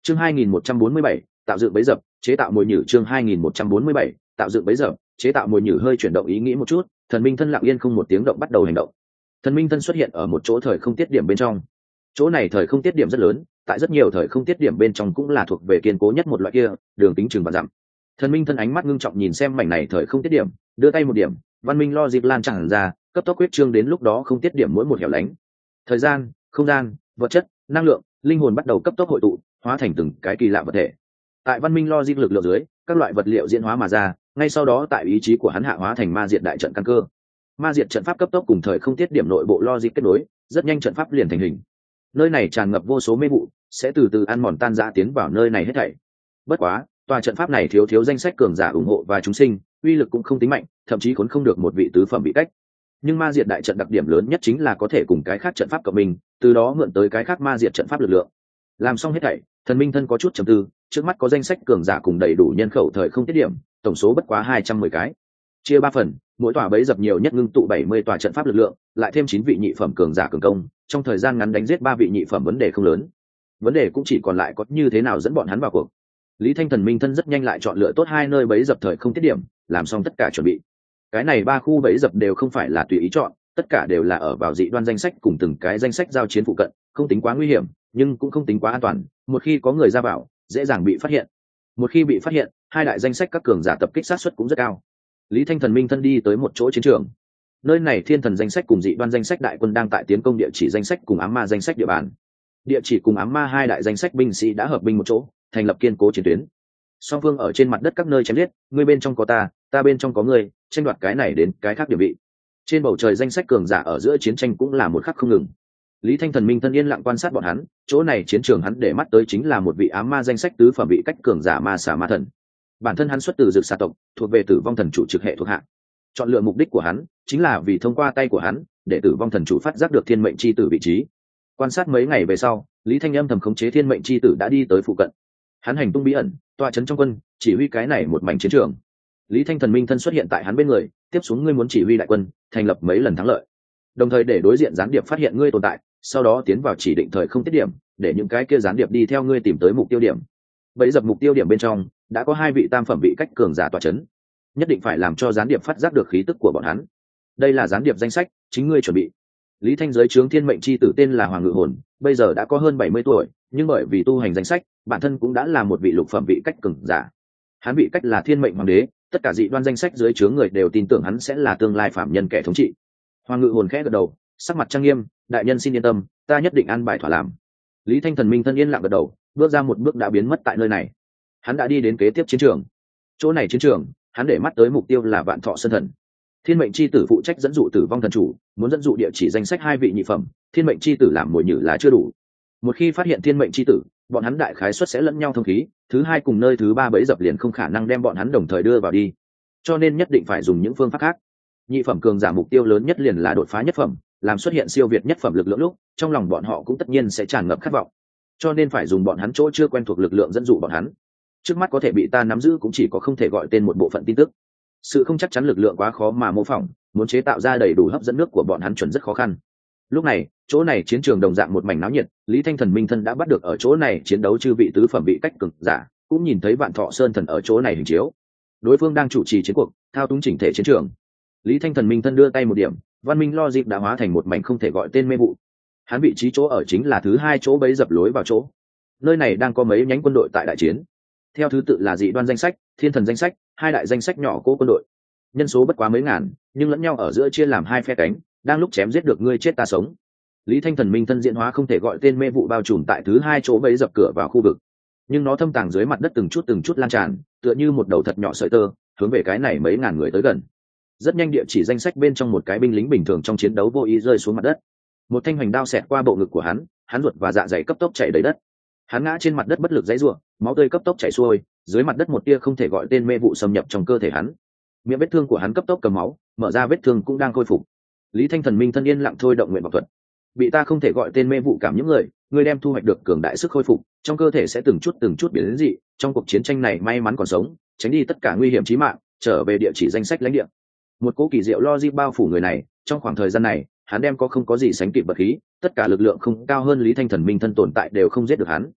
Chương 2147, tạo dựng bẫy dập, chế tạo mồi nhử. Chương 2147, tạo dựng bẫy dập, chế tạo mồi nhử. Hơi chuyển động ý nghĩ một chút, Thần Minh Thân lặng yên không một tiếng động bắt đầu hành động. Thần Minh Thân xuất hiện ở một chỗ thời không tiết điểm bên trong. Chỗ này thời không tiết điểm rất lớn, tại rất nhiều thời không tiết điểm bên trong cũng là thuộc về kiên cố nhất một loại kia, đường kính chừng vạn dặm. Thần Minh Thân ánh mắt ngưng trọng nhìn xem mảnh này thời không tiết điểm, đưa tay một điểm, văn minh logic lan tràn ra, cấp tốc huyết trương đến lúc đó không tiết điểm mỗi một hẻo lánh. Thời gian, không gian, vật chất, năng lượng, linh hồn bắt đầu cấp tốc hội tụ, hóa thành từng cái kỳ lạ vật thể. Tại văn minh logic lực lượng dưới, các loại vật liệu diễn hóa mà ra, ngay sau đó tại ý chí của hắn hạ hóa thành ma diệt đại trận căn cơ. Ma diệt trận pháp cấp tốc cùng thời không tiết điểm nội bộ logic kết nối, rất nhanh trận pháp liền thành hình. Nơi này tràn ngập vô số mê vụ, sẽ từ từ ăn mòn tan rã tiến vào nơi này hết thảy. Bất quá, tòa trận pháp này thiếu danh sách cường giả ủng hộ và chúng sinh, uy lực cũng không tính mạnh, thậm chí khốn không được một vị tứ phẩm bị cách. Nhưng ma diệt đại trận đặc điểm lớn nhất chính là có thể cùng cái khác trận pháp cộng mình, từ đó mượn tới cái khác ma diệt trận pháp lực lượng. Làm xong hết thảy, Thần Minh Thân có chút trầm tư, trước mắt có danh sách cường giả cùng đầy đủ nhân khẩu thời không tiết điểm, tổng số bất quá 210 cái. Chia 3 phần, mỗi tòa bẫy dập nhiều nhất ngưng tụ 70 tòa trận pháp lực lượng, lại thêm 9 vị nhị phẩm cường giả cường công, trong thời gian ngắn đánh giết 3 vị nhị phẩm vấn đề không lớn. Vấn đề cũng chỉ còn lại có như thế nào dẫn bọn hắn vào cuộc. Lý Thanh Thần Minh Thân rất nhanh lại chọn lựa tốt 2 nơi bẫy dập thời không tiết điểm, làm xong tất cả chuẩn bị. Cái này 3 khu bẫy dập đều không phải là tùy ý chọn, tất cả đều là ở vào dị đoan danh sách cùng từng cái danh sách giao chiến phụ cận, không tính quá nguy hiểm, nhưng cũng không tính quá an toàn, một khi có người ra vào, dễ dàng bị phát hiện. Một khi bị phát hiện, 2 đại danh sách các cường giả tập kích sát suất cũng rất cao. Lý Thanh Thần Minh Thân đi tới một chỗ chiến trường. Nơi này thiên thần danh sách cùng dị đoan danh sách đại quân đang tại tiến công địa chỉ danh sách cùng ám ma danh sách địa bàn. Địa chỉ cùng ám ma 2 đại danh sách binh sĩ đã hợp binh một chỗ, thành lập kiên cố chiến tuyến. Song phương ở trên mặt đất các nơi chém giết, người bên trong có ta bên trong có người, tranh đoạt cái này đến cái khác địa vị. Trên bầu trời danh sách cường giả ở giữa chiến tranh cũng là một khắc không ngừng. Lý Thanh Thần Minh Thân yên lặng quan sát bọn hắn, chỗ này chiến trường hắn để mắt tới chính là một vị ám ma danh sách tứ phẩm vị cách cường giả ma xà ma thần. Bản thân hắn xuất từ Dực Xà tộc, thuộc về Tử Vong Thần chủ trực hệ thuộc hạ. Chọn lựa mục đích của hắn chính là vì thông qua tay của hắn để Tử Vong Thần chủ phát giác được thiên mệnh chi tử vị trí. Quan sát mấy ngày về sau, Lý Thanh âm thầm khống chế thiên mệnh chi tử đã đi tới phụ cận. Hắn hành tung bí ẩn, tọa trấn trong quân, chỉ huy cái này một mảnh chiến trường. Lý Thanh Thần Minh Thân xuất hiện tại hắn bên người, tiếp xuống ngươi muốn chỉ huy đại quân, thành lập mấy lần thắng lợi, đồng thời để đối diện gián điệp phát hiện ngươi tồn tại, sau đó tiến vào chỉ định thời không tiết điểm, để những cái kia gián điệp đi theo ngươi tìm tới mục tiêu điểm. Bẫy dập mục tiêu điểm bên trong đã có 2 vị tam phẩm vị cách cường giả tọa trấn, nhất định phải làm cho gián điệp phát giác được khí tức của bọn hắn. Đây là gián điệp danh sách, chính ngươi chuẩn bị. Lý Thanh dưới trướng thiên mệnh chi tử tên là Hoàng Ngự Hồn, bây giờ đã có hơn 70 tuổi, nhưng bởi vì tu hành danh sách, bản thân cũng đã là một vị lục phẩm vị cách cường giả. Hắn vị cách là thiên mệnh hoàng đế, tất cả dị đoan danh sách dưới trướng người đều tin tưởng hắn sẽ là tương lai phạm nhân kẻ thống trị. Hoàng Ngự Hồn khẽ gật đầu, sắc mặt trang nghiêm, đại nhân xin yên tâm, ta nhất định an bài thỏa làm. Lý Thanh Thần Minh Thân yên lặng gật đầu, bước ra một bước đã biến mất tại nơi này. Hắn đã đi đến kế tiếp chiến trường. Chỗ này chiến trường, hắn để mắt tới mục tiêu là Vạn Thọ Sơn Thần. Thiên mệnh chi tử phụ trách dẫn dụ Tử Vong Thần chủ, muốn dẫn dụ địa chỉ danh sách 2 vị nhị phẩm, thiên mệnh chi tử làm mồi nhử là chưa đủ. Một khi phát hiện thiên mệnh chi tử, bọn hắn đại khái suất sẽ lẫn nhau thông khí, thứ 2 cùng nơi thứ 3 bẫy dập liền không khả năng đem bọn hắn đồng thời đưa vào đi. Cho nên nhất định phải dùng những phương pháp khác. Nhị phẩm cường giả mục tiêu lớn nhất liền là đột phá nhất phẩm, làm xuất hiện siêu việt nhất phẩm lực lượng lúc, trong lòng bọn họ cũng tất nhiên sẽ tràn ngập khát vọng. Cho nên phải dùng bọn hắn chỗ chưa quen thuộc lực lượng dẫn dụ bọn hắn. Trước mắt có thể bị ta nắm giữ cũng chỉ có không thể gọi tên một bộ phận tin tức. Sự không chắc chắn lực lượng quá khó mà mô phỏng, muốn chế tạo ra đầy đủ hấp dẫn nước của bọn hắn chuẩn rất khó khăn. Lúc này, chỗ này chiến trường đồng dạng một mảnh náo nhiệt, Lý Thanh Thần Minh Thân đã bắt được ở chỗ này chiến đấu chư vị tứ phẩm vị cách cường giả, cũng nhìn thấy Vạn Thọ Sơn Thần ở chỗ này hình chiếu. Đối phương đang chủ trì chiến cuộc, thao túng chỉnh thể chiến trường. Lý Thanh Thần Minh Thân đưa tay một điểm, văn minh logic đã hóa thành một mảnh không thể gọi tên mê vụ. Hắn vị trí chỗ ở chính là thứ 2 chỗ bẫy dập lối vào chỗ. Nơi này đang có mấy nhánh quân đội tại đại chiến. Theo thứ tự là dị đoan danh sách, thiên thần danh sách, 2 đại danh sách nhỏ cố quân đội. Nhân số bất quá mấy ngàn, nhưng lẫn nhau ở giữa chia làm 2 phe cánh, đang lúc chém giết được ngươi chết ta sống. Lý Thanh Thần Minh Thân diễn hóa không thể gọi tên mê vụ bao trùm tại thứ 2 chỗ bẫy dập cửa vào khu vực, nhưng nó thâm tàng dưới mặt đất từng chút lan tràn, tựa như một đầu thật nhỏ sợi tơ, hướng về cái này mấy ngàn người tới gần. Rất nhanh địa chỉ danh sách bên trong một cái binh lính bình thường trong chiến đấu vô ý rơi xuống mặt đất. Một thanh hoành đao xẹt qua bộ ngực của hắn ruột và dạ dày cấp tốc chảy đầy đất. Hắn ngã trên mặt đất bất lực giãy giụa, máu tươi cấp tốc chảy xuôi, dưới mặt đất một tia không thể gọi tên mê vụ xâm nhập trong cơ thể hắn. Miệng vết thương của hắn cấp tốc cầm máu, mở ra vết thương cũng đang khôi phục. Lý Thanh Thần Minh Thân yên lặng thôi động nguyện vọng thuật. Bị ta không thể gọi tên mê vụ cảm những người đem thu hoạch được cường đại sức khôi phục, trong cơ thể sẽ từng chút biến đến dị, trong cuộc chiến tranh này may mắn còn sống, tránh đi tất cả nguy hiểm chí mạng, trở về địa chỉ danh sách lãnh địa. Một cỗ kỳ diệu logic bao phủ người này, trong khoảng thời gian này, hắn đem không có gì sánh kịp vật khí, tất cả lực lượng không cao hơn Lý Thanh Thần Minh Thân tồn tại đều không giết được hắn.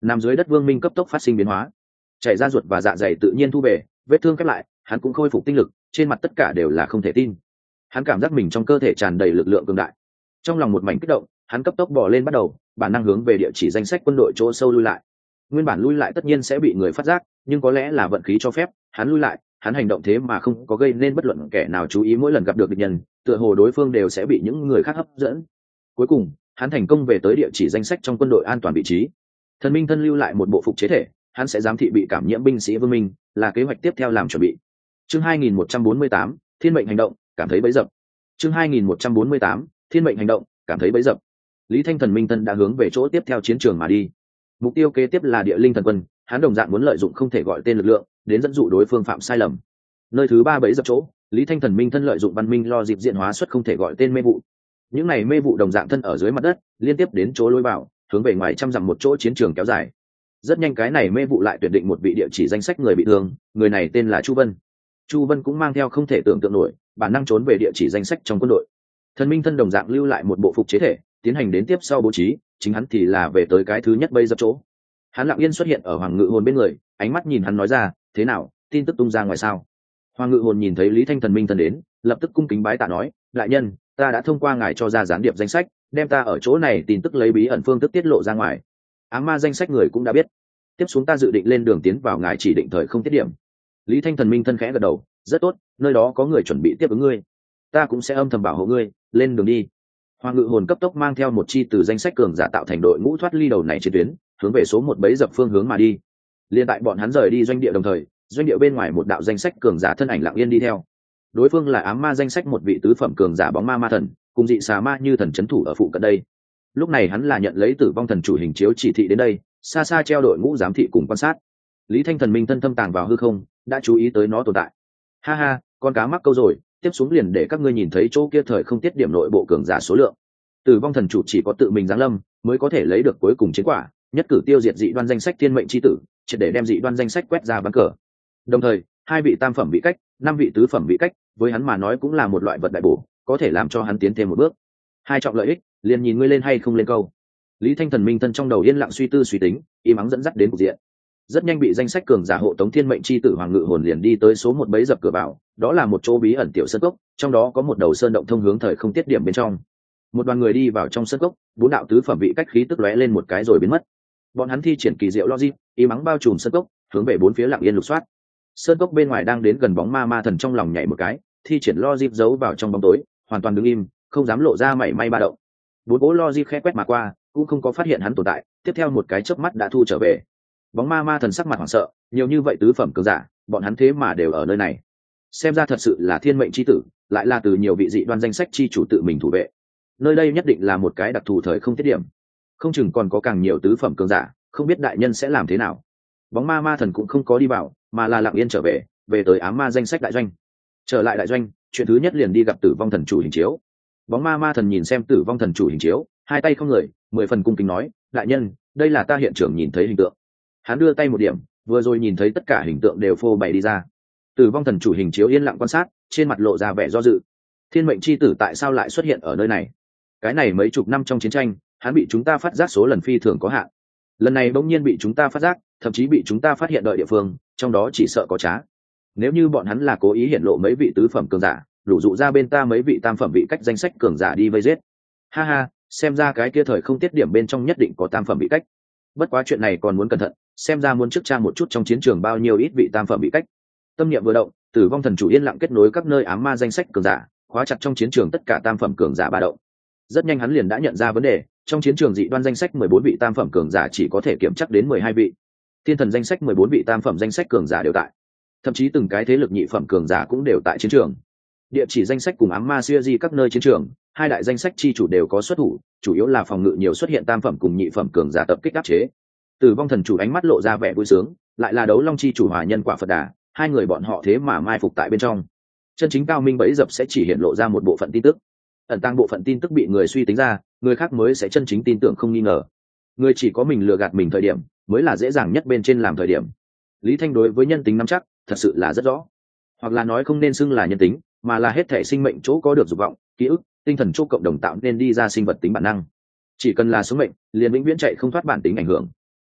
nằm dưới đất Vương Minh cấp tốc phát sinh biến hóa, chảy ra ruột và dạ dày tự nhiên thu về, vết thương khép lại, hắn cũng khôi phục tinh lực, trên mặt tất cả đều là không thể tin. Hắn cảm giác mình trong cơ thể tràn đầy lực lượng cường đại, trong lòng một mảnh kích động, hắn cấp tốc bò lên bắt đầu bản năng hướng về địa chỉ danh sách quân đội chỗ sâu lui lại. Nguyên bản lui lại tất nhiên sẽ bị người phát giác, nhưng có lẽ là vận khí cho phép, hắn lui lại, hắn hành động thế mà không có gây nên bất luận kẻ nào chú ý. Mỗi lần gặp được địch nhân, tựa hồ đối phương đều sẽ bị những người khác hấp dẫn. Cuối cùng hắn thành công về tới địa chỉ danh sách trong quân đội an toàn vị trí. Thần minh thân lưu lại một bộ phục chế thể, hắn sẽ giám thị bị cảm nhiễm binh sĩ Vương Minh, là kế hoạch tiếp theo làm chuẩn bị. Chương 2148, Thiên mệnh hành động, cảm thấy bấy dập. Chương 2148, Thiên mệnh hành động, cảm thấy bấy dập. Lý Thanh Thần minh thân đã hướng về chỗ tiếp theo chiến trường mà đi. Mục tiêu kế tiếp là Địa Linh Thần Quân, hắn đồng dạng muốn lợi dụng không thể gọi tên lực lượng đến dẫn dụ đối phương phạm sai lầm. Nơi thứ ba bẫy dập chỗ, Lý Thanh Thần minh thân lợi dụng văn minh lo dịp diện hóa xuất không thể gọi tên mê vụ. Những này mê vụ đồng dạng thân ở dưới mặt đất, liên tiếp đến chỗ lối vào, hướng về ngoài trăm dặm một chỗ chiến trường kéo dài. Rất nhanh cái này mê vụ lại tuyển định một vị địa chỉ danh sách người bị thương, người này tên là Chu Vân. Chu Vân cũng mang theo không thể tưởng tượng nổi bản năng trốn về địa chỉ danh sách trong quân đội. Thần minh thân đồng dạng lưu lại một bộ phục chế thể, tiến hành đến tiếp sau bố trí, chính hắn thì là về tới cái thứ nhất bẫy dập chỗ. Hắn lặng yên xuất hiện ở Hoàng Ngự Hồn bên người, ánh mắt nhìn hắn nói ra, thế nào, tin tức tung ra ngoài sao? Hoàng Ngự Hồn nhìn thấy Lý Thanh Thần minh thân đến, lập tức cung kính bái tạ nói, đại nhân, ta đã thông qua ngài cho ra gián điệp danh sách, đem ta ở chỗ này tin tức lấy bí ẩn phương thức tiết lộ ra ngoài. Ám ma danh sách người cũng đã biết, tiếp xuống ta dự định lên đường tiến vào ngài chỉ định thời không tiết điểm. Lý Thanh Thần minh thân khẽ gật đầu, rất tốt, nơi đó có người chuẩn bị tiếp ứng ngươi, ta cũng sẽ âm thầm bảo hộ ngươi, lên đường đi. Hoàng Ngự Hồn cấp tốc mang theo một chi từ danh sách cường giả tạo thành đội ngũ thoát ly đầu này chiến tuyến, hướng về số một bẫy dập phương hướng mà đi. Liên tại bọn hắn rời đi doanh địa đồng thời, doanh địa bên ngoài một đạo danh sách cường giả thân ảnh lặng yên đi theo. Đối phương là ám ma danh sách một vị tứ phẩm cường giả bóng ma ma thần, cùng dị xà ma như thần chấn thủ ở phụ cận đây. Lúc này hắn là nhận lấy Tử Vong Thần chủ hình chiếu chỉ thị đến đây, xa xa treo đội ngũ giám thị cùng quan sát. Lý Thanh Thần minh thân thâm tàng vào hư không, đã chú ý tới nó tồn tại. Ha ha, con cá mắc câu rồi, tiếp xuống liền để các ngươi nhìn thấy chỗ kia thời không tiết điểm nội bộ cường giả số lượng. Tử Vong Thần chủ chỉ có tự mình giáng lâm mới có thể lấy được cuối cùng chiến quả, nhất cử tiêu diệt dị đoan danh sách thiên mệnh chi tử, triệt để đem dị đoan danh sách quét ra ván cờ. Đồng thời, hai vị tam phẩm vị cách, năm vị tứ phẩm vị cách, với hắn mà nói cũng là một loại vật đại bổ, có thể làm cho hắn tiến thêm một bước. Hai trọng lợi ích, liền nhìn ngươi lên hay không lên câu. Lý Thanh Thần minh thân trong đầu yên lặng suy tư suy tính, im ắng dẫn dắt đến cục diện. Rất nhanh bị danh sách cường giả hộ tống thiên mệnh chi tử Hoàng Ngự Hồn liền đi tới số một bẫy dập cửa vào, đó là một chỗ bí ẩn tiểu sơn cốc, trong đó có một đầu sơn động thông hướng thời không tiết điểm bên trong. Một đoàn người đi vào trong sơn cốc, bốn đạo tứ phẩm vị cách khí tức lóe lên một cái rồi biến mất. Bọn hắn thi triển kỳ diệu logic, im ắng bao trùm sơn cốc, hướng về bốn phía lặng yên lục soát. Sơn cốc bên ngoài đang đến gần bóng ma ma thần trong lòng nhảy một cái, thi triển logic giấu vào trong bóng tối, hoàn toàn đứng im, không dám lộ ra mảy may ba động. Bốn cỗ logic khẽ quét mà qua, cũng không có phát hiện hắn tồn tại, tiếp theo một cái chớp mắt đã thu trở về. Bóng ma ma thần sắc mặt hoảng sợ, nhiều như vậy tứ phẩm cường giả, bọn hắn thế mà đều ở nơi này. Xem ra thật sự là thiên mệnh chi tử, lại là từ nhiều vị dị đoan danh sách chi chủ tự mình thủ vệ. Nơi đây nhất định là một cái đặc thù thời không tiết điểm, không chừng còn có càng nhiều tứ phẩm cường giả, không biết đại nhân sẽ làm thế nào. Bóng ma ma thần cũng không có đi vào, mà là lặng yên trở về, về tới ám ma danh sách đại doanh. Trở lại đại doanh, chuyện thứ nhất liền đi gặp Tử Vong Thần chủ hình chiếu. Bóng ma ma thần nhìn xem Tử Vong Thần chủ hình chiếu, hai tay không người, 10 phần cung kính nói, đại nhân, đây là ta hiện trường nhìn thấy hình tượng. Hắn đưa tay một điểm, vừa rồi nhìn thấy tất cả hình tượng đều phô bày đi ra. Tử Vong Thần chủ hình chiếu yên lặng quan sát, trên mặt lộ ra vẻ do dự. Thiên mệnh chi tử tại sao lại xuất hiện ở nơi này? Cái này mấy chục năm trong chiến tranh, hắn bị chúng ta phát giác số lần phi thường có hạn. Lần này bỗng nhiên bị chúng ta phát giác, thậm chí bị chúng ta phát hiện đợi địa phương, trong đó chỉ sợ có trá. Nếu như bọn hắn là cố ý hiển lộ mấy vị tứ phẩm cường giả, đủ dụ ra bên ta mấy vị tam phẩm vị cách danh sách cường giả đi vây giết. Ha ha, xem ra cái kia thời không tiết điểm bên trong nhất định có tam phẩm vị cách. Bất quá chuyện này còn muốn cẩn thận, xem ra muốn trước tra một chút trong chiến trường bao nhiêu ít vị tam phẩm vị cách. Tâm niệm vừa động, Tử Vong Thần chủ yên lặng kết nối các nơi ám ma danh sách cường giả, khóa chặt trong chiến trường tất cả tam phẩm cường giả ba động. Rất nhanh hắn liền đã nhận ra vấn đề, trong chiến trường dị đoan danh sách 14 vị tam phẩm cường giả chỉ có thể kiểm chắc đến 12 vị. Thiên thần danh sách 14 vị tam phẩm danh sách cường giả đều tại. Thậm chí từng cái thế lực nhị phẩm cường giả cũng đều tại chiến trường. Địa chỉ danh sách cùng ám ma siêu di các nơi chiến trường, hai đại danh sách chi chủ đều có xuất thủ, chủ yếu là phòng ngự nhiều xuất hiện tam phẩm cùng nhị phẩm cường giả tập kích áp chế. Tử Vong Thần chủ ánh mắt lộ ra vẻ vui sướng, lại là Đấu Long chi chủ Hòa Nhân Quả Phật Đà, hai người bọn họ thế mà mai phục tại bên trong. Chân chính cao minh bẫy dập sẽ chỉ hiện lộ ra một bộ phận tin tức, ẩn tàng bộ phận tin tức bị người suy tính ra, người khác mới sẽ chân chính tin tưởng không nghi ngờ. Người chỉ có mình lừa gạt mình thời điểm, mới là dễ dàng nhất bên trên làm thời điểm. Lý Thanh đối với nhân tính nắm chắc, thật sự là rất rõ. Hoặc là nói không nên xưng là nhân tính, mà là hết thể sinh mệnh chỗ có được dục vọng, ký ức, tinh thần chỗ cộng đồng tạo nên đi ra sinh vật tính bản năng. Chỉ cần là số mệnh, liền vĩnh viễn chạy không thoát bản tính ảnh hưởng.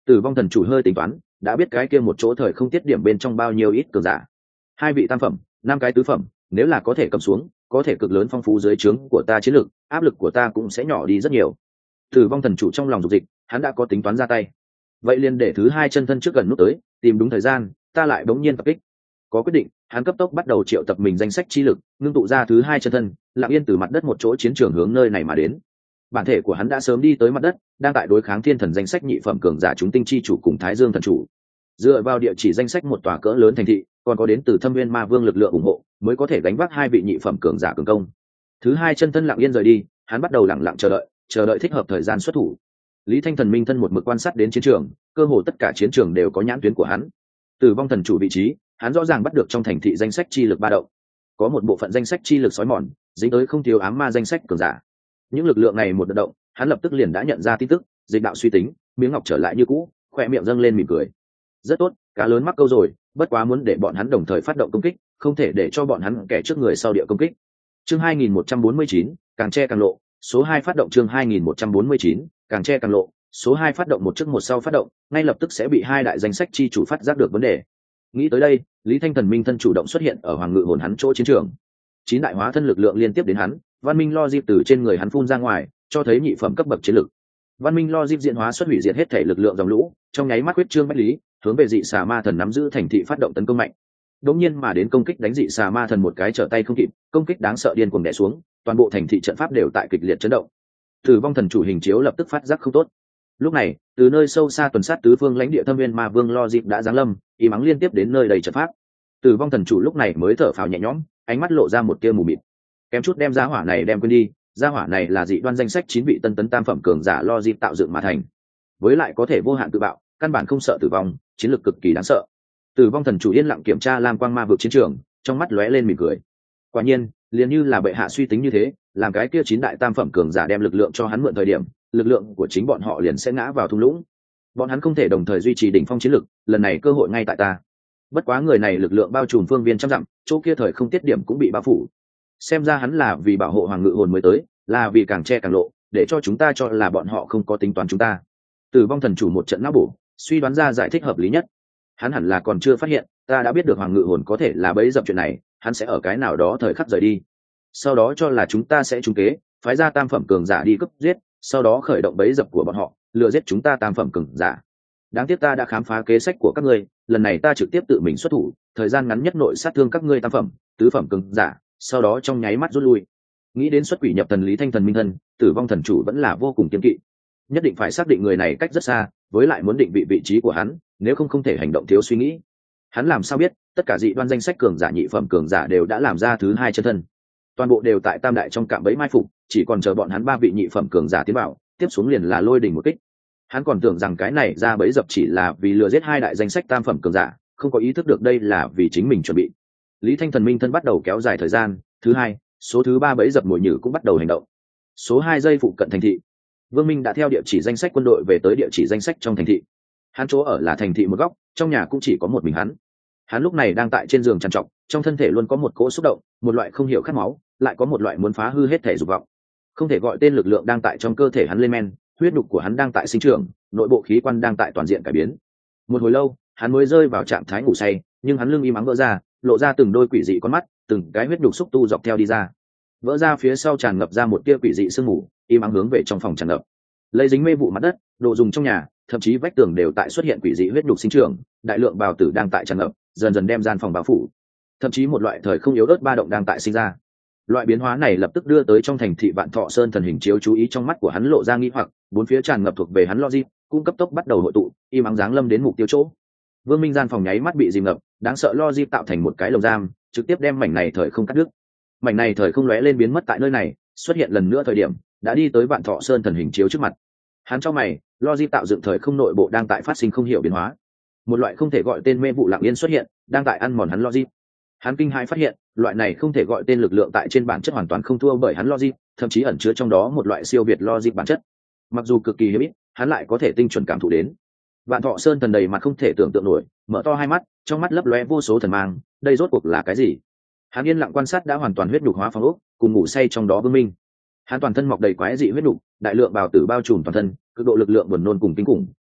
Tử vong thần chủ hơi tính toán, đã biết cái kia một chỗ thời không tiết điểm bên trong bao nhiêu ít cường giả. 2 vị tam phẩm, 5 cái tứ phẩm, nếu là có thể cầm xuống, có thể cực lớn phong phú dưới trướng của ta chiến lược, áp lực của ta cũng sẽ nhỏ đi rất nhiều. Tử vong thần chủ trong lòng dục dịch, hắn đã có tính toán ra tay. Vậy liền để thứ 2 chân thân trước gần nút tới, tìm đúng thời gian, ta lại bỗng nhiên tập kích. Có quyết định, hắn cấp tốc bắt đầu triệu tập mình danh sách chi lực, ngưng tụ ra thứ 2 chân thân, lặng yên từ mặt đất một chỗ chiến trường hướng nơi này mà đến. Bản thể của hắn đã sớm đi tới mặt đất, đang tại đối kháng thiên thần danh sách nhị phẩm cường giả chúng tinh chi chủ cùng Thái Dương thần chủ. Dựa vào địa chỉ danh sách một tòa cỡ lớn thành thị, còn có đến từ Thâm Nguyên Ma Vương lực lượng ủng hộ, mới có thể gánh vác 2 vị nhị phẩm cường giả cường công. Thứ 2 chân thân lặng yên rời đi, hắn bắt đầu lặng lặng chờ đợi thích hợp thời gian xuất thủ. Lý Thanh Thần minh thân một mực quan sát đến chiến trường, cơ hồ tất cả chiến trường đều có nhãn tuyến của hắn. Tử vong thần chủ vị trí, hắn rõ ràng bắt được trong thành thị danh sách chi lực ba động. Có một bộ phận danh sách chi lực sói mòn, dính tới không thiếu ám ma danh sách cường giả. Những lực lượng này một đợt động, hắn lập tức liền đã nhận ra tin tức, dịch đạo suy tính, miếng ngọc trở lại như cũ, khỏe miệng dâng lên mỉm cười. Rất tốt, cá lớn mắc câu rồi, bất quá muốn để bọn hắn đồng thời phát động công kích, không thể để cho bọn hắn kẻ trước người sau địa công kích. Chương 2149, càng che càng lộ, số 2 phát động chương 2149, càng che càng lộ, số 2 phát động một trước một sau phát động, ngay lập tức sẽ bị 2 đại danh sách chi chủ phát giác được vấn đề. Nghĩ tới đây, Lý Thanh Thần minh thân chủ động xuất hiện ở Hoàng Ngự hồn hắn chỗ chiến trường. 9 đại hóa thân lực lượng liên tiếp đến hắn, Văn Minh Logic từ trên người hắn phun ra ngoài, cho thấy nhị phẩm cấp bậc chiến lực. Văn Minh Logic diễn hóa xuất hủy diệt hết thể lực lượng dòng lũ, trong nháy mắt huyết trương bách lý, hướng về dị xà ma thần nắm giữ thành thị phát động tấn công mạnh. Đống nhiên mà đến công kích đánh dị xà ma thần một cái trở tay không kịp, công kích đáng sợ điên cuồng đè xuống, toàn bộ thành thị trận pháp đều tại kịch liệt chấn động. Tử vong thần chủ hình chiếu lập tức phát giác không tốt. Lúc này, từ nơi sâu xa tuần sát tứ phương lãnh địa Thâm Nguyên Ma Vương Logic đã giáng lâm, y mắng liên tiếp đến nơi đầy trận pháp. Tử vong thần chủ lúc này mới thở phào nhẹ nhõm, ánh mắt lộ ra một tia mù mịt. Kém chút đem gia hỏa này đem quên đi, gia hỏa này là dị đoan danh sách 9 vị tân tấn tam phẩm cường giả Logic tạo dựng mà thành. Với lại có thể vô hạn tự bạo, căn bản không sợ tử vong, chiến lược cực kỳ đáng sợ. Tử vong thần chủ yên lặng kiểm tra Lam Quang Ma vực chiến trường, trong mắt lóe lên mỉm cười. Quả nhiên, liền như là bệ hạ suy tính như thế, làm cái kia 9 đại tam phẩm cường giả đem lực lượng cho hắn mượn thời điểm, lực lượng của chính bọn họ liền sẽ ngã vào thung lũng. Bọn hắn không thể đồng thời duy trì đỉnh phong chiến lực, lần này cơ hội ngay tại ta. Bất quá người này lực lượng bao trùm phương viên trăm dặm, chỗ kia thời không tiết điểm cũng bị bao phủ. Xem ra hắn là vì bảo hộ Hoàng Ngự hồn mới tới, là vì càng che càng lộ, để cho chúng ta cho là bọn họ không có tính toán chúng ta. Tử vong thần chủ một trận não bổ, suy đoán ra giải thích hợp lý nhất. Hắn hẳn là còn chưa phát hiện, ta đã biết được Hoàng Ngự hồn có thể là bẫy dập chuyện này, hắn sẽ ở cái nào đó thời khắc rời đi. Sau đó cho là chúng ta sẽ trúng kế, phái ra tam phẩm cường giả đi cướp giết, sau đó khởi động bẫy dập của bọn họ, lừa giết chúng ta tam phẩm cường giả. Đáng tiếc ta đã khám phá kế sách của các ngươi, lần này ta trực tiếp tự mình xuất thủ, thời gian ngắn nhất nội sát thương các ngươi tam phẩm, tứ phẩm cường giả, sau đó trong nháy mắt rút lui. Nghĩ đến xuất quỷ nhập thần Lý Thanh Thần minh thân, Tử vong thần chủ vẫn là vô cùng kiên kỵ. Nhất định phải xác định người này cách rất xa, với lại muốn định vị trí của hắn, nếu không thể hành động thiếu suy nghĩ. Hắn làm sao biết, tất cả dị đoan danh sách cường giả nhị phẩm cường giả đều đã làm ra thứ 2 chân thân. Toàn bộ đều tại tam đại trong cạm bẫy mai phục, chỉ còn chờ bọn hắn 3 vị nhị phẩm cường giả tiến vào, tiếp xuống liền là lôi đỉnh một kích. Hắn còn tưởng rằng cái này ra bẫy dập chỉ là vì lừa giết 2 đại danh sách tam phẩm cường giả, không có ý thức được đây là vì chính mình chuẩn bị. Lý Thanh Thần minh thân bắt đầu kéo dài thời gian, thứ 2, số thứ 3 bẫy dập mồi nhử cũng bắt đầu hành động. Số 2 giây phụ cận thành thị. Vương Minh đã theo địa chỉ danh sách quân đội về tới địa chỉ danh sách trong thành thị. Hắn chỗ ở là thành thị một góc, trong nhà cũng chỉ có một mình hắn. Hắn lúc này đang tại trên giường trằn trọc, trong thân thể luôn có một cỗ xúc động, một loại không hiểu khát máu, lại có một loại muốn phá hư hết thể dục vọng. Không thể gọi tên lực lượng đang tại trong cơ thể hắn lên men, huyết nhục của hắn đang tại sinh trưởng, nội bộ khí quan đang tại toàn diện cải biến. Một hồi lâu, hắn mới rơi vào trạng thái ngủ say, nhưng hắn lưng im ắng vỡ ra, lộ ra từng đôi quỷ dị con mắt, từng cái huyết nhục xúc tu dọc theo đi ra. Vỡ ra phía sau tràn ngập ra một tia quỷ dị sương mù, im ắng hướng về trong phòng tràn ngập. Lấy dính mê vụ mặt đất, đồ dùng trong nhà, thậm chí vách tường đều tại xuất hiện quỷ dị huyết nhục sinh trưởng, đại lượng bào tử đang tại tràn ngập, dần dần đem gian phòng bao phủ. Thậm chí một loại thời không yếu ớt ba động đang tại sinh ra. Loại biến hóa này lập tức đưa tới trong thành thị Vạn Thọ Sơn thần hình chiếu chú ý, trong mắt của hắn lộ ra nghi hoặc, bốn phía tràn ngập thuộc về hắn logic, cũng cấp tốc bắt đầu hội tụ, im ắng giáng lâm đến mục tiêu chỗ. Vương Minh gian phòng nháy mắt bị dìm ngập, đáng sợ logic tạo thành một cái lồng giam, trực tiếp đem mảnh này thời không cắt đứt. Mảnh này thời không lóe lên biến mất tại nơi này, xuất hiện lần nữa thời điểm đã đi tới Vạn Thọ Sơn thần hình chiếu trước mặt. Hắn cho mày, logic tạo dựng thời không nội bộ đang tại phát sinh không hiểu biến hóa. Một loại không thể gọi tên mê vụ lặng yên xuất hiện, đang tại ăn mòn hắn logic. Hắn kinh hãi phát hiện, loại này không thể gọi tên lực lượng tại trên bản chất hoàn toàn không thua bởi hắn logic, thậm chí ẩn chứa trong đó một loại siêu việt logic bản chất. Mặc dù cực kỳ hiếm ít, hắn lại có thể tinh chuẩn cảm thụ đến. Vạn Thọ Sơn thần đầy mặt không thể tưởng tượng nổi, mở to hai mắt, trong mắt lấp lóe vô số thần mang, đây rốt cuộc là cái gì? Hắn yên lặng quan sát đã hoàn toàn huyết nhục hóa phong ốc, cùng ngủ say trong đó Vương Minh. Hắn toàn thân mọc đầy quái dị huyết nhục, đại lượng bào tử bao trùm toàn thân, cực độ lực lượng buồn nôn cùng kinh khủng,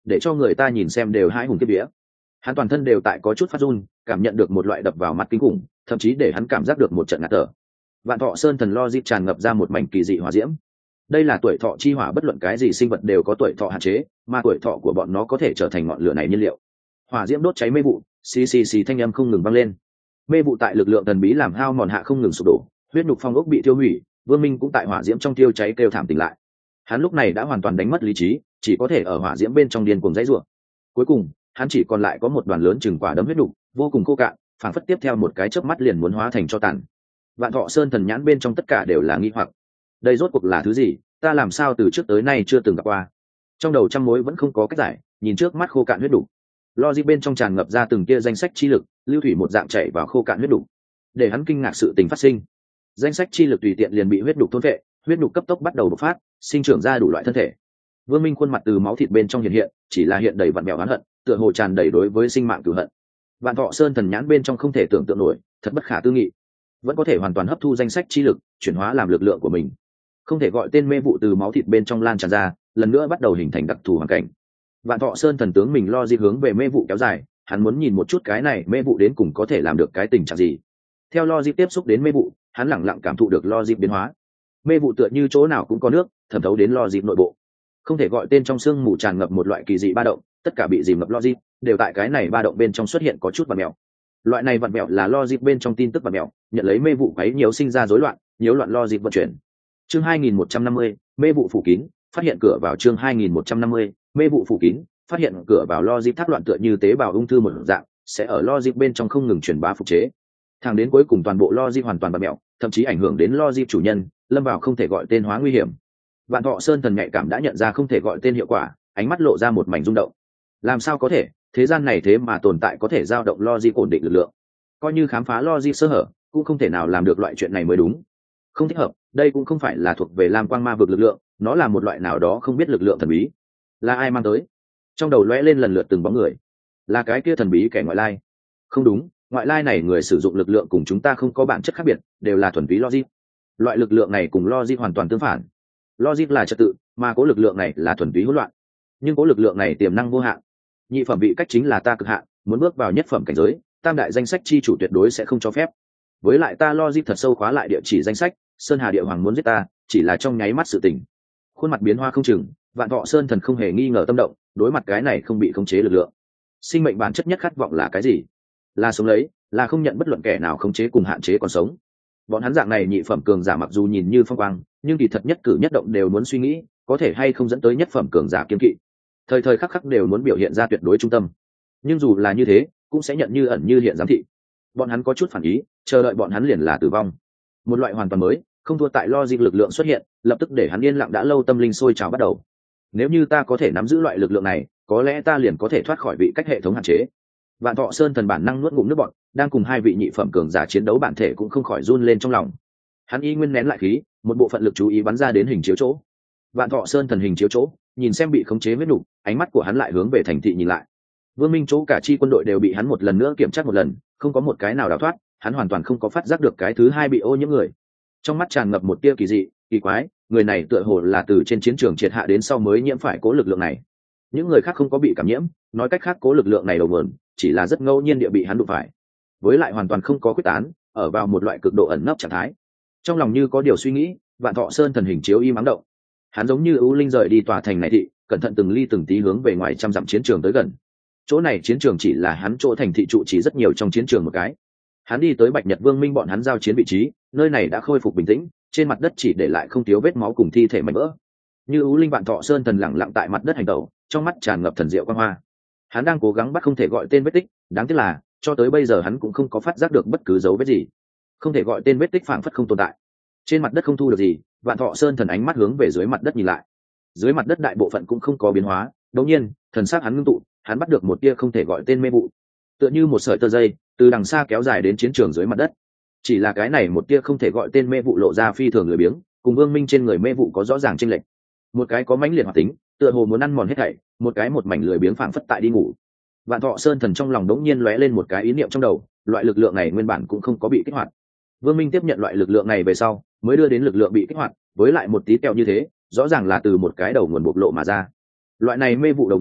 để cho người ta nhìn xem đều hãi hùng kiếp vía. Hắn toàn thân đều tại có chút phát run, cảm nhận được một loại đập vào mặt kinh khủng, thậm chí để hắn cảm giác được một trận ngạt thở. Vạn Thọ Sơn thần logic tràn ngập ra một mảnh kỳ dị hỏa diễm. Đây là tuổi thọ chi hỏa, bất luận cái gì sinh vật đều có tuổi thọ hạn chế, mà tuổi thọ của bọn nó có thể trở thành ngọn lửa này nhiên liệu. Hỏa diễm đốt cháy mê vụ, xì xì xì thanh âm không ngừng vang lên. Mê vụ tại lực lượng thần bí làm hao mòn hạ không ngừng sụp đổ, huyết nhục phong ốc bị tiêu hủy, Vương Minh cũng tại hỏa diễm trong tiêu cháy kêu thảm tỉnh lại. Hắn lúc này đã hoàn toàn đánh mất lý trí, chỉ có thể ở hỏa diễm bên trong điên cuồng dãy rủa. Cuối cùng, hắn chỉ còn lại có một đoàn lớn chừng quả đấm huyết nhục, vô cùng khô cạn, phảng phất tiếp theo một cái chớp mắt liền muốn hóa thành tro tàn. Vạn Thọ Sơn thần nhãn bên trong tất cả đều là nghi hoặc. Đây rốt cuộc là thứ gì, ta làm sao từ trước tới nay chưa từng gặp qua. Trong đầu trăm mối vẫn không có cách giải, nhìn trước mắt khô cạn huyết nhục. Logic bên trong tràn ngập ra từng tia danh sách chi lực, lưu thủy một dạng chảy vào khô cạn huyết nhục. Để hắn kinh ngạc sự tình phát sinh. Danh sách chi lực tùy tiện liền bị huyết nhục thôn phệ, huyết nhục cấp tốc bắt đầu bộc phát, sinh trưởng ra đủ loại thân thể. Vương Minh khuôn mặt từ máu thịt bên trong hiện, chỉ là hiện đầy vặn vẹo oán hận, tựa hồ tràn đầy đối với sinh mạng cửu hận. Vạn Thọ Sơn thần nhãn bên trong không thể tưởng tượng nổi, thật bất khả tư nghị. Vẫn có thể hoàn toàn hấp thu danh sách chi lực, chuyển hóa làm lực lượng của mình. Không thể gọi tên mê vụ từ máu thịt bên trong lan tràn ra, lần nữa bắt đầu hình thành đặc thù hoàn cảnh. Vạn Thọ Sơn thần tướng mình lo di hướng về mê vụ kéo dài, hắn muốn nhìn một chút cái này mê vụ đến cùng có thể làm được cái tình trạng gì. Theo lo di tiếp xúc đến mê vụ, hắn lẳng lặng cảm thụ được lo di biến hóa. Mê vụ tựa như chỗ nào cũng có nước, thẩm thấu đến lo di nội bộ. Không thể gọi tên trong xương mù tràn ngập một loại kỳ dị ba động, tất cả bị dìm ngập lo di, đều tại cái này ba động bên trong xuất hiện có chút vặn mèo. Loại này vặn mèo là lo di bên trong tin tức vặn mèo, nhận lấy mê vụ quấy nhiều sinh ra rối loạn, nhiễu loạn lo di vận chuyển. Chương 2150, mê vụ phủ kín, phát hiện cửa vào. Chương 2150, mê vụ phủ kín, phát hiện cửa vào. Logic thác loạn tựa như tế bào ung thư một dạng, sẽ ở logic bên trong không ngừng truyền bá phục chế. Thẳng đến cuối cùng toàn bộ logic hoàn toàn bật mẹo, thậm chí ảnh hưởng đến logic chủ nhân, lâm vào không thể gọi tên hóa nguy hiểm. Vạn Thọ Sơn thần nhạy cảm đã nhận ra không thể gọi tên hiệu quả, ánh mắt lộ ra một mảnh rung động. Làm sao có thể, thế gian này thế mà tồn tại có thể dao động logic ổn định lực lượng. Coi như khám phá logic sơ hở, cũng không thể nào làm được loại chuyện này mới đúng. Không thích hợp, đây cũng không phải là thuộc về Lam Quang Ma vực lực lượng, nó là một loại nào đó không biết lực lượng thần bí. Là ai mang tới? Trong đầu lóe lên lần lượt từng bóng người. Là cái kia thần bí kẻ ngoại lai? Không đúng, ngoại lai này người sử dụng lực lượng cùng chúng ta không có bản chất khác biệt, đều là thuần túy logic. Loại lực lượng này cùng logic hoàn toàn tương phản. Logic là trật tự, mà cố lực lượng này là thuần túy hỗn loạn. Nhưng cố lực lượng này tiềm năng vô hạn. Nhị phẩm vị cách chính là ta cực hạn, muốn bước vào nhất phẩm cảnh giới, tam đại danh sách chi chủ tuyệt đối sẽ không cho phép. Với lại ta logic thật sâu khóa lại địa chỉ danh sách, Sơn Hà Địa Hoàng muốn giết ta, chỉ là trong nháy mắt sự tình. Khuôn mặt biến hoa không chừng, Vạn Thọ Sơn thần không hề nghi ngờ tâm động, đối mặt cái này không bị khống chế lực lượng. Sinh mệnh bản chất nhất khát vọng là cái gì? Là sống lấy, là không nhận bất luận kẻ nào khống chế cùng hạn chế còn sống. Bọn hắn dạng này nhị phẩm cường giả mặc dù nhìn như phong quang, nhưng kỳ thật nhất cử nhất động đều muốn suy nghĩ, có thể hay không dẫn tới nhất phẩm cường giả kiên kỵ. Thời thời khắc khắc đều muốn biểu hiện ra tuyệt đối trung tâm. Nhưng dù là như thế, cũng sẽ nhận như ẩn như hiện giám thị. Bọn hắn có chút phản ý, chờ đợi bọn hắn liền là tử vong. Một loại hoàn toàn mới, không thua tại logic lực lượng xuất hiện, lập tức để hắn yên lặng đã lâu tâm linh sôi trào bắt đầu. Nếu như ta có thể nắm giữ loại lực lượng này, có lẽ ta liền có thể thoát khỏi vị cách hệ thống hạn chế. Vạn Thọ Sơn thần bản năng nuốt ngụm nước bọt, đang cùng hai vị nhị phẩm cường giả chiến đấu bản thể cũng không khỏi run lên trong lòng. Hắn y nguyên nén lại khí, một bộ phận lực chú ý bắn ra đến hình chiếu chỗ. Vạn Thọ Sơn thần hình chiếu chỗ, nhìn xem bị khống chế huyết nục, ánh mắt của hắn lại hướng về thành thị nhìn lại. Vương Minh chỗ cả chi quân đội đều bị hắn một lần nữa kiểm tra một lần, không có một cái nào đào thoát, hắn hoàn toàn không có phát giác được cái thứ hai bị ô nhiễm người. Trong mắt tràn ngập một tia kỳ dị, kỳ quái, người này tựa hồ là từ trên chiến trường triệt hạ đến sau mới nhiễm phải cố lực lượng này. Những người khác không có bị cảm nhiễm, nói cách khác cố lực lượng này đầu nguồn chỉ là rất ngẫu nhiên địa bị hắn đụng phải, với lại hoàn toàn không có quyết tán, ở vào một loại cực độ ẩn nấp trạng thái. Trong lòng như có điều suy nghĩ, Vạn Thọ Sơn thần hình chiếu im ắng động. Hắn giống như ưu linh rời đi tòa thành này thị, cẩn thận từng ly từng tí hướng về ngoài trăm dặm chiến trường tới gần. Chỗ này chiến trường chỉ là hắn chỗ thành thị trụ chỉ rất nhiều trong chiến trường một cái. Hắn đi tới Bạch Nhật Vương Minh bọn hắn giao chiến vị trí, nơi này đã khôi phục bình tĩnh, trên mặt đất chỉ để lại không thiếu vết máu cùng thi thể mảnh vỡ. Như ưu linh Vạn Thọ Sơn thần lặng lặng tại mặt đất hành tẩu, trong mắt tràn ngập thần diệu quang hoa. Hắn đang cố gắng bắt không thể gọi tên vết tích, đáng tiếc là cho tới bây giờ hắn cũng không có phát giác được bất cứ dấu vết gì. Không thể gọi tên vết tích phảng phất không tồn tại. Trên mặt đất không thu được gì, Vạn Thọ Sơn thần ánh mắt hướng về dưới mặt đất nhìn lại. Dưới mặt đất đại bộ phận cũng không có biến hóa, đột nhiên, thần sắc hắn ngưng tụ, hắn bắt được một tia không thể gọi tên mê vụ, tựa như một sợi tơ dây, từ đằng xa kéo dài đến chiến trường dưới mặt đất. Chỉ là cái này một tia không thể gọi tên mê vụ lộ ra phi thường lười biếng, cùng Vương Minh trên người mê vụ có rõ ràng chênh lệch. Một cái có mãnh liệt hoạt tính, tựa hồ muốn ăn mòn hết thảy, một cái một mảnh lười biếng phảng phất tại đi ngủ. Vạn Thọ Sơn thần trong lòng đống nhiên lóe lên một cái ý niệm trong đầu, loại lực lượng này nguyên bản cũng không có bị kích hoạt. Vương Minh tiếp nhận loại lực lượng này về sau, mới đưa đến lực lượng bị kích hoạt, với lại một tí tẹo như thế, rõ ràng là từ một cái đầu nguồn bộc lộ mà ra. Loại này mê vụ đầu nguồn,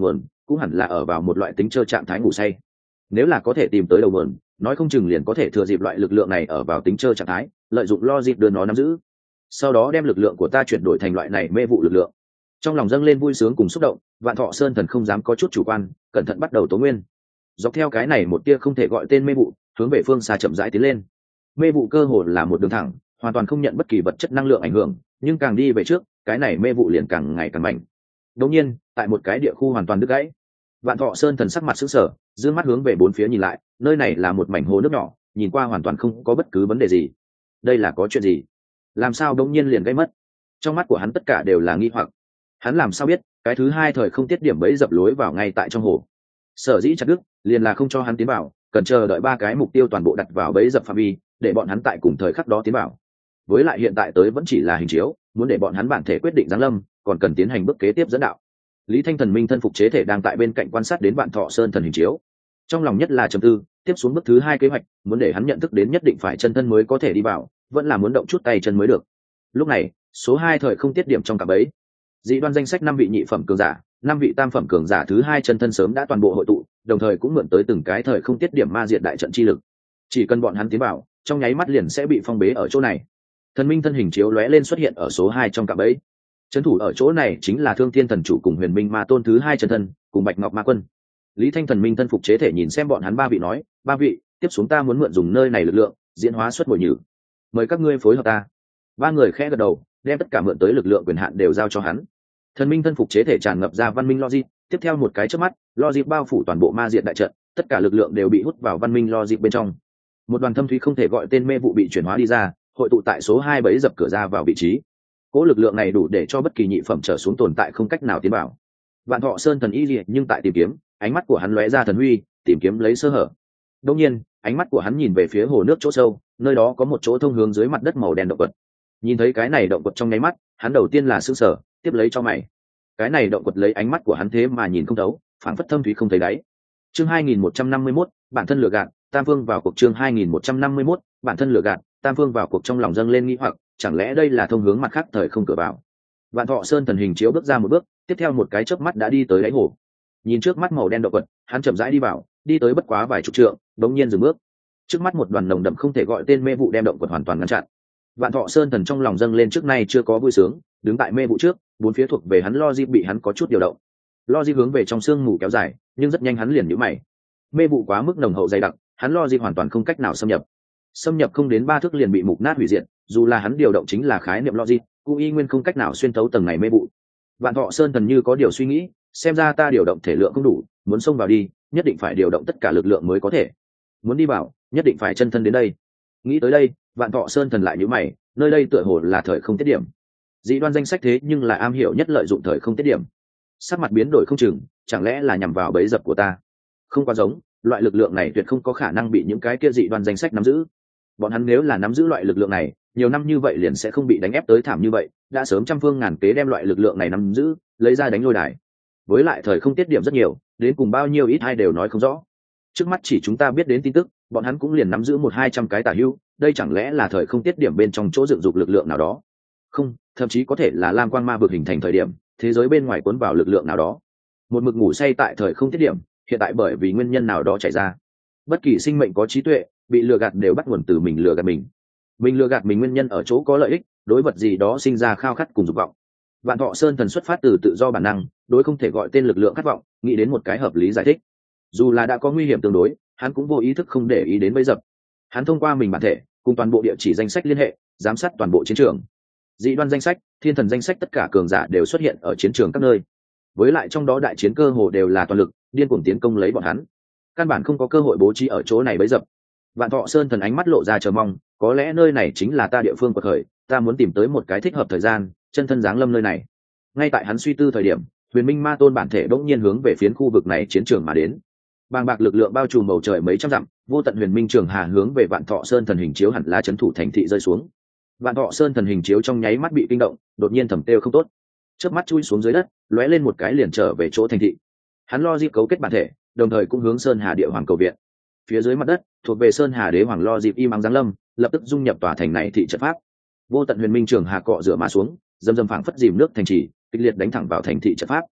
cũng hẳn là ở vào một loại tính trơ trạng thái ngủ say. Nếu là có thể tìm tới đầu nguồn, nói không chừng liền có thể thừa dịp loại lực lượng này ở vào tính trơ trạng thái, lợi dụng logic đưa nó nắm giữ, sau đó đem lực lượng của ta chuyển đổi thành loại này mê vụ lực lượng. Trong lòng dâng lên vui sướng cùng xúc động, Vạn Thọ Sơn Thần không dám có chút chủ quan, cẩn thận bắt đầu tố nguyên. Dọc theo cái này một tia không thể gọi tên mê vụ, hướng về phương xa chậm rãi tiến lên. Mê vụ cơ hồ là một đường thẳng, hoàn toàn không nhận bất kỳ vật chất năng lượng ảnh hưởng, nhưng càng đi về trước, cái này mê vụ liền càng ngày càng mạnh. Đột nhiên, tại một cái địa khu hoàn toàn đứt gãy, Vạn Thọ Sơn Thần sắc mặt sững sờ, dương mắt hướng về bốn phía nhìn lại, nơi này là một mảnh hồ nước nhỏ, nhìn qua hoàn toàn không có bất cứ vấn đề gì. Đây là có chuyện gì? Làm sao đột nhiên liền gãy mất? Trong mắt của hắn tất cả đều là nghi hoặc. Hắn làm sao biết, cái thứ hai thời không tiết điểm bẫy dập lối vào ngay tại trong hồ. Sở dĩ chặt đứt, liền là không cho hắn tiến vào, cần chờ đợi ba cái mục tiêu toàn bộ đặt vào bẫy dập phạm vi, để bọn hắn tại cùng thời khắc đó tiến vào. Với lại hiện tại tới vẫn chỉ là hình chiếu, muốn để bọn hắn bản thể quyết định giáng lâm, còn cần tiến hành bước kế tiếp dẫn đạo. Lý Thanh Thần minh thân phục chế thể đang tại bên cạnh quan sát đến Vạn Thọ Sơn Thần hình chiếu, trong lòng nhất là trầm tư, tiếp xuống bước thứ hai kế hoạch, muốn để hắn nhận thức đến nhất định phải chân thân mới có thể đi vào, vẫn là muốn động chút tay chân mới được. Lúc này, số 2 thời không tiết điểm trong cả bẫy, dị đoan danh sách 5 vị nhị phẩm cường giả, 5 vị tam phẩm cường giả thứ hai chân thân sớm đã toàn bộ hội tụ, đồng thời cũng mượn tới từng cái thời không tiết điểm ma diệt đại trận chi lực. Chỉ cần bọn hắn tiến vào, trong nháy mắt liền sẽ bị phong bế ở chỗ này. Thần minh thân hình chiếu lóe lên xuất hiện ở số 2 trong cả bẫy. Trấn thủ ở chỗ này chính là Thương Thiên Thần Chủ cùng Huyền Minh Ma Tôn thứ hai chân thân, cùng Bạch Ngọc Ma Quân. Lý Thanh Thần minh thân phục chế thể nhìn xem bọn hắn ba vị nói, ba vị, tiếp xuống ta muốn mượn dùng nơi này lực lượng, diễn hóa xuất mồi nhử. Mời các ngươi phối hợp ta. Ba người khẽ gật đầu, đem tất cả mượn tới lực lượng quyền hạn đều giao cho hắn. Thần minh thân phục chế thể tràn ngập ra văn minh logic, tiếp theo một cái chớp mắt, logic bao phủ toàn bộ ma diệt đại trận, tất cả lực lượng đều bị hút vào văn minh logic bên trong. Một đoàn thâm thúy không thể gọi tên mê vụ bị chuyển hóa đi ra, hội tụ tại số 2 bẫy dập cửa ra vào vị trí. Cỗ lực lượng này đủ để cho bất kỳ nhị phẩm trở xuống tồn tại không cách nào tiến vào. Vạn Thọ Sơn Thần y liệt nhưng tại tìm kiếm, ánh mắt của hắn lóe ra thần huy, tìm kiếm lấy sơ hở. Đương nhiên, ánh mắt của hắn nhìn về phía hồ nước chỗ sâu, nơi đó có một chỗ thông hướng dưới mặt đất màu đen động vật. Nhìn thấy cái này động vật trong nháy mắt, hắn đầu tiên là sửng sở, tiếp lấy cho mày. Cái này động vật lấy ánh mắt của hắn thế mà nhìn không thấu, phảng phất thâm thúy không thấy đáy. Chương 2151, bản thân lừa gạt, Tam Phương vào cuộc. Chương 2151, bản thân lừa gạt, Tam Phương vào cuộc. Trong lòng dâng lên nghi hoặc, chẳng lẽ đây là thông hướng mặt khác thời không cửa vào. Vạn Thọ Sơn Thần hình chiếu bước ra một bước, tiếp theo một cái chớp mắt đã đi tới đáy hồ. Nhìn trước mắt màu đen động vật, hắn chậm rãi đi vào, đi tới bất quá vài chục trượng, bỗng nhiên dừng bước. Trước mắt một đoàn nồng đậm không thể gọi tên mê vụ đem động vật hoàn toàn ngăn chặn. Vạn Thọ Sơn Thần trong lòng dâng lên trước nay chưa có vui sướng, đứng tại mê vụ trước, bốn phía thuộc về hắn logic bị hắn có chút điều động. Logic hướng về trong sương mù kéo dài, nhưng rất nhanh hắn liền nhíu mày. Mê vụ quá mức nồng hậu dày đặc, hắn logic hoàn toàn không cách nào xâm nhập. Xâm nhập không đến 3 thước liền bị mục nát hủy diệt, dù là hắn điều động chính là khái niệm logic, cũng y nguyên không cách nào xuyên thấu tầng này mê vụ. Vạn Thọ Sơn Thần như có điều suy nghĩ, xem ra ta điều động thể lượng không đủ, muốn xông vào đi, nhất định phải điều động tất cả lực lượng mới có thể. Muốn đi vào, nhất định phải chân thân đến đây. Nghĩ tới đây, Vạn Thọ Sơn Thần lại nhíu mày, nơi đây tựa hồ là thời không tiết điểm. Dị đoan danh sách thế nhưng là am hiểu nhất lợi dụng thời không tiết điểm. Sắc mặt biến đổi không chừng, chẳng lẽ là nhằm vào bẫy dập của ta? Không quá giống, loại lực lượng này tuyệt không có khả năng bị những cái kia dị đoan danh sách nắm giữ. Bọn hắn nếu là nắm giữ loại lực lượng này, nhiều năm như vậy liền sẽ không bị đánh ép tới thảm như vậy, đã sớm trăm phương ngàn kế đem loại lực lượng này nắm giữ, lấy ra đánh lôi đài. Với lại thời không tiết điểm rất nhiều, đến cùng bao nhiêu ít hay đều nói không rõ. Trước mắt chỉ chúng ta biết đến tin tức, bọn hắn cũng liền nắm giữ 100-200 cái tả hữu, đây chẳng lẽ là thời không tiết điểm bên trong chỗ dựng dục lực lượng nào đó? Không, thậm chí có thể là lam quang ma vực hình thành thời điểm, thế giới bên ngoài cuốn vào lực lượng nào đó. Một mực ngủ say tại thời không tiết điểm, hiện tại bởi vì nguyên nhân nào đó chạy ra. Bất kỳ sinh mệnh có trí tuệ, bị lừa gạt đều bắt nguồn từ mình lừa gạt mình. Mình lừa gạt mình nguyên nhân ở chỗ có lợi ích, đối vật gì đó sinh ra khao khát cùng dục vọng. Vạn Thọ Sơn Thần xuất phát từ tự do bản năng, đối không thể gọi tên lực lượng khát vọng, nghĩ đến một cái hợp lý giải thích. Dù là đã có nguy hiểm tương đối, hắn cũng vô ý thức không để ý đến bẫy dập. Hắn thông qua mình bản thể, cùng toàn bộ địa chỉ danh sách liên hệ, giám sát toàn bộ chiến trường. Dị đoan danh sách, thiên thần danh sách tất cả cường giả đều xuất hiện ở chiến trường các nơi. Với lại trong đó đại chiến cơ hồ đều là toàn lực, điên cuồng tiến công lấy bọn hắn. Căn bản không có cơ hội bố trí ở chỗ này bẫy dập. Vạn Thọ Sơn Thần ánh mắt lộ ra chờ mong, có lẽ nơi này chính là ta địa phương quật khởi, ta muốn tìm tới một cái thích hợp thời gian, chân thân giáng lâm nơi này. Ngay tại hắn suy tư thời điểm, Huyền Minh Ma Tôn bản thể bỗng nhiên hướng về phiến khu vực này chiến trường mà đến. Bàng bạc lực lượng bao trùm bầu trời mấy trăm dặm, vô tận huyền minh trường hà hướng về Vạn Thọ Sơn Thần hình chiếu hẳn là trấn thủ thành thị rơi xuống. Vạn Thọ Sơn Thần hình chiếu trong nháy mắt bị kinh động, đột nhiên thầm têu không tốt. Chớp mắt chui xuống dưới đất, lóe lên một cái liền trở về chỗ thành thị. Hắn lo dịp cấu kết bản thể, đồng thời cũng hướng Sơn Hà Địa Hoàng cầu viện. Phía dưới mặt đất, thuộc về Sơn Hà Đế Hoàng lo dịp im ắng giáng lâm, lập tức dung nhập tòa thành này thị trận pháp. Vô tận huyền minh trường hà cọ rửa mà xuống, dầm dầm phảng phất dìm nước thành trì, kịch liệt đánh thẳng vào thành thị trận pháp.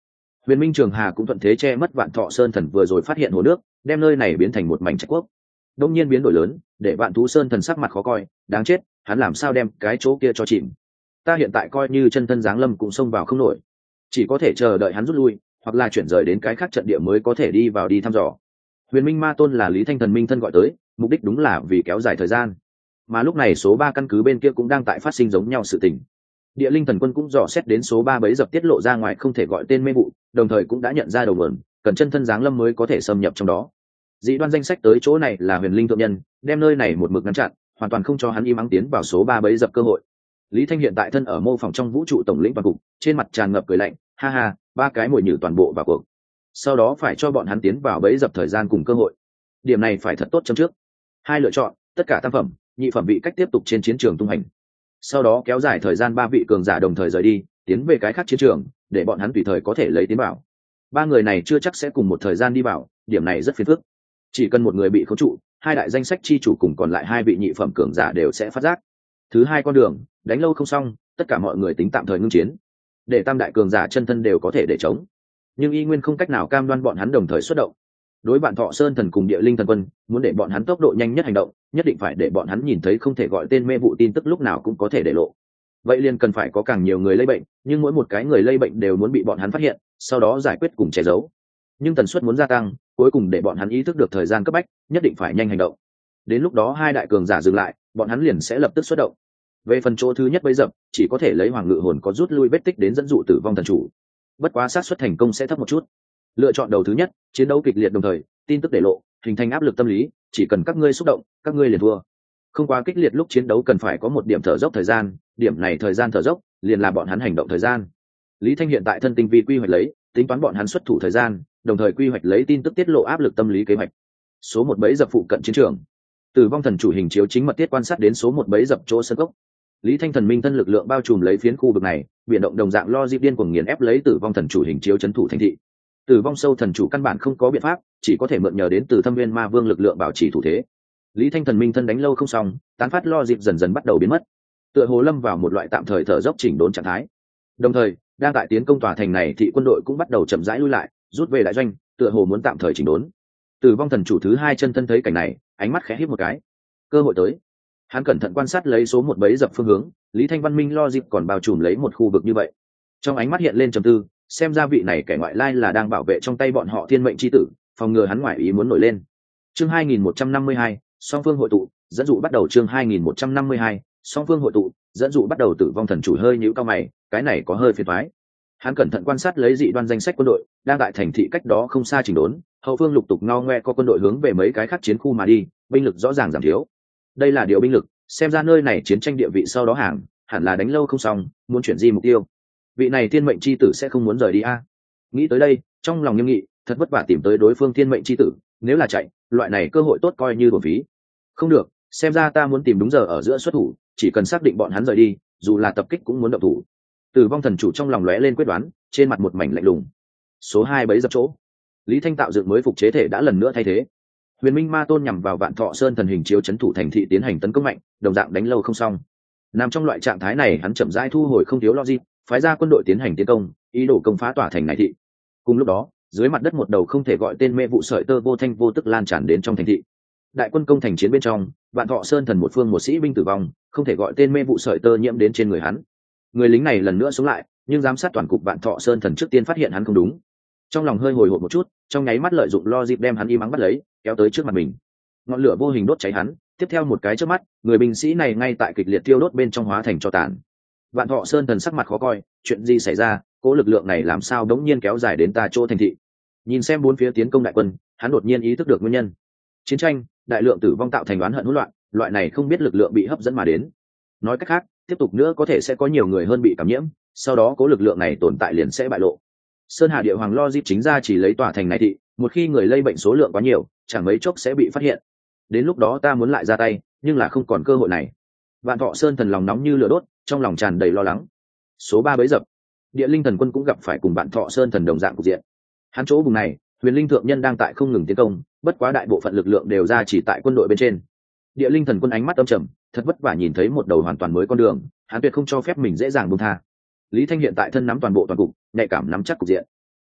Huyền Minh Trường Hà cũng thuận thế che mất Vạn Thọ Sơn Thần vừa rồi phát hiện hồ nước, đem nơi này biến thành một mảnh trạch quốc. Đông nhiên biến đổi lớn, để Vạn Thú Sơn Thần sắc mặt khó coi, đáng chết, hắn làm sao đem cái chỗ kia cho chìm. Ta hiện tại coi như chân thân giáng lâm cũng xông vào không nổi, chỉ có thể chờ đợi hắn rút lui, hoặc là chuyển rời đến cái khác trận địa mới có thể đi vào đi thăm dò. Huyền Minh Ma Tôn là Lý Thanh Thần Minh thân gọi tới, mục đích đúng là vì kéo dài thời gian. Mà lúc này số 3 căn cứ bên kia cũng đang tại phát sinh giống nhau sự tình. Địa Linh Thần Quân cũng dò xét đến số 3 bấy dập tiết lộ ra ngoài không thể gọi tên mê vụ, đồng thời cũng đã nhận ra đầu mượn, cần chân thân giáng lâm mới có thể xâm nhập trong đó. Dị đoan danh sách tới chỗ này là Huyền Linh thượng nhân, đem nơi này một mực ngăn chặn, hoàn toàn không cho hắn im ắng tiến vào số 3 bấy dập cơ hội. Lý Thanh hiện tại thân ở mô phỏng trong vũ trụ tổng lĩnh toàn cục, trên mặt tràn ngập cười lạnh, ha ha, ba cái mồi nhử toàn bộ vào cuộc. Sau đó phải cho bọn hắn tiến vào bấy dập thời gian cùng cơ hội. Điểm này phải thật tốt chấm trước. Hai lựa chọn, tất cả tam phẩm, nhị phẩm vị cách tiếp tục trên chiến trường tung hành. Sau đó kéo dài thời gian ba vị cường giả đồng thời rời đi, tiến về cái khác chiến trường, để bọn hắn tùy thời có thể lấy tiến bảo. Ba người này chưa chắc sẽ cùng một thời gian đi vào, điểm này rất phiền phức. Chỉ cần một người bị khống trụ, hai đại danh sách chi chủ cùng còn lại hai vị nhị phẩm cường giả đều sẽ phát giác. Thứ hai con đường, đánh lâu không xong, tất cả mọi người tính tạm thời ngưng chiến, để tam đại cường giả chân thân đều có thể để chống, nhưng y nguyên không cách nào cam đoan bọn hắn đồng thời xuất động. Đối bạn Thọ Sơn Thần cùng Địa Linh Thần Quân, muốn để bọn hắn tốc độ nhanh nhất hành động, nhất định phải để bọn hắn nhìn thấy không thể gọi tên mê vụ tin tức lúc nào cũng có thể để lộ. Vậy liền cần phải có càng nhiều người lây bệnh, nhưng mỗi một cái người lây bệnh đều muốn bị bọn hắn phát hiện, sau đó giải quyết cùng che giấu. Nhưng tần suất muốn gia tăng, cuối cùng để bọn hắn ý thức được thời gian cấp bách, nhất định phải nhanh hành động. Đến lúc đó hai đại cường giả dừng lại, bọn hắn liền sẽ lập tức xuất động. Về phần chỗ thứ nhất bấy dập, chỉ có thể lấy Hoàng Ngự Hồn có rút lui vết tích đến dẫn dụ tử vong thần chủ. Bất quá xác suất thành công sẽ thấp một chút. Lựa chọn đầu thứ nhất, chiến đấu kịch liệt đồng thời, tin tức để lộ, hình thành áp lực tâm lý, chỉ cần các ngươi xúc động, các ngươi liền thua. Không quá kịch liệt lúc chiến đấu cần phải có một điểm thở dốc thời gian, điểm này thời gian thở dốc, liền là bọn hắn hành động thời gian. Lý Thanh hiện tại thân tinh vi quy hoạch lấy, tính toán bọn hắn xuất thủ thời gian, đồng thời quy hoạch lấy tin tức tiết lộ áp lực tâm lý kế hoạch. Số 1 bấy dập phụ cận chiến trường. Tử vong thần chủ hình chiếu chính mật tiết quan sát đến số 1 bấy dập chỗ sân gốc. Lý Thanh thần minh thân lực lượng bao trùm lấy phiến khu vực này, biển động đồng dạng lo dịp điên cuồng nghiền ép lấy tử vong thần chủ hình chiếu trấn thủ thành thị. Tử vong sâu thần chủ căn bản không có biện pháp, chỉ có thể mượn nhờ đến từ Thâm Viên Ma Vương lực lượng bảo trì thủ thế. Lý Thanh thần minh thân đánh lâu không xong, tán phát lo dịp dần dần bắt đầu biến mất, tựa hồ lâm vào một loại tạm thời thở dốc chỉnh đốn trạng thái. Đồng thời, đang tại tiến công tòa thành này thị quân đội cũng bắt đầu chậm rãi lui lại, rút về đại doanh, tựa hồ muốn tạm thời chỉnh đốn. Tử vong thần chủ thứ hai chân thân thấy cảnh này, ánh mắt khẽ híp một cái. Cơ hội tới. Hắn cẩn thận quan sát lấy số 1 bấy dập phương hướng, Lý Thanh văn minh lo dịp còn bao trùm lấy một khu vực như vậy. Trong ánh mắt hiện lên trầm tư, xem ra vị này kẻ ngoại lai là đang bảo vệ trong tay bọn họ thiên mệnh chi tử, phòng ngừa hắn ngoại ý muốn nổi lên. Chương 2152, song phương hội tụ, dẫn dụ bắt đầu. Chương 2152, song phương hội tụ, dẫn dụ bắt đầu. Tử vong thần chủ hơi nhíu cao mày, cái này có hơi phiền toái. Hắn cẩn thận quan sát lấy dị đoan danh sách quân đội, đang tại thành thị cách đó không xa chỉnh đốn, hậu phương lục tục ngao ngoe có quân đội hướng về mấy cái khác chiến khu mà đi, binh lực rõ ràng giảm thiếu. Đây là điều binh lực, xem ra nơi này chiến tranh địa vị sau đó hàng, hẳn là đánh lâu không xong, muốn chuyển di mục tiêu. Vị này thiên mệnh chi tử sẽ không muốn rời đi a. Nghĩ tới đây, trong lòng nghiêm nghị, thật vất vả tìm tới đối phương thiên mệnh chi tử, nếu là chạy, loại này cơ hội tốt coi như uổng phí. Không được, xem ra ta muốn tìm đúng giờ ở giữa xuất thủ, chỉ cần xác định bọn hắn rời đi, dù là tập kích cũng muốn động thủ. Tử vong thần chủ trong lòng lóe lên quyết đoán, trên mặt một mảnh lạnh lùng. Số 2 bấy dập chỗ. Lý Thanh tạo dựng mới phục chế thể đã lần nữa thay thế. Huyền Minh Ma Tôn nhằm vào Vạn Thọ Sơn thần hình chiếu trấn thủ thành thị tiến hành tấn công mạnh, đồng dạng đánh lâu không xong. Nằm trong loại trạng thái này, hắn chậm rãi thu hồi không thiếu logic, phái ra quân đội tiến hành tiến công, ý đồ công phá tòa thành này thị. Cùng lúc đó, dưới mặt đất một đầu không thể gọi tên mê vụ sợi tơ vô thanh vô tức lan tràn đến trong thành thị. Đại quân công thành chiến bên trong, Vạn Thọ Sơn thần một phương một sĩ binh tử vong, không thể gọi tên mê vụ sợi tơ nhiễm đến trên người hắn. Người lính này lần nữa sống lại, nhưng giám sát toàn cục Vạn Thọ Sơn thần trước tiên phát hiện hắn không đúng. Trong lòng hơi hồi hộp một chút, trong nháy mắt lợi dụng logic đem hắn im ắng bắt lấy, kéo tới trước mặt mình. Ngọn lửa vô hình đốt cháy hắn, tiếp theo một cái chớp mắt, người binh sĩ này ngay tại kịch liệt tiêu đốt bên trong hóa thành tro tàn. Vạn Thọ Sơn thần sắc mặt khó coi, chuyện gì xảy ra, cố lực lượng này làm sao đống nhiên kéo dài đến ta chỗ thành thị. Nhìn xem bốn phía tiến công đại quân, hắn đột nhiên ý thức được nguyên nhân. Chiến tranh, đại lượng tử vong tạo thành oán hận hỗn loạn, loại này không biết lực lượng bị hấp dẫn mà đến. Nói cách khác, tiếp tục nữa có thể sẽ có nhiều người hơn bị cảm nhiễm, sau đó cố lực lượng này tồn tại liền sẽ bại lộ. Sơn Hà Địa Hoàng logic chính ra chỉ lấy tòa thành này thị, một khi người lây bệnh số lượng quá nhiều, chẳng mấy chốc sẽ bị phát hiện. Đến lúc đó ta muốn lại ra tay, nhưng là không còn cơ hội này. Vạn Thọ Sơn thần lòng nóng như lửa đốt, trong lòng tràn đầy lo lắng. Số 3 bấy dập. Địa Linh thần quân cũng gặp phải cùng Vạn Thọ Sơn thần đồng dạng cục diện. Hắn chỗ vùng này, Huyền Linh thượng nhân đang tại không ngừng tiến công, bất quá đại bộ phận lực lượng đều ra chỉ tại quân đội bên trên. Địa Linh thần quân ánh mắt âm trầm, thật vất vả nhìn thấy một đầu hoàn toàn mới con đường, hắn tuyệt không cho phép mình dễ dàng buông tha. Lý Thanh hiện tại thân nắm toàn bộ toàn cục, nhạy cảm nắm chắc cục diện.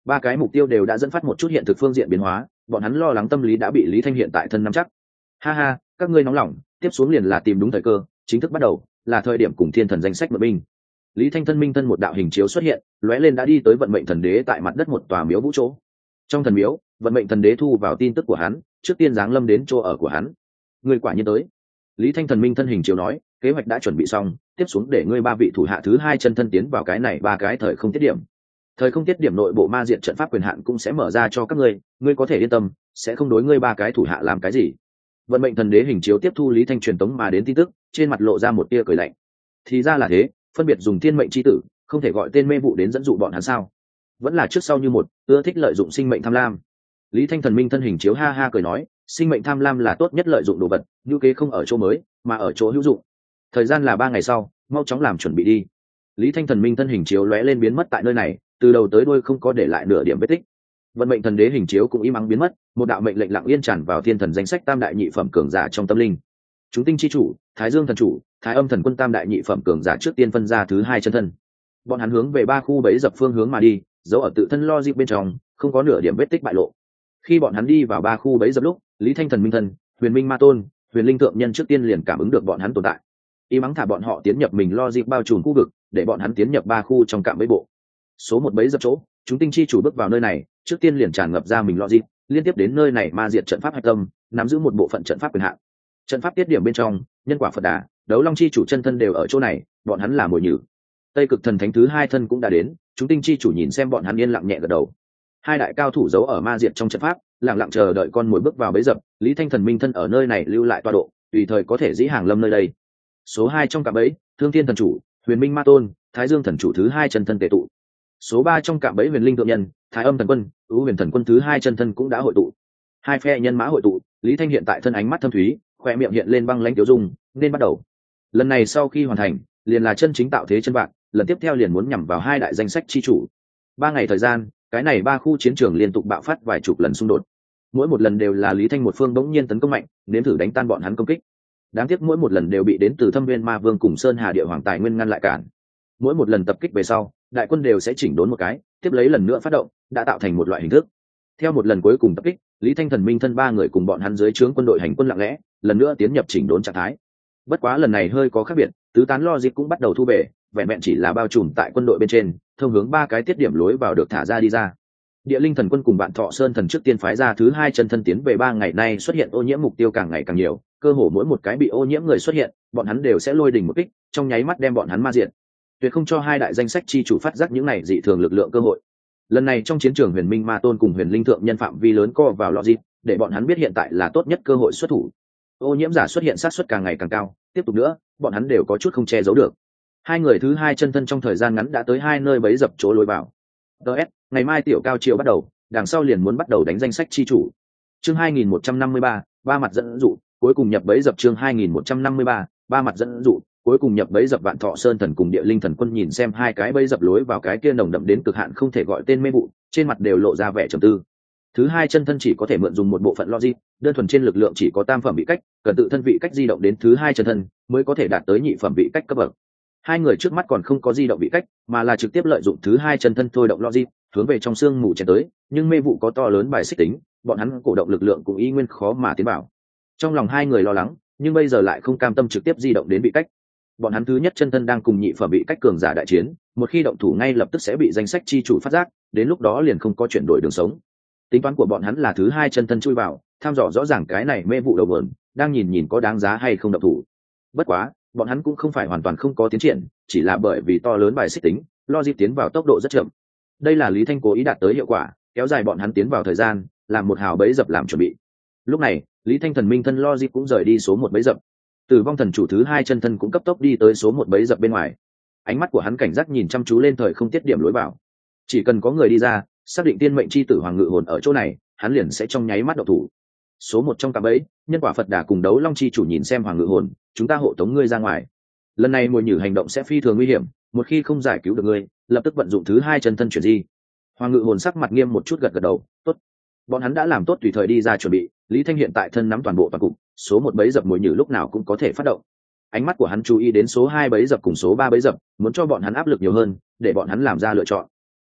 ba cái mục tiêu đều đã dẫn phát một chút hiện thực phương diện biến hóa, bọn hắn lo lắng tâm lý đã bị Lý Thanh hiện tại thân nắm chắc. Ha ha, các ngươi nóng lòng, tiếp xuống liền là tìm đúng thời cơ, chính thức bắt đầu, là thời điểm cùng thiên thần danh sách mượn binh. Lý Thanh thân minh thân một đạo hình chiếu xuất hiện, lóe lên đã đi tới vận mệnh thần đế tại mặt đất một tòa miếu vũ chỗ. Trong thần miếu, vận mệnh thần đế thu vào tin tức của hắn, trước tiên giáng lâm đến chỗ ở của hắn. Người quả nhiên tới. Lý Thanh thần minh thân hình chiếu nói, kế hoạch đã chuẩn bị xong, tiếp xuống để ngươi ba vị thủ hạ thứ hai chân thân tiến vào cái này ba cái thời không tiết điểm. Thời không tiết điểm nội bộ ma diện trận pháp quyền hạn cũng sẽ mở ra cho các ngươi, ngươi có thể yên tâm, sẽ không đối ngươi ba cái thủ hạ làm cái gì. Vận mệnh thần đế hình chiếu tiếp thu Lý Thanh truyền tống mà đến tin tức, trên mặt lộ ra một tia cười lạnh. Thì ra là thế, phân biệt dùng thiên mệnh chi tử, không thể gọi tên mê vụ đến dẫn dụ bọn hắn sao? Vẫn là trước sau như một, ưa thích lợi dụng sinh mệnh tham lam. Lý Thanh thần minh thân hình chiếu ha ha cười nói, sinh mệnh tham lam là tốt nhất lợi dụng đồ vật, như kế không ở chỗ mới, mà ở chỗ hữu dụng. Thời gian là 3 ngày sau, mau chóng làm chuẩn bị đi. Lý Thanh thần minh thân hình chiếu lóe lên biến mất tại nơi này, từ đầu tới đuôi không có để lại nửa điểm vết tích. Vận mệnh thần đế hình chiếu cũng im ắng biến mất, một đạo mệnh lệnh lặng yên tràn vào thiên thần danh sách tam đại nhị phẩm cường giả trong tâm linh. Chúng tinh chi chủ, Thái Dương thần chủ, Thái Âm thần quân tam đại nhị phẩm cường giả trước tiên phân ra thứ hai chân thân. Bọn hắn hướng về ba khu bẫy dập phương hướng mà đi, giấu ở tự thân logic bên trong, không có nửa điểm vết tích bại lộ. Khi bọn hắn đi vào ba khu bẫy dập lúc, Lý Thanh thần minh thân, Huyền Minh Ma Tôn, Huyền Linh thượng nhân trước tiên liền cảm ứng được bọn hắn tồn tại. Im ắng thả bọn họ tiến nhập mình logic bao trùm khu vực, để bọn hắn tiến nhập ba khu trong cạm bẫy bộ. Số một bẫy dập chỗ, chúng tinh chi chủ bước vào nơi này, trước tiên liền tràn ngập ra mình logic, liên tiếp đến nơi này ma diệt trận pháp hạch tâm, nắm giữ một bộ phận trận pháp quyền hạn. Trận pháp tiết điểm bên trong, nhân quả Phật Đà, Đấu Long chi chủ chân thân đều ở chỗ này, bọn hắn là mồi nhử. Tây Cực thần thánh thứ hai thân cũng đã đến, chúng tinh chi chủ nhìn xem bọn hắn yên lặng nhẹ gật đầu. Hai đại cao thủ giấu ở ma diệt trong trận pháp, lặng lặng chờ đợi con mồi bước vào bẫy dập. Lý Thanh thần minh thân ở nơi này lưu lại tọa độ, tùy thời có thể dĩ hàng lâm nơi đây. Số 2 trong cạm bẫy, Thương Thiên thần chủ, Huyền Minh Ma Tôn, Thái Dương thần chủ thứ hai chân thân tề tụ. Số 3 trong cạm bẫy Huyền Linh thượng nhân, Thái Âm thần quân, Ưu Huyền thần quân thứ hai chân thân cũng đã hội tụ. Hai phe nhân mã hội tụ, Lý Thanh hiện tại thân ánh mắt thâm thúy, khoe miệng hiện lên băng lãnh tiêu dung, nên bắt đầu. Lần này sau khi hoàn thành, liền là chân chính tạo thế chân vạn, lần tiếp theo liền muốn nhằm vào hai đại danh sách chi chủ. 3 ngày thời gian, cái này ba khu chiến trường liên tục bạo phát vài chục lần xung đột. Mỗi một lần đều là Lý Thanh một phương bỗng nhiên tấn công mạnh, nếm thử đánh tan bọn hắn công kích. Đáng tiếc mỗi một lần đều bị đến từ Thâm Viên Ma Vương cùng Sơn Hà Địa Hoàng tài nguyên ngăn lại cản. Mỗi một lần tập kích về sau, đại quân đều sẽ chỉnh đốn một cái, tiếp lấy lần nữa phát động, đã tạo thành một loại hình thức. Theo một lần cuối cùng tập kích, Lý Thanh thần minh thân ba người cùng bọn hắn dưới trướng quân đội hành quân lặng lẽ, lần nữa tiến nhập chỉnh đốn trạng thái. Bất quá lần này hơi có khác biệt, tứ tán logic cũng bắt đầu thu về, vẹn vẹn chỉ là bao trùm tại quân đội bên trên, thông hướng ba cái tiết điểm lối vào được thả ra đi ra. Địa Linh thần quân cùng Vạn Thọ Sơn thần trước tiên phái ra thứ hai chân thân tiến về 3 ngày nay xuất hiện ô nhiễm mục tiêu càng ngày càng nhiều, cơ hồ mỗi một cái bị ô nhiễm người xuất hiện, bọn hắn đều sẽ lôi đỉnh một kích, trong nháy mắt đem bọn hắn ma diệt. Tuyệt không cho hai đại danh sách chi chủ phát giác những này dị thường lực lượng cơ hội. Lần này trong chiến trường Huyền Minh Ma Tôn cùng Huyền Linh thượng nhân phạm vi lớn co vào logic, để bọn hắn biết hiện tại là tốt nhất cơ hội xuất thủ. Ô nhiễm giả xuất hiện sát suất càng ngày càng cao, tiếp tục nữa, bọn hắn đều có chút không che giấu được. Hai người thứ hai chân thân trong thời gian ngắn đã tới hai nơi bẫy dập chỗ lối vào. DS, ngày mai tiểu cao chiều bắt đầu, đằng sau liền muốn bắt đầu đánh danh sách chi chủ. Chương 2153, ba mặt dẫn dụ, cuối cùng nhập bẫy dập chương 2153, ba mặt dẫn dụ, cuối cùng nhập bẫy dập. Vạn Thọ Sơn thần cùng Địa Linh thần quân nhìn xem hai cái bẫy dập lối vào cái kia nồng đậm đến cực hạn không thể gọi tên mê vụ, trên mặt đều lộ ra vẻ trầm tư. Thứ hai chân thân chỉ có thể mượn dùng một bộ phận logic, đơn thuần trên lực lượng chỉ có tam phẩm vị cách, cần tự thân vị cách di động đến thứ hai chân thân mới có thể đạt tới nhị phẩm vị cách cấp bậc. Hai người trước mắt còn không có di động vị cách, mà là trực tiếp lợi dụng thứ hai chân thân thôi động logic, hướng về trong xương mù chém tới, nhưng mê vụ có to lớn bài xích tính, bọn hắn cổ động lực lượng cũng y nguyên khó mà tiến vào. Trong lòng hai người lo lắng, nhưng bây giờ lại không cam tâm trực tiếp di động đến vị cách. Bọn hắn thứ nhất chân thân đang cùng nhị phẩm vị cách cường giả đại chiến, một khi động thủ ngay lập tức sẽ bị danh sách chi chủ phát giác, đến lúc đó liền không có chuyển đổi đường sống. Tính toán của bọn hắn là thứ hai chân thân chui vào, thăm dò rõ ràng cái này mê vụ đầu vườn, đang nhìn có đáng giá hay không động thủ. Bất quá, bọn hắn cũng không phải hoàn toàn không có tiến triển, chỉ là bởi vì to lớn bài xích tính, logic tiến vào tốc độ rất chậm. Đây là Lý Thanh cố ý đạt tới hiệu quả, kéo dài bọn hắn tiến vào thời gian, làm một hào bẫy dập làm chuẩn bị. Lúc này, Lý Thanh thần minh thân logic cũng rời đi số một bẫy dập. Tử vong thần chủ thứ hai chân thân cũng cấp tốc đi tới số một bẫy dập bên ngoài. Ánh mắt của hắn cảnh giác nhìn chăm chú lên thời không tiết điểm lối vào. Chỉ cần có người đi ra, xác định tiên mệnh chi tử hoàng ngự hồn ở chỗ này, hắn liền sẽ trong nháy mắt động thủ. Số một trong cạm bẫy, nhân quả Phật Đà cùng Đấu Long chi chủ nhìn xem hoàng ngự hồn, chúng ta hộ tống ngươi ra ngoài. Lần này mồi nhử hành động sẽ phi thường nguy hiểm, một khi không giải cứu được ngươi, lập tức vận dụng thứ hai chân thân chuyển di. Hoàng ngự hồn sắc mặt nghiêm một chút gật gật đầu, tốt. Bọn hắn đã làm tốt tùy thời đi ra chuẩn bị. Lý Thanh hiện tại thân nắm toàn bộ toàn cục, số một bẫy dập mồi nhử lúc nào cũng có thể phát động. Ánh mắt của hắn chú ý đến số 2 bẫy dập cùng số 3 bẫy dập, muốn cho bọn hắn áp lực nhiều hơn, để bọn hắn làm ra lựa chọn.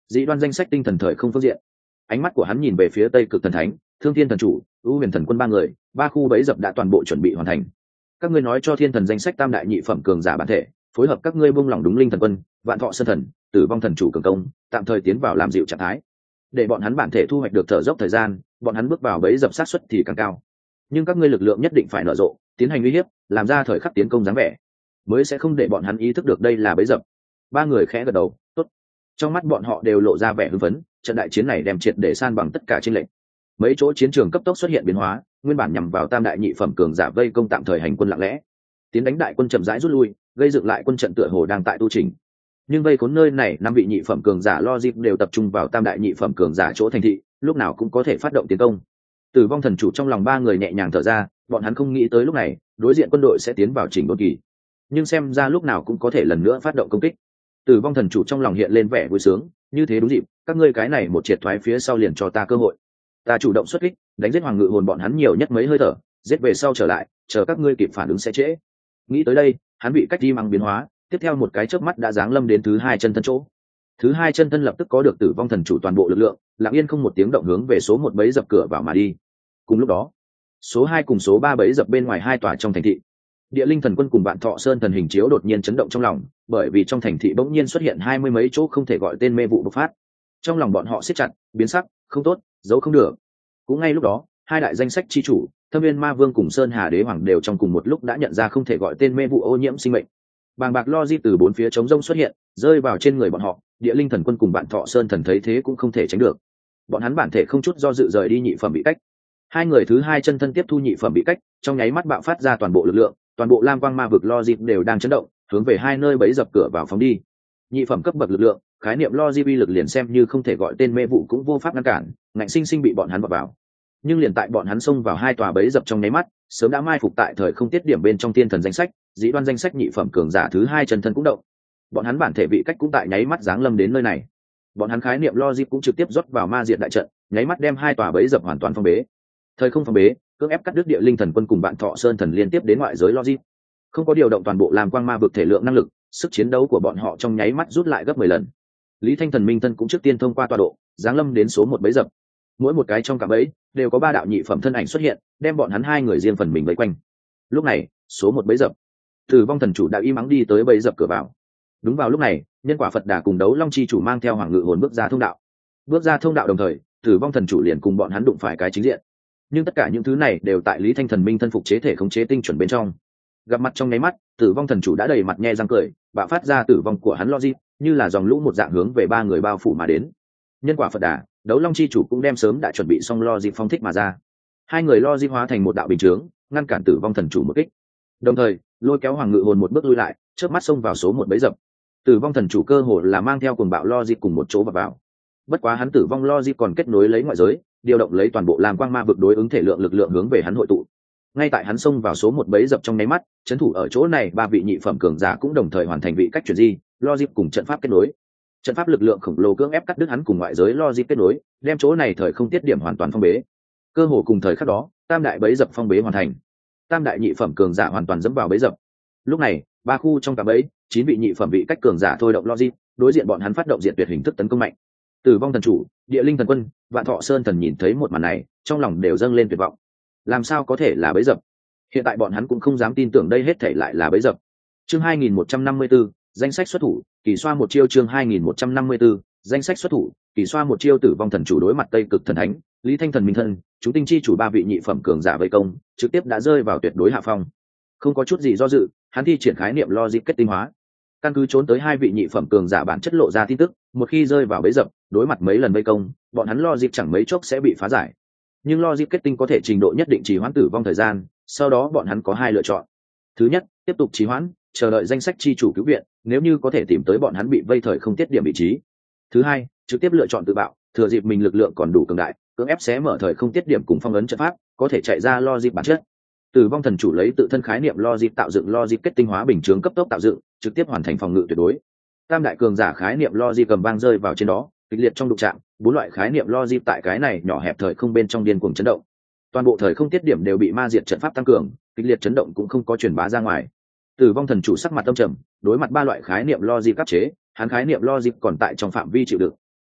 Dĩ Đoan danh sách tinh thần thời không phương diện, ánh mắt của hắn nhìn về phía Tây Cực Thần Thánh, Thương Thiên Thần Chủ, U Huyền Thần Quân ba người, ba khu bẫy dập đã toàn bộ chuẩn bị hoàn thành. Các ngươi nói cho Thiên Thần danh sách tam đại nhị phẩm cường giả bản thể, phối hợp các ngươi buông lỏng đúng Linh Thần Quân, Vạn Thọ Sơn Thần, Tử Vong Thần Chủ cường công, tạm thời tiến vào làm dịu trạng thái, để bọn hắn bản thể thu hoạch được thở dốc thời gian, bọn hắn bước vào bẫy dập sát suất thì càng cao. Nhưng các ngươi lực lượng nhất định phải nở rộ, tiến hành uy hiếp, làm ra thời khắc tiến công dáng vẻ, mới sẽ không để bọn hắn ý thức được đây là bẫy dập. Ba người khẽ gật đầu, tốt. Trong mắt bọn họ đều lộ ra vẻ hưng phấn, trận đại chiến này đem triệt để san bằng tất cả chênh lệch. Mấy chỗ chiến trường cấp tốc xuất hiện biến hóa, nguyên bản nhằm vào tam đại nhị phẩm cường giả vây công tạm thời hành quân lặng lẽ, tiến đánh đại quân chậm rãi rút lui, gây dựng lại quân trận tựa hồ đang tại tu trình. Nhưng vây khốn nơi này năm vị nhị phẩm cường giả logic đều tập trung vào tam đại nhị phẩm cường giả chỗ thành thị, lúc nào cũng có thể phát động tiến công. Tử Vong Thần Chủ trong lòng ba người nhẹ nhàng thở ra, bọn hắn không nghĩ tới lúc này đối diện quân đội sẽ tiến vào chỉnh đốn kỳ, nhưng xem ra lúc nào cũng có thể lần nữa phát động công kích. Tử Vong Thần Chủ trong lòng hiện lên vẻ vui sướng, như thế đúng dịp, các ngươi cái này một triệt thoái phía sau liền cho ta cơ hội. Ta chủ động xuất kích, đánh giết Hoàng Ngự Hồn bọn hắn nhiều nhất mấy hơi thở, giết về sau trở lại, chờ các ngươi kịp phản ứng sẽ trễ. Nghĩ tới đây, hắn bị cách đi mang biến hóa, tiếp theo một cái chớp mắt đã giáng lâm đến thứ hai chân thân chỗ. Thứ hai chân thân lập tức có được Tử Vong Thần Chủ toàn bộ lực lượng, lặng yên không một tiếng động hướng về số một bẫy dập cửa vào mà đi. Cùng lúc đó, số 2 cùng số 3 bẫy dập bên ngoài hai tòa trong thành thị. Địa Linh Thần Quân cùng Vạn Thọ Sơn Thần hình chiếu đột nhiên chấn động trong lòng, bởi vì trong thành thị bỗng nhiên xuất hiện 20 mấy chỗ không thể gọi tên mê vụ bộc phát. Trong lòng bọn họ siết chặt, biến sắc, không tốt, giấu không được. Cũng ngay lúc đó, hai đại danh sách chi chủ, Thâm Viên Ma Vương cùng Sơn Hà Đế Hoàng đều trong cùng một lúc đã nhận ra không thể gọi tên mê vụ ô nhiễm sinh mệnh. Bàng bạc logic từ bốn phía trống rông xuất hiện, rơi vào trên người bọn họ. Địa Linh Thần Quân cùng Vạn Thọ Sơn Thần thấy thế cũng không thể tránh được. Bọn hắn bản thể không chút do dự rời đi nhị phẩm bị cách. Hai người thứ hai chân thân tiếp thu nhị phẩm bị cách, trong nháy mắt bạo phát ra toàn bộ lực lượng, toàn bộ lam quang ma vực logic đều đang chấn động, hướng về hai nơi bẫy dập cửa vào phóng đi. Nhị phẩm cấp bậc lực lượng, khái niệm logic uy lực liền xem như không thể gọi tên mê vụ cũng vô pháp ngăn cản, ngạnh sinh sinh bị bọn hắn vọt vào. Nhưng liền tại bọn hắn xông vào hai tòa bẫy dập trong nháy mắt, sớm đã mai phục tại thời không tiết điểm bên trong Thiên Thần danh sách, Dĩ Đoan danh sách nhị phẩm cường giả thứ hai chân thân cũng động. Bọn hắn bản thể vị cách cũng tại nháy mắt giáng lâm đến nơi này. Bọn hắn khái niệm logic cũng trực tiếp rót vào ma diệt đại trận, nháy mắt đem hai tòa bẫy dập hoàn toàn phong bế. Thời không phong bế, cưỡng ép cắt đứt Địa Linh Thần Quân cùng Vạn Thọ Sơn Thần liên tiếp đến ngoại giới logic. Không có điều động toàn bộ làm quang ma vực thể lượng năng lực, sức chiến đấu của bọn họ trong nháy mắt rút lại gấp 10 lần. Lý Thanh Thần Minh Thân cũng trước tiên thông qua tọa độ, giáng lâm đến số một bẫy dập. Mỗi một cái trong cả bẫy đều có ba đạo nhị phẩm thân ảnh xuất hiện, đem bọn hắn hai người riêng phần mình vây quanh. Lúc này, số một bẫy dập, Tử Vong Thần Chủ đã im ắng đi tới bẫy dập cửa vào. Đúng vào lúc này, Nhân Quả Phật Đà cùng Đấu Long Chi Chủ mang theo Hoàng Ngự Hồn bước ra thông đạo. Bước ra thông đạo đồng thời, Tử Vong Thần Chủ liền cùng bọn hắn đụng phải cái chính diện. Nhưng tất cả những thứ này đều tại Lý Thanh Thần Minh Thân phục chế thể khống chế tinh chuẩn bên trong. Gặp mặt trong nháy mắt, Tử Vong Thần Chủ đã đầy mặt nhe răng cười, bạo phát ra tử vong của hắn logic, như là dòng lũ một dạng hướng về ba người bao phủ mà đến. Nhân Quả Phật Đà, Đấu Long Chi Chủ cũng đem sớm đã chuẩn bị xong logic phong thích mà ra. Hai người logic hóa thành một đạo bình chướng, ngăn cản Tử Vong Thần Chủ một kích. Đồng thời, lôi kéo Hoàng Ngự Hồn một bước lui lại, chớp mắt xông vào số một bẫy dập. Tử Vong Thần Chủ cơ hồ là mang theo cuồng bạo logic cùng một chỗ vào. Bất quá hắn tử vong logic còn kết nối lấy ngoại giới, điều động lấy toàn bộ làm quang ma vực đối ứng thể lượng lực lượng hướng về hắn hội tụ. Ngay tại hắn xông vào số một bẫy dập trong nháy mắt, trấn thủ ở chỗ này ba vị nhị phẩm cường giả cũng đồng thời hoàn thành vị cách chuyển di, logic cùng trận pháp kết nối. Trận pháp lực lượng khổng lồ cưỡng ép cắt đứt hắn cùng ngoại giới logic kết nối, đem chỗ này thời không tiết điểm hoàn toàn phong bế. Cơ hồ cùng thời khắc đó, tam đại bẫy dập phong bế hoàn thành. Tam đại nhị phẩm cường giả hoàn toàn dẫm vào bẫy dập. Lúc này, ba khu trong cả bẫy, 9 vị nhị phẩm vị cách cường giả thôi động logic, đối diện bọn hắn phát động diệt tuyệt hình thức tấn công mạnh. Tử Vong Thần Chủ, Địa Linh Thần Quân, Vạn Thọ Sơn Thần nhìn thấy một màn này, trong lòng đều dâng lên tuyệt vọng. Làm sao có thể là bẫy dập? Hiện tại bọn hắn cũng không dám tin tưởng đây hết thảy lại là bẫy dập. Chương 2154, danh sách xuất thủ, kỳ xoa một chiêu. Chương 2154, danh sách xuất thủ, kỳ xoa một chiêu. Tử Vong Thần Chủ đối mặt Tây Cực Thần Thánh, Lý Thanh Thần Minh Thân, chúng tinh chi chủ ba vị nhị phẩm cường giả vây công, trực tiếp đã rơi vào tuyệt đối hạ phong. Không có chút gì do dự, hắn thi triển khái niệm logic kết tinh hóa. Căn cứ trốn tới hai vị nhị phẩm cường giả bản chất lộ ra tin tức, một khi rơi vào bẫy dập, đối mặt mấy lần vây công, bọn hắn logic chẳng mấy chốc sẽ bị phá giải. Nhưng logic kết tinh có thể trình độ nhất định trì hoãn tử vong thời gian, sau đó bọn hắn có hai lựa chọn. Thứ nhất, tiếp tục trì hoãn, chờ đợi danh sách chi chủ cứu viện, nếu như có thể tìm tới bọn hắn bị vây thời không tiết điểm vị trí. Thứ hai, trực tiếp lựa chọn tự bạo, thừa dịp mình lực lượng còn đủ cường đại, cưỡng ép xé mở thời không tiết điểm cùng phong ấn trận pháp, có thể chạy ra logic bản chất. Tử Vong Thần Chủ lấy tự thân khái niệm logic tạo dựng logic kết tinh hóa bình chướng cấp tốc tạo dựng, trực tiếp hoàn thành phòng ngự tuyệt đối. Tam đại cường giả khái niệm logic cầm vang rơi vào trên đó, kịch liệt trong đụng chạm, bốn loại khái niệm logic tại cái này nhỏ hẹp thời không bên trong điên cuồng chấn động. Toàn bộ thời không tiết điểm đều bị ma diệt trận pháp tăng cường, kịch liệt chấn động cũng không có truyền bá ra ngoài. Tử Vong Thần Chủ sắc mặt âm trầm, đối mặt ba loại khái niệm logic áp chế, hắn khái niệm logic còn tại trong phạm vi chịu đựng.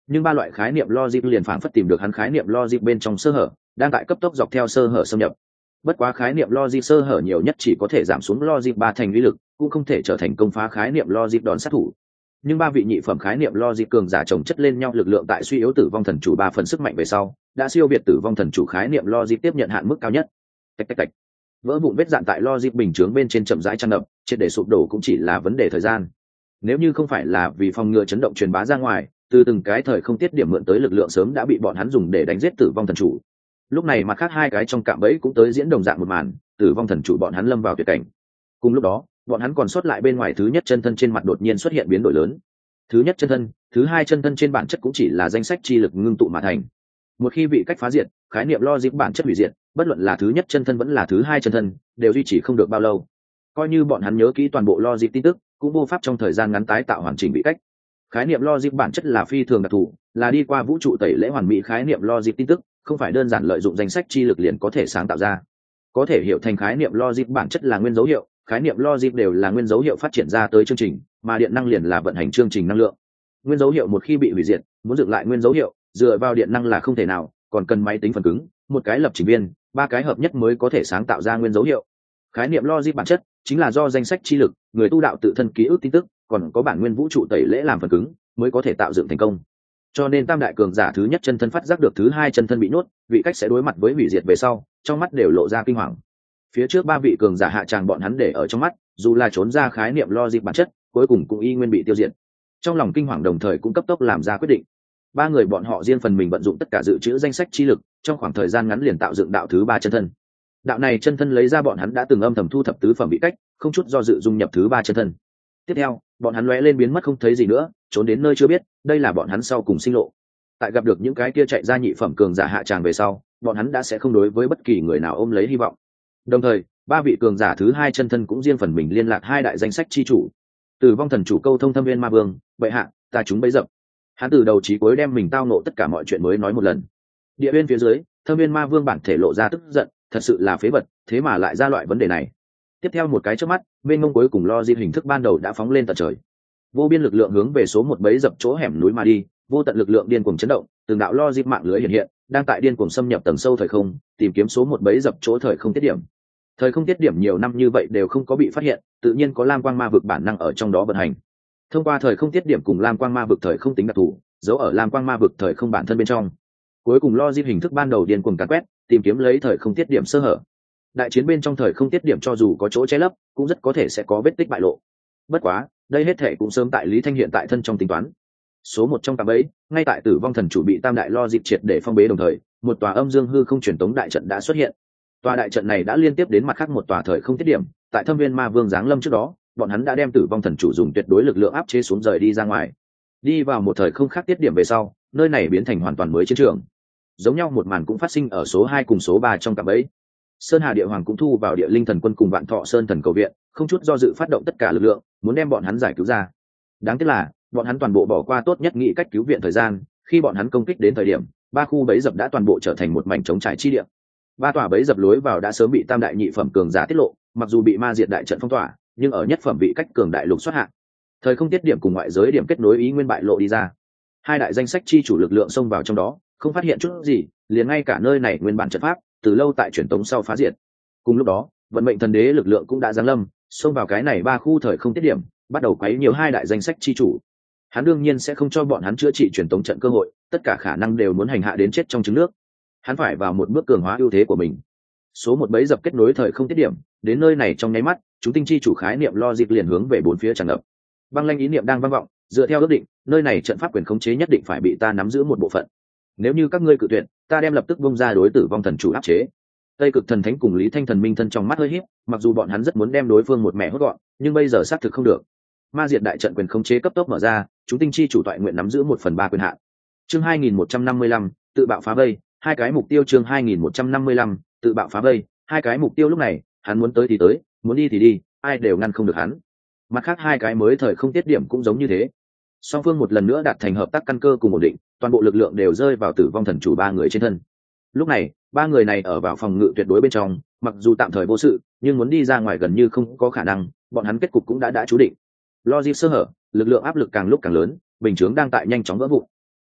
nhưng ba loại khái niệm logic liền phảng phất tìm được hắn khái niệm logic bên trong sơ hở, đang tại cấp tốc dọc theo sơ hở xâm nhập. Bất quá khái niệm logic sơ hở nhiều nhất chỉ có thể giảm xuống logic ba thành uy lực, cũng không thể trở thành công phá khái niệm logic đòn sát thủ. Nhưng ba vị nhị phẩm khái niệm logic cường giả chồng chất lên nhau lực lượng tại suy yếu tử vong thần chủ 3 phần sức mạnh về sau, đã siêu việt tử vong thần chủ khái niệm logic tiếp nhận hạn mức cao nhất. Tạch tạch tạch. Vỡ vụn vết dạn tại logic bình chướng bên trên chậm rãi tràn ngập, triệt để sụp đổ cũng chỉ là vấn đề thời gian. Nếu như không phải là vì phòng ngừa chấn động truyền bá ra ngoài, từ từng cái thời không tiết điểm mượn tới lực lượng sớm đã bị bọn hắn dùng để đánh giết tử vong thần chủ. Lúc này mặt khác hai cái trong cạm bẫy cũng tới diễn đồng dạng một màn, tử vong thần chủ bọn hắn lâm vào tuyệt cảnh. Cùng lúc đó, bọn hắn còn sót lại bên ngoài thứ nhất chân thân trên mặt đột nhiên xuất hiện biến đổi lớn. Thứ nhất chân thân, thứ hai chân thân trên bản chất cũng chỉ là danh sách chi lực ngưng tụ mà thành. Một khi bị cách phá diệt, khái niệm logic bản chất hủy diệt, bất luận là thứ nhất chân thân vẫn là thứ hai chân thân, đều duy trì không được bao lâu. Coi như bọn hắn nhớ kỹ toàn bộ logic tin tức, cũng vô pháp trong thời gian ngắn tái tạo hoàn chỉnh bị cách. Khái niệm logic bản chất là phi thường đặc thù, là đi qua vũ trụ tẩy lễ hoàn mỹ khái niệm logic tin tức, không phải đơn giản lợi dụng danh sách chi lực liền có thể sáng tạo ra. Có thể hiểu thành khái niệm logic bản chất là nguyên dấu hiệu, khái niệm logic đều là nguyên dấu hiệu phát triển ra tới chương trình, mà điện năng liền là vận hành chương trình năng lượng. Nguyên dấu hiệu một khi bị hủy diệt, muốn dựng lại nguyên dấu hiệu, dựa vào điện năng là không thể nào, còn cần máy tính phần cứng, một cái lập trình viên, ba cái hợp nhất mới có thể sáng tạo ra nguyên dấu hiệu. Khái niệm logic bản chất chính là do danh sách chi lực, người tu đạo tự thân ký ức tin tức, còn có bản nguyên vũ trụ tẩy lễ làm phần cứng, mới có thể tạo dựng thành công. Cho nên tam đại cường giả thứ nhất chân thân phát giác được thứ hai chân thân bị nuốt, vị cách sẽ đối mặt với hủy diệt về sau, trong mắt đều lộ ra kinh hoàng. Phía trước ba vị cường giả hạ tràng bọn hắn để ở trong mắt, dù là trốn ra khái niệm logic bản chất, cuối cùng cũng y nguyên bị tiêu diệt. Trong lòng kinh hoàng đồng thời cũng cấp tốc làm ra quyết định. Ba người bọn họ riêng phần mình vận dụng tất cả dự trữ danh sách chi lực, trong khoảng thời gian ngắn liền tạo dựng đạo thứ ba chân thân. Đạo này chân thân lấy ra bọn hắn đã từng âm thầm thu thập tứ phẩm vị cách, không chút do dự dung nhập thứ ba chân thân. Tiếp theo, bọn hắn lóe lên biến mất không thấy gì nữa, trốn đến nơi chưa biết, đây là bọn hắn sau cùng sinh lộ. Tại gặp được những cái kia chạy ra nhị phẩm cường giả hạ tràng về sau, bọn hắn đã sẽ không đối với bất kỳ người nào ôm lấy hy vọng. Đồng thời, ba vị cường giả thứ hai chân thân cũng riêng phần mình liên lạc hai đại danh sách chi chủ. Tử vong thần chủ câu thông Thâm Viên Ma Vương, vậy hạ, ta chúng bấy dập. Hắn từ đầu chí cuối đem mình tao nộ tất cả mọi chuyện mới nói một lần. Địa bên phía dưới, Thâm Viên Ma Vương bản thể lộ ra tức giận, thật sự là phế vật, thế mà lại ra loại vấn đề này. Tiếp theo một cái chớp mắt, bên ngông cuối cùng lo di hình thức ban đầu đã phóng lên tận trời. Vô biên lực lượng hướng về số một bấy dập chỗ hẻm núi mà đi, vô tận lực lượng điên cuồng chấn động, từng đạo lo di mạng lưới hiện hiện, đang tại điên cuồng xâm nhập tầng sâu thời không, tìm kiếm số một bấy dập chỗ thời không tiết điểm. Thời không tiết điểm nhiều năm như vậy đều không có bị phát hiện, tự nhiên có lam quang ma vực bản năng ở trong đó vận hành. Thông qua thời không tiết điểm cùng lam quang ma vực thời không tính đặc thù, giấu ở lam quang ma vực thời không bản thân bên trong. Cuối cùng lo di hình thức ban đầu điên cuồng càn quét, tìm kiếm lấy thời không tiết điểm sơ hở. Đại chiến bên trong thời không tiết điểm cho dù có chỗ che lấp, cũng rất có thể sẽ có vết tích bại lộ. Bất quá, đây hết thể cũng sớm tại Lý Thanh hiện tại thân trong tính toán. Số một trong cạm bẫy, ngay tại tử vong thần chủ bị tam đại lo dịp triệt để phong bế đồng thời, một tòa âm dương hư không truyền tống đại trận đã xuất hiện. Tòa đại trận này đã liên tiếp đến mặt khác một tòa thời không tiết điểm, tại Thâm Viên Ma Vương giáng lâm trước đó, bọn hắn đã đem tử vong thần chủ dùng tuyệt đối lực lượng áp chế xuống rời đi ra ngoài. Đi vào một thời không khác tiết điểm về sau, nơi này biến thành hoàn toàn mới chiến trường. Giống nhau một màn cũng phát sinh ở số 2 cùng số 3 trong cạm bẫy. Sơn Hà Địa Hoàng cũng thu vào Địa Linh Thần Quân cùng Vạn Thọ Sơn Thần Cầu Viện, không chút do dự phát động tất cả lực lượng, muốn đem bọn hắn giải cứu ra. Đáng tiếc là, bọn hắn toàn bộ bỏ qua tốt nhất nghĩ cách cứu viện thời gian, khi bọn hắn công kích đến thời điểm, ba khu bẫy dập đã toàn bộ trở thành một mảnh trống trải chi địa. Ba tòa bẫy dập lối vào đã sớm bị tam đại nhị phẩm cường giả tiết lộ, mặc dù bị ma diệt đại trận phong tỏa, nhưng ở nhất phẩm bị cách cường đại lục xuất hạng. Thời không tiết điểm cùng ngoại giới điểm kết nối ý nguyên bại lộ đi ra. Hai đại danh sách chi chủ lực lượng xông vào trong đó, không phát hiện chút gì, liền ngay cả nơi này nguyên bản trận pháp, từ lâu tại truyền tống sau phá diệt. Cùng lúc đó, vận mệnh thần đế lực lượng cũng đã giáng lâm, xông vào cái này ba khu thời không tiết điểm, bắt đầu quấy nhiều hai đại danh sách chi chủ. Hắn đương nhiên sẽ không cho bọn hắn chữa trị truyền tống trận cơ hội, tất cả khả năng đều muốn hành hạ đến chết trong trứng nước. Hắn phải vào một bước cường hóa ưu thế của mình. Số một bẫy dập kết nối thời không tiết điểm, đến nơi này trong nháy mắt, chúng tinh chi chủ khái niệm logic liền hướng về bốn phía tràn ngập. Băng lanh ý niệm đang vang vọng, dựa theo ước định, nơi này trận pháp quyền khống chế nhất định phải bị ta nắm giữ một bộ phận. Nếu như các ngươi cự tuyệt, ta đem lập tức bung ra đối tử vong thần chủ áp chế. Tây Cực Thần Thánh cùng Lý Thanh Thần Minh thân trong mắt hơi híp, mặc dù bọn hắn rất muốn đem đối phương một mẹ hốt gọn, nhưng bây giờ xác thực không được. Ma diệt đại trận quyền khống chế cấp tốc mở ra, chúng tinh chi chủ toại nguyện nắm giữ 1/3 quyền hạn. Chương 2155, tự bạo phá vây, hai cái mục tiêu chương 2155, tự bạo phá vây, hai cái mục tiêu lúc này, hắn muốn tới thì tới, muốn đi thì đi, ai đều ngăn không được hắn. Mặt khác hai cái mới thời không tiết điểm cũng giống như thế. Song phương một lần nữa đạt thành hợp tác căn cơ cùng ổn định, toàn bộ lực lượng đều rơi vào tử vong thần chủ ba người trên thân. Lúc này, ba người này ở vào phòng ngự tuyệt đối bên trong, mặc dù tạm thời vô sự, nhưng muốn đi ra ngoài gần như không có khả năng, bọn hắn kết cục cũng đã chú định. Logic sơ hở, lực lượng áp lực càng lúc càng lớn, bình chướng đang tại nhanh chóng vỡ vụn.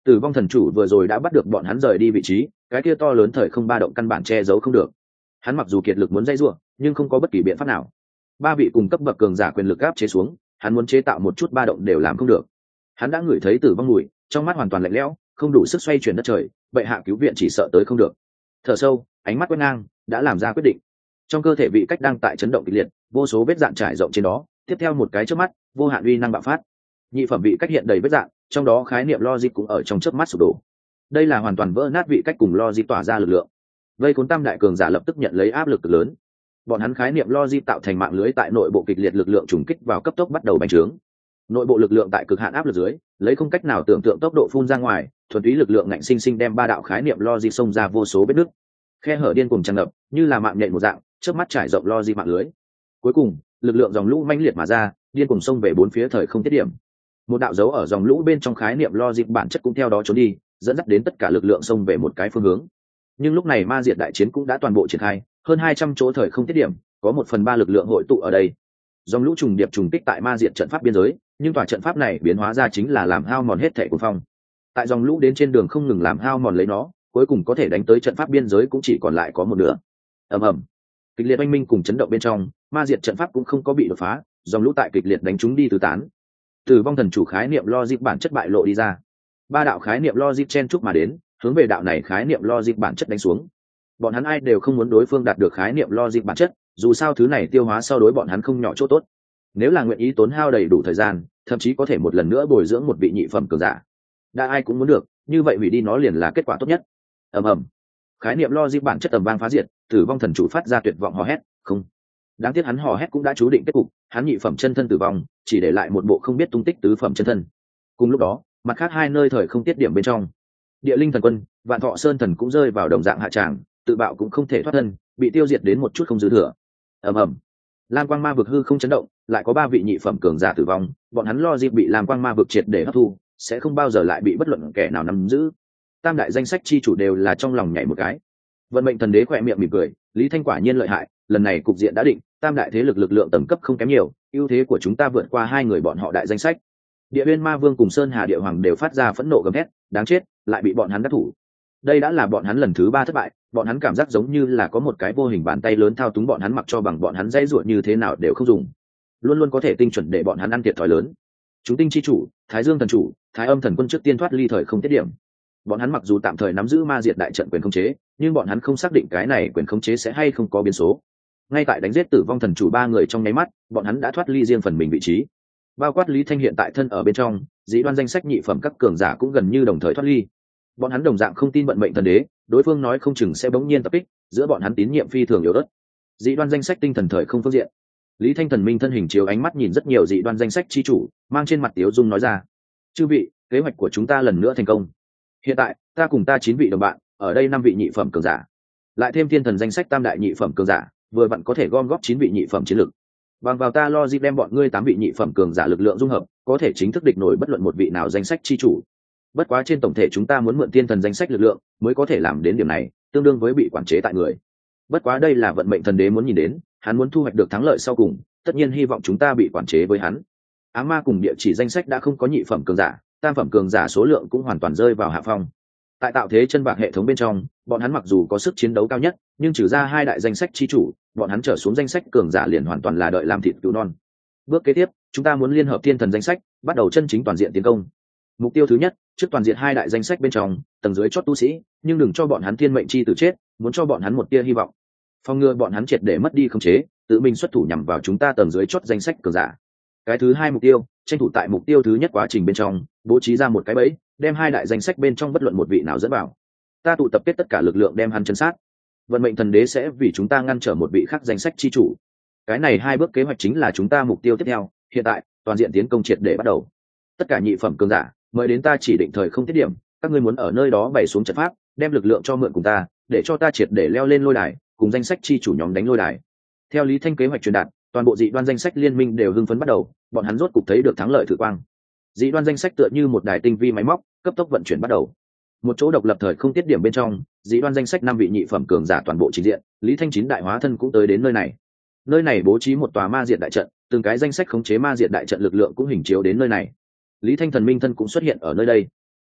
Tử vong thần chủ vừa rồi đã bắt được bọn hắn rời đi vị trí, cái kia to lớn thời không ba động căn bản che giấu không được. Hắn mặc dù kiệt lực muốn dây giụa, nhưng không có bất kỳ biện pháp nào. Ba vị cùng cấp bậc cường giả quyền lực áp chế xuống, hắn muốn chế tạo một chút ba động đều làm không được. Hắn đã ngửi thấy tử vong mùi, trong mắt hoàn toàn lạnh lẽo, không đủ sức xoay chuyển đất trời, bệ hạ cứu viện chỉ sợ tới không được. Thở sâu, ánh mắt quét ngang, đã làm ra quyết định. Trong cơ thể vị cách đang tại chấn động kịch liệt, vô số vết dạn trải rộng trên đó, tiếp theo một cái chớp mắt, vô hạn uy năng bạo phát. Nhị phẩm vị cách hiện đầy vết dạn, trong đó khái niệm logic cũng ở trong chớp mắt sụp đổ. Đây là hoàn toàn vỡ nát vị cách cùng logic tỏa ra lực lượng. Vây cuốn tam đại cường giả lập tức nhận lấy áp lực cực lớn. Bọn hắn khái niệm logic tạo thành mạng lưới tại nội bộ kịch liệt lực lượng trùng kích vào cấp tốc bắt đầu bành trướng. Nội bộ lực lượng tại cực hạn áp lực dưới, lấy không cách nào tưởng tượng tốc độ phun ra ngoài, thuần túy lực lượng ngạnh sinh sinh đem ba đạo khái niệm logic xông ra vô số vết nứt. Khe hở điên cuồng tràn ngập, như là mạng nhện một dạng, chớp mắt trải rộng logic mạng lưới. Cuối cùng, lực lượng dòng lũ mãnh liệt mà ra, điên cuồng xông về bốn phía thời không tiết điểm. Một đạo dấu ở dòng lũ bên trong khái niệm logic bản chất cũng theo đó trốn đi, dẫn dắt đến tất cả lực lượng xông về một cái phương hướng. Nhưng lúc này ma diệt đại chiến cũng đã toàn bộ triển khai, hơn 200 chỗ thời không tiết điểm, có 1/3 lực lượng hội tụ ở đây. Dòng lũ trùng điệp trùng kích tại ma diệt trận pháp biên giới, nhưng tòa trận pháp này biến hóa ra chính là làm hao mòn hết thể cuồng phong. Tại dòng lũ đến trên đường không ngừng làm hao mòn lấy nó, cuối cùng có thể đánh tới trận pháp biên giới cũng chỉ còn lại có một nửa. Ầm ầm, kịch liệt oanh minh cùng chấn động bên trong, ma diệt trận pháp cũng không có bị đột phá, dòng lũ tại kịch liệt đánh chúng đi tứ tán. Tử vong thần chủ khái niệm logic bản chất bại lộ đi ra. Ba đạo khái niệm logic chen chúc mà đến, hướng về đạo này khái niệm logic bản chất đánh xuống. Bọn hắn ai đều không muốn đối phương đạt được khái niệm logic bản chất, dù sao thứ này tiêu hóa sau đối bọn hắn không nhỏ chỗ tốt. Nếu là nguyện ý tốn hao đầy đủ thời gian, thậm chí có thể một lần nữa bồi dưỡng một vị nhị phẩm cường giả. Đã ai cũng muốn được, như vậy hủy đi nó liền là kết quả tốt nhất. Ầm ầm, khái niệm logic bản chất tầm vang phá diệt, tử vong thần chủ phát ra tuyệt vọng hò hét, không. Đáng tiếc hắn hò hét cũng đã chú định kết cục, hắn nhị phẩm chân thân tử vong, chỉ để lại một bộ không biết tung tích tứ phẩm chân thân. Cùng lúc đó, mặt khác hai nơi thời không tiết điểm bên trong, Địa Linh thần quân, Vạn Thọ Sơn thần cũng rơi vào đồng dạng hạ tràng, tự bạo cũng không thể thoát thân, bị tiêu diệt đến một chút không dư thừa. Ầm ầm, Lam Quang Ma vực hư không chấn động, lại có ba vị nhị phẩm cường giả tử vong, bọn hắn lo dịp bị Lam Quang Ma vực triệt để hấp thu, sẽ không bao giờ lại bị bất luận kẻ nào nắm giữ. Tam đại danh sách chi chủ đều là trong lòng nhảy một cái. Vận mệnh thần đế khỏe miệng mỉm cười, Lý Thanh quả nhiên lợi hại, lần này cục diện đã định, tam đại thế lực lực lượng tầng cấp không kém nhiều, ưu thế của chúng ta vượt qua hai người bọn họ đại danh sách. Địa Uyên Ma Vương cùng Sơn Hà Địa Hoàng đều phát ra phẫn nộ gầm thét, đáng chết, lại bị bọn hắn đắc thủ. Đây đã là bọn hắn lần thứ 3 thất bại, bọn hắn cảm giác giống như là có một cái vô hình bàn tay lớn thao túng bọn hắn, mặc cho bằng bọn hắn dãy ruột như thế nào đều không dùng, luôn luôn có thể tinh chuẩn để bọn hắn ăn thiệt thòi lớn. Chúng tinh chi chủ, Thái Dương thần chủ, Thái Âm thần quân trước tiên thoát ly thời không tiết điểm. Bọn hắn mặc dù tạm thời nắm giữ ma diệt đại trận quyền khống chế, nhưng bọn hắn không xác định cái này quyền khống chế sẽ hay không có biến số. Ngay tại đánh giết tử vong thần chủ 3 người trong nháy mắt, bọn hắn đã thoát ly riêng phần mình vị trí. Bao quát Lý Thanh hiện tại thân ở bên trong, dĩ đoan danh sách nhị phẩm các cường giả cũng gần như đồng thời thoát ly. Bọn hắn đồng dạng không tin vận mệnh thần đế, đối phương nói không chừng sẽ bỗng nhiên tập kích, giữa bọn hắn tín nhiệm phi thường yếu ớt. Dĩ đoan danh sách tinh thần thời không phương diện, Lý Thanh thần minh thân hình chiếu ánh mắt nhìn rất nhiều dị đoan danh sách chi chủ, mang trên mặt tiếu dung nói ra: chư vị, kế hoạch của chúng ta lần nữa thành công. Hiện tại ta cùng ta 9 vị đồng bạn, ở đây 5 vị nhị phẩm cường giả, lại thêm thiên thần danh sách tam đại nhị phẩm cường giả, vừa vặn có thể gom góp 9 vị nhị phẩm chiến lực. Bằng vào ta lo dịp đem bọn ngươi 8 vị nhị phẩm cường giả lực lượng dung hợp, có thể chính thức địch nổi bất luận một vị nào danh sách chi chủ. Bất quá trên tổng thể chúng ta muốn mượn thiên thần danh sách lực lượng mới có thể làm đến điểm này, tương đương với bị quản chế tại người. Bất quá đây là vận mệnh thần đế muốn nhìn đến, hắn muốn thu hoạch được thắng lợi sau cùng, tất nhiên hy vọng chúng ta bị quản chế với hắn. Ám ma cùng địa chỉ danh sách đã không có nhị phẩm cường giả, tam phẩm cường giả số lượng cũng hoàn toàn rơi vào hạ phong. Tại tạo thế chân bạc hệ thống bên trong, bọn hắn mặc dù có sức chiến đấu cao nhất, nhưng trừ ra 2 đại danh sách chi chủ, bọn hắn trở xuống danh sách cường giả liền hoàn toàn là đợi làm thịt cứu non. Bước kế tiếp, chúng ta muốn liên hợp thiên thần danh sách, bắt đầu chân chính toàn diện tiến công. Mục tiêu thứ nhất, trước toàn diện 2 đại danh sách bên trong, tầng dưới chót tu sĩ, nhưng đừng cho bọn hắn thiên mệnh chi tử chết, muốn cho bọn hắn một tia hy vọng. Phòng ngừa bọn hắn triệt để mất đi khống chế, tự mình xuất thủ nhằm vào chúng ta tầng dưới chót danh sách cường giả. Cái thứ 2 mục tiêu, tranh thủ tại mục tiêu thứ nhất quá trình bên trong, bố trí ra một cái bẫy, đem 2 đại danh sách bên trong bất luận một vị nào dẫn vào. Ta tụ tập kết tất cả lực lượng đem hắn chấn sát. Vận mệnh thần đế sẽ vì chúng ta ngăn trở một vị khác danh sách chi chủ. Cái này 2 bước kế hoạch chính là chúng ta mục tiêu tiếp theo, hiện tại, toàn diện tiến công triệt để bắt đầu. Tất cả nhị phẩm cường giả, mời đến ta chỉ định thời không tiết điểm, các ngươi muốn ở nơi đó bày xuống trận pháp, đem lực lượng cho mượn cùng ta, để cho ta triệt để leo lên lôi đài, cùng danh sách chi chủ nhóm đánh lôi đài. Theo Lý Thanh kế hoạch truyền đạt, toàn bộ dị đoan danh sách liên minh đều hưng phấn bắt đầu, bọn hắn rốt cục thấy được thắng lợi thử quang. Dị đoan danh sách tựa như một đài tinh vi máy móc, cấp tốc vận chuyển bắt đầu. Một chỗ độc lập thời không tiết điểm bên trong, dị đoan danh sách 5 vị nhị phẩm cường giả toàn bộ trình diện, Lý Thanh 9 đại hóa thân cũng tới đến nơi này. Nơi này bố trí một tòa ma diệt đại trận, từng cái danh sách khống chế ma diệt đại trận lực lượng cũng hình chiếu đến nơi này. Lý Thanh thần minh thân cũng xuất hiện ở nơi đây.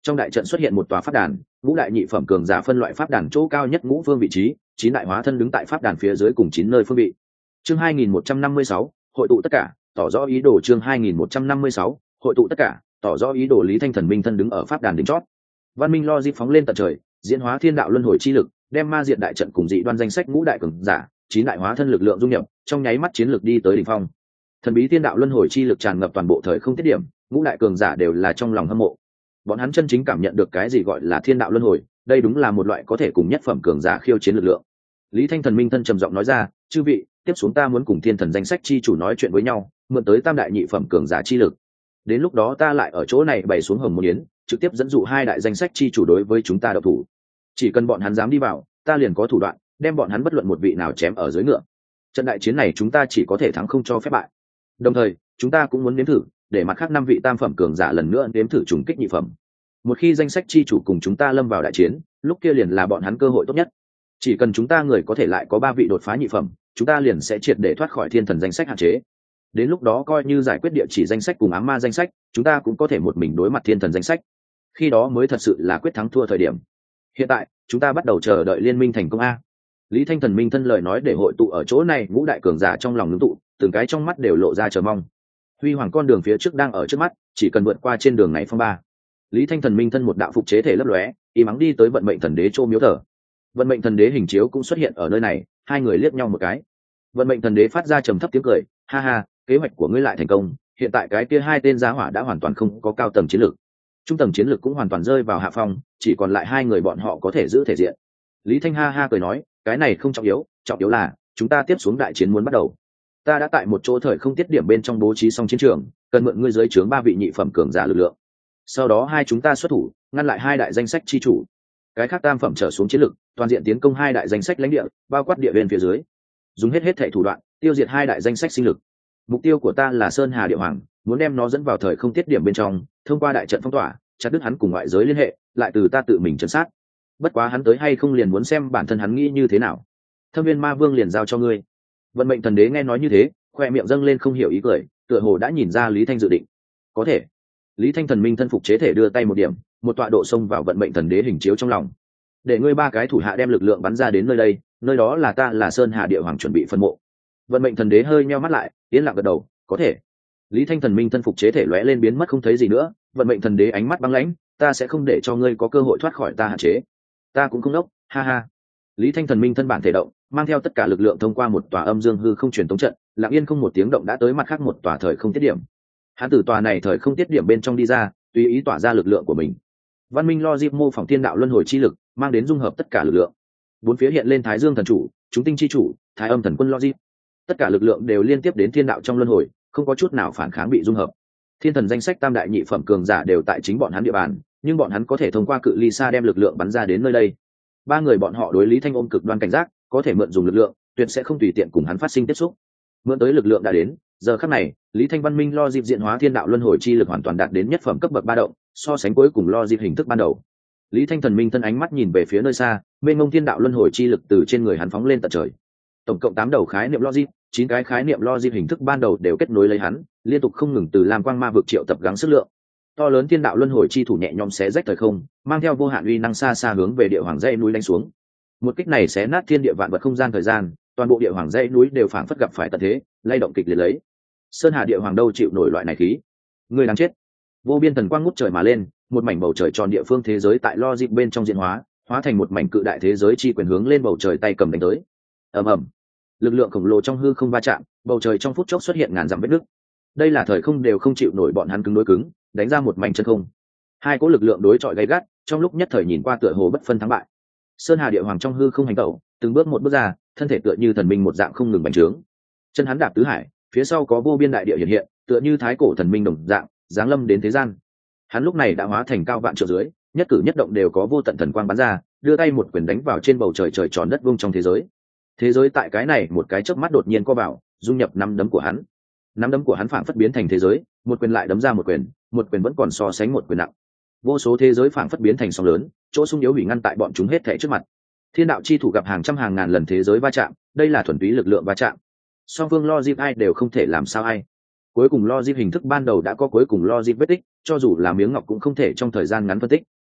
Trong đại trận xuất hiện một tòa pháp đàn, ngũ đại nhị phẩm cường giả phân loại pháp đàn chỗ cao nhất ngũ phương vị trí, 9 đại hóa thân đứng tại pháp đàn phía dưới cùng 9 nơi phương vị. Chương 2156, hội tụ tất cả, tỏ rõ ý đồ. Chương 2156, hội tụ tất cả, tỏ rõ ý đồ. Lý Thanh Thần minh thân đứng ở pháp đàn đỉnh chót. Văn minh lo di phóng lên tận trời, diễn hóa thiên đạo luân hồi chi lực, đem ma diệt đại trận cùng dị đoan danh sách ngũ đại cường giả, 9 đại hóa thân lực lượng dung nhập, trong nháy mắt chiến lực đi tới đỉnh phong. Thần bí thiên đạo luân hồi chi lực tràn ngập toàn bộ thời không tiết điểm, ngũ đại cường giả đều là trong lòng hâm mộ. Bọn hắn chân chính cảm nhận được cái gì gọi là thiên đạo luân hồi, đây đúng là một loại có thể cùng nhất phẩm cường giả khiêu chiến lực lượng. Lý Thanh Thần minh thân trầm giọng nói ra, chư vị, tiếp xuống ta muốn cùng thiên thần danh sách chi chủ nói chuyện với nhau, mượn tới tam đại nhị phẩm cường giả chi lực. Đến lúc đó ta lại ở chỗ này bày xuống hồng môn yến, trực tiếp dẫn dụ 2 đại danh sách chi chủ đối với chúng ta độc thủ. Chỉ cần bọn hắn dám đi vào, ta liền có thủ đoạn đem bọn hắn bất luận một vị nào chém ở dưới ngựa. Trận đại chiến này chúng ta chỉ có thể thắng không cho phép bại. Đồng thời chúng ta cũng muốn nếm thử để mặt khác 5 vị tam phẩm cường giả lần nữa nếm thử trùng kích nhị phẩm. Một khi danh sách chi chủ cùng chúng ta lâm vào đại chiến, lúc kia liền là bọn hắn cơ hội tốt nhất. Chỉ cần chúng ta người có thể lại có 3 vị đột phá nhị phẩm, chúng ta liền sẽ triệt để thoát khỏi thiên thần danh sách hạn chế. Đến lúc đó coi như giải quyết địa chỉ danh sách cùng ám ma danh sách, chúng ta cũng có thể một mình đối mặt thiên thần danh sách. Khi đó mới thật sự là quyết thắng thua thời điểm. Hiện tại chúng ta bắt đầu chờ đợi liên minh thành công a. Lý Thanh Thần minh thân lời nói để hội tụ ở chỗ này ngũ đại cường giả trong lòng ngưng tụ, từng cái trong mắt đều lộ ra chờ mong. Huy hoàng con đường phía trước đang ở trước mắt, chỉ cần vượt qua trên đường này phong ba. Lý Thanh Thần minh thân một đạo phục chế thể lấp lóe, y mắng đi tới vận mệnh thần đế chỗ miếu thờ. Vận mệnh thần đế hình chiếu cũng xuất hiện ở nơi này, hai người liếc nhau một cái. Vận mệnh thần đế phát ra trầm thấp tiếng cười, ha ha, kế hoạch của ngươi lại thành công, hiện tại cái kia 2 tên giá hỏa đã hoàn toàn không có cao tầng chiến lược, trung tầng chiến lược cũng hoàn toàn rơi vào hạ phong, chỉ còn lại 2 người bọn họ có thể giữ thể diện. Lý Thanh ha ha cười nói, cái này không trọng yếu là chúng ta tiếp xuống đại chiến muốn bắt đầu. Ta đã tại một chỗ thời không tiết điểm bên trong bố trí xong chiến trường, cần mượn ngươi dưới trướng 3 vị nhị phẩm cường giả lực lượng. Sau đó hai chúng ta xuất thủ, ngăn lại 2 đại danh sách chi chủ. Cái khác tam phẩm trở xuống chiến lực, toàn diện tiến công 2 đại danh sách lãnh địa, bao quát địa viên phía dưới. Dùng hết thảy thủ đoạn, tiêu diệt 2 đại danh sách sinh lực. Mục tiêu của ta là Sơn Hà Địa Hoàng, muốn đem nó dẫn vào thời không tiết điểm bên trong, thông qua đại trận phong tỏa, chặt đứt hắn cùng ngoại giới liên hệ, lại từ ta tự mình trấn sát. Bất quá hắn tới hay không liền muốn xem bản thân hắn nghĩ như thế nào. Thâm Viên Ma Vương liền giao cho ngươi. Vận mệnh thần đế nghe nói như thế, khoe miệng dâng lên không hiểu ý cười, tựa hồ đã nhìn ra Lý Thanh dự định. Có thể. Lý Thanh thần minh thân phục chế thể đưa tay một điểm, một tọa độ xông vào vận mệnh thần đế hình chiếu trong lòng. Để ngươi 3 cái thủ hạ đem lực lượng bắn ra đến nơi đây, nơi đó là ta là Sơn Hà Địa Hoàng chuẩn bị phân mộ. Vận mệnh thần đế hơi nheo mắt lại, yên lặng gật đầu, có thể. Lý Thanh thần minh thân phục chế thể lóe lên biến mất không thấy gì nữa, vận mệnh thần đế ánh mắt băng lãnh, ta sẽ không để cho ngươi có cơ hội thoát khỏi ta hạn chế. Ta cũng không đốc, ha ha. Lý Thanh thần minh thân bản thể động, mang theo tất cả lực lượng thông qua một tòa âm dương hư không truyền tống trận, lặng yên không một tiếng động đã tới mặt khác một tòa thời không tiết điểm. Hắn từ tòa này thời không tiết điểm bên trong đi ra, tùy ý tỏa ra lực lượng của mình. Văn minh logic mô phỏng thiên đạo luân hồi chi lực, mang đến dung hợp tất cả lực lượng. Bốn phía hiện lên Thái Dương thần chủ, chúng tinh chi chủ, Thái Âm thần quân logic. Tất cả lực lượng đều liên tiếp đến thiên đạo trong luân hồi, không có chút nào phản kháng bị dung hợp. Thiên thần danh sách tam đại nhị phẩm cường giả đều tại chính bọn hắn địa bàn, nhưng bọn hắn có thể thông qua cự ly xa đem lực lượng bắn ra đến nơi đây. 3 người bọn họ đối Lý Thanh ôm cực đoan cảnh giác, có thể mượn dùng lực lượng, tuyệt sẽ không tùy tiện cùng hắn phát sinh tiếp xúc. Mượn tới lực lượng đã đến, giờ khắc này, Lý Thanh văn minh lo dịp diện hóa thiên đạo luân hồi chi lực hoàn toàn đạt đến nhất phẩm cấp bậc 3 động, so sánh cuối cùng lo dịp hình thức ban đầu. Lý Thanh thần minh thân ánh mắt nhìn về phía nơi xa, mênh mông thiên đạo luân hồi chi lực từ trên người hắn phóng lên tận trời. Tổng cộng 8 đầu khái niệm logic, 9 cái khái niệm logic hình thức ban đầu đều kết nối lấy hắn, liên tục không ngừng từ lam quang ma vực triệu tập gắng sức lượng. To lớn thiên đạo luân hồi chi thủ nhẹ nhõm xé rách thời không, mang theo vô hạn uy năng xa xa hướng về địa hoàng dãy núi đánh xuống. Một kích này xé nát thiên địa vạn vật không gian thời gian, toàn bộ địa hoàng dãy núi đều phảng phất gặp phải tận thế, lay động kịch liệt lấy. Sơn Hà Địa Hoàng đâu chịu nổi loại này khí. Người đáng chết. Vô biên thần quang ngút trời mà lên, một mảnh bầu trời tròn địa phương thế giới tại logic bên trong diễn hóa, hóa thành một mảnh cự đại thế giới chi quyền hướng lên bầu trời tay cầm đánh tới. Ầm ầm. Lực lượng khổng lồ trong hư không va chạm, bầu trời trong phút chốc xuất hiện ngàn dặm vết nứt. Đây là thời không đều không chịu nổi bọn hắn cứng đối cứng, đánh ra một mảnh chân không. Hai cỗ lực lượng đối chọi gay gắt, trong lúc nhất thời nhìn qua tựa hồ bất phân thắng bại. Sơn Hà Địa Hoàng trong hư không hành tẩu, từng bước một bước ra, thân thể tựa như thần minh một dạng không ngừng bành trướng. Chân hắn đạp tứ hải, phía sau có vô biên đại địa hiện hiện, tựa như thái cổ thần minh đồng dạng, giáng lâm đến thế gian. Hắn lúc này đã hóa thành cao vạn trượng dưới, nhất cử nhất động đều có vô tận thần quang bắn ra, đưa tay một quyền đánh vào trên bầu trời trời tròn đất vuông trong thế giới. Thế giới tại cái này một cái chớp mắt đột nhiên co vào, dung nhập năm đấm của hắn. Năm đấm của hắn phảng phất biến thành thế giới, một quyền lại đấm ra một quyền vẫn còn so sánh một quyền nặng. Vô số thế giới phảng phất biến thành sóng lớn, chỗ sung yếu hủy ngăn tại bọn chúng hết thảy trước mặt. Thiên đạo chi thủ gặp hàng trăm hàng ngàn lần thế giới va chạm, đây là thuần túy lực lượng va chạm. Song phương logic ai đều không thể làm sao ai. Cuối cùng logic hình thức ban đầu đã có cuối cùng logic vết tích, cho dù là miếng ngọc cũng không thể trong thời gian ngắn phân tích.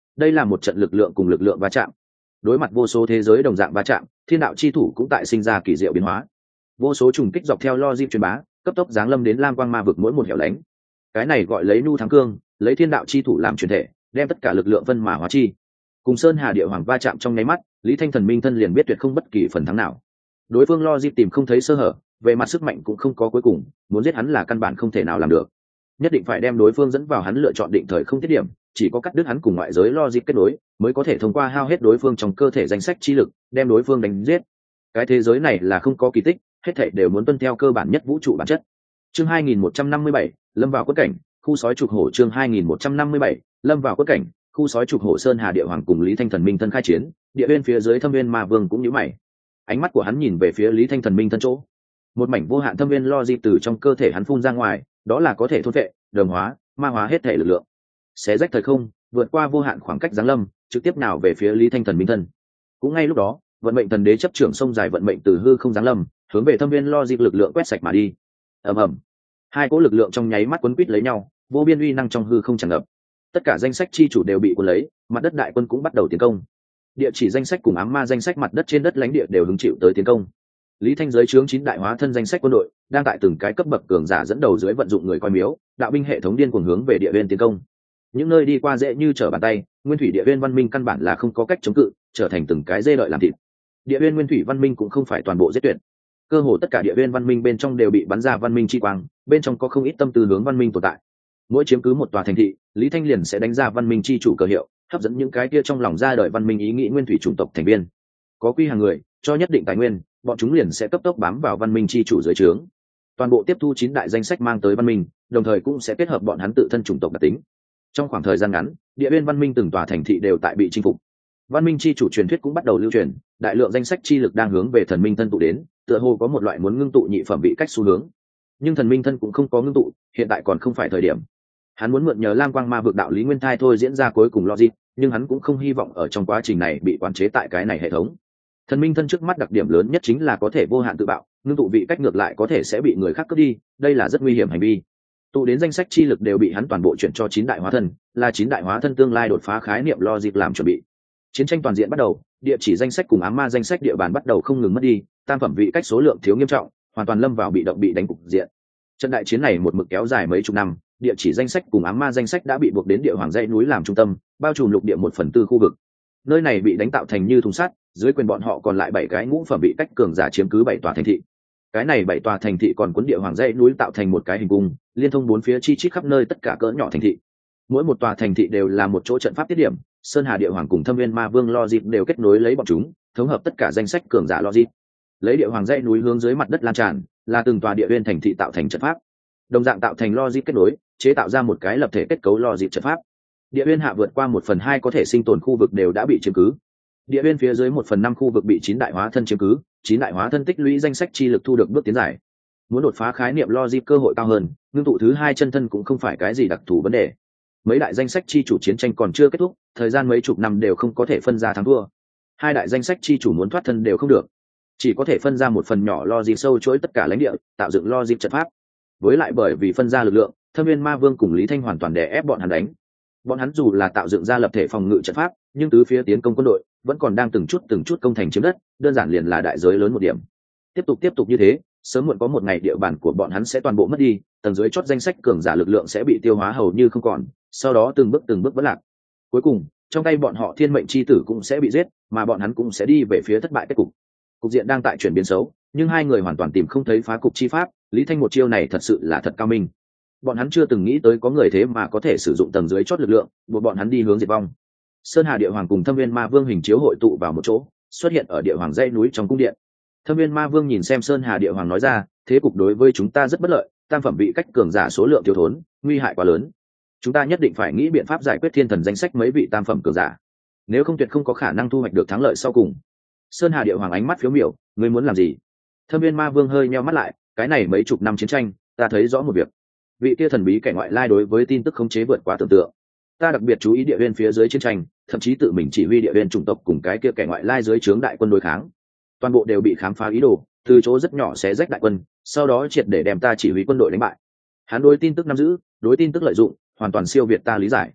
đây là một trận lực lượng cùng lực lượng va chạm. Đối mặt vô số thế giới đồng dạng va chạm, thiên đạo chi thủ cũng tại sinh ra kỳ diệu biến hóa. Vô số trùng kích dọc theo logic truyền bá, cấp tốc giáng lâm đến lam quang ma vực mỗi một hẻo lánh. Cái này gọi lấy nu thắng cương, lấy thiên đạo chi thủ làm truyền thể, đem tất cả lực lượng phân mà hóa chi. Cùng sơn hà địa hoàng va chạm trong nháy mắt, Lý Thanh Thần Minh thân liền biết tuyệt không bất kỳ phần thắng nào. Đối phương logic tìm không thấy sơ hở, về mặt sức mạnh cũng không có cuối cùng, muốn giết hắn là căn bản không thể nào làm được. Nhất định phải đem đối phương dẫn vào hắn lựa chọn định thời không tiết điểm, chỉ có cắt đứt hắn cùng ngoại giới logic kết nối, mới có thể thông qua hao hết đối phương trong cơ thể danh sách chi lực, đem đối phương đánh giết. Cái thế giới này là không có kỳ tích, hết thảy đều muốn tuân theo cơ bản nhất vũ trụ bản chất. Chương 2157, lâm vào quất cảnh, khu sói trục hổ. Chương 2157, lâm vào quất cảnh, khu sói trục hổ. Sơn Hà Địa Hoàng cùng Lý Thanh Thần Minh thân khai chiến, địa bên phía dưới Thâm Viên Ma Vương cũng nhíu mày. Ánh mắt của hắn nhìn về phía Lý Thanh Thần Minh thân chỗ. Một mảnh vô hạn thâm viên logic từ trong cơ thể hắn phun ra ngoài, đó là có thể thôn vệ, đồng hóa, ma hóa hết thể lực lượng. Xé rách thời không, vượt qua vô hạn khoảng cách giáng lâm, trực tiếp nào về phía Lý Thanh Thần Minh thân. Cũng ngay lúc đó, vận mệnh thần đế chấp trưởng sông dài vận mệnh từ hư không giáng lâm, hướng về thâm viên logic lực lượng quét sạch mà đi. Ầm ầm. Hai cỗ lực lượng trong nháy mắt quấn quýt lấy nhau, vô biên uy năng trong hư không tràn ngập. Tất cả danh sách chi chủ đều bị cuốn lấy, mặt đất đại quân cũng bắt đầu tiến công. Địa chỉ danh sách cùng ám ma danh sách mặt đất trên đất lãnh địa đều hứng chịu tới tiến công. Lý Thanh giới chướng 9 đại hóa thân danh sách quân đội, đang tại từng cái cấp bậc cường giả dẫn đầu dưới vận dụng người coi miếu, đạo binh hệ thống điên cuồng hướng về địa viên tiến công. Những nơi đi qua dễ như trở bàn tay, nguyên thủy địa viên văn minh căn bản là không có cách chống cự, trở thành từng cái dê đợi làm thịt. Địa viên nguyên thủy văn minh cũng không phải toàn bộ giết tuyệt. Cơ hồ tất cả địa viên văn minh bên trong đều bị bắn ra văn minh chi quang, bên trong có không ít tâm tư hướng văn minh tồn tại. Mỗi chiếm cứ một tòa thành thị, Lý Thanh liền sẽ đánh ra văn minh chi chủ cơ hiệu, hấp dẫn những cái kia trong lòng ra đời văn minh ý nghĩ nguyên thủy chủng tộc thành viên. Có quy hàng người, cho nhất định tài nguyên, bọn chúng liền sẽ cấp tốc bám vào văn minh chi chủ dưới trướng. Toàn bộ tiếp thu 9 đại danh sách mang tới văn minh, đồng thời cũng sẽ kết hợp bọn hắn tự thân chủng tộc đặc tính. Trong khoảng thời gian ngắn, địa viên văn minh từng tòa thành thị đều tại bị chinh phục. Văn minh chi chủ truyền thuyết cũng bắt đầu lưu truyền, đại lượng danh sách chi lực đang hướng về thần minh thân tụ đến, tựa hồ có một loại muốn ngưng tụ nhị phẩm vị cách xu hướng. Nhưng thần minh thân cũng không có ngưng tụ, hiện tại còn không phải thời điểm. Hắn muốn mượn nhờ lam quang ma vực đạo lý nguyên thai thôi diễn ra cuối cùng logic, nhưng hắn cũng không hy vọng ở trong quá trình này bị quản chế tại cái này hệ thống. Thần minh thân trước mắt đặc điểm lớn nhất chính là có thể vô hạn tự bạo, ngưng tụ vị cách ngược lại có thể sẽ bị người khác cướp đi, đây là rất nguy hiểm hành vi. Tụ đến danh sách chi lực đều bị hắn toàn bộ chuyển cho 9 đại hóa thân, là 9 đại hóa thân tương lai đột phá khái niệm logic làm chuẩn bị. Chiến tranh toàn diện bắt đầu, địa chỉ danh sách cùng ám ma danh sách địa bàn bắt đầu không ngừng mất đi, tam phẩm vị cách số lượng thiếu nghiêm trọng, hoàn toàn lâm vào bị động bị đánh cục diện. Trận đại chiến này một mực kéo dài mấy chục năm, địa chỉ danh sách cùng ám ma danh sách đã bị buộc đến địa hoàng dãy núi làm trung tâm, bao trùm lục địa 1/4 khu vực. Nơi này bị đánh tạo thành như thùng sắt, dưới quyền bọn họ còn lại 7 cái ngũ phẩm vị cách cường giả chiếm cứ 7 tòa thành thị. Cái này 7 tòa thành thị còn cuốn địa hoàng dãy núi tạo thành một cái hình cung, liên thông 4 phía chi chít khắp nơi tất cả cỡ nhỏ thành thị. Mỗi một tòa thành thị đều là một chỗ trận pháp tiết điểm, Sơn Hà Địa Hoàng cùng Thâm Viên Ma Vương logic đều kết nối lấy bọn chúng, thống hợp tất cả danh sách cường giả logic. Lấy địa hoàng dãy núi hướng dưới mặt đất lan tràn, là từng tòa địa viên thành thị tạo thành trận pháp. Đồng dạng tạo thành logic kết nối, chế tạo ra một cái lập thể kết cấu logic trận pháp. Địa viên hạ vượt qua 1/2 có thể sinh tồn khu vực đều đã bị chiếm cứ. Địa viên phía dưới 1/5 khu vực bị 9 đại hóa thân chiếm cứ, 9 đại hóa thân tích lũy danh sách chi lực thu được bước tiến giải. Muốn đột phá khái niệm logic cơ hội cao hơn, ngưng tụ thứ 2 chân thân cũng không phải cái gì đặc thù vấn đề. Mấy đại danh sách chi chủ chiến tranh còn chưa kết thúc, thời gian mấy chục năm đều không có thể phân ra thắng thua. 2 đại danh sách chi chủ muốn thoát thân đều không được, chỉ có thể phân ra một phần nhỏ logic sâu chuỗi tất cả lãnh địa, tạo dựng logic trận pháp. Với lại bởi vì phân ra lực lượng, Thâm Viên Ma Vương cùng Lý Thanh hoàn toàn đè ép bọn hắn đánh. Bọn hắn dù là tạo dựng ra lập thể phòng ngự trận pháp, nhưng tứ phía tiến công quân đội vẫn còn đang từng chút công thành chiếm đất, đơn giản liền là đại giới lớn một điểm. Tiếp tục như thế, sớm muộn có một ngày địa bàn của bọn hắn sẽ toàn bộ mất đi, tầng dưới chót danh sách cường giả lực lượng sẽ bị tiêu hóa hầu như không còn, sau đó từng bước vỡ lạc. Cuối cùng, trong tay bọn họ thiên mệnh chi tử cũng sẽ bị giết, mà bọn hắn cũng sẽ đi về phía thất bại kết cục. Cục diện đang tại chuyển biến xấu, nhưng hai người hoàn toàn tìm không thấy phá cục chi pháp, Lý Thanh một chiêu này thật sự là thật cao minh. Bọn hắn chưa từng nghĩ tới có người thế mà có thể sử dụng tầng dưới chót lực lượng, buộc bọn hắn đi hướng diệt vong. Sơn Hà Địa Hoàng cùng Thâm Viên Ma Vương hình chiếu hội tụ vào một chỗ, xuất hiện ở địa hoàng dãy núi trong cung điện. Thâm Viên Ma Vương nhìn xem Sơn Hà Địa Hoàng nói ra, thế cục đối với chúng ta rất bất lợi, tam phẩm vị cách cường giả số lượng thiếu thốn, nguy hại quá lớn. Chúng ta nhất định phải nghĩ biện pháp giải quyết thiên thần danh sách mấy vị tam phẩm cường giả, nếu không tuyệt không có khả năng thu hoạch được thắng lợi sau cùng. Sơn Hà Địa Hoàng ánh mắt phiếu miểu, ngươi muốn làm gì? Thâm Viên Ma Vương hơi nheo mắt lại, cái này mấy chục năm chiến tranh, ta thấy rõ một việc. Vị kia thần bí kẻ ngoại lai đối với tin tức khống chế vượt quá tưởng tượng. Ta đặc biệt chú ý địa viên phía dưới chiến tranh, thậm chí tự mình chỉ huy địa viên chủng tộc cùng cái kia kẻ ngoại lai dưới trướng đại quân đối kháng, toàn bộ đều bị khám phá ý đồ, từ chỗ rất nhỏ xé rách đại quân, sau đó triệt để đem ta chỉ huy quân đội đánh bại. Hắn đối tin tức nắm giữ, đối tin tức lợi dụng, hoàn toàn siêu việt ta lý giải.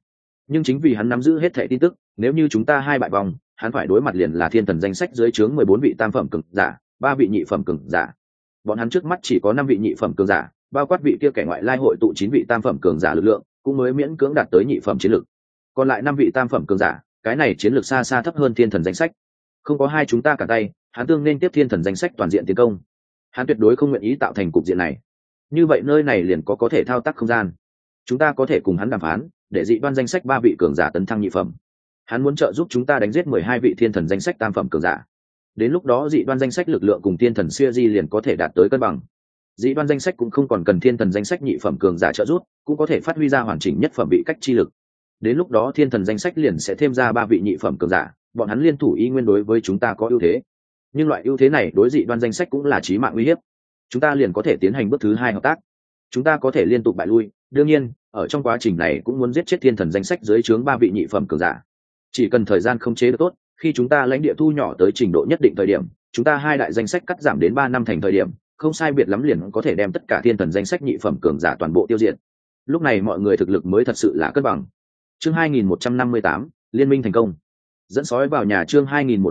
Nhưng chính vì hắn nắm giữ hết thẻ tin tức, nếu như chúng ta hai bại vòng, hắn phải đối mặt liền là thiên thần danh sách dưới trướng 14 vị tam phẩm cường giả, 3 vị nhị phẩm cường giả. Bọn hắn trước mắt chỉ có 5 vị nhị phẩm cường giả, bao quát vị kia kẻ ngoại lai hội tụ 9 vị tam phẩm cường giả lực lượng, cũng mới miễn cưỡng đạt tới nhị phẩm chiến lực. Còn lại 5 vị tam phẩm cường giả, cái này chiến lược xa xa thấp hơn thiên thần danh sách. Không có hai chúng ta cả tay, hắn tương nên tiếp thiên thần danh sách toàn diện tiến công. Hắn tuyệt đối không nguyện ý tạo thành cục diện này. Như vậy nơi này liền có thể thao tác không gian. Chúng ta có thể cùng hắn đàm phán, để dị đoan danh sách 3 vị cường giả tấn thăng nhị phẩm. Hắn muốn trợ giúp chúng ta đánh giết 12 vị thiên thần danh sách tam phẩm cường giả. Đến lúc đó dị đoan danh sách lực lượng cùng thiên thần siêu di liền có thể đạt tới cân bằng. Dị đoan danh sách cũng không còn cần thiên thần danh sách nhị phẩm cường giả trợ giúp, cũng có thể phát huy ra hoàn chỉnh nhất phẩm vị cách chi lực. Đến lúc đó thiên thần danh sách liền sẽ thêm ra 3 vị nhị phẩm cường giả, bọn hắn liên thủ y nguyên đối với chúng ta có ưu thế. Nhưng loại ưu thế này đối dị đoan danh sách cũng là chí mạng uy hiếp. Chúng ta liền có thể tiến hành bước thứ 2 hợp tác. Chúng ta có thể liên tục bại lui, đương nhiên, ở trong quá trình này cũng muốn giết chết thiên thần danh sách dưới trướng 3 vị nhị phẩm cường giả. Chỉ cần thời gian khống chế được tốt, khi chúng ta lãnh địa thu nhỏ tới trình độ nhất định thời điểm, chúng ta hai đại danh sách cắt giảm đến 3 năm thành thời điểm, không sai biệt lắm liền có thể đem tất cả thiên thần danh sách nhị phẩm cường giả toàn bộ tiêu diệt. Lúc này mọi người thực lực mới thật sự là cân bằng. Chương 2158, liên minh thành công. Dẫn sói vào nhà. Chương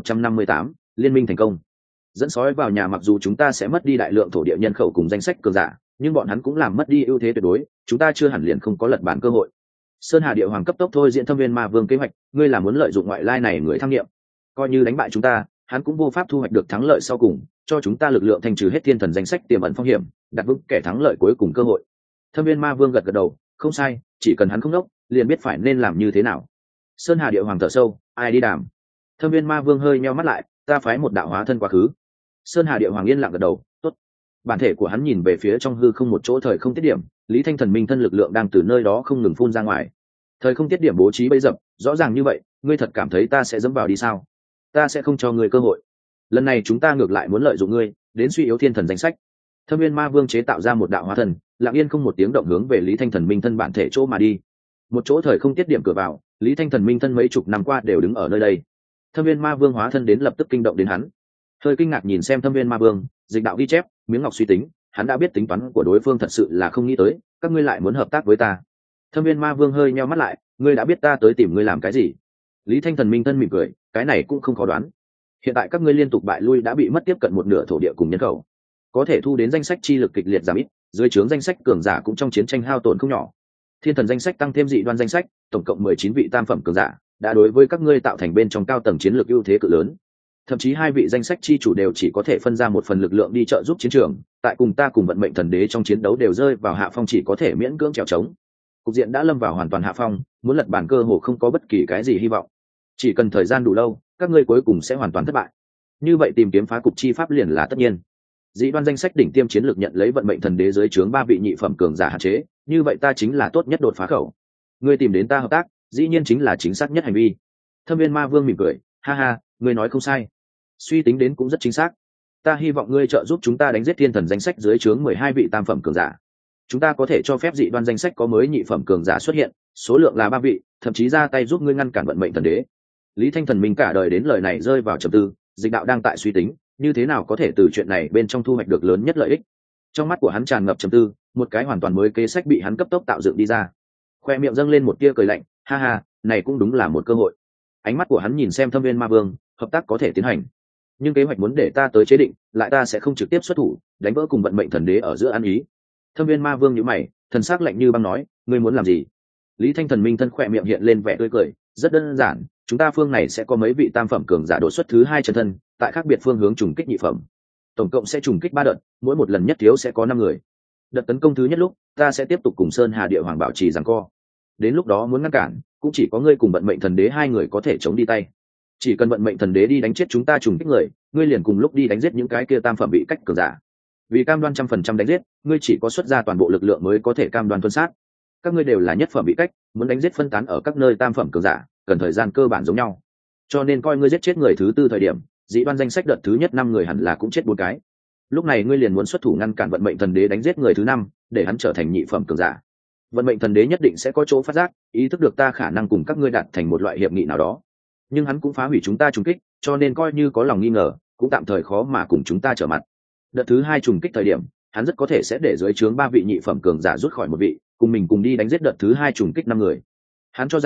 2158, liên minh thành công. Dẫn sói vào nhà. Mặc dù chúng ta sẽ mất đi đại lượng thổ địa nhân khẩu cùng danh sách cường giả, nhưng bọn hắn cũng làm mất đi ưu thế tuyệt đối, chúng ta chưa hẳn liền không có lật bản cơ hội. Sơn Hà Địa Hoàng cấp tốc thôi diễn Thâm Viên Ma Vương kế hoạch, ngươi là muốn lợi dụng ngoại lai này người tham nghiệm, coi như đánh bại chúng ta, hắn cũng vô pháp thu hoạch được thắng lợi sau cùng, cho chúng ta lực lượng thanh trừ hết thiên thần danh sách tiềm ẩn phong hiểm, đặt vững kẻ thắng lợi cuối cùng cơ hội. Thâm Viên Ma Vương gật gật đầu, không sai, chỉ cần hắn không đốc, liền biết phải nên làm như thế nào. Sơn Hà Địa Hoàng thở sâu, ai đi đàm. Thâm Viên Ma Vương hơi nheo mắt lại, ta phái một đạo hóa thân quá khứ. Sơn Hà Địa Hoàng yên lặng gật đầu, tốt. Bản thể của hắn nhìn về phía trong hư không một chỗ thời không tiết điểm, Lý Thanh Thần minh thân lực lượng đang từ nơi đó không ngừng phun ra ngoài. Thời không tiết điểm bố trí bấy dập, rõ ràng như vậy, ngươi thật cảm thấy ta sẽ dẫm vào đi sao? Ta sẽ không cho ngươi cơ hội. Lần này chúng ta ngược lại muốn lợi dụng ngươi, đến suy yếu thiên thần danh sách. Thâm Viên Ma Vương chế tạo ra một đạo hóa thần, lặng yên không một tiếng động hướng về Lý Thanh Thần minh thân bản thể chỗ mà đi. Một chỗ thời không tiết điểm cửa vào, Lý Thanh Thần minh thân mấy chục năm qua đều đứng ở nơi đây. Thâm Viên Ma Vương hóa thân đến lập tức kinh động đến hắn. Hơi kinh ngạc nhìn xem Thâm Viên Ma Vương, dịch đạo ghi chép, miếng ngọc suy tính, hắn đã biết tính toán của đối phương thật sự là không nghĩ tới, các ngươi lại muốn hợp tác với ta. Thâm Viên Ma Vương hơi nheo mắt lại, ngươi đã biết ta tới tìm ngươi làm cái gì? Lý Thanh Thần minh thân mỉm cười, cái này cũng không khó đoán. Hiện tại các ngươi liên tục bại lui đã bị mất tiếp cận một nửa thổ địa cùng nhân khẩu, có thể thu đến danh sách chi lực kịch liệt giảm ít, dưới trướng danh sách cường giả cũng trong chiến tranh hao tổn không nhỏ. Thiên thần danh sách tăng thêm dị đoan danh sách, tổng cộng 19 vị tam phẩm cường giả, đã đối với các ngươi tạo thành bên trong cao tầng chiến lược ưu thế cự lớn. Thậm chí hai vị danh sách chi chủ đều chỉ có thể phân ra một phần lực lượng đi trợ giúp chiến trường, tại cùng ta cùng vận mệnh thần đế trong chiến đấu đều rơi vào hạ phong, chỉ có thể miễn cưỡng trèo trống. Cục diện đã lâm vào hoàn toàn hạ phong, muốn lật bản cơ hồ không có bất kỳ cái gì hy vọng. Chỉ cần thời gian đủ lâu, các ngươi cuối cùng sẽ hoàn toàn thất bại. Như vậy tìm kiếm phá cục chi pháp liền là tất nhiên. Dị đoan danh sách đỉnh tiêm chiến lược nhận lấy vận mệnh thần đế dưới trướng 3 vị nhị phẩm cường giả hạn chế, như vậy ta chính là tốt nhất đột phá khẩu. Ngươi tìm đến ta hợp tác, dĩ nhiên chính là chính xác nhất hành vi. Thâm Viên Ma Vương mỉm cười, ha ha, ngươi nói không sai, suy tính đến cũng rất chính xác. Ta hy vọng ngươi trợ giúp chúng ta đánh giết thiên thần danh sách dưới trướng 12 vị tam phẩm cường giả. Chúng ta có thể cho phép dị đoan danh sách có mới nhị phẩm cường giả xuất hiện, số lượng là 3 vị, thậm chí ra tay giúp ngươi ngăn cản vận mệnh thần đế. Lý Thanh Thần mình cả đời đến lời này rơi vào trầm tư, dịch đạo đang tại suy tính như thế nào có thể từ chuyện này bên trong thu hoạch được lớn nhất lợi ích. Trong mắt của hắn tràn ngập trầm tư, một cái hoàn toàn mới kế sách bị hắn cấp tốc tạo dựng đi ra. Khoe miệng dâng lên một tia cười lạnh, ha ha, này cũng đúng là một cơ hội. Ánh mắt của hắn nhìn xem Thâm Viên Ma Vương, hợp tác có thể tiến hành, nhưng kế hoạch muốn để ta tới chế định, lại ta sẽ không trực tiếp xuất thủ, đánh vỡ cùng vận mệnh thần đế ở giữa ăn ý. Thâm Viên Ma Vương nhíu mày, thần sắc lạnh như băng nói, ngươi muốn làm gì? Lý Thanh Thần minh thân khỏe miệng hiện lên vẻ tươi cười, rất đơn giản, chúng ta phương này sẽ có mấy vị tam phẩm cường giả đột xuất thứ 2 chân thân, tại khác biệt phương hướng trùng kích nhị phẩm. Tổng cộng sẽ trùng kích 3 đợt, mỗi một lần nhất thiếu sẽ có 5 người. Đợt tấn công thứ nhất lúc, ta sẽ tiếp tục cùng Sơn Hà Địa Hoàng bảo trì giằng co. Đến lúc đó muốn ngăn cản, cũng chỉ có ngươi cùng vận mệnh thần đế 2 người có thể chống đi tay. Chỉ cần vận mệnh thần đế đi đánh chết chúng ta trùng kích người, ngươi liền cùng lúc đi đánh giết những cái kia tam phẩm bị cách cường giả. Vì cam đoan 100% đánh giết, ngươi chỉ có xuất ra toàn bộ lực lượng mới có thể cam đoan tuân sát. Các ngươi đều là nhất phẩm bị cách, muốn đánh giết phân tán ở các nơi tam phẩm cường giả, cần thời gian cơ bản giống nhau. Cho nên coi ngươi giết chết người thứ 4 thời điểm, dị đoan danh sách đợt thứ nhất 5 người hẳn là cũng chết 4 cái. Lúc này ngươi liền muốn xuất thủ ngăn cản vận mệnh thần đế đánh giết người thứ 5, để hắn trở thành nhị phẩm cường giả. Vận mệnh thần đế nhất định sẽ có chỗ phát giác, ý thức được ta khả năng cùng các ngươi đạt thành một loại hiệp nghị nào đó. Nhưng hắn cũng phá hủy chúng ta trùng kích, cho nên coi như có lòng nghi ngờ, cũng tạm thời khó mà cùng chúng ta trở mặt. Đợt thứ 2 trùng kích thời điểm, hắn rất có thể sẽ để dưới trướng 3 vị nhị phẩm cường giả rút khỏi một vị, cùng mình cùng đi đánh giết đợt thứ 2 trùng kích 5 người. Hắn cho rằng,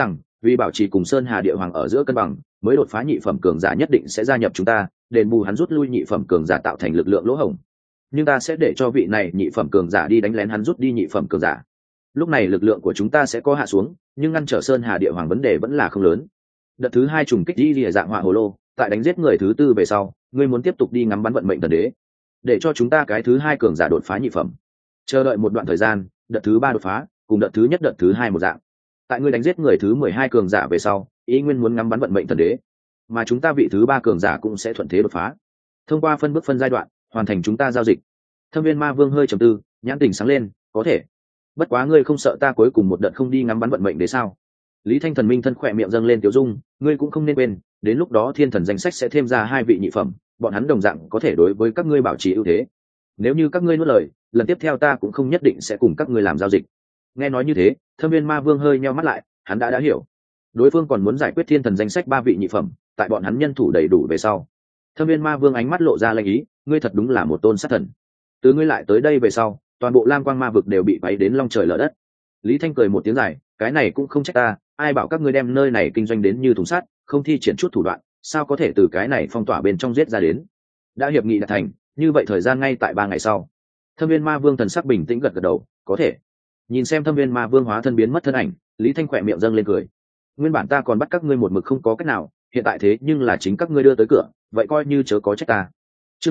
vì bảo trì cùng sơn hà địa hoàng ở giữa cân bằng, mới đột phá nhị phẩm cường giả nhất định sẽ gia nhập chúng ta, đền bù hắn rút lui nhị phẩm cường giả tạo thành lực lượng lỗ hổng. Nhưng ta sẽ để cho vị này nhị phẩm cường giả đi đánh lén hắn rút đi nhị phẩm cường giả. Lúc này lực lượng của chúng ta sẽ có hạ xuống, nhưng ngăn trở sơn hà địa hoàng vấn đề vẫn là không lớn. Đợt thứ 2 trùng kích đi lìa dạng hỏa hồ lô, tại đánh giết người thứ 4 về sau, ngươi muốn tiếp tục đi ngắm bắn vận mệnh thần đế, để cho chúng ta cái thứ 2 cường giả đột phá nhị phẩm. Chờ đợi một đoạn thời gian, đợt thứ 3 đột phá, cùng đợt thứ nhất đợt thứ 2 một dạng. Tại ngươi đánh giết người thứ 12 cường giả về sau, ý nguyên muốn ngắm bắn vận mệnh thần đế, mà chúng ta vị thứ 3 cường giả cũng sẽ thuận thế đột phá. Thông qua phân bước phân giai đoạn, hoàn thành chúng ta giao dịch. Thâm Viên Ma Vương hơi trầm tư, nhãn tình sáng lên, có thể. Bất quá ngươi không sợ ta cuối cùng một đợt không đi ngắm bắn vận mệnh đế sao? Lý Thanh Thần Minh thân khỏe miệng dâng lên tiểu dung, ngươi cũng không nên quên, đến lúc đó thiên thần danh sách sẽ thêm ra 2 vị nhị phẩm, bọn hắn đồng dạng có thể đối với các ngươi bảo trì ưu thế. Nếu như các ngươi nuốt lời, lần tiếp theo ta cũng không nhất định sẽ cùng các ngươi làm giao dịch. Nghe nói như thế, Thâm Viên Ma Vương hơi nheo mắt lại, hắn đã hiểu. Đối phương còn muốn giải quyết thiên thần danh sách 3 vị nhị phẩm, tại bọn hắn nhân thủ đầy đủ về sau. Thâm Viên Ma Vương ánh mắt lộ ra lanh ý, ngươi thật đúng là một tôn sát thần. Từ ngươi lại tới đây về sau, toàn bộ Lam Quang Ma vực đều bị quấy đến long trời lở đất. Lý Thanh cười một tiếng dài, cái này cũng không trách ta, ai bảo các ngươi đem nơi này kinh doanh đến như thùng sắt, không thi triển chút thủ đoạn, sao có thể từ cái này phong tỏa bên trong giết ra đến. Đã hiệp nghị đạt thành, như vậy thời gian ngay tại 3 ngày sau. Thâm Viên Ma Vương thần sắc bình tĩnh gật gật đầu, có thể. Nhìn xem Thâm Viên Ma Vương hóa thân biến mất thân ảnh, Lý Thanh khỏe miệng dâng lên cười. Nguyên bản ta còn bắt các ngươi một mực không có cách nào, hiện tại thế nhưng là chính các ngươi đưa tới cửa, vậy coi như chớ có trách ta. Chương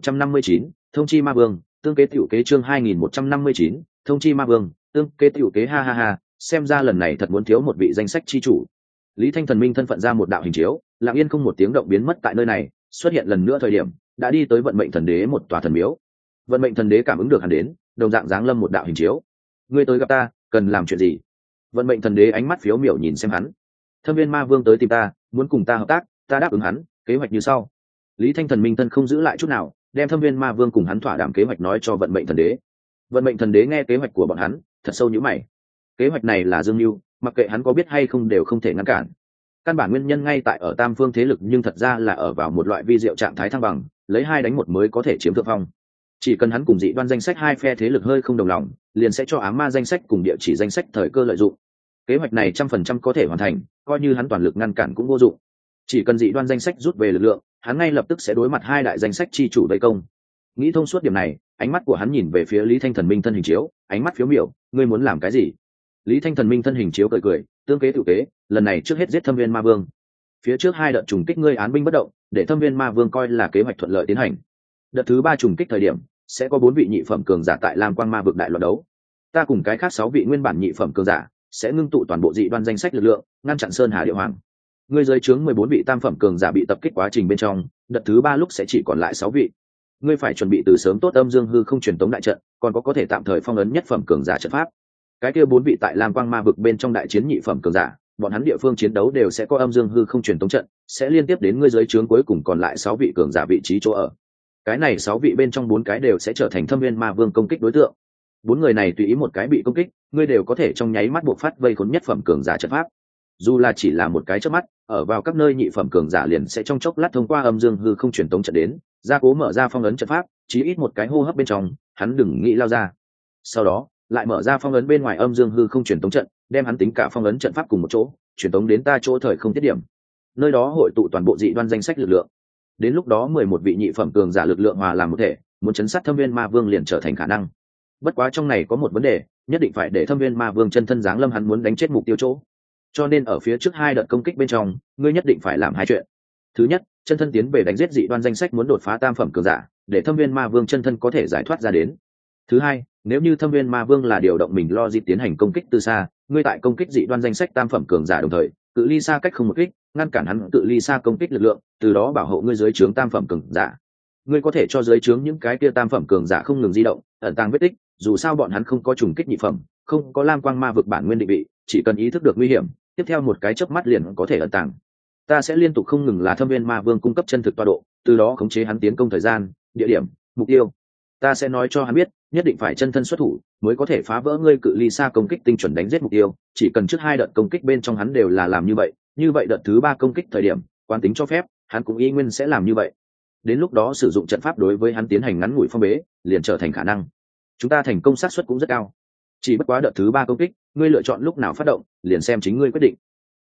2159, thông chi Ma Vương, tương kế tiểu kế. Chương 2159, thông chi Ma Vương, tương kế tiểu kế. Ha ha ha, xem ra lần này thật muốn thiếu một vị danh sách chi chủ. Lý Thanh thần minh thân phận ra một đạo hình chiếu, lặng yên không một tiếng động biến mất tại nơi này, xuất hiện lần nữa thời điểm đã đi tới vận mệnh thần đế một tòa thần miếu. Vận mệnh thần đế cảm ứng được hắn đến, đồng dạng giáng lâm một đạo hình chiếu. Ngươi tới gặp ta, cần làm chuyện gì? Vận mệnh thần đế ánh mắt phiếu miểu nhìn xem hắn. Thâm Viên Ma Vương tới tìm ta, muốn cùng ta hợp tác, ta đáp ứng hắn, kế hoạch như sau. Lý Thanh thần minh thân không giữ lại chút nào, đem Thâm Viên Ma Vương cùng hắn thỏa đàm kế hoạch nói cho vận mệnh thần đế. Vận mệnh thần đế nghe kế hoạch của bọn hắn, thật sâu nhíu mày. Kế hoạch này là dương mưu, mặc kệ hắn có biết hay không đều không thể ngăn cản. Căn bản nguyên nhân ngay tại ở tam phương thế lực, nhưng thật ra là ở vào một loại vi diệu trạng thái thăng bằng, lấy 2 đánh 1 mới có thể chiếm thượng phong. Chỉ cần hắn cùng dị đoan danh sách 2 phe thế lực hơi không đồng lòng, liền sẽ cho ám ma danh sách cùng địa chỉ danh sách thời cơ lợi dụng. Kế hoạch này 100% có thể hoàn thành, coi như hắn toàn lực ngăn cản cũng vô dụng. Chỉ cần dị đoan danh sách rút về lực lượng, hắn ngay lập tức sẽ đối mặt 2 đại danh sách chi chủ vây công. Nghĩ thông suốt điểm này, ánh mắt của hắn nhìn về phía Lý Thanh thần minh thân hình chiếu, ánh mắt phiếu miểu, ngươi muốn làm cái gì? Lý Thanh thần minh thân hình chiếu cười cười, tương kế tự kế, lần này trước hết giết Thâm Viên Ma Vương. Phía trước 2 đợt trùng kích ngươi án binh bất động, để Thâm Viên Ma Vương coi là kế hoạch thuận lợi tiến hành. Đợt thứ 3 trùng kích thời điểm, sẽ có 4 vị nhị phẩm cường giả tại Lam Quang Ma vực đại loạn đấu. Ta cùng cái khác 6 vị nguyên bản nhị phẩm cường giả sẽ ngưng tụ toàn bộ dị đoan danh sách lực lượng, ngăn chặn Sơn Hà Địa Hoàng. Ngươi dưới trướng 14 vị tam phẩm cường giả bị tập kích quá trình bên trong, đợt thứ 3 lúc sẽ chỉ còn lại 6 vị. Ngươi phải chuẩn bị từ sớm tốt âm dương hư không truyền tống đại trận, còn có thể tạm thời phong ấn nhất phẩm cường giả trận pháp. Cái kia 4 vị tại Lam Quang Ma vực bên trong đại chiến nhị phẩm cường giả, bọn hắn địa phương chiến đấu đều sẽ có âm dương hư không truyền tống trận, sẽ liên tiếp đến ngươi dưới trướng cuối cùng còn lại 6 vị cường giả vị trí chỗ ở. Cái này 6 vị bên trong 4 cái đều sẽ trở thành Thâm Viên Ma Vương công kích đối tượng. 4 người này tùy ý một cái bị công kích, ngươi đều có thể trong nháy mắt buộc phát vây khốn nhất phẩm cường giả trận pháp. Dù là chỉ là một cái chớp mắt, ở vào các nơi nhị phẩm cường giả liền sẽ trong chốc lát thông qua âm dương hư không truyền tống trận đến, gia cố mở ra phong ấn trận pháp, chí ít một cái hô hấp bên trong, hắn đừng nghĩ lao ra. Sau đó, lại mở ra phong ấn bên ngoài âm dương hư không truyền tống trận, đem hắn tính cả phong ấn trận pháp cùng một chỗ, truyền tống đến ta chỗ thời không tiết điểm. Nơi đó hội tụ toàn bộ dị đoan danh sách lực lượng. Đến lúc đó 11 vị nhị phẩm cường giả lực lượng hòa làm một thể, muốn chấn sát Thâm Viên Ma Vương liền trở thành khả năng. Bất quá trong này có một vấn đề, nhất định phải để Thâm Viên Ma Vương chân thân giáng lâm hắn muốn đánh chết mục tiêu chỗ. Cho nên ở phía trước 2 đợt công kích bên trong, ngươi nhất định phải làm 2 chuyện. Thứ nhất, chân thân tiến về đánh giết dị đoan danh sách muốn đột phá tam phẩm cường giả, để Thâm Viên Ma Vương chân thân có thể giải thoát ra đến. Thứ hai, nếu như Thâm Viên Ma Vương là điều động mình lo dịp tiến hành công kích từ xa, ngươi tại công kích dị đoan danh sách tam phẩm cường giả đồng thời, cự ly xa cách không một kích, ngăn cản hắn cự ly xa công kích lực lượng, từ đó bảo hộ ngươi dưới trướng tam phẩm cường giả. Ngươi có thể cho dưới trướng những cái kia tam phẩm cường giả không ngừng di động, ẩn tàng vết tích, dù sao bọn hắn không có trùng kích nhị phẩm, không có Lam Quang Ma vực bản nguyên định vị, chỉ cần ý thức được nguy hiểm, tiếp theo một cái chớp mắt liền có thể ẩn tàng. Ta sẽ liên tục không ngừng là Thâm Viên Ma Vương cung cấp chân thực tọa độ, từ đó khống chế hắn tiến công thời gian, địa điểm, mục tiêu. Ta sẽ nói cho hắn biết, nhất định phải chân thân xuất thủ mới có thể phá vỡ ngươi cự ly xa công kích tinh chuẩn đánh giết mục tiêu, chỉ cần trước 2 đợt công kích bên trong hắn đều là làm như vậy đợt thứ 3 công kích thời điểm quán tính cho phép hắn cũng y nguyên sẽ làm như vậy. Đến lúc đó sử dụng trận pháp đối với hắn tiến hành ngắn ngủi phong bế liền trở thành khả năng. Chúng ta thành công xác suất cũng rất cao. Chỉ bất quá đợt thứ 3 công kích, ngươi lựa chọn lúc nào phát động liền xem chính ngươi quyết định.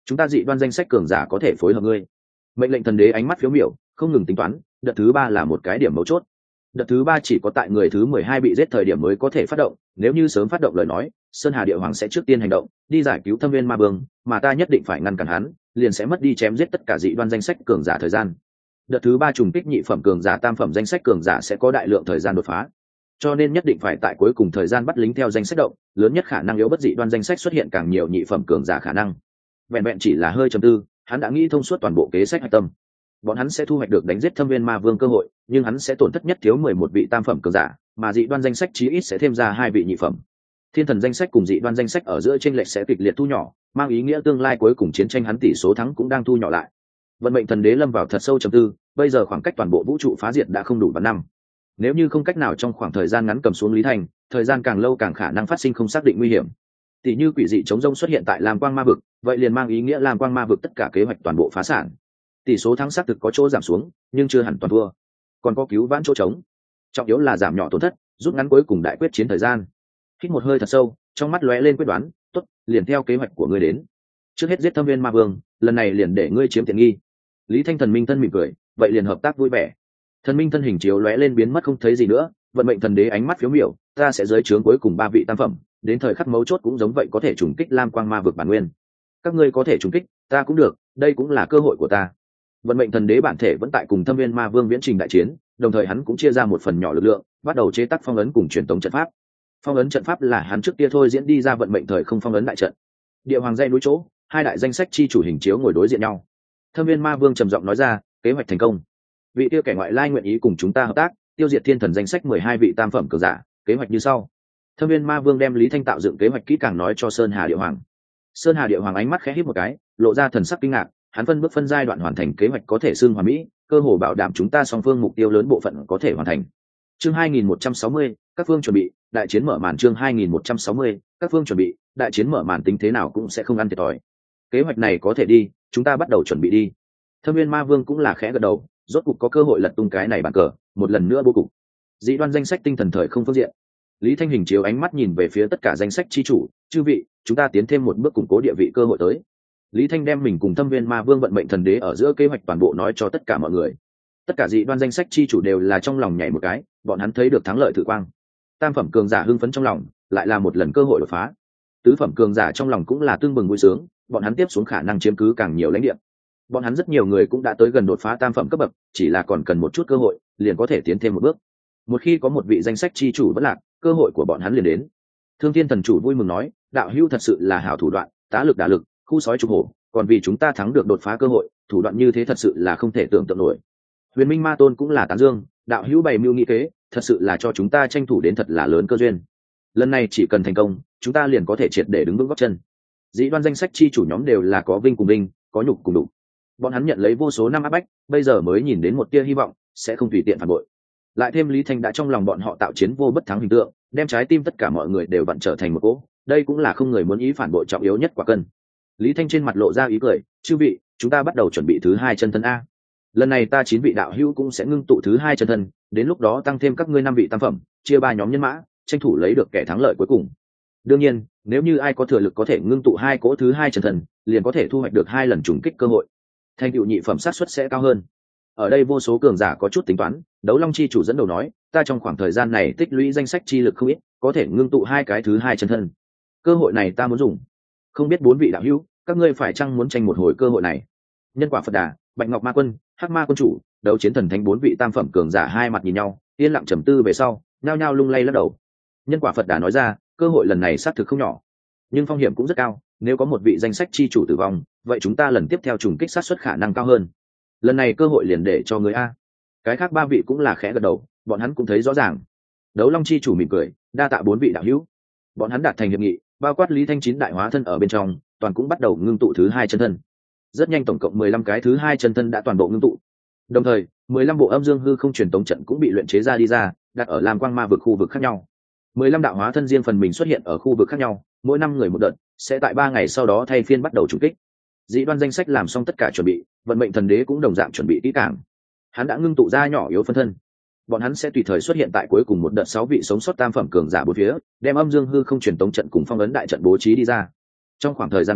chúng ta dị đoan danh sách cường giả có thể phối hợp ngươi. Mệnh lệnh thần đế ánh mắt phiếu miểu, không ngừng tính toán. Đợt thứ 3 là một cái điểm mấu chốt. Đợt thứ 3 chỉ có tại người thứ 12 bị giết thời điểm mới có thể phát động, nếu như sớm phát động lời nói, Sơn Hà Địa Hoàng sẽ trước tiên hành động, đi giải cứu Thâm Viên Ma Vương, mà ta nhất định phải ngăn cản hắn, liền sẽ mất đi chém giết tất cả dị đoan danh sách cường giả thời gian. Đợt thứ 3 trùng kích nhị phẩm cường giả tam phẩm danh sách cường giả sẽ có đại lượng thời gian đột phá, cho nên nhất định phải tại cuối cùng thời gian bắt lính theo danh sách động, lớn nhất khả năng yếu bất dị đoan danh sách xuất hiện càng nhiều nhị phẩm cường giả khả năng. Vẹn vẹn chỉ là hơi trầm tư, hắn đã nghĩ thông suốt toàn bộ kế sách hạch tâm. Bọn hắn sẽ thu hoạch được đánh giết Thâm Viên Ma Vương cơ hội, nhưng hắn sẽ tổn thất nhất thiếu 11 vị tam phẩm cường giả, mà dị đoan danh sách chí ít sẽ thêm ra 2 vị nhị phẩm. Thiên thần danh sách cùng dị đoan danh sách ở giữa chênh lệch sẽ kịch liệt thu nhỏ, mang ý nghĩa tương lai cuối cùng chiến tranh hắn tỷ số thắng cũng đang thu nhỏ lại. Vận mệnh thần đế lâm vào thật sâu trầm tư, bây giờ khoảng cách toàn bộ vũ trụ phá diệt đã không đủ vạn năm. Nếu như không cách nào trong khoảng thời gian ngắn cầm xuống Lý Thành, thời gian càng lâu càng khả năng phát sinh không xác định nguy hiểm. Tỷ như quỷ dị chống rông xuất hiện tại Lam Quang Ma vực, vậy liền mang ý nghĩa Lam Quang Ma vực tất cả kế hoạch toàn bộ phá sản. Tỷ số thắng xác thực có chỗ giảm xuống, nhưng chưa hẳn toàn thua. Còn có cứu vãn chỗ trống. Trọng yếu là giảm nhỏ tổn thất, rút ngắn cuối cùng đại quyết chiến thời gian. Hít một hơi thật sâu, trong mắt lóe lên quyết đoán, tốt, liền theo kế hoạch của ngươi đến. Trước hết giết Thâm Viên Ma Vương, lần này liền để ngươi chiếm tiện nghi. Lý Thanh Thần Minh thân mỉm cười, vậy liền hợp tác vui vẻ. Thần Minh thân hình chiếu lóe lên biến mất không thấy gì nữa, vận mệnh thần đế ánh mắt phiếu miểu, ta sẽ dưới trướng cuối cùng 3 vị tam phẩm, đến thời khắc mấu chốt cũng giống vậy có thể trùng kích Lam Quang Ma vực bản nguyên. Các ngươi có thể trùng kích, ta cũng được, đây cũng là cơ hội của ta. Vận mệnh thần đế bản thể vẫn tại cùng Thâm Viên Ma Vương viễn trình đại chiến, đồng thời hắn cũng chia ra một phần nhỏ lực lượng, bắt đầu chế tác phong ấn cùng truyền tống trận pháp. Phong ấn trận pháp là hắn trước kia thôi diễn đi ra vận mệnh thời không phong ấn đại trận. Địa Hoàng dây núi chỗ, 2 đại danh sách chi chủ hình chiếu ngồi đối diện nhau. Thâm Viên Ma Vương trầm giọng nói ra, kế hoạch thành công. Vị tiêu kẻ ngoại lai nguyện ý cùng chúng ta hợp tác, tiêu diệt thiên thần danh sách 12 vị tam phẩm cường giả, kế hoạch như sau. Thâm Viên Ma Vương đem Lý Thanh tạo dựng kế hoạch kỹ càng nói cho Sơn Hà Địa Hoàng. Sơn Hà Địa Hoàng ánh mắt khẽ híp một cái, lộ ra thần sắc kinh ngạc, hắn phân bước phân giai đoạn hoàn thành kế hoạch có thể xưng hoàn mỹ, cơ hồ bảo đảm chúng ta song phương mục tiêu lớn bộ phận có thể hoàn thành. Chương 2160, các phương chuẩn bị, đại chiến mở màn. Chương 2160, các phương chuẩn bị, đại chiến mở màn, tính thế nào cũng sẽ không ăn thiệt thòi. Kế hoạch này có thể đi, chúng ta bắt đầu chuẩn bị đi. Thâm Viên Ma Vương cũng là khẽ gật đầu, rốt cục có cơ hội lật tung cái này bàn cờ, một lần nữa bố cục. Dị đoan danh sách tinh thần thời không phương diện. Lý Thanh hình chiếu ánh mắt nhìn về phía tất cả danh sách chi chủ, chư vị, chúng ta tiến thêm một bước củng cố địa vị cơ hội tới. Lý Thanh đem mình cùng Thâm Viên Ma Vương vận mệnh thần đế ở giữa kế hoạch toàn bộ nói cho tất cả mọi người. Tất cả dị đoan danh sách chi chủ đều là trong lòng nhảy một cái, bọn hắn thấy được thắng lợi thử quang. Tam phẩm cường giả hưng phấn trong lòng, lại là một lần cơ hội đột phá. Tứ phẩm cường giả trong lòng cũng là tương bừng vui sướng, bọn hắn tiếp xuống khả năng chiếm cứ càng nhiều lãnh địa. Bọn hắn rất nhiều người cũng đã tới gần đột phá tam phẩm cấp bậc, chỉ là còn cần một chút cơ hội, liền có thể tiến thêm một bước. Một khi có một vị danh sách chi chủ vẫn lạc, cơ hội của bọn hắn liền đến. Thương Thiên Thần Chủ vui mừng nói, đạo hữu thật sự là hảo thủ đoạn, tá lực đả lực, khu sói trục hổ, còn vì chúng ta thắng được đột phá cơ hội, thủ đoạn như thế thật sự là không thể tưởng tượng nổi. Huyền Minh Ma Tôn cũng là tán dương, đạo hữu bày mưu nghĩ kế, thật sự là cho chúng ta tranh thủ đến thật là lớn cơ duyên. Lần này chỉ cần thành công, chúng ta liền có thể triệt để đứng vững gót chân. Dĩ đoan danh sách chi chủ nhóm đều là có vinh cùng vinh, có nhục cùng đục. Bọn hắn nhận lấy vô số năm áp bách, bây giờ mới nhìn đến một tia hy vọng, sẽ không tùy tiện phản bội. Lại thêm Lý Thanh đã trong lòng bọn họ tạo chiến vô bất thắng hình tượng, đem trái tim tất cả mọi người đều vặn trở thành một cỗ, đây cũng là không người muốn ý phản bội trọng yếu nhất quả cân. Lý Thanh trên mặt lộ ra ý cười, chư vị, chúng ta bắt đầu chuẩn bị thứ 2 chân thân a. Lần này ta 9 vị đạo hữu cũng sẽ ngưng tụ thứ 2 chân thân, đến lúc đó tăng thêm các ngươi 5 vị tam phẩm, chia 3 nhóm nhân mã, tranh thủ lấy được kẻ thắng lợi cuối cùng. Đương nhiên, nếu như ai có thừa lực có thể ngưng tụ 2 cỗ thứ 2 chân thân, liền có thể thu hoạch được 2 lần trùng kích cơ hội. Thành tựu nhị phẩm sát suất sẽ cao hơn. Ở đây vô số cường giả có chút tính toán, Đấu Long chi chủ dẫn đầu nói, ta trong khoảng thời gian này tích lũy danh sách chi lực không ít, có thể ngưng tụ 2 cái thứ 2 chân thân. Cơ hội này ta muốn dùng. Không biết 4 vị đạo hữu, các ngươi phải chăng muốn tranh một hồi cơ hội này? Nhân Quả Phật Đà, Bạch Ngọc Ma Quân, Hắc Ma Quân chủ, Đấu Chiến Thần Thánh 4 vị tam phẩm cường giả hai mặt nhìn nhau, yên lặng trầm tư về sau, nhao nhao lung lay lắc đầu. Nhân Quả Phật Đà nói ra, cơ hội lần này xác thực không nhỏ, nhưng phong hiểm cũng rất cao, nếu có một vị danh sách chi chủ tử vong, vậy chúng ta lần tiếp theo trùng kích sát suất khả năng cao hơn. Lần này cơ hội liền để cho người a. Cái khác 3 vị cũng là khẽ gật đầu, bọn hắn cũng thấy rõ ràng. Đấu Long chi chủ mỉm cười, đa tạ 4 vị đạo hữu. Bọn hắn đạt thành hiệp nghị, bao quát Lý Thanh 9 đại hóa thân ở bên trong, toàn cũng bắt đầu ngưng tụ thứ 2 chân thân. Rất nhanh tổng cộng 15 cái thứ 2 chân thân đã toàn bộ ngưng tụ. Đồng thời, 15 bộ âm dương hư không truyền tống trận cũng bị luyện chế ra đi ra, đặt ở Lam Quang Ma vực khu vực khác nhau. 15 đạo hóa thân riêng phần mình xuất hiện ở khu vực khác nhau, mỗi 5 người một đợt, sẽ tại 3 ngày sau đó thay phiên bắt đầu trùng kích. Dĩ đoan danh sách làm xong tất cả chuẩn bị, vận mệnh thần đế cũng đồng dạng chuẩn bị kỹ càng. Hắn đã ngưng tụ ra nhỏ yếu phân thân. Bọn hắn sẽ tùy thời xuất hiện tại cuối cùng một đợt 6 vị sống sót tam phẩm cường giả bốn phía, đem âm dương hư không truyền tống trận cùng phong ấn đại trận bố trí đi ra. Trong khoảng thời gian ngắn,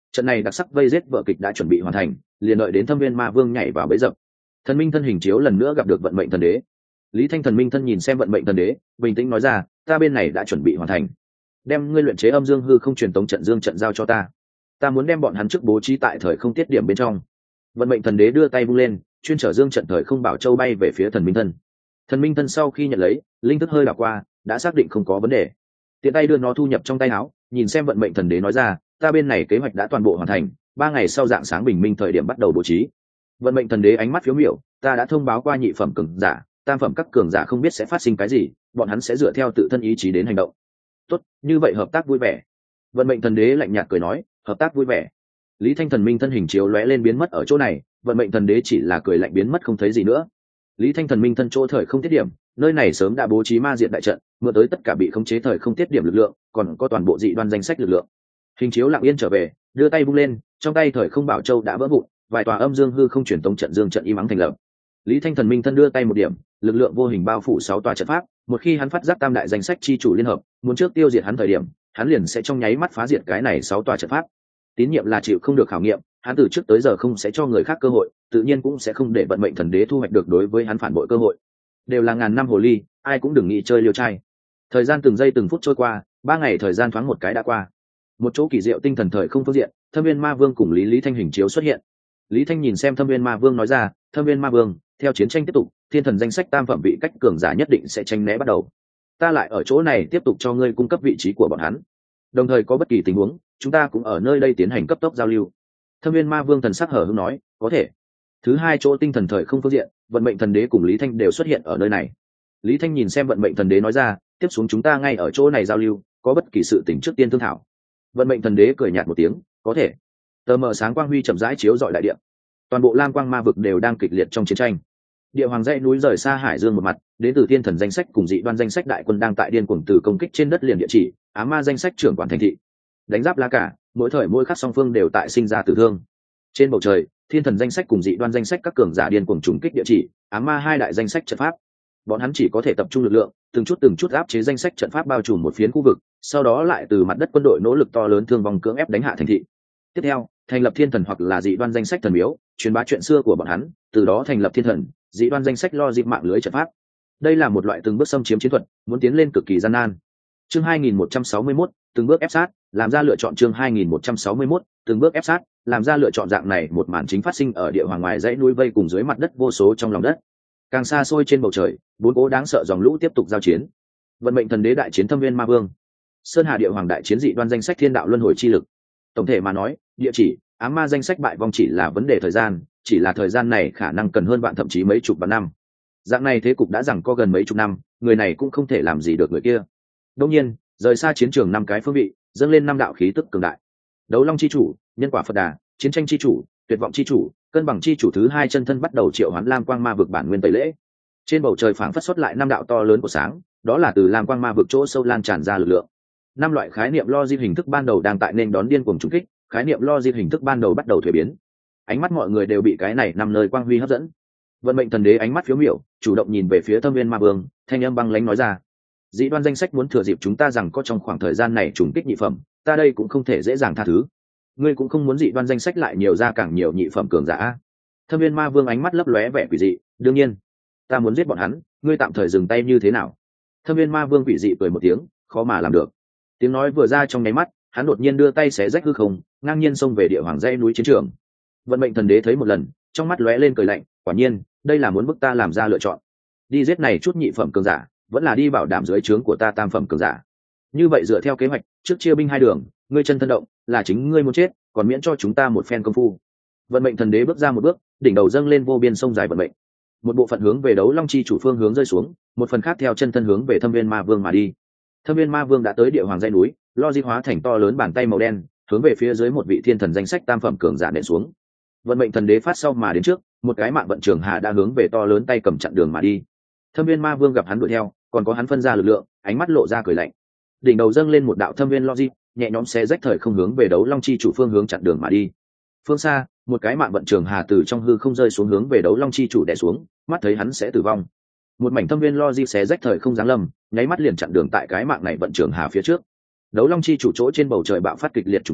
Trận này đặc sắc vây giết vở kịch đã chuẩn bị hoàn thành, liền đợi đến Thâm Viên Ma Vương nhảy vào bẫy dập. Thần minh thân hình chiếu lần nữa gặp được vận mệnh thần đế. Lý Thanh thần minh thân nhìn xem vận mệnh thần đế, bình tĩnh nói ra, ta bên này đã chuẩn bị hoàn thành, đem ngươi luyện chế âm dương hư không truyền tống trận dương trận giao cho ta. Ta muốn đem bọn hắn trước bố trí tại thời không tiết điểm bên trong. Vận mệnh thần đế đưa tay vung lên, chuyên trở dương trận thời không bảo châu bay về phía thần minh thân. Thần minh thân sau khi nhận lấy, linh thức hơi đảo qua, đã xác định không có vấn đề, tiện tay đưa nó thu nhập trong tay áo, nhìn xem vận mệnh thần đế nói ra, ta bên này kế hoạch đã toàn bộ hoàn thành, 3 ngày sau dạng sáng bình minh thời điểm bắt đầu bố trí. Vận mệnh thần đế ánh mắt phiếu miểu, ta đã thông báo qua nhị phẩm cường giả, tam phẩm các cường giả không biết sẽ phát sinh cái gì, bọn hắn sẽ dựa theo tự thân ý chí đến hành động. Tốt, như vậy hợp tác vui vẻ. Vận mệnh thần đế lạnh nhạt cười nói, hợp tác vui vẻ. Lý Thanh thần minh thân hình chiếu lóe lên biến mất ở chỗ này, vận mệnh thần đế chỉ là cười lạnh biến mất không thấy gì nữa. Lý Thanh thần minh thân chỗ thời không tiết điểm, nơi này sớm đã bố trí ma diện đại trận, mượn tới tất cả bị khống chế thời không tiết điểm lực lượng, còn có toàn bộ dị đoan danh sách lực lượng. Hình chiếu lặng yên trở về, đưa tay vung lên, trong tay thời không bảo châu đã vỡ vụn, vài tòa âm dương hư không truyền tống trận dương trận im ắng thành lập. Lý Thanh thần minh thân đưa tay một điểm, lực lượng vô hình bao phủ 6 tòa trận pháp, một khi hắn phát giác tam đại danh sách chi chủ liên hợp, muốn trước tiêu diệt hắn thời điểm, hắn liền sẽ trong nháy mắt phá diệt cái này 6 tòa trận pháp. Tín nhiệm là chịu không được khảo nghiệm, hắn từ trước tới giờ không sẽ cho người khác cơ hội, tự nhiên cũng sẽ không để vận mệnh thần đế thu hoạch được đối với hắn phản bội cơ hội. Đều là ngàn năm hồ ly, ai cũng đừng nghĩ chơi liều trai. Thời gian từng giây từng phút trôi qua, 3 ngày thời gian thoáng một cái đã qua. Một chỗ kỳ diệu tinh thần thời không phương diện, Thâm Viên Ma Vương cùng Lý Thanh hình chiếu xuất hiện. Lý Thanh nhìn xem Thâm Viên Ma Vương nói ra, Thâm Viên Ma Vương, theo chiến tranh tiếp tục, thiên thần danh sách tam phẩm vị cách cường giả nhất định sẽ tranh né bắt đầu. Ta lại ở chỗ này tiếp tục cho ngươi cung cấp vị trí của bọn hắn. Đồng thời có bất kỳ tình huống, chúng ta cũng ở nơi đây tiến hành cấp tốc giao lưu. Thâm Viên Ma Vương thần sắc hở hững nói, có thể. Thứ hai chỗ tinh thần thời không phương diện, vận mệnh thần đế cùng Lý Thanh đều xuất hiện ở nơi này. Lý Thanh nhìn xem vận mệnh thần đế nói ra, tiếp xuống chúng ta ngay ở chỗ này giao lưu, có bất kỳ sự tình trước tiên thương thảo. Vận mệnh thần đế cười nhạt một tiếng, có thể. Tờ mờ sáng quang huy chậm rãi chiếu rọi đại địa, toàn bộ lam quang ma vực đều đang kịch liệt trong chiến tranh. Địa hoàng dãy núi rời xa hải dương một mặt, đến từ thiên thần danh sách cùng dị đoan danh sách đại quân đang tại điên cuồng từ công kích trên đất liền địa chỉ ám ma danh sách trưởng quản thành thị, đánh giáp lá cả, mỗi thời mỗi khắc song phương đều tại sinh ra tử thương. Trên bầu trời, thiên thần danh sách cùng dị đoan danh sách các cường giả điên cuồng trùng kích địa chỉ ám ma hai đại danh sách trận pháp. Bọn hắn chỉ có thể tập trung lực lượng, từng chút áp chế danh sách trận pháp bao trùm một phiến khu vực, sau đó lại từ mặt đất quân đội nỗ lực to lớn thương vong cưỡng ép đánh hạ thành thị. Tiếp theo, thành lập thiên thần hoặc là dị đoan danh sách thần miếu, truyền bá chuyện xưa của bọn hắn, từ đó thành lập thiên thần, dị đoan danh sách lo dịp mạng lưới trận pháp. Đây là một loại từng bước xâm chiếm chiến thuật, muốn tiến lên cực kỳ gian nan. Chương 2161, từng bước ép sát, làm ra lựa chọn. Chương 2161, từng bước ép sát, làm ra lựa chọn. Dạng này một màn chính phát sinh ở địa hoàng ngoài dãy núi vây cùng dưới mặt đất vô số trong lòng đất. Càng xa xôi trên bầu trời, bốn cố đáng sợ dòng lũ tiếp tục giao chiến. Vận mệnh thần đế đại chiến Thâm Viên Ma Vương, Sơn Hà địa hoàng đại chiến dị đoan danh sách thiên đạo luân hồi chi lực. Tổng thể mà nói, địa chỉ ám ma danh sách bại vong chỉ là vấn đề thời gian, chỉ là thời gian này khả năng cần hơn bạn thậm chí mấy chục vạn năm. Dạng này thế cục đã rằng có gần mấy chục năm, người này cũng không thể làm gì được người kia. Đương nhiên, rời xa chiến trường 5 cái phương vị, dâng lên 5 đạo khí tức cường đại. Đấu Long chi chủ, nhân quả Phật Đà, chiến tranh chi chủ, tuyệt vọng chi chủ, cân bằng chi chủ thứ 2 chân thân bắt đầu triệu hoán lam quang ma vực bản nguyên tẩy lễ. Trên bầu trời phảng phất xuất lại 5 đạo to lớn của sáng, đó là từ lam quang ma vực chỗ sâu lan tràn ra lực lượng. 5 loại khái niệm logic hình thức ban đầu đang tại nên đón điên cuồng trùng kích, khái niệm logic hình thức ban đầu bắt đầu thuế biến. Ánh mắt mọi người đều bị cái này 5 nơi quang huy hấp dẫn. Vận mệnh thần đế ánh mắt phiếu miểu, chủ động nhìn về phía Thâm Viên Ma Vương, thanh âm băng lãnh nói ra: dị đoan danh sách muốn thừa dịp chúng ta rằng có trong khoảng thời gian này trùng kích nhị phẩm, ta đây cũng không thể dễ dàng tha thứ. Ngươi cũng không muốn dị đoan danh sách lại nhiều ra càng nhiều nhị phẩm cường giả. Thâm Viên Ma Vương ánh mắt lấp lóe vẻ quỷ dị, đương nhiên, ta muốn giết bọn hắn, ngươi tạm thời dừng tay như thế nào? Thâm Viên Ma Vương quỷ dị cười một tiếng, khó mà làm được. Tiếng nói vừa ra trong nháy mắt, hắn đột nhiên đưa tay xé rách hư không, ngang nhiên xông về địa hoàng dãy núi chiến trường. Vận mệnh thần đế thấy một lần, trong mắt lóe lên cười lạnh, quả nhiên, đây là muốn bức ta làm ra lựa chọn. Đi giết này chút nhị phẩm cường giả, vẫn là đi bảo đảm dưới trướng của ta tam phẩm cường giả. Như vậy dựa theo kế hoạch, trước chia binh 2 đường, ngươi chân thân động, là chính ngươi muốn chết, còn miễn cho chúng ta một phen công phu. Vận mệnh thần đế bước ra một bước, đỉnh đầu dâng lên vô biên sông dài vận mệnh. Một bộ phận hướng về Đấu Long chi chủ phương hướng rơi xuống, một phần khác theo chân thân hướng về Thâm Viên Ma Vương mà đi. Thâm Viên Ma Vương đã tới địa hoàng dãy núi, logic hóa thành to lớn bàn tay màu đen, hướng về phía dưới một vị thiên thần danh sách tam phẩm cường giả nện xuống. Vận mệnh thần đế phát sau mà đến trước, một cái mạng vận trường hạ đã hướng về to lớn tay cầm chặn đường mà đi. Thâm Viên Ma Vương gặp hắn đuổi theo, còn có hắn phân ra lực lượng, ánh mắt lộ ra cười lạnh. Đỉnh đầu dâng lên một đạo thâm viên logic, nhẹ nhõm xé rách thời không hướng về Đấu Long chi chủ phương hướng chặn đường mà đi. Phương xa, một cái mạng vận trường hà từ trong hư không rơi xuống hướng về Đấu Long chi chủ đè xuống, mắt thấy hắn sẽ tử vong. Một mảnh thâm viên logic xé rách thời không giáng lâm, nháy mắt liền chặn đường tại cái mạng này vận trường hà phía trước. Đấu Long chi chủ chỗ trên bầu trời bạo phát kịch liệt trùng kích,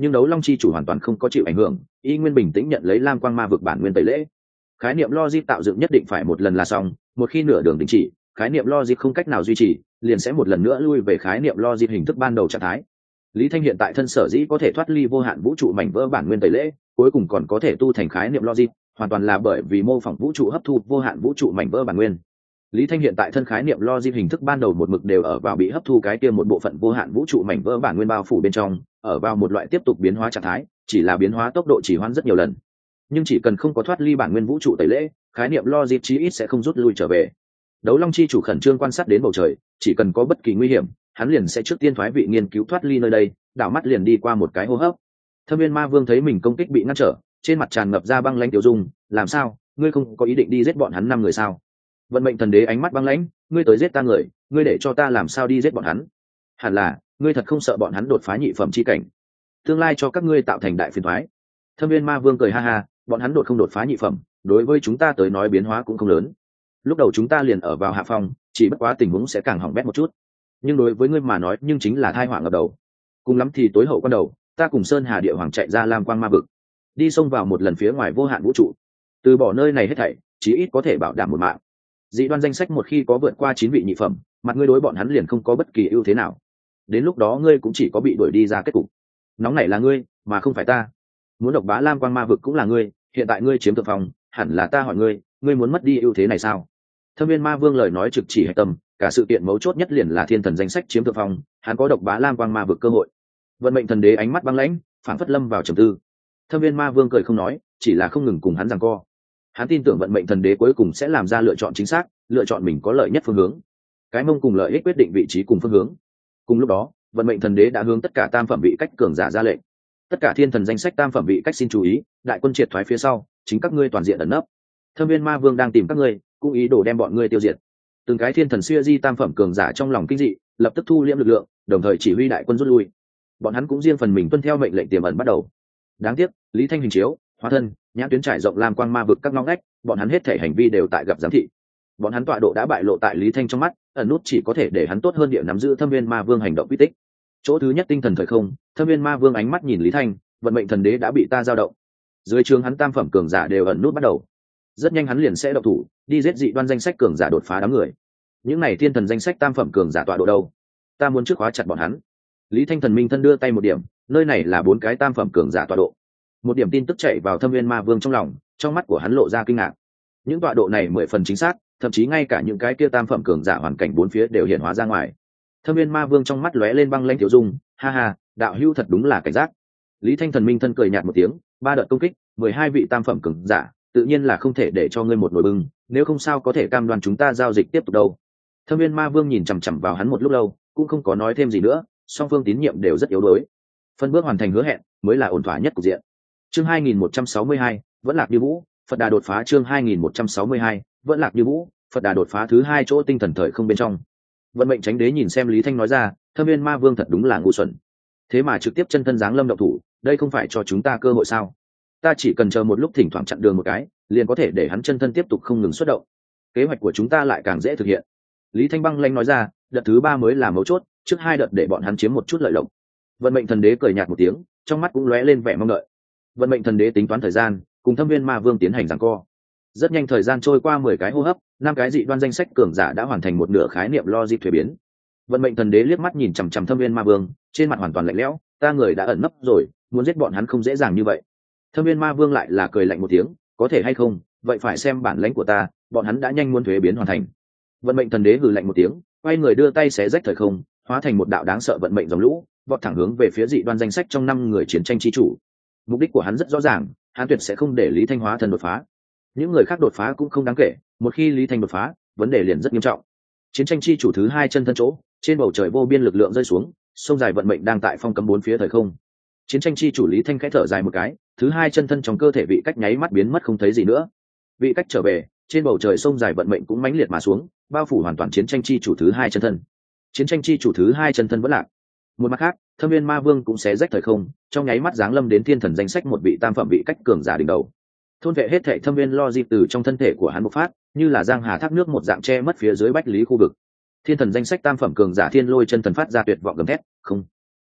nhưng đấu long chi chủ hoàn toàn không có chịu ảnh hưởng, y nguyên bình tĩnh nhận lấy lam quang ma vực bản nguyên tẩy lễ. Khái niệm logic tạo dựng nhất định phải một lần là xong, một khi nửa đường đình chỉ, khái niệm logic không cách nào duy trì, liền sẽ một lần nữa lui về khái niệm logic hình thức ban đầu trạng thái. Lý Thanh hiện tại thân sở dĩ có thể thoát ly vô hạn vũ trụ mảnh vỡ bản nguyên tẩy lễ, cuối cùng còn có thể tu thành khái niệm logic, hoàn toàn là bởi vì mô phỏng vũ trụ hấp thu vô hạn vũ trụ mảnh vỡ bản nguyên. Lý Thanh hiện tại thân khái niệm logic hình thức ban đầu một mực đều ở vào bị hấp thu cái kia một bộ phận vô hạn vũ trụ mảnh vỡ bản nguyên bao phủ bên trong, ở vào một loại tiếp tục biến hóa trạng thái, chỉ là biến hóa tốc độ chỉ hoãn rất nhiều lần. Nhưng chỉ cần không có thoát ly bản nguyên vũ trụ tẩy lễ, khái niệm logic chí ít sẽ không rút lui trở về. Đấu Long chi chủ khẩn trương quan sát đến bầu trời, chỉ cần có bất kỳ nguy hiểm, hắn liền sẽ trước tiên thoái vị nghiên cứu thoát ly nơi đây, đảo mắt liền đi qua một cái hô hấp. Thâm Viên Ma Vương thấy mình công kích bị ngăn trở, trên mặt tràn ngập ra băng lãnh tiêu dung, làm sao, ngươi không có ý định đi giết bọn hắn 5 người sao? Vận mệnh thần đế ánh mắt băng lãnh, ngươi tới giết ta người, ngươi để cho ta làm sao đi giết bọn hắn? Hẳn là, ngươi thật không sợ bọn hắn đột phá nhị phẩm chi cảnh, tương lai cho các ngươi tạo thành đại phiền toái. Thâm Viên Ma Vương cười ha ha, bọn hắn đột không đột phá nhị phẩm, đối với chúng ta tới nói biến hóa cũng không lớn. Lúc đầu chúng ta liền ở vào hạ phong, chỉ bất quá tình huống sẽ càng hỏng bét một chút. Nhưng đối với ngươi mà nói, nhưng chính là tai họa ngập đầu. Cùng lắm thì tối hậu quan đầu, ta cùng Sơn Hà Địa Hoàng chạy ra Lam Quang Ma vực, đi xông vào một lần phía ngoài vô hạn vũ trụ, từ bỏ nơi này hết thảy, chí ít có thể bảo đảm một mạng. Dị đoan danh sách một khi có vượt qua 9 vị nhị phẩm, mặt ngươi đối bọn hắn liền không có bất kỳ ưu thế nào. Đến lúc đó ngươi cũng chỉ có bị đuổi đi ra kết cục. Nóng này là ngươi, mà không phải ta. Muốn độc bá Lam Quang Ma vực cũng là ngươi, hiện tại ngươi chiếm thượng phong, hẳn là ta hỏi ngươi, ngươi muốn mất đi ưu thế này sao? Thâm Viên Ma Vương lời nói trực chỉ hệ tâm, cả sự kiện mấu chốt nhất liền là thiên thần danh sách chiếm thượng phong, hắn có độc bá Lam Quang Ma vực cơ hội. Vận mệnh thần đế ánh mắt băng lãnh, phản phất lâm vào trầm tư. Thâm Viên Ma Vương cười không nói, chỉ là không ngừng cùng hắn giằng co. Hắn tin tưởng vận mệnh thần đế cuối cùng sẽ làm ra lựa chọn chính xác, lựa chọn mình có lợi nhất phương hướng. Cái mông cùng lợi ích quyết định vị trí cùng phương hướng. Cùng lúc đó, vận mệnh thần đế đã hướng tất cả tam phẩm vị cách cường giả ra lệnh. Tất cả thiên thần danh sách tam phẩm vị cách xin chú ý, đại quân triệt thoái phía sau, chính các ngươi toàn diện ẩn nấp. Thâm Viên Ma Vương đang tìm các ngươi, cũng ý đồ đem bọn ngươi tiêu diệt. Từng cái thiên thần xưa di tam phẩm cường giả trong lòng kinh dị, lập tức thu liễm lực lượng, đồng thời chỉ huy đại quân rút lui. Bọn hắn cũng riêng phần mình tuân theo mệnh lệnh tiềm ẩn bắt đầu. Đáng tiếc, Lý Thanh hình chiếu, hóa thân, nhãn tuyến trải rộng Lam Quang Ma vực các ngóc ngách, bọn hắn hết thể hành vi đều tại gặp giám thị. Bọn hắn tọa độ đã bại lộ tại Lý Thanh trong mắt, ẩn nút chỉ có thể để hắn tốt hơn địa nắm giữ Thâm Viên Ma Vương hành động quy tích. Chỗ thứ nhất tinh thần thời không, Thâm Viên Ma Vương ánh mắt nhìn Lý Thanh, vận mệnh thần đế đã bị ta dao động. Dưới trường hắn tam phẩm cường giả đều ẩn nút bắt đầu. Rất nhanh hắn liền sẽ động thủ, đi giết dị đoan danh sách cường giả đột phá đám người. Những này thiên thần danh sách tam phẩm cường giả tọa độ đâu? Ta muốn trước khóa chặt bọn hắn. Lý Thanh thần minh thân đưa tay một điểm, nơi này là 4 cái tam phẩm cường giả tọa độ. Một điểm tin tức chạy vào Thâm Viên Ma Vương trong lòng, trong mắt của hắn lộ ra kinh ngạc. Những tọa độ này 10 phần chính xác, thậm chí ngay cả những cái kia tam phẩm cường giả hoàn cảnh bốn phía đều hiện hóa ra ngoài. Thâm Viên Ma Vương trong mắt lóe lên băng lãnh tiểu dung, ha ha, đạo hữu thật đúng là cảnh giác. Lý Thanh thần minh thân cười nhạt một tiếng, 3 đợt công kích, 12 vị tam phẩm cường giả, tự nhiên là không thể để cho ngươi một nồi bưng, nếu không sao có thể cam đoan chúng ta giao dịch tiếp tục đâu. Thâm Viên Ma Vương nhìn chằm chằm vào hắn một lúc lâu, cũng không có nói thêm gì nữa, song phương tín nhiệm đều rất yếu đuối. Phân bước hoàn thành hứa hẹn, mới là ổn thỏa nhất cục diện. Chương 2162, vẫn lạc như vũ, Phật Đà đột phá. Chương 2162, vẫn lạc như vũ, Phật Đà đột phá thứ 2 chỗ tinh thần thời không bên trong. Vận mệnh Chánh Đế nhìn xem Lý Thanh nói ra, Thâm Viên Ma Vương thật đúng là ngu xuẩn. Thế mà trực tiếp chân thân giáng lâm động thủ, đây không phải cho chúng ta cơ hội sao? Ta chỉ cần chờ một lúc thỉnh thoảng chặn đường một cái, liền có thể để hắn chân thân tiếp tục không ngừng xuất động. Kế hoạch của chúng ta lại càng dễ thực hiện. Lý Thanh băng lãnh nói ra, đợt thứ 3 mới là mấu chốt, trước 2 đợt để bọn hắn chiếm một chút lợi lộc. Vận mệnh thần đế cười nhạt một tiếng, trong mắt cũng lóe lên vẻ mong đợi. Vận mệnh thần đế tính toán thời gian, cùng Thâm Viên Ma Vương tiến hành giằng co. Rất nhanh thời gian trôi qua 10 cái hô hấp, 5 cái dị đoan danh sách cường giả đã hoàn thành một nửa khái niệm logic thuế biến. Vận mệnh thần đế liếc mắt nhìn chằm chằm Thâm Viên Ma Vương, trên mặt hoàn toàn lạnh lẽo, ta người đã ẩn nấp rồi, muốn giết bọn hắn không dễ dàng như vậy. Thâm Viên Ma Vương lại là cười lạnh một tiếng, có thể hay không, vậy phải xem bản lãnh của ta, bọn hắn đã nhanh muốn thuế biến hoàn thành. Vận mệnh thần đế hừ lạnh một tiếng, quay người đưa tay xé rách thời không, hóa thành một đạo đáng sợ vận mệnh dòng lũ, vọt thẳng hướng về phía dị đoan danh sách trong 5 người chiến tranh chi chủ. Mục đích của hắn rất rõ ràng, hắn tuyệt sẽ không để Lý Thanh hóa thân đột phá. Những người khác đột phá cũng không đáng kể, một khi Lý Thanh đột phá, vấn đề liền rất nghiêm trọng. Chiến tranh chi chủ thứ 2 chân thân chỗ, trên bầu trời vô biên lực lượng rơi xuống, sông dài vận mệnh đang tại phong cấm 4 phía thời không. Chiến tranh chi chủ Lý Thanh khẽ thở dài một cái, thứ 2 chân thân trong cơ thể vị cách nháy mắt biến mất không thấy gì nữa. Vị cách trở về, trên bầu trời sông dài vận mệnh cũng mãnh liệt mà xuống, bao phủ hoàn toàn chiến tranh chi chủ thứ 2 chân thân. Chiến tranh chi chủ thứ 2 chân thân vẫn lạc. Một mặt khác, Thâm Viên Ma Vương cũng xé rách thời không, trong nháy mắt giáng lâm đến thiên thần danh sách một vị tam phẩm vị cách cường giả đỉnh đầu. Thôn vệ hết thảy thâm viên logic từ trong thân thể của hắn bộc phát, như là giang hà thác nước một dạng che mất phía dưới bách lý khu vực. Thiên thần danh sách tam phẩm cường giả Thiên Lôi chân thần phát ra tuyệt vọng gầm thét, không,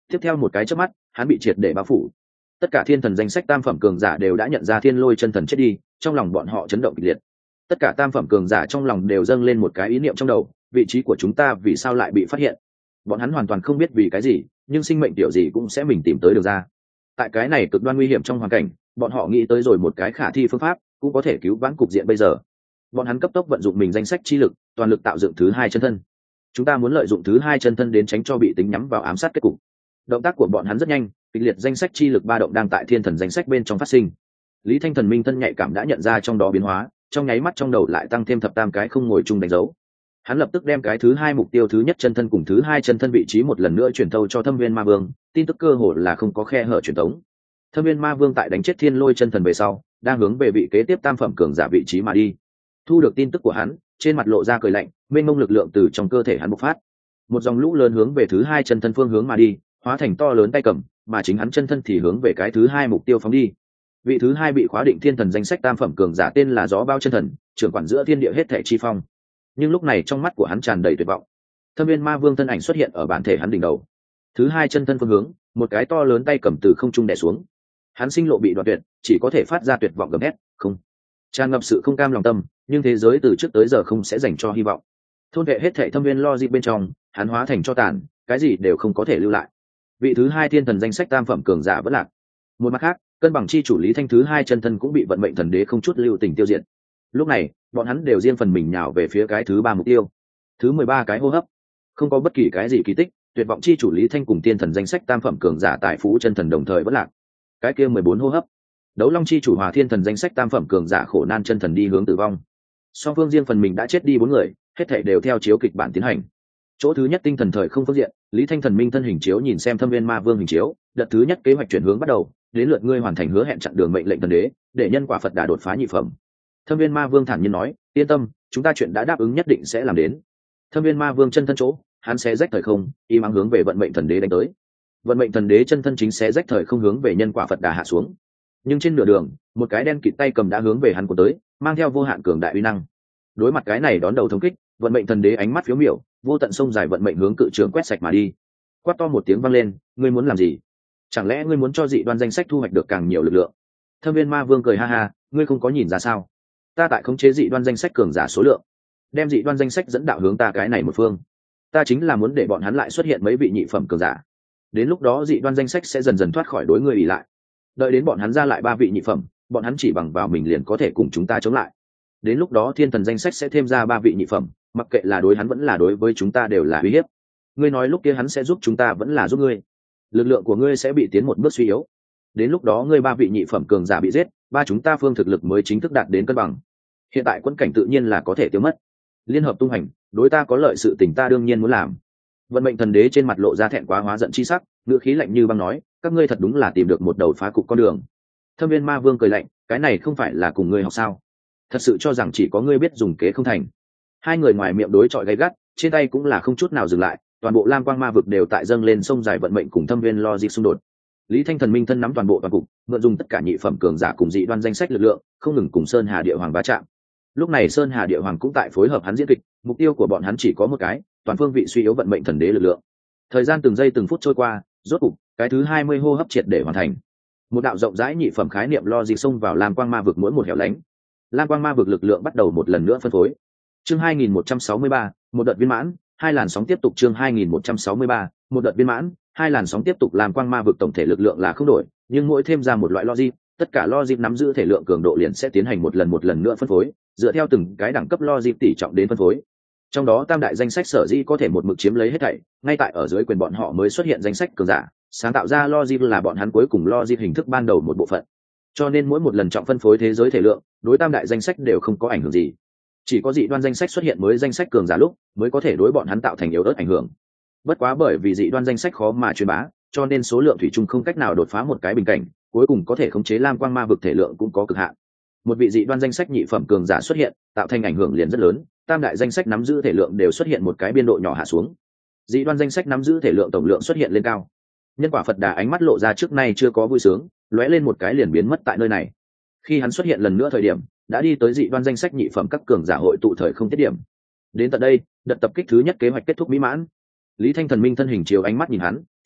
Tiếp theo một cái chớp mắt, hắn bị triệt để bao phủ. Tất cả thiên thần danh sách tam phẩm cường giả đều đã nhận ra thiên lôi chân thần chết đi, trong lòng bọn họ chấn động kịch liệt. Tất cả tam phẩm cường giả trong lòng đều dâng lên một cái ý niệm trong đầu, vị trí của chúng ta vì sao lại bị phát hiện? Bọn hắn hoàn toàn không biết vì cái gì, nhưng sinh mệnh tiểu gì cũng sẽ mình tìm tới được ra. Tại cái này cực đoan nguy hiểm trong hoàn cảnh, bọn họ nghĩ tới rồi một cái khả thi phương pháp, cũng có thể cứu vãn cục diện bây giờ. Bọn hắn cấp tốc vận dụng mình danh sách chi lực, toàn lực tạo dựng thứ hai chân thân. Chúng ta muốn lợi dụng thứ hai chân thân đến tránh cho bị tính nhắm vào ám sát kết cục. Động tác của bọn hắn rất nhanh, kịch liệt danh sách chi lực ba động đang tại thiên thần danh sách bên trong phát sinh. Lý Thanh Thần minh thân nhạy cảm đã nhận ra trong đó biến hóa, trong nháy mắt trong đầu lại tăng thêm thập tam cái không ngồi chung đánh dấu. Hắn lập tức đem cái thứ hai mục tiêu thứ nhất chân thân cùng thứ hai chân thân vị trí một lần nữa chuyển thâu cho Thâm Viên Ma Vương, tin tức cơ hồ là không có khe hở truyền tống. Thâm Viên Ma Vương tại đánh chết Thiên Lôi chân thần về sau, đang hướng về vị kế tiếp tam phẩm cường giả vị trí mà đi. Thu được tin tức của hắn, trên mặt lộ ra cười lạnh, mênh mông lực lượng từ trong cơ thể hắn bộc phát. Một dòng lũ lớn hướng về thứ hai chân thân phương hướng mà đi, hóa thành to lớn tay cầm, mà chính hắn chân thân thì hướng về cái thứ hai mục tiêu phóng đi. Vị thứ hai bị khóa định thiên thần danh sách tam phẩm cường giả tên là Gió Bao chân thần, trưởng quản giữa thiên địa hết thảy chi phong. Nhưng lúc này trong mắt của hắn tràn đầy tuyệt vọng. Thâm Viên Ma Vương thân ảnh xuất hiện ở bản thể hắn đỉnh đầu. Thứ hai chân thân phương hướng, một cái to lớn tay cầm từ không trung đè xuống. Hắn sinh lộ bị đoạn tuyệt, chỉ có thể phát ra tuyệt vọng gầm hét, không. Tràn ngập sự không cam lòng tâm, nhưng thế giới từ trước tới giờ không sẽ dành cho hy vọng. Thôn vệ hết thảy thâm viên lo dịp bên trong, hắn hóa thành cho tàn, cái gì đều không có thể lưu lại. Vị thứ hai thiên thần danh sách tam phẩm cường giả vẫn lạc. Một mặt khác, cân bằng chi chủ Lý Thanh thứ hai chân thân cũng bị vận mệnh thần đế không chút lưu tình tiêu diệt. Lúc này, bọn hắn đều riêng phần mình nhào về phía cái thứ ba mục tiêu. Thứ 13 cái hô hấp, không có bất kỳ cái gì kỳ tích, tuyệt vọng chi chủ Lý Thanh cùng thiên thần danh sách tam phẩm cường giả tại phú chân thần đồng thời vẫn lạc. Cái kia 14 hô hấp, đấu long chi chủ Hòa thiên thần danh sách tam phẩm cường giả khổ nan chân thần đi hướng tử vong. Song phương riêng phần mình đã chết đi 4 người, hết thảy đều theo chiếu kịch bản tiến hành. Chỗ thứ nhất tinh thần thời không phương diện, Lý Thanh thần minh thân hình chiếu nhìn xem Thâm Viên Ma Vương hình chiếu, đợt thứ nhất kế hoạch chuyển hướng bắt đầu, đến lượt ngươi hoàn thành hứa hẹn chặn đường mệnh lệnh thần đế, để nhân quả Phật đã đột phá nhị phẩm. Thâm Viên Ma Vương thản nhiên nói, yên tâm, chúng ta chuyện đã đáp ứng nhất định sẽ làm đến. Thâm Viên Ma Vương chân thân chỗ, hắn sẽ rách thời không, im ắng hướng về vận mệnh thần đế đánh tới. Vận mệnh thần đế chân thân chính sẽ rách thời không hướng về nhân quả Phật đà hạ xuống. Nhưng trên nửa đường, một cái đen kịt tay cầm đã hướng về hắn của tới, mang theo vô hạn cường đại uy năng. Đối mặt cái này đón đầu thống kích, vận mệnh thần đế ánh mắt phiếu miểu, vô tận sông dài vận mệnh hướng cự trường quét sạch mà đi. Quát to một tiếng vang lên, ngươi muốn làm gì? Chẳng lẽ ngươi muốn cho dị đoan danh sách thu hoạch được càng nhiều lực lượng? Thâm Viên Ma Vương cười ha ha, ngươi không có nhìn ra sao? Ta tại khống chế dị đoan danh sách cường giả số lượng, đem dị đoan danh sách dẫn đạo hướng ta cái này một phương. Ta chính là muốn để bọn hắn lại xuất hiện mấy vị nhị phẩm cường giả. Đến lúc đó dị đoan danh sách sẽ dần dần thoát khỏi đối ngươi ỷ lại. Đợi đến bọn hắn ra lại 3 vị nhị phẩm, bọn hắn chỉ bằng vào mình liền có thể cùng chúng ta chống lại. Đến lúc đó thiên thần danh sách sẽ thêm ra 3 vị nhị phẩm, mặc kệ là đối hắn vẫn là đối với chúng ta đều là uy hiếp. Ngươi nói lúc kia hắn sẽ giúp chúng ta vẫn là giúp ngươi. Lực lượng của ngươi sẽ bị tiến một bước suy yếu. Đến lúc đó ngươi 3 vị nhị phẩm cường giả bị giết, ba chúng ta phương thực lực mới chính thức đạt đến cân bằng. Hiện tại quân cảnh tự nhiên là có thể tiêu mất. Liên hợp tung hành, đối ta có lợi sự tình ta đương nhiên muốn làm. Vận mệnh thần đế trên mặt lộ ra thẹn quá hóa giận chi sắc, ngữ khí lạnh như băng nói, các ngươi thật đúng là tìm được một đầu phá cục con đường. Thâm Viên Ma Vương cười lạnh, cái này không phải là cùng ngươi học sao? Thật sự cho rằng chỉ có ngươi biết dùng kế không thành? Hai người ngoài miệng đối chọi gay gắt, trên tay cũng là không chút nào dừng lại, toàn bộ Lam Quang Ma vực đều tại dâng lên sông dài vận mệnh cùng Thâm Viên lo dịp xung đột. Lý Thanh thần minh thân nắm toàn bộ toàn cục, mượn dùng tất cả nhị phẩm cường giả cùng dị đoan danh sách lực lượng, không ngừng cùng Sơn Hà Địa Hoàng va chạm. Lúc này Sơn Hà Địa Hoàng cũng tại phối hợp hắn diễn kịch, mục tiêu của bọn hắn chỉ có một cái, toàn phương vị suy yếu vận mệnh thần đế lực lượng. Thời gian từng giây từng phút trôi qua, rốt cục, cái thứ 20 hô hấp triệt để hoàn thành. Một đạo rộng rãi nhị phẩm khái niệm lo dịp xông vào Lam Quang Ma vực mỗi một hẻo lánh. Lam Quang Ma vực lực lượng bắt đầu một lần nữa phân phối. Chương 2163, một đợt viên mãn, hai làn sóng tiếp tục. Chương 2163, một đợt viên mãn, hai làn sóng tiếp tục. Lam Quang Ma vực tổng thể lực lượng là không đổi, nhưng mỗi thêm ra một loại logic, tất cả logic nắm giữ thể lượng cường độ liền sẽ tiến hành một lần nữa phân phối, dựa theo từng cái đẳng cấp logic tỷ trọng đến phân phối. Trong đó tam đại danh sách sở dĩ có thể một mực chiếm lấy hết thảy, ngay tại ở dưới quyền bọn họ mới xuất hiện danh sách cường giả, sáng tạo ra logic là bọn hắn cuối cùng logic hình thức ban đầu một bộ phận. Cho nên mỗi một lần trọng phân phối thế giới thể lượng, đối tam đại danh sách đều không có ảnh hưởng gì. Chỉ có dị đoan danh sách xuất hiện mới danh sách cường giả lúc, mới có thể đối bọn hắn tạo thành yếu ớt ảnh hưởng. Bất quá bởi vì dị đoan danh sách khó mà truyền bá, cho nên số lượng thủy chung không cách nào đột phá một cái bình cảnh, cuối cùng có thể khống chế Lam Quang Ma vực thể lượng cũng có cực hạn. Một vị dị đoan danh sách nhị phẩm cường giả xuất hiện, tạo thành ảnh hưởng liền rất lớn, tam đại danh sách nắm giữ thể lượng đều xuất hiện một cái biên độ nhỏ hạ xuống. Dị đoan danh sách nắm giữ thể lượng tổng lượng xuất hiện lên cao. Nhân quả Phật Đà ánh mắt lộ ra trước nay chưa có vui sướng, lóe lên một cái liền biến mất tại nơi này. Khi hắn xuất hiện lần nữa thời điểm, đã đi tới dị đoan danh sách nhị phẩm các cường giả hội tụ thời không tiết điểm. Đến tận đây, đợt tập kích thứ nhất kế hoạch kết thúc mỹ mãn. Lý Thanh thần minh thân hình chiếu ánh mắt nhìn hắn,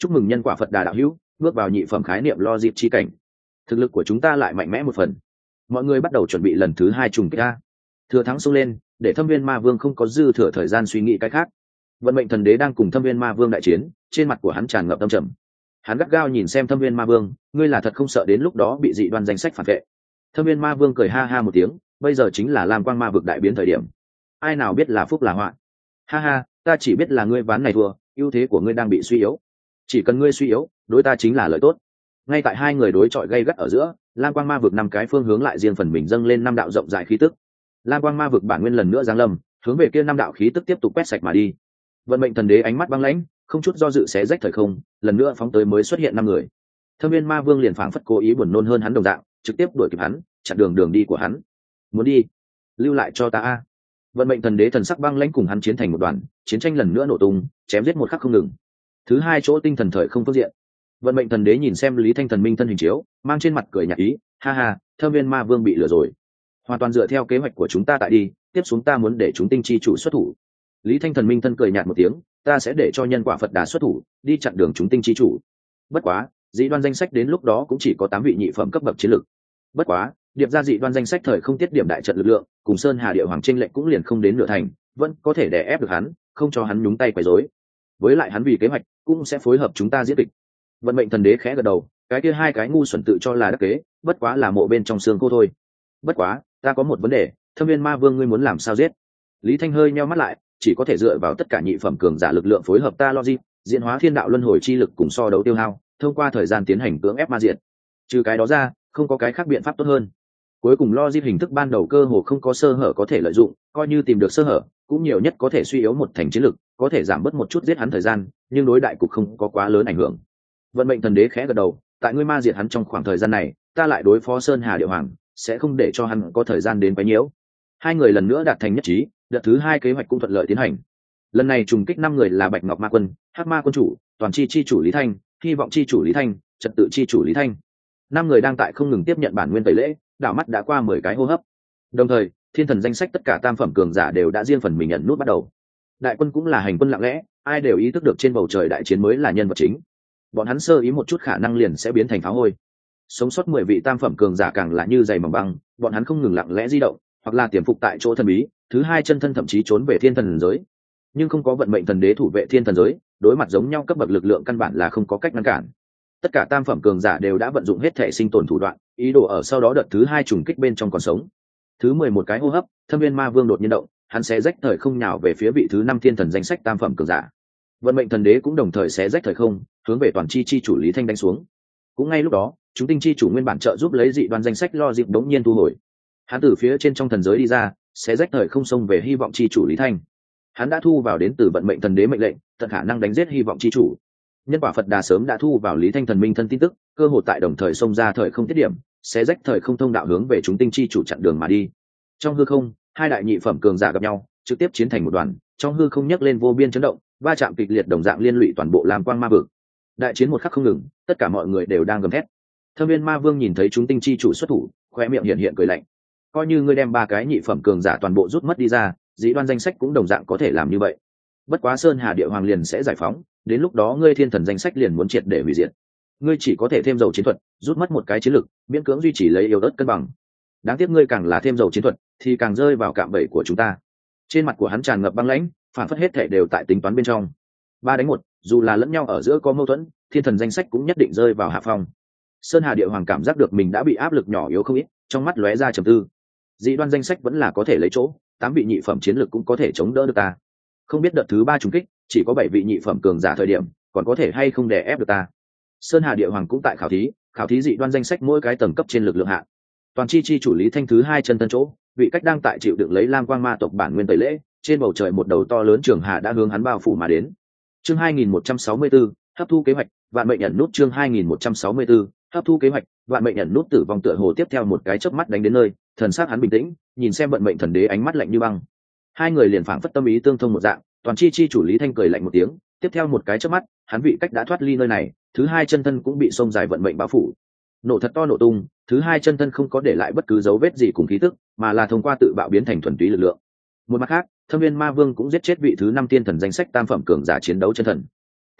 chúc mừng nhân quả Phật Đà đạo hữu bước vào nhị phẩm khái niệm logic chi cảnh. Thực lực của chúng ta lại mạnh mẽ một phần. Mọi người bắt đầu chuẩn bị lần thứ 2 trùng kích ra. Thừa thắng xông lên, để Thâm Viên Ma Vương không có dư thừa thời gian suy nghĩ cái khác. Vận mệnh thần đế đang cùng Thâm Viên Ma Vương đại chiến, trên mặt của hắn tràn ngập tâm trầm. Hắn gắt gao nhìn xem Thâm Viên Ma Vương, ngươi là thật không sợ đến lúc đó bị dị đoan danh sách phản vệ. Thâm Viên Ma Vương cười ha ha một tiếng, bây giờ chính là Lam Quang Ma vực đại biến thời điểm. Ai nào biết là phúc là họa. Ha ha, ta chỉ biết là ngươi ván này thua, ưu thế của ngươi đang bị suy yếu. Chỉ cần ngươi suy yếu, đối ta chính là lợi tốt. Ngay tại hai người đối chọi gay gắt ở giữa, Lam Quang Ma vực 5 cái phương hướng lại riêng phần mình dâng lên 5 đạo rộng rãi khí tức. Lam Quang Ma vực bản nguyên lần nữa giáng lâm, hướng về kia 5 đạo khí tức tiếp tục quét sạch mà đi. Vận mệnh thần đế ánh mắt băng lãnh, không chút do dự xé rách thời không, lần nữa phóng tới mới xuất hiện 5 người. Thâm Viên Ma Vương liền phảng phất cố ý buồn nôn hơn hắn đồng dạng, trực tiếp đuổi kịp hắn, chặn đường đi của hắn. Muốn đi, lưu lại cho ta a. Vận mệnh thần đế thần sắc băng lãnh cùng hắn chiến thành một đoàn, chiến tranh lần nữa nổ tung, chém giết một khắc không ngừng. Thứ hai chỗ tinh thần thời không phương diện, vận mệnh thần đế nhìn xem Lý Thanh thần minh thân hình chiếu, mang trên mặt cười nhạt ý, ha ha, Thâm Viên Ma Vương bị lừa rồi. Hoàn toàn dựa theo kế hoạch của chúng ta tại đi, tiếp xuống ta muốn để chúng tinh chi chủ xuất thủ. Lý Thanh thần minh thân cười nhạt một tiếng, ta sẽ để cho nhân quả Phật Đà xuất thủ, đi chặn đường chúng tinh chi chủ. Bất quá, dị đoan danh sách đến lúc đó cũng chỉ có 8 vị nhị phẩm cấp bậc chiến lực. Bất quá, điệp ra dị đoan danh sách thời không tiết điểm đại trận lực lượng, cùng Sơn Hà Địa Hoàng chênh lệnh cũng liền không đến nửa thành, vẫn có thể đè ép được hắn, không cho hắn nhúng tay quấy rối. Với lại hắn vì kế hoạch, cũng sẽ phối hợp chúng ta diễn kịch. Vận mệnh thần đế khẽ gật đầu, cái kia hai cái ngu xuẩn tự cho là đắc kế, bất quá là mộ bên trong xương cô thôi. Bất quá, ta có một vấn đề, Thâm Viên Ma Vương ngươi muốn làm sao giết? Lý Thanh hơi nheo mắt lại, chỉ có thể dựa vào tất cả nhị phẩm cường giả lực lượng phối hợp ta logic, diễn hóa thiên đạo luân hồi chi lực cùng so đấu tiêu hao, thông qua thời gian tiến hành cưỡng ép ma diệt. Trừ cái đó ra, không có cái khác biện pháp tốt hơn. Cuối cùng logic hình thức ban đầu cơ hồ không có sơ hở có thể lợi dụng, coi như tìm được sơ hở, cũng nhiều nhất có thể suy yếu một thành chiến lực, có thể giảm bớt một chút giết hắn thời gian, nhưng đối đại cục không có quá lớn ảnh hưởng. Vận mệnh thần đế khẽ gật đầu, tại ngươi ma diệt hắn trong khoảng thời gian này, ta lại đối phó Sơn Hà Địa Hoàng, sẽ không để cho hắn có thời gian đến quấy nhiễu. Hai người lần nữa đạt thành nhất trí, đợt thứ 2 kế hoạch cũng thuận lợi tiến hành. Lần này trùng kích 5 người là Bạch Ngọc Ma Quân, Hắc Ma Quân chủ, Toàn Chi chi chủ Lý Thanh, Hy vọng chi chủ Lý Thanh, Trật tự chi chủ Lý Thanh. 5 người đang tại không ngừng tiếp nhận bản nguyên tẩy lễ, đảo mắt đã qua 10 cái hô hấp. Đồng thời, thiên thần danh sách tất cả tam phẩm cường giả đều đã riêng phần mình nhận nút bắt đầu. Đại quân cũng là hành quân lặng lẽ, ai đều ý thức được trên bầu trời đại chiến mới là nhân vật chính. Bọn hắn sơ ý một chút khả năng liền sẽ biến thành pháo hôi. Sống sót 10 vị tam phẩm cường giả càng là như dày mỏng băng, bọn hắn không ngừng lặng lẽ di động, hoặc là tiềm phục tại chỗ thần bí, thứ hai chân thân thậm chí trốn về thiên thần giới. Nhưng không có vận mệnh thần đế thủ vệ thiên thần giới, đối mặt giống nhau cấp bậc lực lượng căn bản là không có cách ngăn cản. Tất cả tam phẩm cường giả đều đã vận dụng hết thể sinh tồn thủ đoạn, ý đồ ở sau đó đợt thứ 2 trùng kích bên trong còn sống. Thứ 11 cái hô hấp, Thâm Viên Ma Vương đột nhiên động, hắn sẽ rách thời không nhào về phía vị thứ 5 thiên thần danh sách tam phẩm cường giả. Vận mệnh thần đế cũng đồng thời xé rách thời không, hướng về Toàn Chi chi chủ Lý Thanh đánh xuống. Cũng ngay lúc đó, chúng tinh chi chủ nguyên bản trợ giúp lấy dị đoan danh sách lo dịp đống nhiên thu hồi. Hắn từ phía trên trong thần giới đi ra, xé rách thời không xông về Hy vọng chi chủ Lý Thanh. Hắn đã thu vào đến từ vận mệnh thần đế mệnh lệnh, tận khả năng đánh giết Hy vọng chi chủ. Nhân quả Phật Đà sớm đã thu vào Lý Thanh thần minh thân tin tức, cơ hội tại đồng thời xông ra thời không tiết điểm, xé rách thời không thông đạo hướng về chúng tinh chi chủ chặn đường mà đi. Trong hư không, hai đại nhị phẩm cường giả gặp nhau, trực tiếp chiến thành một đoàn, trong hư không nhấc lên vô biên chấn động, va chạm kịch liệt đồng dạng liên lụy toàn bộ Lam Quang Ma vực. Đại chiến một khắc không ngừng, tất cả mọi người đều đang gầm thét. Thâm Viên Ma Vương nhìn thấy chúng tinh chi chủ xuất thủ, khóe miệng hiện cười lạnh. Coi như ngươi đem 3 cái nhị phẩm cường giả toàn bộ rút mất đi ra, dĩ đoan danh sách cũng đồng dạng có thể làm như vậy. Bất quá Sơn Hà Địa Hoàng liền sẽ giải phóng, đến lúc đó ngươi thiên thần danh sách liền muốn triệt để hủy diệt. Ngươi chỉ có thể thêm dầu chiến thuật, rút mất một cái chiến lực, miễn cưỡng duy trì lấy yếu ớt cân bằng. Đáng tiếc ngươi càng là thêm dầu chiến thuật, thì càng rơi vào cạm bẫy của chúng ta. Trên mặt của hắn tràn ngập băng lãnh, phản phất hết thể đều tại tính toán bên trong. 3 đánh 1, dù là lẫn nhau ở giữa có mâu thuẫn, thiên thần danh sách cũng nhất định rơi vào hạ phong. Sơn Hà Địa Hoàng cảm giác được mình đã bị áp lực nhỏ yếu không ít, trong mắt lóe ra trầm tư. Dị đoan danh sách vẫn là có thể lấy chỗ, 8 vị nhị phẩm chiến lực cũng có thể chống đỡ được ta. Không biết đợt thứ 3 trùng kích, chỉ có 7 vị nhị phẩm cường giả thời điểm, còn có thể hay không đè ép được ta. Sơn Hà Địa Hoàng cũng tại khảo thí dị đoan danh sách mỗi cái tầng cấp trên lực lượng hạ. Toàn chi chi chủ Lý Thanh thứ 2 chân thân chỗ, vị cách đang tại chịu đựng lấy Lam Quang Ma tộc bản nguyên tẩy lễ, trên bầu trời một đầu to lớn trường hà đã hướng hắn bao phủ mà đến. Chương 2164, hấp thu kế hoạch, vạn mệnh ẩn nút chương 2164, hấp thu kế hoạch, vạn mệnh ẩn nút tử vong tựa hồ tiếp theo một cái chớp mắt đánh đến nơi, thần sắc hắn bình tĩnh, nhìn xem vận mệnh thần đế ánh mắt lạnh như băng. Hai người liền phảng phất tâm ý tương thông một dạng, Toàn chi chi chủ Lý Thanh cười lạnh một tiếng, tiếp theo một cái chớp mắt, hắn vị cách đã thoát ly nơi này, thứ 2 chân thân cũng bị xông dài vận mệnh bao phủ. Nổ thật to nổ tung, thứ 2 chân thân không có để lại bất cứ dấu vết gì cùng khí tức, mà là thông qua tự bạo biến thành thuần túy lực lượng. Một mặt khác, Thâm Viên Ma Vương cũng giết chết vị thứ 5 tiên thần danh sách tam phẩm cường giả chiến đấu chân thần.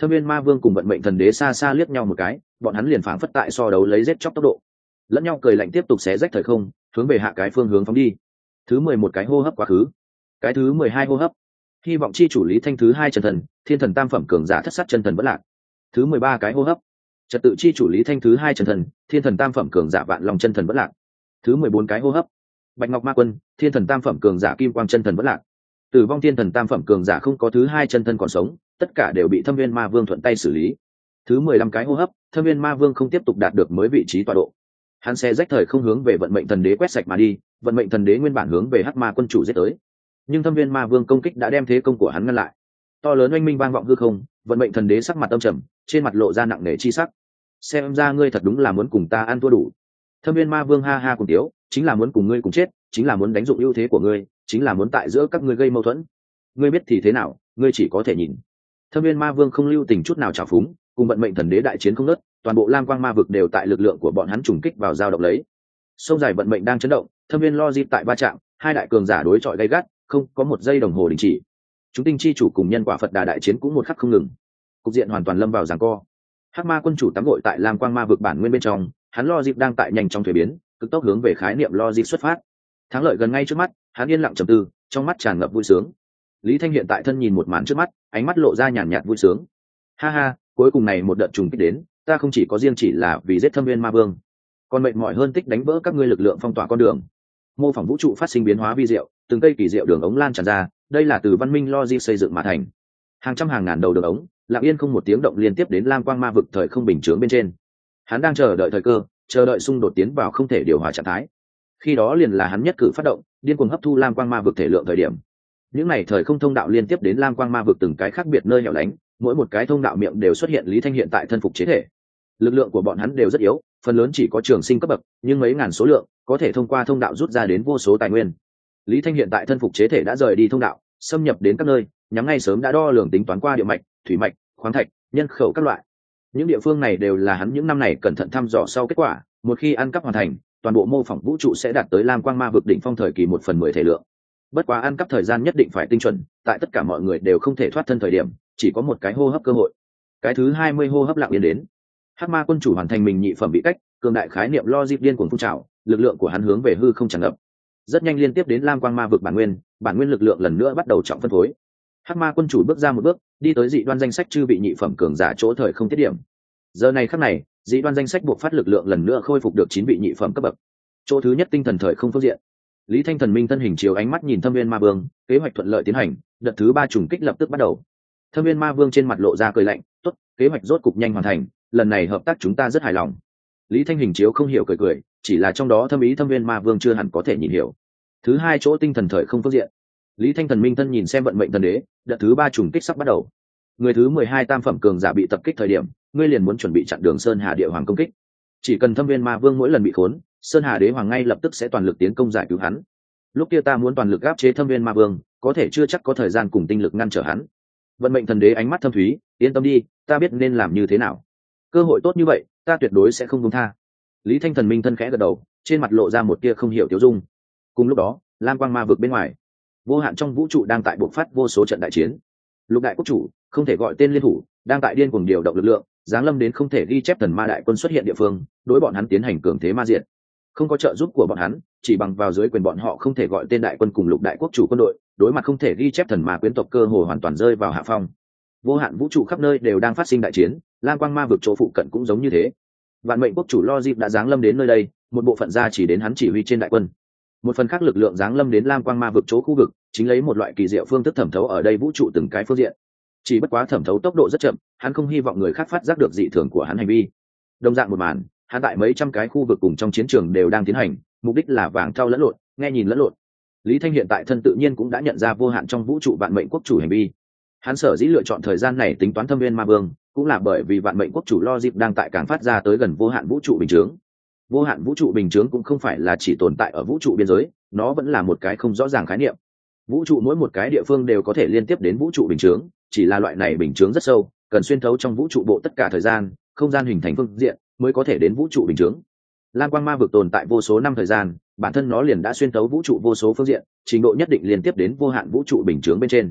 Thâm viên ma vương cùng vận mệnh thần đế xa xa liếc nhau một cái, bọn hắn liền phảng phất tại so đấu lấy giết chóc tốc độ, lẫn nhau cười lạnh tiếp tục xé rách thời không, hướng về hạ cái phương hướng phóng đi. Thứ 11 cái hô hấp quá khứ, cái thứ 12 hô hấp, hy vọng chi chủ Lý Thanh thứ 2 chân thần, thiên thần tam phẩm cường giả thất sát chân thần vẫn lạc. Thứ 13 cái hô hấp, trật tự chi chủ Lý Thanh thứ 2 chân thần, thiên thần tam phẩm cường giả vạn long chân thần vẫn lạc. Thứ 14 cái hô hấp, bạch ngọc ma quân, thiên thần tam phẩm cường giả kim quang chân thần vẫn lạc. Tử vong thiên thần tam phẩm cường giả không có thứ 2 chân thân còn sống, tất cả đều bị Thâm viên ma vương thuận tay xử lý. Thứ 15 cái hô hấp, Thâm viên ma vương không tiếp tục đạt được mới vị trí tọa độ, hắn sẽ rách thời không hướng về vận mệnh thần đế quét sạch mà đi. Vận mệnh thần đế nguyên bản hướng về hắc ma quân chủ giết tới, nhưng Thâm viên ma vương công kích đã đem thế công của hắn ngăn lại. To lớn oanh minh vang vọng hư không, vận mệnh thần đế sắc mặt âm trầm, trên mặt lộ ra nặng nề chi sắc. Xem ra ngươi thật đúng là muốn cùng ta ăn thua đủ. Thâm viên ma vương ha ha cùng tiếu, chính là muốn cùng ngươi cùng chết, chính là muốn đánh dụng ưu thế của ngươi, chính là muốn tại giữa các ngươi gây mâu thuẫn. Ngươi biết thì thế nào, ngươi chỉ có thể nhìn. Thâm viên ma vương không lưu tình chút nào trào phúng, cùng vận mệnh thần đế đại chiến không ngớt, toàn bộ lam quang ma vực đều tại lực lượng của bọn hắn trùng kích vào giao động lấy. Sông dài vận mệnh đang chấn động, Thâm viên lo dịp tại va chạm, hai đại cường giả đối chọi gay gắt, không có một giây đồng hồ đình chỉ. Chúng tinh chi chủ cùng nhân quả Phật Đà đại chiến cũng một khắc không ngừng, cục diện hoàn toàn lâm vào giằng co. Hắc ma quân chủ tắm gội tại lam quang ma vực bản nguyên bên trong, hắn lo dịp đang tại nhanh trong thuế biến, cực tốc hướng về khái niệm lo dịp xuất phát. Thắng lợi gần ngay trước mắt, hắn yên lặng trầm tư, trong mắt tràn ngập vui sướng. Lý Thanh hiện tại thân nhìn một màn trước mắt, ánh mắt lộ ra nhàn nhạt vui sướng. Ha ha, cuối cùng này một đợt trùng kích đến, ta không chỉ có riêng chỉ là vì giết Thâm viên ma vương, còn mệt mỏi hơn tích đánh vỡ các ngươi lực lượng phong tỏa con đường. Mô phỏng vũ trụ phát sinh biến hóa vi diệu, từng cây kỳ diệu đường ống lan tràn ra, đây là từ văn minh logic xây dựng mà thành. Hàng trăm hàng ngàn đầu đường ống, lặng yên không một tiếng động liên tiếp đến lam quang ma vực thời không bình chướng bên trên. Hắn đang chờ đợi thời cơ, chờ đợi xung đột tiến vào không thể điều hòa trạng thái. Khi đó liền là hắn nhất cử phát động, điên cuồng hấp thu lam quang ma vực thể lượng thời điểm. Những này thời không thông đạo liên tiếp đến lam quang ma vực từng cái khác biệt nơi hẻo lánh, mỗi một cái thông đạo miệng đều xuất hiện Lý Thanh hiện tại thân phục chế thể. Lực lượng của bọn hắn đều rất yếu, phần lớn chỉ có trường sinh cấp bậc, nhưng mấy ngàn số lượng có thể thông qua thông đạo rút ra đến vô số tài nguyên. Lý Thanh hiện tại thân phục chế thể đã rời đi thông đạo, xâm nhập đến các nơi, nhắm ngay sớm đã đo lường tính toán qua địa mạch, thủy mạch, khoáng thạch, nhân khẩu các loại. Những địa phương này đều là hắn những năm này cẩn thận thăm dò sau kết quả, một khi ăn cắp hoàn thành, toàn bộ mô phỏng vũ trụ sẽ đạt tới lam quang ma vực đỉnh phong thời kỳ 1/10 thể lượng. Bất quá ăn cắp thời gian nhất định phải tinh chuẩn, tại tất cả mọi người đều không thể thoát thân thời điểm, chỉ có một cái hô hấp cơ hội. Cái thứ 20 hô hấp lặng yên đến. Hắc ma quân chủ hoàn thành mình nhị phẩm bị cách, cường đại khái niệm logic điên cuồng phun trào, lực lượng của hắn hướng về hư không tràn ngập. Rất nhanh liên tiếp đến lam quang ma vực bản nguyên lực lượng lần nữa bắt đầu trọng phân phối. Hắc ma quân chủ bước ra một bước, đi tới dị đoan danh sách chư vị nhị phẩm cường giả chỗ thời không tiết điểm. Giờ này khắc này, dị đoan danh sách buộc phát lực lượng lần nữa khôi phục được 9 vị nhị phẩm cấp bậc. Chỗ thứ nhất tinh thần thời không phương diện. Lý Thanh thần minh thân hình chiếu ánh mắt nhìn Thâm viên ma vương, kế hoạch thuận lợi tiến hành, đợt thứ 3 trùng kích lập tức bắt đầu. Thâm viên ma vương trên mặt lộ ra cười lạnh, tốt, kế hoạch rốt cục nhanh hoàn thành, lần này hợp tác chúng ta rất hài lòng. Lý Thanh hình chiếu không hiểu cười, chỉ là trong đó thâm ý Thâm viên ma vương chưa hẳn có thể nhìn hiểu. Thứ 2 chỗ tinh thần thời không phương diện. Lý Thanh thần minh thân nhìn xem vận mệnh thần đế, đợt thứ 3 trùng kích sắp bắt đầu. Người thứ 12 tam phẩm cường giả bị tập kích thời điểm, ngươi liền muốn chuẩn bị chặn đường Sơn Hà Địa Hoàng công kích. Chỉ cần Thâm viên ma vương mỗi lần bị khốn, Sơn Hà Đế Hoàng ngay lập tức sẽ toàn lực tiến công giải cứu hắn. Lúc kia ta muốn toàn lực áp chế Thâm viên ma vương, có thể chưa chắc có thời gian cùng tinh lực ngăn trở hắn. Vận mệnh thần đế ánh mắt thâm thúy, yên tâm đi, ta biết nên làm như thế nào. Cơ hội tốt như vậy, ta tuyệt đối sẽ không buông tha. Lý Thanh thần minh thân khẽ gật đầu, trên mặt lộ ra một tia không hiểu tiêu dung. Cùng lúc đó, lam quang ma vực bên ngoài, vô hạn trong vũ trụ đang tại bộc phát vô số trận đại chiến. Lục đại quốc chủ không thể gọi tên liên thủ, đang tại điên cuồng điều động lực lượng, giáng lâm đến không thể ghi chép thần ma đại quân xuất hiện địa phương, đối bọn hắn tiến hành cường thế ma diệt. Không có trợ giúp của bọn hắn, chỉ bằng vào dưới quyền bọn họ không thể gọi tên đại quân cùng lục đại quốc chủ quân đội, đối mặt không thể ghi chép thần ma quyến tộc cơ hồ hoàn toàn rơi vào hạ phong. Vô hạn vũ trụ khắp nơi đều đang phát sinh đại chiến, lam quang ma vực chỗ phụ cận cũng giống như thế. Vạn mệnh quốc chủ Lo Dịp đã giáng lâm đến nơi đây, một bộ phận ra chỉ đến hắn chỉ huy trên đại quân. Một phần khác lực lượng giáng lâm đến lam quang ma vực chỗ khu vực, chính lấy một loại kỳ diệu phương thức thẩm thấu ở đây vũ trụ từng cái phương diện. Chỉ bất quá thẩm thấu tốc độ rất chậm, hắn không hy vọng người khác phát giác được dị thường của hắn hành vi. Đồng dạng một màn, hắn tại mấy trăm cái khu vực cùng trong chiến trường đều đang tiến hành, mục đích là vàng thau lẫn lộn, nghe nhìn lẫn lộn. Lý Thanh hiện tại thân tự nhiên cũng đã nhận ra vô hạn trong vũ trụ vạn mệnh quốc chủ hành vi. Hắn sở dĩ lựa chọn thời gian này tính toán Thâm viên ma vương, cũng là bởi vì vạn mệnh quốc chủ Lo Dịp đang tại càng phát ra tới gần vô hạn vũ trụ bình chướng. Vô hạn vũ trụ bình chướng cũng không phải là chỉ tồn tại ở vũ trụ biên giới, nó vẫn là một cái không rõ ràng khái niệm. Vũ trụ mỗi một cái địa phương đều có thể liên tiếp đến vũ trụ bình chướng, chỉ là loại này bình chướng rất sâu, cần xuyên thấu trong vũ trụ bộ tất cả thời gian, không gian hình thành phương diện mới có thể đến vũ trụ bình chướng. Lam quang ma vực tồn tại vô số năm thời gian, bản thân nó liền đã xuyên thấu vũ trụ vô số phương diện, trình độ nhất định liên tiếp đến vô hạn vũ trụ bình chướng bên trên.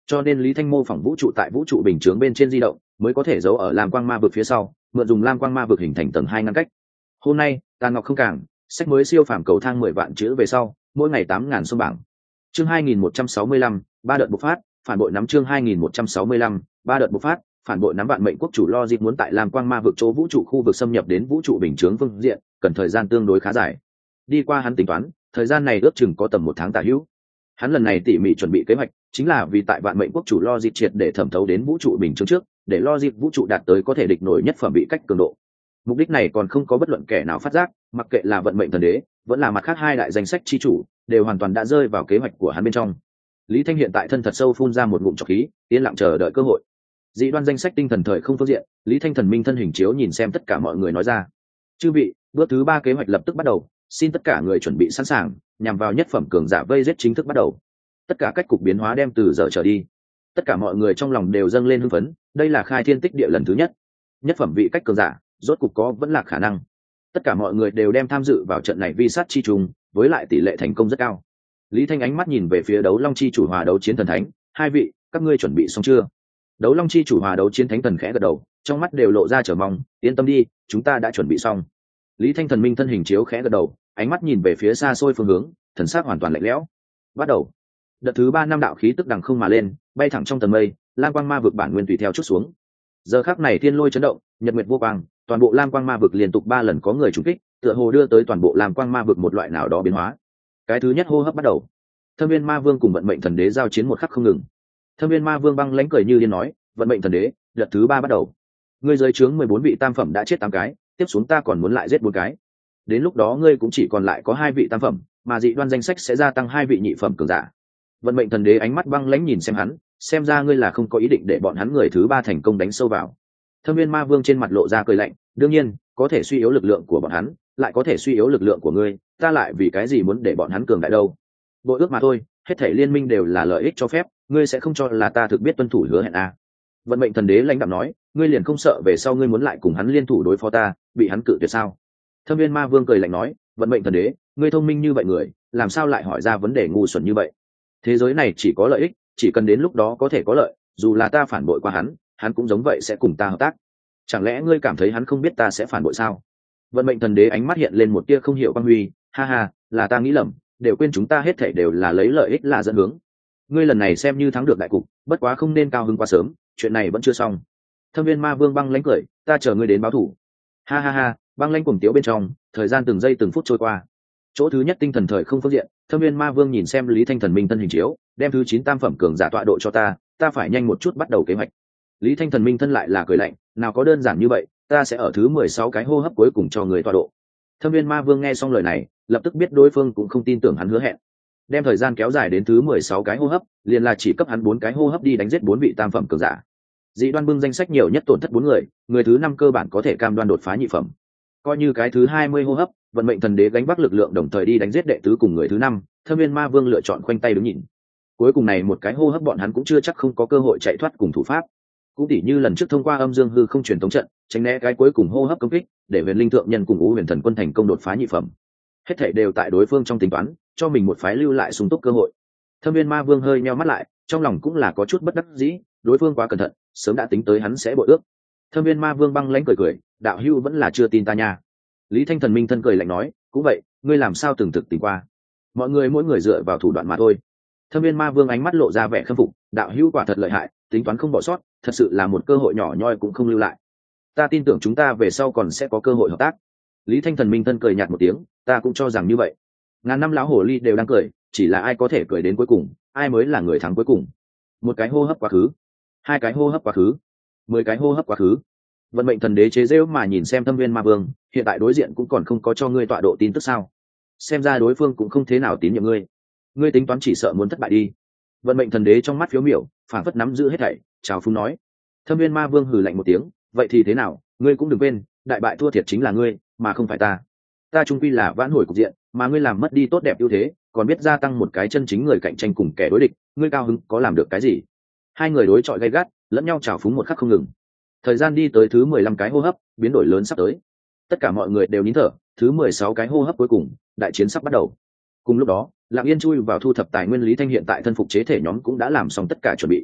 cho nên Lý Thanh mô phỏng vũ trụ tại vũ trụ bình chướng bên trên di động, mới có thể giấu ở lam quang ma vực phía sau, mượn dùng lam quang ma vực hình thành tầng 2 ngăn cách. Hôm nay Tàn Ngọc không cảng sách mới siêu phàm cầu thang 10 vạn chữ về sau, mỗi ngày 8.000 xông bảng. Chương 2165, ba đợt bộc phát, phản bội nắm. Chương 2165, ba đợt bộc phát, phản bội nắm. Vạn mệnh quốc chủ Logic muốn tại lam quang ma vực chỗ vũ trụ khu vực xâm nhập đến vũ trụ bình chướng phương diện, cần thời gian tương đối khá dài. Đi qua hắn tính toán, thời gian này ước chừng có tầm 1 tháng tả hữu. Hắn lần này tỉ mỉ chuẩn bị kế hoạch, chính là vì tại vạn mệnh quốc chủ Logic triệt để thẩm thấu đến vũ trụ bình chướng trước, để Logic vũ trụ đạt tới có thể địch nổi nhất phẩm bị cách cường độ. Mục đích này còn không có bất luận kẻ nào phát giác, mặc kệ là vận mệnh thần đế, vẫn là mặt khác hai đại danh sách chi chủ, đều hoàn toàn đã rơi vào kế hoạch của hắn bên trong. Lý Thanh hiện tại thân thật sâu phun ra một ngụm trọc khí, yên lặng chờ đợi cơ hội. Dị đoan danh sách tinh thần thời không phương diện, Lý Thanh thần minh thân hình chiếu nhìn xem tất cả mọi người nói ra: chư vị, bước thứ 3 kế hoạch lập tức bắt đầu, xin tất cả người chuẩn bị sẵn sàng, nhằm vào nhất phẩm cường giả vây giết chính thức bắt đầu. Tất cả cách cục biến hóa đem từ giờ trở đi. Tất cả mọi người trong lòng đều dâng lên hưng phấn, đây là khai thiên tích địa lần thứ nhất. Nhất phẩm vị cách cường giả, rốt cục có vẫn là khả năng. Tất cả mọi người đều đem tham dự vào trận này vi sát chi trùng, với lại tỷ lệ thành công rất cao. Lý Thanh ánh mắt nhìn về phía đấu long chi chủ hòa đấu chiến thần thánh, hai vị, các ngươi chuẩn bị xong chưa? Đấu long chi chủ hòa đấu chiến thánh thần khẽ gật đầu, trong mắt đều lộ ra chờ mong, yên tâm đi, chúng ta đã chuẩn bị xong. Lý Thanh thần minh thân hình chiếu khẽ gật đầu, ánh mắt nhìn về phía xa xôi phương hướng, thần sắc hoàn toàn lạnh lẽo. Bắt đầu. Đợt thứ 3 năm đạo khí tức đằng không mà lên, bay thẳng trong tầng mây, lam quang ma vực bản nguyên tùy theo chút xuống. Giờ khắc này thiên lôi chấn động, nhật nguyệt vô quang, toàn bộ lam quang ma vực liên tục 3 lần có người trúng kích, tựa hồ đưa tới toàn bộ lam quang ma vực một loại nào đó biến hóa. Cái thứ nhất hô hấp bắt đầu. Thâm viên ma vương cùng vận mệnh thần đế giao chiến một khắc không ngừng. Thâm viên ma vương băng lãnh cười như điên nói: vận mệnh thần đế, đợt thứ 3 bắt đầu. Ngươi dưới trướng 14 vị tam phẩm đã chết 8 cái, tiếp xuống ta còn muốn lại giết 4 cái. Đến lúc đó ngươi cũng chỉ còn lại có 2 vị tam phẩm, mà dị đoan danh sách sẽ gia tăng 2 vị nhị phẩm cường giả. Vận mệnh thần đế ánh mắt băng lãnh nhìn xem hắn, xem ra ngươi là không có ý định để bọn hắn người thứ 3 thành công đánh sâu vào. Thâm viên ma vương trên mặt lộ ra cười lạnh, đương nhiên có thể suy yếu lực lượng của bọn hắn, lại có thể suy yếu lực lượng của ngươi, ta lại vì cái gì muốn để bọn hắn cường đại đâu? Bội ước mà thôi, hết thảy liên minh đều là lợi ích cho phép, ngươi sẽ không cho là ta thực biết tuân thủ hứa hẹn à? Vận mệnh thần đế lãnh đạm nói, ngươi liền không sợ về sau ngươi muốn lại cùng hắn liên thủ đối phó ta, bị hắn cự tuyệt sao? Thâm viên ma vương cười lạnh nói, vận mệnh thần đế, ngươi thông minh như vậy người, làm sao lại hỏi ra vấn đề ngu xuẩn như vậy? Thế giới này chỉ có lợi ích, chỉ cần đến lúc đó có thể có lợi, dù là ta phản bội qua hắn, hắn cũng giống vậy sẽ cùng ta hợp tác. Chẳng lẽ ngươi cảm thấy hắn không biết ta sẽ phản bội sao? Vận mệnh thần đế ánh mắt hiện lên một tia không hiểu quang huy, ha ha, là ta nghĩ lầm, đều quên chúng ta hết thảy đều là lấy lợi ích là dẫn hướng. Ngươi lần này xem như thắng được đại cục, bất quá không nên cao hứng quá sớm, chuyện này vẫn chưa xong. Thâm viên ma vương băng lãnh cười, ta chờ ngươi đến báo thủ. Ha ha ha, băng lãnh cuồng tiếu bên trong, thời gian từng giây từng phút trôi qua. Chỗ thứ nhất tinh thần thời không phương diện, Thâm viên ma vương nhìn xem Lý Thanh thần minh tân hình chiếu, đem thứ 9 tam phẩm cường giả tọa độ cho ta phải nhanh một chút bắt đầu kế hoạch. Lý Thanh thần minh thân lại là cười lạnh, nào có đơn giản như vậy, ta sẽ ở thứ 16 cái hô hấp cuối cùng cho người tọa độ. Thâm viên ma vương nghe xong lời này, lập tức biết đối phương cũng không tin tưởng hắn hứa hẹn. Đem thời gian kéo dài đến thứ 16 cái hô hấp, liền là chỉ cấp hắn 4 cái hô hấp đi đánh giết 4 vị tam phẩm cường giả. Dị đoan bưng danh sách nhiều nhất tổn thất 4 người, người thứ 5 cơ bản có thể cam đoan đột phá nhị phẩm. Coi như cái thứ 20 hô hấp, vận mệnh thần đế gánh vác lực lượng đồng thời đi đánh giết đệ tứ cùng người thứ 5, Thâm viên ma vương lựa chọn khoanh tay đứng nhìn. Cuối cùng này một cái hô hấp bọn hắn cũng chưa chắc không có cơ hội chạy thoát cùng thủ pháp. Cũng tỉ như lần trước thông qua âm dương hư không truyền thống trận, tránh né cái cuối cùng hô hấp công kích, để huyền linh thượng nhân cùng U huyền thần quân thành công đột phá nhị phẩm. Hết thảy đều tại đối phương trong tính toán, cho mình một phái lưu lại sung túc cơ hội. Thâm viên ma vương hơi nheo mắt lại, trong lòng cũng là có chút bất đắc dĩ, đối phương quá cẩn thận, sớm đã tính tới hắn sẽ bội ước. Thâm viên ma vương băng lãnh cười cười, đạo hữu vẫn là chưa tin ta nha. Lý Thanh thần minh thân cười lạnh nói, cũng vậy, ngươi làm sao từng thực tính qua? Mọi người mỗi người dựa vào thủ đoạn mà thôi. Thâm viên ma vương ánh mắt lộ ra vẻ khâm phục, đạo hữu quả thật lợi hại, tính toán không bỏ sót, thật sự là một cơ hội nhỏ nhoi cũng không lưu lại. Ta tin tưởng chúng ta về sau còn sẽ có cơ hội hợp tác. Lý Thanh thần minh thân cười nhạt một tiếng, ta cũng cho rằng như vậy. Ngàn năm lão hồ ly đều đang cười, chỉ là ai có thể cười đến cuối cùng, ai mới là người thắng cuối cùng. Một cái hô hấp quá khứ, 2 cái hô hấp quá khứ, 10 cái hô hấp quá khứ. Vận mệnh thần đế chế giễu mà nhìn xem Thâm viên ma vương, hiện tại đối diện cũng còn không có cho ngươi tọa độ tin tức sao? Xem ra đối phương cũng không thế nào tín nhiệm ngươi. Ngươi tính toán chỉ sợ muốn thất bại đi. Vận mệnh thần đế trong mắt phiếu miểu, phảng phất nắm giữ hết thảy, chào phúng nói. Thâm viên ma vương hừ lạnh một tiếng, vậy thì thế nào, ngươi cũng đừng quên, đại bại thua thiệt chính là ngươi, mà không phải ta. Ta chung quy là vãn hồi cục diện, mà ngươi làm mất đi tốt đẹp ưu thế, còn biết gia tăng một cái chân chính người cạnh tranh cùng kẻ đối địch, ngươi cao hứng có làm được cái gì? Hai người đối chọi gay gắt, lẫn nhau chào phúng một khắc không ngừng. Thời gian đi tới thứ 15 cái hô hấp, biến đổi lớn sắp tới. Tất cả mọi người đều nín thở, thứ 16 cái hô hấp cuối cùng, đại chiến sắp bắt đầu. Cùng lúc đó, Lặng Yên chui vào thu thập tài nguyên. Lý Thanh hiện tại thân phục chế thể nhóm cũng đã làm xong tất cả chuẩn bị,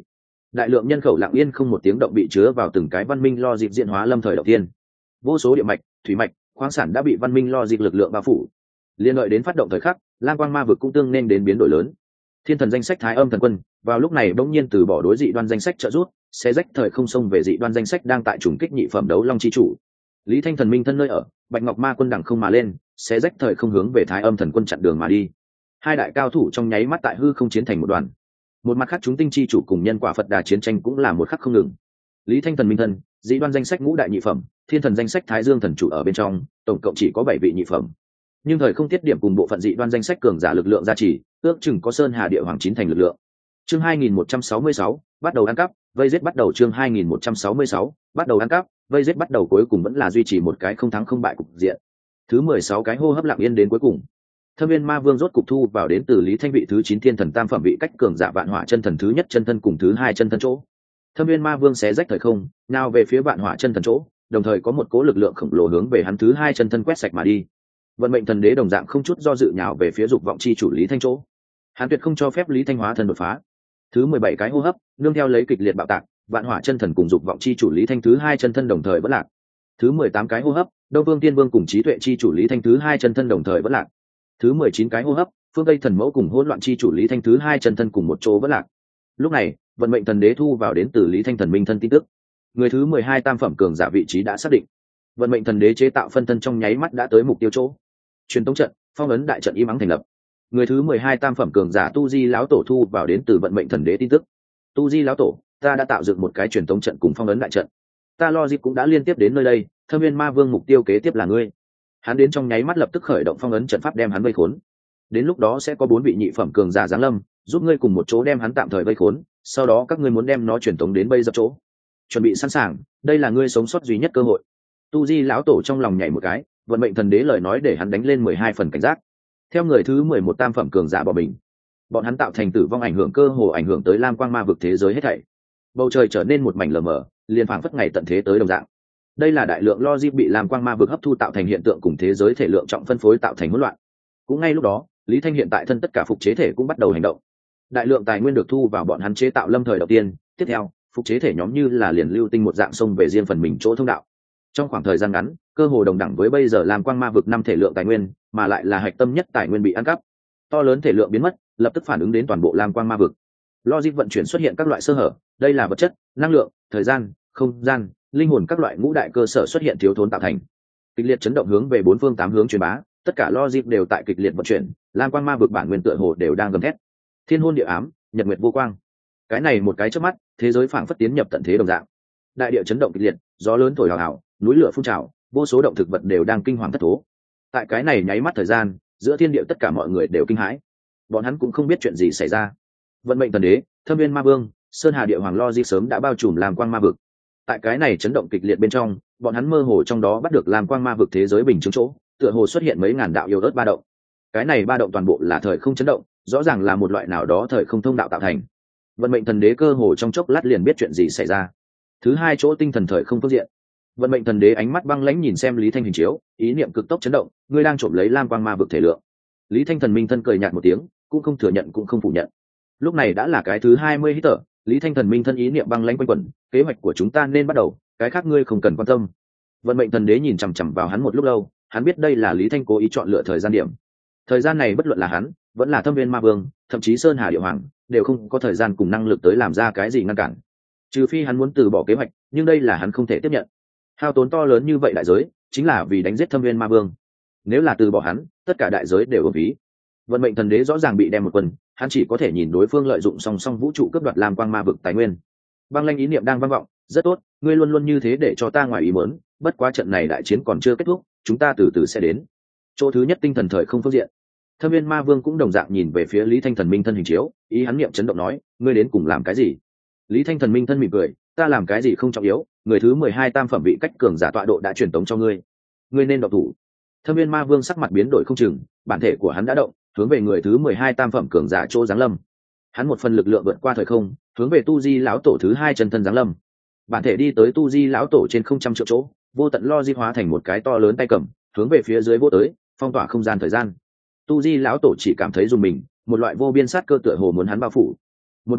đại lượng nhân khẩu lặng yên không một tiếng động bị chứa vào từng cái văn minh lo dịp diễn hóa lâm thời đầu tiên. Vô số địa mạch, thủy mạch, khoáng sản đã bị văn minh lo dịp lực lượng bao phủ. Liên đợi đến phát động thời khắc, Lam Quang Ma vực cũng tương nên đến biến đổi lớn. Thiên thần danh sách Thái Âm thần quân vào lúc này bỗng nhiên từ bỏ đối dị đoan danh sách trợ rút, sẽ rách thời không xông về dị đoan danh sách đang tại trùng kích nhị phẩm đấu long chi chủ. Lý Thanh thần minh thân nơi ở, Bạch Ngọc Ma quân đẳng không mà lên, sẽ rách thời không hướng về Thái Âm thần quân chặn đường mà đi. Hai đại cao thủ trong nháy mắt tại hư không chiến thành một đoàn. Một mặt khác chúng tinh chi chủ cùng nhân quả Phật Đà chiến tranh cũng là một khắc không ngừng. Lý Thanh thần minh thân, dị đoan danh sách ngũ đại nhị phẩm, thiên thần danh sách Thái Dương thần chủ ở bên trong, tổng cộng chỉ có 7 vị nhị phẩm. Nhưng thời không tiết điểm cùng bộ phận dị đoan danh sách cường giả lực lượng gia trì, ước chừng có Sơn Hà Địa Hoàng chín thành lực lượng. Chương 2166, bắt đầu ăn cắp, vây giết bắt đầu chương 2166, bắt đầu ăn cắp, vây giết bắt đầu cuối cùng vẫn là duy trì một cái không thắng không bại cục diện. Thứ 16 cái hô hấp lặng yên đến cuối cùng. Thâm Viên Ma Vương rốt cục thu vào đến từ Lý Thanh vị thứ 9 thiên thần tam phẩm vị cách cường giả Vạn Hỏa chân thần thứ nhất chân thân cùng thứ hai chân thân chỗ. Thâm Viên Ma Vương xé rách thời không, nào về phía Vạn Hỏa chân thần chỗ, đồng thời có một cỗ lực lượng khổng lồ hướng về hắn thứ hai chân thân quét sạch mà đi. Vận mệnh thần đế đồng dạng không chút do dự nhào về phía dục vọng chi chủ Lý Thanh chỗ. Hắn tuyệt không cho phép Lý Thanh hóa thân đột phá. Thứ 17 cái hô hấp, nương theo lấy kịch liệt bạo tạc, Vạn Hỏa chân thần cùng dục vọng chi chủ Lý Thanh thứ hai chân thân đồng thời vẫn lạc. Thứ 18 cái hô hấp, Đông Vương Tiên Vương cùng trí tuệ chi chủ Lý Thanh thứ hai chân thân đồng thời vẫn lạc. Thứ 19 cái hô hấp, Phương Tây thần mẫu cùng hỗn loạn chi chủ Lý Thanh thứ hai chân thân cùng một chỗ vẫn lạc. Lúc này, vận mệnh thần đế thu vào đến từ Lý Thanh thần minh thân tin tức. Người thứ 12 tam phẩm cường giả vị trí đã xác định. Vận mệnh thần đế chế tạo phân thân trong nháy mắt đã tới mục tiêu chỗ. Truyền tống trận, phong ấn đại trận im ắng thành lập. Người thứ 12 tam phẩm cường giả Tu Di lão tổ thu vào đến từ vận mệnh thần đế tin tức. Tu Di lão tổ, ta đã tạo dựng một cái truyền tống trận cùng phong ấn đại trận. Ta lo dịp cũng đã liên tiếp đến nơi đây, Thâm Viên Ma Vương mục tiêu kế tiếp là ngươi. Hắn đến trong nháy mắt lập tức khởi động phong ấn trận pháp đem hắn vây khốn. Đến lúc đó sẽ có 4 vị nhị phẩm cường giả giáng lâm, giúp ngươi cùng một chỗ đem hắn tạm thời vây khốn, sau đó các ngươi muốn đem nó truyền tống đến bây giờ chỗ. Chuẩn bị sẵn sàng, đây là ngươi sống sót duy nhất cơ hội. Tu Di lão tổ trong lòng nhảy một cái, vận mệnh thần đế lời nói để hắn đánh lên 12 phần cảnh giác. Theo người thứ 11 tam phẩm cường giả bỏ mình, bọn hắn tạo thành tử vong ảnh hưởng cơ hồ ảnh hưởng tới Lam Quang Ma vực thế giới hết thảy. Bầu trời trở nên một mảnh lờ mờ, liền phảng phất ngày tận thế tới đồng dạng. Đây là đại lượng logic bị Lam Quang Ma vực hấp thu tạo thành hiện tượng cùng thế giới thể lượng trọng phân phối tạo thành hỗn loạn. Cũng ngay lúc đó, Lý Thanh hiện tại thân tất cả phục chế thể cũng bắt đầu hành động. Đại lượng tài nguyên được thu vào bọn hắn chế tạo lâm thời đầu tiên, tiếp theo, phục chế thể nhóm như là liền lưu tinh một dạng xông về riêng phần mình chỗ thông đạo. Trong khoảng thời gian ngắn, cơ hồ đồng đẳng với bây giờ Lam Quang Ma vực 5 thể lượng tài nguyên, mà lại là hạch tâm nhất tài nguyên bị ăn cắp. To lớn thể lượng biến mất, lập tức phản ứng đến toàn bộ Lam Quang Ma vực. Logic vận chuyển xuất hiện các loại sơ hở, đây là vật chất, năng lượng, thời gian, không gian, linh hồn các loại ngũ đại cơ sở xuất hiện thiếu thốn tạo thành. Kịch liệt chấn động hướng về bốn phương tám hướng truyền bá, tất cả logic đều tại kịch liệt vận chuyển, Lam Quang Ma vực bản nguyên tựa hồ đều đang gầm thét. Thiên hôn địa ám, nhật nguyệt vô quang. Cái này một cái chớp mắt, thế giới phảng phất tiến nhập tận thế đồng dạng. Đại địa chấn động kịch liệt, gió lớn thổi hào hào, núi lửa phun trào, vô số động thực vật đều đang kinh hoàng thất thố. Tại cái này nháy mắt thời gian, giữa thiên địa tất cả mọi người đều kinh hãi. Bọn hắn cũng không biết chuyện gì xảy ra. Vận mệnh thần đế, Thâm Viên Ma Vương, Sơn Hà Địa Hoàng logic sớm đã bao trùm Lam Quang Ma vực. Tại cái này chấn động kịch liệt bên trong, bọn hắn mơ hồ trong đó bắt được Lam Quang Ma vực thế giới bình chứng chỗ, tựa hồ xuất hiện mấy ngàn đạo yêu ớt ba động. Cái này ba động toàn bộ là thời không chấn động, rõ ràng là một loại nào đó thời không thông đạo tạo thành. Vận mệnh thần đế cơ hồ trong chốc lát liền biết chuyện gì xảy ra. Thứ hai chỗ tinh thần thời không phương diện, vận mệnh thần đế ánh mắt băng lãnh nhìn xem Lý Thanh hình chiếu, ý niệm cực tốc chấn động, ngươi đang trộm lấy Lam Quang Ma vực thể lượng. Lý Thanh thần minh thân cười nhạt một tiếng, cũng không thừa nhận cũng không phủ nhận. Lúc này đã là cái thứ 20 hít thở, Lý Thanh thần minh thân ý niệm băng lãnh quanh quẩn, kế hoạch của chúng ta nên bắt đầu, cái khác ngươi không cần quan tâm. Vận mệnh thần đế nhìn chằm chằm vào hắn một lúc lâu, hắn biết đây là Lý Thanh cố ý chọn lựa thời gian điểm. Thời gian này bất luận là hắn, vẫn là Thâm Viên Ma Vương, thậm chí Sơn Hà Địa Hoàng, đều không có thời gian cùng năng lực tới làm ra cái gì ngăn cản. Trừ phi hắn muốn từ bỏ kế hoạch, nhưng đây là hắn không thể tiếp nhận. Hao tốn to lớn như vậy đại giới, chính là vì đánh giết Thâm Viên Ma Vương. Nếu là từ bỏ hắn, tất cả đại giới đều uổng phí. Vận mệnh thần đế rõ ràng bị đem một quần, hắn chỉ có thể nhìn đối phương lợi dụng song song vũ trụ cướp đoạt Lam Quang Ma vực tài nguyên. Băng lanh ý niệm đang vang vọng, rất tốt, ngươi luôn luôn như thế để cho ta ngoài ý muốn, bất quá trận này đại chiến còn chưa kết thúc, chúng ta từ từ sẽ đến. Chỗ thứ nhất tinh thần thời không phương diện, Thâm Viên Ma Vương cũng đồng dạng nhìn về phía Lý Thanh thần minh thân hình chiếu, ý hắn niệm chấn động nói, ngươi đến cùng làm cái gì? Lý Thanh thần minh thân mỉm cười, ta làm cái gì không trọng yếu, người thứ 12 tam phẩm vị cách cường giả tọa độ đã truyền tống cho ngươi, ngươi nên động thủ. Thâm Viên Ma Vương sắc mặt biến đổi không chừng, bản thể của hắn đã động, hướng về người thứ 12 tam phẩm cường giả chỗ giáng lâm. Hắn một phần lực lượng vượt qua thời không, hướng về Tu Di lão tổ thứ 2 chân thân giáng lâm. Bản thể đi tới Tu Di lão tổ trên không trăm triệu chỗ, vô tận lo di hóa thành một cái to lớn tay cầm, hướng về phía dưới vô tới, phong tỏa không gian thời gian. Tu Di lão tổ chỉ cảm thấy rùng mình, một loại vô biên sát cơ tựa hồ muốn hắn bao phủ. Một mặt khác,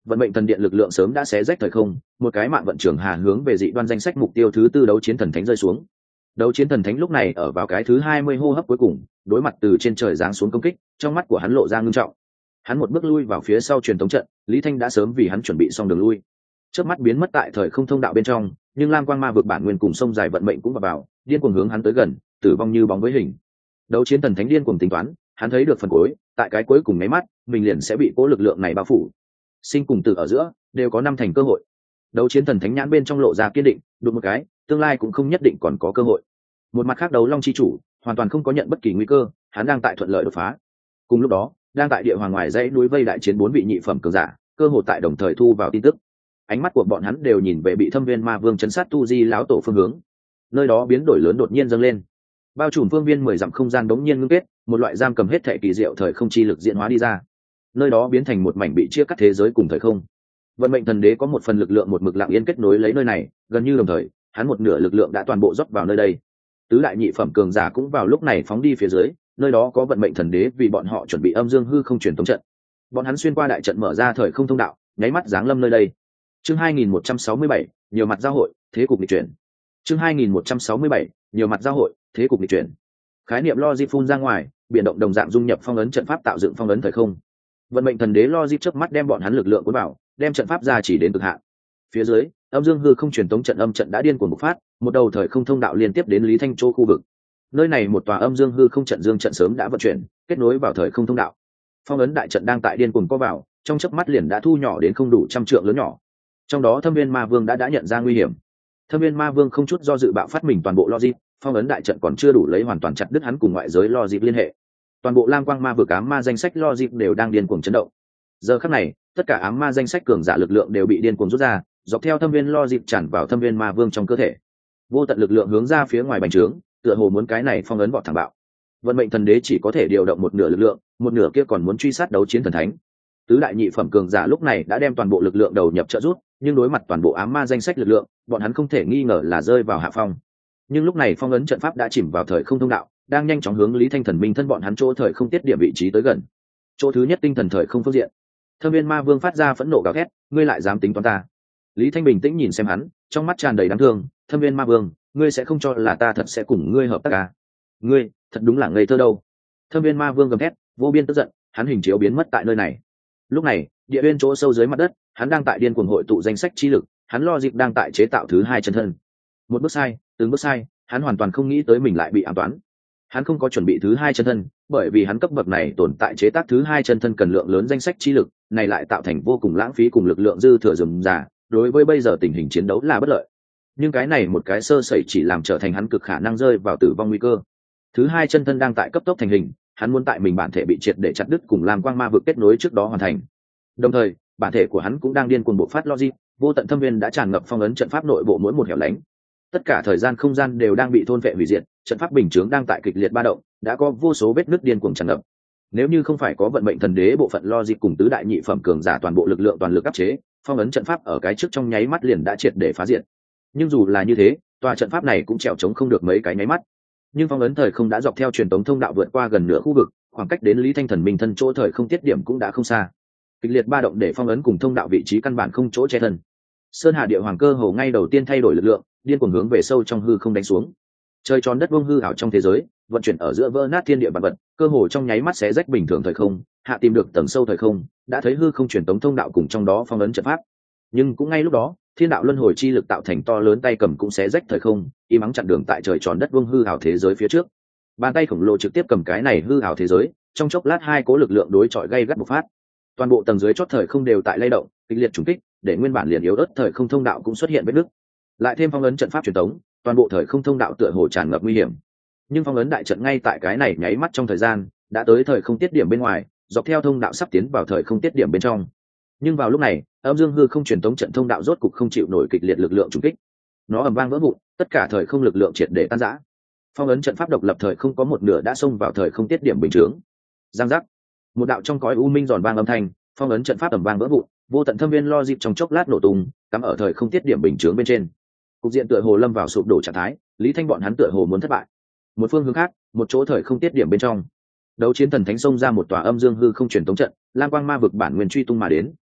vận mệnh thần điện lực lượng sớm đã xé rách thời không, một cái mạng vận trưởng hà hướng về dị đoan danh sách mục tiêu thứ tư đấu chiến thần thánh rơi xuống. Đấu chiến thần thánh lúc này ở vào cái thứ 20 hô hấp cuối cùng, đối mặt từ trên trời giáng xuống công kích, trong mắt của hắn lộ ra ngưng trọng. Hắn một bước lui vào phía sau truyền tống trận, Lý Thanh đã sớm vì hắn chuẩn bị xong đường lui. Chớp mắt biến mất tại thời không thông đạo bên trong, nhưng lam quang ma vực bản nguyên cùng sông dài vận mệnh cũng vào, điên cuồng hướng hắn tới gần, tử vong như bóng với hình. Đấu chiến thần thánh điên cuồng tính toán, hắn thấy được phần cuối, tại cái cuối cùng mấy mắt, mình liền sẽ bị cố lực lượng này bao phủ. Sinh cùng tử ở giữa đều có 5 thành cơ hội. Đấu chiến thần thánh nhãn bên trong lộ ra kiên định, đụng một cái, tương lai cũng không nhất định còn có cơ hội. Một mặt khác đấu long chi chủ hoàn toàn không có nhận bất kỳ nguy cơ, hắn đang tại thuận lợi đột phá. Cùng lúc đó, đang tại địa hoàng ngoài dãy núi vây đại chiến 4 vị nhị phẩm cường giả, cơ hội tại đồng thời thu vào tin tức. Ánh mắt của bọn hắn đều nhìn về bị Thâm Viên Ma Vương chấn sát tu di lão tổ phương hướng. Nơi đó biến đổi lớn đột nhiên dâng lên, bao trùm phương viên 10 dặm không gian đống nhiên ngưng kết, một loại giam cầm hết thể kỳ diệu thời không chi lực diễn hóa đi ra. Nơi đó biến thành một mảnh bị chia cắt thế giới cùng thời không. Vận mệnh thần đế có một phần lực lượng một mực lặng yên kết nối lấy nơi này, gần như đồng thời, hắn một nửa lực lượng đã toàn bộ rót vào nơi đây. Tứ đại nhị phẩm cường giả cũng vào lúc này phóng đi phía dưới, nơi đó có vận mệnh thần đế vì bọn họ chuẩn bị âm dương hư không truyền tống trận. Bọn hắn xuyên qua đại trận mở ra thời không thông đạo, nháy mắt giáng lâm nơi đây. Chương 2167, nhiều mặt giao hội, thế cục nghịch chuyển. Chương 2167, nhiều mặt giao hội, thế cục nghịch chuyển. Khái niệm logic phun ra ngoài, biến động đồng dạng dung nhập phong ấn trận pháp tạo dựng phong ấn thời không. Vận mệnh thần đế logic chớp mắt đem bọn hắn lực lượng cuốn vào, đem trận pháp ra chỉ đến cực hạn. Phía dưới, âm dương hư không truyền tống trận âm trận đã điên cuồng bộc phát, một đầu thời không thông đạo liên tiếp đến Lý Thanh Châu khu vực. Nơi này một tòa âm dương hư không trận dương trận sớm đã vận chuyển, kết nối vào thời không thông đạo. Phong ấn đại trận đang tại điên cuồng co vào, trong chớp mắt liền đã thu nhỏ đến không đủ trăm trượng lớn nhỏ. Trong đó Thâm Viên Ma Vương đã nhận ra nguy hiểm. Thâm Viên Ma Vương không chút do dự bạo phát mình toàn bộ logic, phong ấn đại trận còn chưa đủ lấy hoàn toàn chặt đứt hắn cùng ngoại giới logic liên hệ. Toàn bộ lam quang ma vực ám ma danh sách logic đều đang điên cuồng chấn động. Giờ khắc này, tất cả ám ma danh sách cường giả lực lượng đều bị điên cuồng rút ra, dọc theo thâm viên logic tràn vào Thâm Viên Ma Vương trong cơ thể. Vô tận lực lượng hướng ra phía ngoài bành trướng, tựa hồ muốn cái này phong ấn vọt thẳng bạo. Vận mệnh thần đế chỉ có thể điều động một nửa lực lượng, một nửa kia còn muốn truy sát đấu chiến thần thánh. Tứ đại nhị phẩm cường giả lúc này đã đem toàn bộ lực lượng đầu nhập trợ rút, nhưng đối mặt toàn bộ ám ma danh sách lực lượng, bọn hắn không thể nghi ngờ là rơi vào hạ phong. Nhưng lúc này phong ấn trận pháp đã chìm vào thời không thông đạo, đang nhanh chóng hướng Lý Thanh thần minh thân bọn hắn chỗ thời không tiết điểm vị trí tới gần. Chỗ thứ nhất tinh thần thời không phương diện. Thâm Viên Ma Vương phát ra phẫn nộ gào thét, ngươi lại dám tính toán ta? Lý Thanh bình tĩnh nhìn xem hắn, trong mắt tràn đầy đáng thương. Thâm Viên Ma Vương, ngươi sẽ không cho là ta thật sẽ cùng ngươi hợp tác à? Ngươi thật đúng là ngây thơ đâu. Thâm Viên Ma Vương gầm thét, vô biên tức giận, hắn hình chiếu biến mất tại nơi này. Lúc này, địa viên chỗ sâu dưới mặt đất, hắn đang tại điên cuồng hội tụ danh sách chi lực, hắn lo dịp đang tại chế tạo thứ hai chân thân. Một bước sai, từng bước sai, hắn hoàn toàn không nghĩ tới mình lại bị ám toán. Hắn không có chuẩn bị thứ hai chân thân, bởi vì hắn cấp bậc này tồn tại chế tác thứ hai chân thân cần lượng lớn danh sách chi lực, này lại tạo thành vô cùng lãng phí cùng lực lượng dư thừa rườm rà, đối với bây giờ tình hình chiến đấu là bất lợi. Nhưng cái này một cái sơ sẩy chỉ làm trở thành hắn cực khả năng rơi vào tử vong nguy cơ. Thứ hai chân thân đang tại cấp tốc thành hình, hắn muốn tại mình bản thể bị triệt để chặt đứt cùng làm quang ma vực kết nối trước đó hoàn thành. Đồng thời, bản thể của hắn cũng đang điên cuồng bộc phát logic, vô tận thâm viên đã tràn ngập phong ấn trận pháp nội bộ mỗi một hẻo lánh. Tất cả thời gian không gian đều đang bị thôn phệ hủy diệt, trận pháp bình chướng đang tại kịch liệt ba động, đã có vô số vết nứt điên cuồng tràn ngập. Nếu như không phải có vận mệnh thần đế bộ phận logic cùng tứ đại nhị phẩm cường giả toàn bộ lực lượng toàn lực áp chế, phong ấn trận pháp ở cái trước trong nháy mắt liền đã triệt để phá diệt. Nhưng dù là như thế, tòa trận pháp này cũng trèo chống không được mấy cái nháy mắt. Nhưng phong ấn thời không đã dọc theo truyền tống thông đạo vượt qua gần nửa khu vực, khoảng cách đến Lý Thanh thần minh thân chỗ thời không tiết điểm cũng đã không xa. Kịch liệt ba động để phong ấn cùng thông đạo vị trí căn bản không chỗ che thân. Sơn Hà Địa Hoàng cơ hồ ngay đầu tiên thay đổi lực lượng, điên cuồng hướng về sâu trong hư không đánh xuống. Trời tròn đất vuông hư ảo trong thế giới, vận chuyển ở giữa vỡ nát thiên địa vạn vật, cơ hồ trong nháy mắt xé rách bình thường thời không, hạ tìm được tầng sâu thời không, đã thấy hư không truyền tống thông đạo cùng trong đó phong ấn trận pháp. Nhưng cũng ngay lúc đó, thiên đạo luân hồi chi lực tạo thành to lớn tay cầm cũng xé rách thời không, im ắng chặn đường tại trời tròn đất vuông hư ảo thế giới phía trước. Bàn tay khổng lồ trực tiếp cầm cái này hư ảo thế giới, trong chốc lát hai cố lực lượng đối chọi gay gắt bộc phát. Toàn bộ tầng dưới chót thời không đều tại lay động, kịch liệt trùng kích, để nguyên bản liền yếu ớt thời không thông đạo cũng xuất hiện vết nứt. Lại thêm phong ấn trận pháp truyền tống, toàn bộ thời không thông đạo tựa hồ tràn ngập nguy hiểm. Nhưng phong ấn đại trận ngay tại cái này nháy mắt trong thời gian, đã tới thời không tiết điểm bên ngoài, dọc theo thông đạo sắp tiến vào thời không tiết điểm bên trong. Nhưng vào lúc này, âm dương hư không truyền tống trận thông đạo rốt cục không chịu nổi kịch liệt lực lượng trùng kích. Nó ầm vang vỡ vụn, tất cả thời không lực lượng triệt để tan rã. Phong ấn trận pháp độc lập thời không có một nửa đã xông vào thời không tiết điểm bình thường. Giang giác. Một đạo trong cõi u minh giòn vang âm thanh, phong ấn trận pháp ầm vang vỡ vụn, vô tận thâm viên logic trong chốc lát nổ tung, cắm ở thời không tiết điểm bình thường bên trên. Cục diện tựa hồ lâm vào sụp đổ trạng thái, Lý Thanh bọn hắn tựa hồ muốn thất bại. Một phương hướng khác, một chỗ thời không tiết điểm bên trong, đấu chiến thần thánh xông ra một tòa âm dương hư không truyền tống trận, lam quang ma vực bản nguyên truy tung mà đến,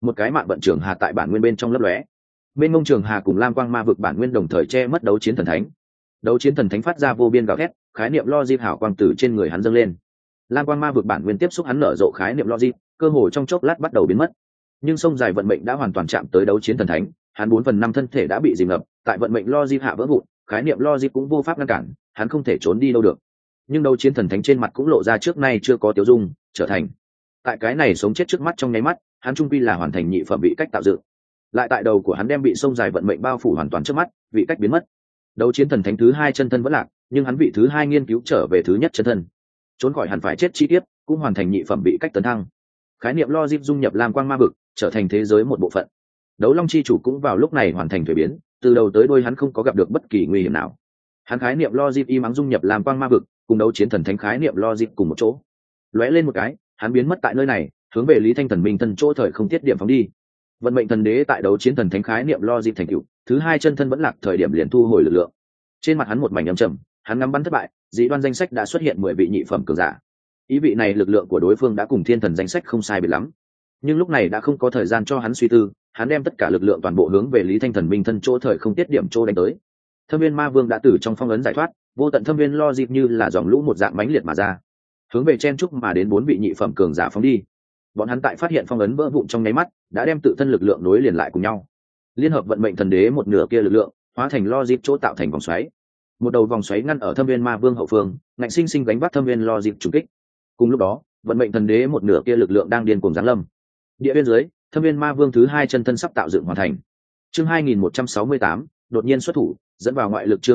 một cái mạng vận trường hà tại bản nguyên bên trong lấp lóe. Bên ngông trường hà cùng lam quang ma vực bản nguyên đồng thời che mất đấu chiến thần thánh. Đấu chiến thần thánh phát ra vô biên gào thét, khái niệm logic hảo quang tử trên người hắn dâng lên. Lam quang ma vực bản nguyên tiếp xúc hắn nở rộ khái niệm logic, cơ hồ trong chốc lát bắt đầu biến mất. Nhưng sông dài vận mệnh đã hoàn toàn chạm tới đấu chiến thần thánh, hắn 4/5 thân thể đã bị dìm ngập, tại vận mệnh logic hạ vỡ vụn, khái niệm logic cũng vô pháp ngăn cản, hắn không thể trốn đi đâu được. Nhưng đấu chiến thần thánh trên mặt cũng lộ ra trước nay chưa có tiêu dung, trở thành. Tại cái này sống chết trước mắt trong nháy mắt, hắn trung quy là hoàn thành nhị phẩm vị cách tạo dựng. Lại tại đầu của hắn đem bị sông dài vận mệnh bao phủ hoàn toàn trước mắt, vị cách biến mất. Đấu chiến thần thánh thứ hai chân thân vẫn lạc, nhưng hắn vị thứ hai nghiên cứu trở về thứ nhất chân thân, trốn khỏi hẳn phải chết chi tiết, cũng hoàn thành nhị phẩm vị cách tấn thăng. Khái niệm logic dung nhập lam quang ma vực, trở thành thế giới một bộ phận. Đấu long chi chủ cũng vào lúc này hoàn thành thuế biến, từ đầu tới đuôi hắn không có gặp được bất kỳ nguy hiểm nào. Hắn khái niệm logic y mắng dung nhập lam quang ma vực, cùng đấu chiến thần thánh khái niệm logic cùng một chỗ. Lóe lên một cái, hắn biến mất tại nơi này, hướng về Lý Thanh Thần Minh thân chỗ thời không tiết điểm phóng đi. Vận mệnh thần đế tại đấu chiến thần thánh khái niệm logic thành tựu, thứ hai chân thân vẫn lạc thời điểm liền thu hồi lực lượng. Trên mặt hắn một mảnh âm trầm, hắn ngắm bắn thất bại, dị đoan danh sách đã xuất hiện 10 vị nhị phẩm cường giả. Ý vị này lực lượng của đối phương đã cùng thiên thần danh sách không sai biệt lắm. Nhưng lúc này đã không có thời gian cho hắn suy tư, hắn đem tất cả lực lượng toàn bộ hướng về Lý Thanh Thần Minh thân chỗ thời không tiết điểm chỗ đánh tới. Thâm Viên Ma Vương đã từ trong phong ấn giải thoát, vô tận thâm viên logic như là dòng lũ một dạng mãnh liệt mà ra, hướng về chen trúc mà đến 4 vị nhị phẩm cường giả phóng đi. Bọn hắn tại phát hiện phong ấn vỡ vụn trong nháy mắt, đã đem tự thân lực lượng nối liền lại cùng nhau, liên hợp vận mệnh thần đế một nửa kia lực lượng, hóa thành logic chỗ tạo thành vòng xoáy. Một đầu vòng xoáy ngăn ở Thâm Viên Ma Vương hậu phương, ngạnh sinh sinh gánh vác thâm viên logic trùng kích. Cùng lúc đó, vận mệnh thần đế một nửa kia lực lượng đang điên cuồng giáng lâm. Địa bên dưới, Thâm Viên Ma Vương thứ hai chân thân sắp tạo dựng hoàn thành. Chương 2168, đột nhiên xuất thủ, dẫn vào ngoại lực. Chương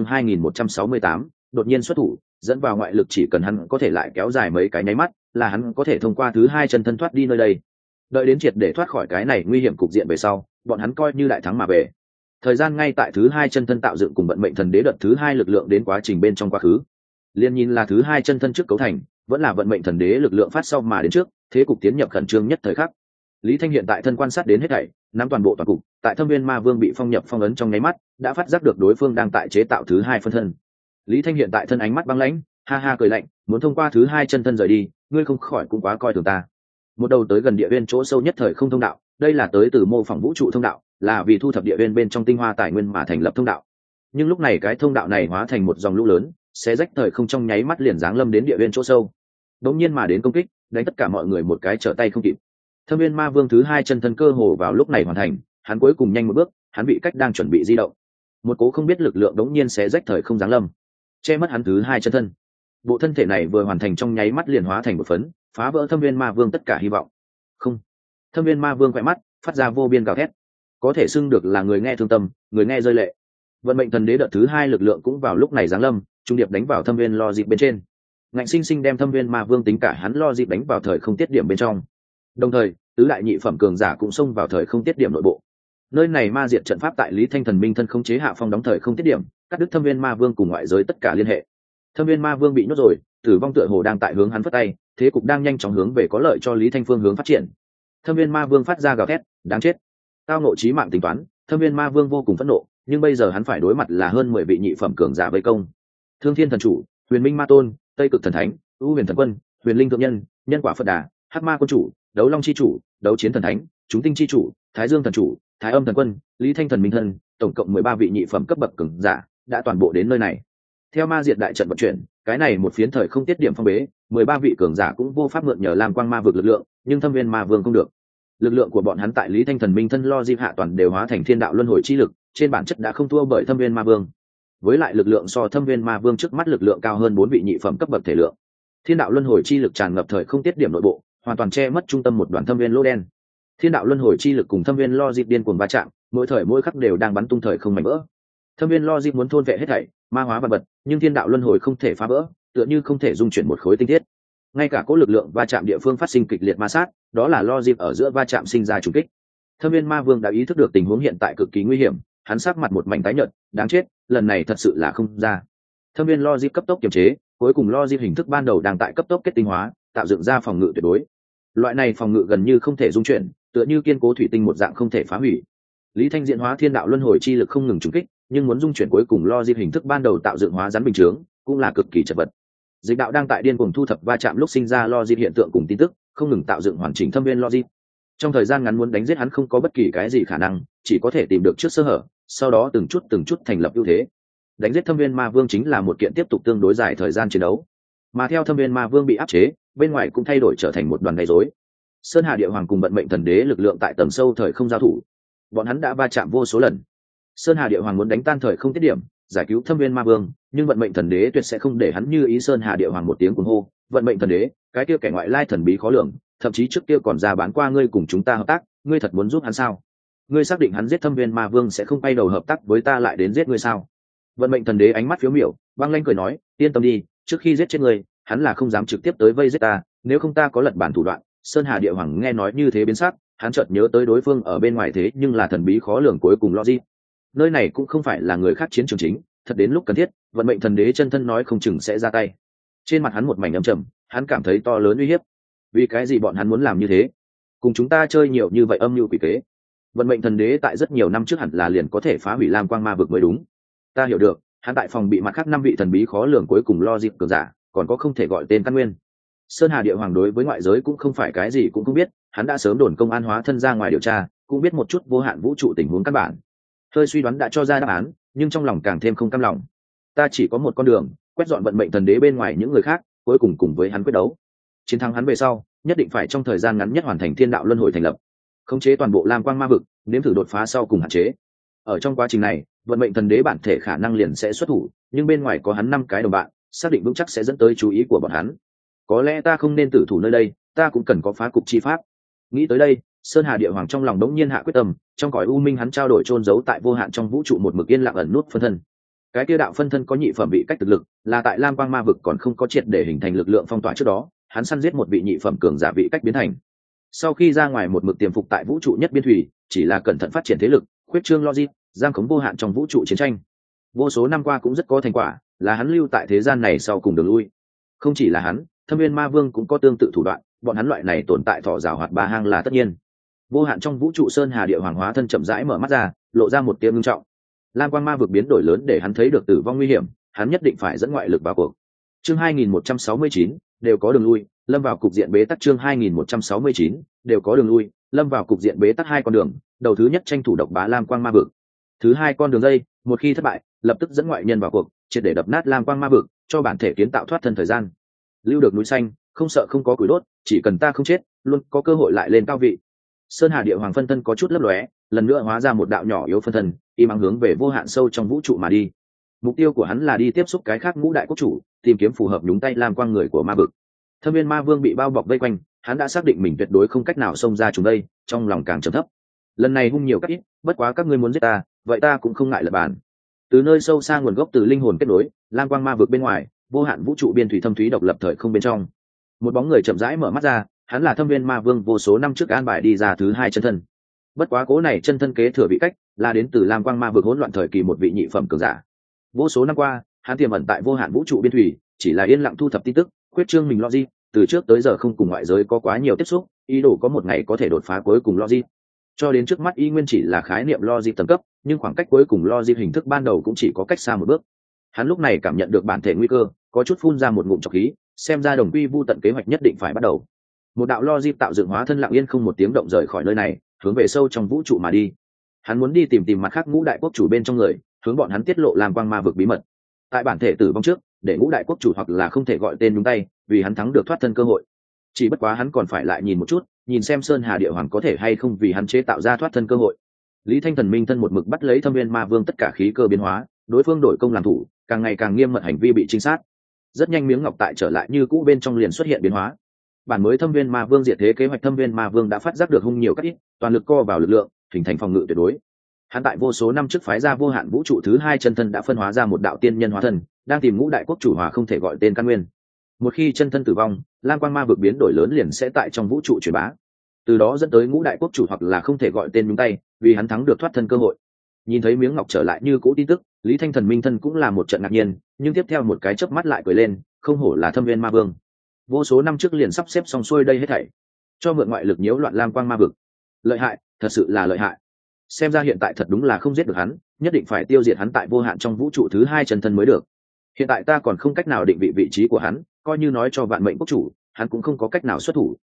2168, đột nhiên xuất thủ, dẫn vào ngoại lực. Chỉ cần hắn có thể lại kéo dài mấy cái nháy mắt, là hắn có thể thông qua thứ hai chân thân thoát đi nơi đây. Đợi đến triệt để thoát khỏi cái này nguy hiểm cục diện về sau, bọn hắn coi như đại thắng mà về. Thời gian ngay tại thứ hai chân thân tạo dựng cùng vận mệnh thần đế đợt thứ hai lực lượng đến quá trình bên trong quá khứ. Liên nhìn là thứ hai chân thân trước cấu thành, vẫn là vận mệnh thần đế lực lượng phát sau mà đến trước, thế cục tiến nhập khẩn trương nhất thời khắc. Lý Thanh hiện tại thân quan sát đến hết thảy, nắm toàn bộ toàn cục, tại Thâm Viên Ma Vương bị phong nhập phong ấn trong nháy mắt, đã phát giác được đối phương đang tại chế tạo thứ hai phân thân. Lý Thanh hiện tại thân ánh mắt băng lãnh, ha ha cười lạnh, muốn thông qua thứ hai chân thân rời đi, ngươi không khỏi cũng quá coi thường ta. Một đầu tới gần địa viên chỗ sâu nhất thời không thông đạo, đây là tới từ mô phỏng vũ trụ thông đạo, là vì thu thập địa viên bên trong tinh hoa tài nguyên mà thành lập thông đạo. Nhưng lúc này cái thông đạo này hóa thành một dòng lũ lớn, xé rách thời không trong nháy mắt liền giáng lâm đến địa viên chỗ sâu. Đống nhiên mà đến công kích, đánh tất cả mọi người một cái trở tay không kịp. Thâm Viên Ma Vương thứ hai chân thân cơ hồ vào lúc này hoàn thành, hắn cuối cùng nhanh một bước, hắn bị cách đang chuẩn bị di động. Một cố không biết lực lượng đống nhiên xé rách thời không giáng lâm, che mất hắn thứ hai chân thân. Bộ thân thể này vừa hoàn thành trong nháy mắt liền hóa thành một phấn, phá vỡ Thâm Viên Ma Vương tất cả hy vọng. Không. Thâm Viên Ma Vương quay mắt, phát ra vô biên gào thét. Có thể xưng được là người nghe thương tâm, người nghe rơi lệ. Vận mệnh thần đế đợt thứ hai lực lượng cũng vào lúc này giáng lâm, trung điệp đánh vào Thâm Viên logic bên trên. Ngạnh sinh sinh đem Thâm Viên Ma Vương tính cả hắn logic đánh vào thời không tiết điểm bên trong. Đồng thời, tứ đại nhị phẩm cường giả cũng xông vào thời không tiết điểm nội bộ. Nơi này ma diệt trận pháp tại Lý Thanh Thần Minh thân không chế hạ phong đóng thời không tiết điểm, cắt đứt Thâm Viên Ma Vương cùng ngoại giới tất cả liên hệ. Thâm Viên Ma Vương bị nhốt rồi, tử vong tựa hồ đang tại hướng hắn phất tay, thế cục đang nhanh chóng hướng về có lợi cho Lý Thanh phương hướng phát triển. Thâm Viên Ma Vương phát ra gào thét, đáng chết. Tao ngộ chí mạng tính toán, Thâm Viên Ma Vương vô cùng phẫn nộ, nhưng bây giờ hắn phải đối mặt là hơn 10 vị nhị phẩm cường giả vây công. Thương Thiên Thần Chủ, Huyền Minh Ma Tôn, Tây Cực Thần Thánh, U Huyền Thần Quân, Huyền Linh Thượng Nhân, Nhân Quả Phật Đà, Hắc Ma Quân Chủ, Đấu Long Chi Chủ, Đấu Chiến Thần Thánh, Chúng Tinh Chi Chủ, Thái Dương Thần Chủ, Thái Âm Thần Quân, Lý Thanh Thần Minh Thân, tổng cộng 13 vị nhị phẩm cấp bậc cường giả đã toàn bộ đến nơi này. Theo ma diệt đại trận vận chuyển, cái này một phiến thời không tiết điểm phong bế, 13 vị cường giả cũng vô pháp mượn nhờ Lam Quang Ma vực lực lượng, nhưng Thâm Viên Ma Vương không được. Lực lượng của bọn hắn tại Lý Thanh Thần Minh Thân lo diệp hạ toàn đều hóa thành thiên đạo luân hồi chi lực, trên bản chất đã không thua bởi Thâm Viên Ma Vương. Với lại lực lượng so Thâm Viên Ma Vương trước mắt lực lượng cao hơn 4 vị nhị phẩm cấp bậc thể lượng. Thiên đạo luân hồi chi lực tràn ngập thời không tiết điểm nội bộ, hoàn toàn che mất trung tâm một đoàn thâm viên lỗ đen. Thiên đạo luân hồi chi lực cùng thâm viên logic điên cuồng va chạm, mỗi thời mỗi khắc đều đang bắn tung thời không mảnh vỡ. Thâm viên logic muốn thôn vệ hết thảy, ma hóa vật vật, nhưng thiên đạo luân hồi không thể phá vỡ, tựa như không thể dung chuyển một khối tinh thiết. Ngay cả cỗ lực lượng va chạm địa phương phát sinh kịch liệt ma sát, đó là logic ở giữa va chạm sinh ra trùng kích. Thâm viên ma vương đã ý thức được tình huống hiện tại cực kỳ nguy hiểm, hắn sắc mặt một mảnh tái nhợt, đáng chết, lần này thật sự là không ra. Thâm viên logic cấp tốc kiềm chế, cuối cùng logic hình thức ban đầu đang tại cấp tốc kết tinh hóa, tạo dựng ra phòng ngự tuyệt đối. Loại này phòng ngự gần như không thể dung chuyển, tựa như kiên cố thủy tinh một dạng không thể phá hủy. Lý Thanh diễn hóa thiên đạo luân hồi chi lực không ngừng trùng kích, nhưng muốn dung chuyển cuối cùng logic hình thức ban đầu tạo dựng hóa rắn bình chướng, cũng là cực kỳ chật vật. Dịch đạo đang tại điên cuồng thu thập va chạm lúc sinh ra logic hiện tượng cùng tin tức, không ngừng tạo dựng hoàn chỉnh thâm viên logic. trong thời gian ngắn muốn đánh giết hắn không có bất kỳ cái gì khả năng, chỉ có thể tìm được trước sơ hở, sau đó từng chút thành lập ưu thế. Đánh giết Thâm Viên Ma Vương chính là một kiện tiếp tục tương đối dài thời gian chiến đấu, mà theo Thâm Viên Ma Vương bị áp chế, bên ngoài cũng thay đổi trở thành một đoàn gây rối. Sơn Hà Địa Hoàng cùng Vận Mệnh Thần Đế lực lượng tại tầng sâu thời không giao thủ, bọn hắn đã va chạm vô số lần. Sơn Hà Địa Hoàng muốn đánh tan thời không tiết điểm, giải cứu Thâm Viên Ma Vương, nhưng Vận Mệnh Thần Đế tuyệt sẽ không để hắn như ý. Sơn Hà Địa Hoàng một tiếng cuồng hô, Vận Mệnh Thần Đế, cái kia kẻ ngoại lai thần bí khó lường, thậm chí trước kia còn ra bán qua ngươi cùng chúng ta hợp tác, ngươi thật muốn giúp hắn sao? Ngươi xác định hắn giết Thâm Viên Ma Vương sẽ không quay đầu hợp tác với ta lại đến giết ngươi sao? Vận Mệnh Thần Đế ánh mắt phiếu miểu, băng lãnh cười nói, yên tâm đi, trước khi giết chết ngươi, hắn là không dám trực tiếp tới vây giết ta, nếu không ta có lật bản thủ đoạn. Sơn Hà Địa Hoàng nghe nói như thế biến sắc, hắn chợt nhớ tới đối phương ở bên ngoài thế nhưng là thần bí khó lường cuối cùng Logic. Nơi này cũng không phải là người khác chiến trường chính, thật đến lúc cần thiết, Vận Mệnh Thần Đế chân thân nói không chừng sẽ ra tay. Trên mặt hắn một mảnh âm trầm, hắn cảm thấy to lớn uy hiếp. Vì cái gì bọn hắn muốn làm như thế? Cùng chúng ta chơi nhiều như vậy âm mưu quỷ kế. Vận Mệnh Thần Đế tại rất nhiều năm trước hẳn là liền có thể phá hủy Lam Quang Ma vực mới đúng. Ta hiểu được, hắn tại phòng bị mặt khác 5 vị thần bí khó lường cuối cùng Logic cường giả, còn có không thể gọi tên căn nguyên. Sơn Hà Địa Hoàng đối với ngoại giới cũng không phải cái gì cũng không biết, hắn đã sớm đồn công an hóa thân ra ngoài điều tra, cũng biết một chút vô hạn vũ trụ tình huống căn bản. Hơi suy đoán đã cho ra đáp án, nhưng trong lòng càng thêm không cam lòng. Ta chỉ có một con đường, quét dọn Vận Mệnh Thần Đế bên ngoài những người khác, cuối cùng cùng với hắn quyết đấu. Chiến thắng hắn về sau, nhất định phải trong thời gian ngắn nhất hoàn thành Thiên Đạo Luân Hồi thành lập, khống chế toàn bộ Lam Quang Ma vực, nếm thử đột phá sau cùng hạn chế. Ở trong quá trình này, Vận Mệnh Thần Đế bản thể khả năng liền sẽ xuất thủ, nhưng bên ngoài có hắn 5 cái đồng bạn, xác định vững chắc sẽ dẫn tới chú ý của bọn hắn. Có lẽ ta không nên tử thủ nơi đây, ta cũng cần có phá cục chi pháp. Nghĩ tới đây, Sơn Hà Địa Hoàng trong lòng đống nhiên hạ quyết tâm, trong cõi u minh hắn trao đổi chôn giấu tại vô hạn trong vũ trụ một mực yên lặng ẩn nút phân thân. Cái kia đạo phân thân có nhị phẩm vị cách thực lực, là tại Lam Quang Ma vực còn không có triệt để hình thành lực lượng phong tỏa trước đó, hắn săn giết một vị nhị phẩm cường giả vị cách biến thành. Sau khi ra ngoài một mực tiềm phục tại vũ trụ nhất biên thủy, chỉ là cẩn thận phát triển thế lực, khuyết trương logic, giam khống vô hạn trong vũ trụ chiến tranh. Vô số năm qua cũng rất có thành quả, là hắn lưu tại thế gian này sau cùng đường lui. Không chỉ là hắn, Thâm Viên Ma Vương cũng có tương tự thủ đoạn, bọn hắn loại này tồn tại thọ giảo hoạt ba hang là tất nhiên. Vô hạn trong vũ trụ Sơn Hà Địa Hoàng hóa thân chậm rãi mở mắt ra, lộ ra một tia ngưng trọng. Lam Quang Ma vực biến đổi lớn để hắn thấy được tử vong nguy hiểm, hắn nhất định phải dẫn ngoại lực vào cuộc. Chương 2169, đều có đường lui, lâm vào cục diện bế tắc. Chương 2169, đều có đường lui, lâm vào cục diện bế tắc. 2 con đường, đầu thứ nhất tranh thủ độc bá Lam Quang Ma vực. Thứ 2 con đường dây, một khi thất bại, lập tức dẫn ngoại nhân vào cuộc, triệt để đập nát Lam Quang Ma vực, cho bản thể kiến tạo thoát thân thời gian. Lưu được núi xanh, không sợ không có củi đốt, chỉ cần ta không chết, luôn có cơ hội lại lên cao vị. Sơn Hà Địa Hoàng phân thân có chút lấp lóe, lần nữa hóa ra một đạo nhỏ yếu phân thân, im ắng hướng về vô hạn sâu trong vũ trụ mà đi. Mục tiêu của hắn là đi tiếp xúc cái khác ngũ đại quốc chủ, tìm kiếm phù hợp nhúng tay Lam Quang người của ma vực. Thâm Viên Ma Vương bị bao bọc vây quanh, hắn đã xác định mình tuyệt đối không cách nào xông ra chúng đây, trong lòng càng trầm thấp. Lần này hung nhiều các ít, bất quá các ngươi muốn giết ta, vậy ta cũng không ngại lật bàn. Từ nơi sâu xa nguồn gốc từ linh hồn kết nối, Lam Quang Ma vực bên ngoài, vô hạn vũ trụ biên thủy thâm thúy độc lập thời không bên trong. Một bóng người chậm rãi mở mắt ra, hắn là Thâm Viên Ma Vương vô số năm trước an bài đi ra thứ 2 chân thân. Bất quá cố này chân thân kế thừa vị cách, là đến từ Lam Quang Ma vực hỗn loạn thời kỳ một vị nhị phẩm cường giả. Vô số năm qua, hắn tiềm ẩn tại vô hạn vũ trụ biên thủy, chỉ là yên lặng thu thập tin tức, khuyết trương mình logic, từ trước tới giờ không cùng ngoại giới có quá nhiều tiếp xúc, ý đồ có một ngày có thể đột phá cuối cùng logic. Cho đến trước mắt y nguyên chỉ là khái niệm logic tầng cấp, nhưng khoảng cách cuối cùng logic hình thức ban đầu cũng chỉ có cách xa một bước. Hắn lúc này cảm nhận được bản thể nguy cơ, có chút phun ra một ngụm trọc khí, xem ra đồng quy vu tận kế hoạch nhất định phải bắt đầu. Một đạo logic tạo dựng hóa thân lặng yên không một tiếng động rời khỏi nơi này, hướng về sâu trong vũ trụ mà đi. Hắn muốn đi tìm mặt khác ngũ đại quốc chủ bên trong người, hướng bọn hắn tiết lộ Lam Quang Ma vực bí mật. Tại bản thể tử vong trước, để ngũ đại quốc chủ hoặc là không thể gọi tên nhúng tay, vì hắn thắng được thoát thân cơ hội. Chỉ bất quá hắn còn phải lại nhìn một chút, nhìn xem Sơn Hà Địa Hoàng có thể hay không vì hắn chế tạo ra thoát thân cơ hội. Lý Thanh Thần minh thân một mực bắt lấy Thâm Viên Ma Vương tất cả khí cơ biến hóa, đối phương đổi công làm thủ, càng ngày càng nghiêm mật hành vi bị trinh sát. Rất nhanh miếng ngọc tại trở lại như cũ bên trong liền xuất hiện biến hóa. Bản mới Thâm Viên Ma Vương diệt thế kế hoạch Thâm Viên Ma Vương đã phát giác được hung nhiều các ít, toàn lực co vào lực lượng, hình thành phòng ngự tuyệt đối. Hắn tại vô số năm trước phái ra vô hạn vũ trụ thứ 2 chân thân đã phân hóa ra một đạo tiên nhân hóa thân, đang tìm ngũ đại quốc chủ hòa không thể gọi tên căn nguyên. Một khi chân thân tử vong, Lam Quang Ma vực biến đổi lớn liền sẽ tại trong vũ trụ truyền bá, từ đó dẫn tới ngũ đại quốc chủ hoặc là không thể gọi tên nhúng tay, vì hắn thắng được thoát thân cơ hội. Nhìn thấy miếng ngọc trở lại như cũ tin tức, Lý Thanh Thần minh thân cũng là một trận ngạc nhiên, nhưng tiếp theo một cái chớp mắt lại cười lên, không hổ là Thâm Viên Ma Vương, vô số năm trước liền sắp xếp xong xuôi đây hết thảy, cho mượn ngoại lực nhiễu loạn Lam Quang Ma vực, lợi hại, thật sự là lợi hại. Xem ra hiện tại thật đúng là không giết được hắn, nhất định phải tiêu diệt hắn tại vô hạn trong vũ trụ thứ 2 chân thân mới được. Hiện tại ta còn không cách nào định vị vị trí của hắn, coi như nói cho vạn mệnh quốc chủ, hắn cũng không có cách nào xuất thủ.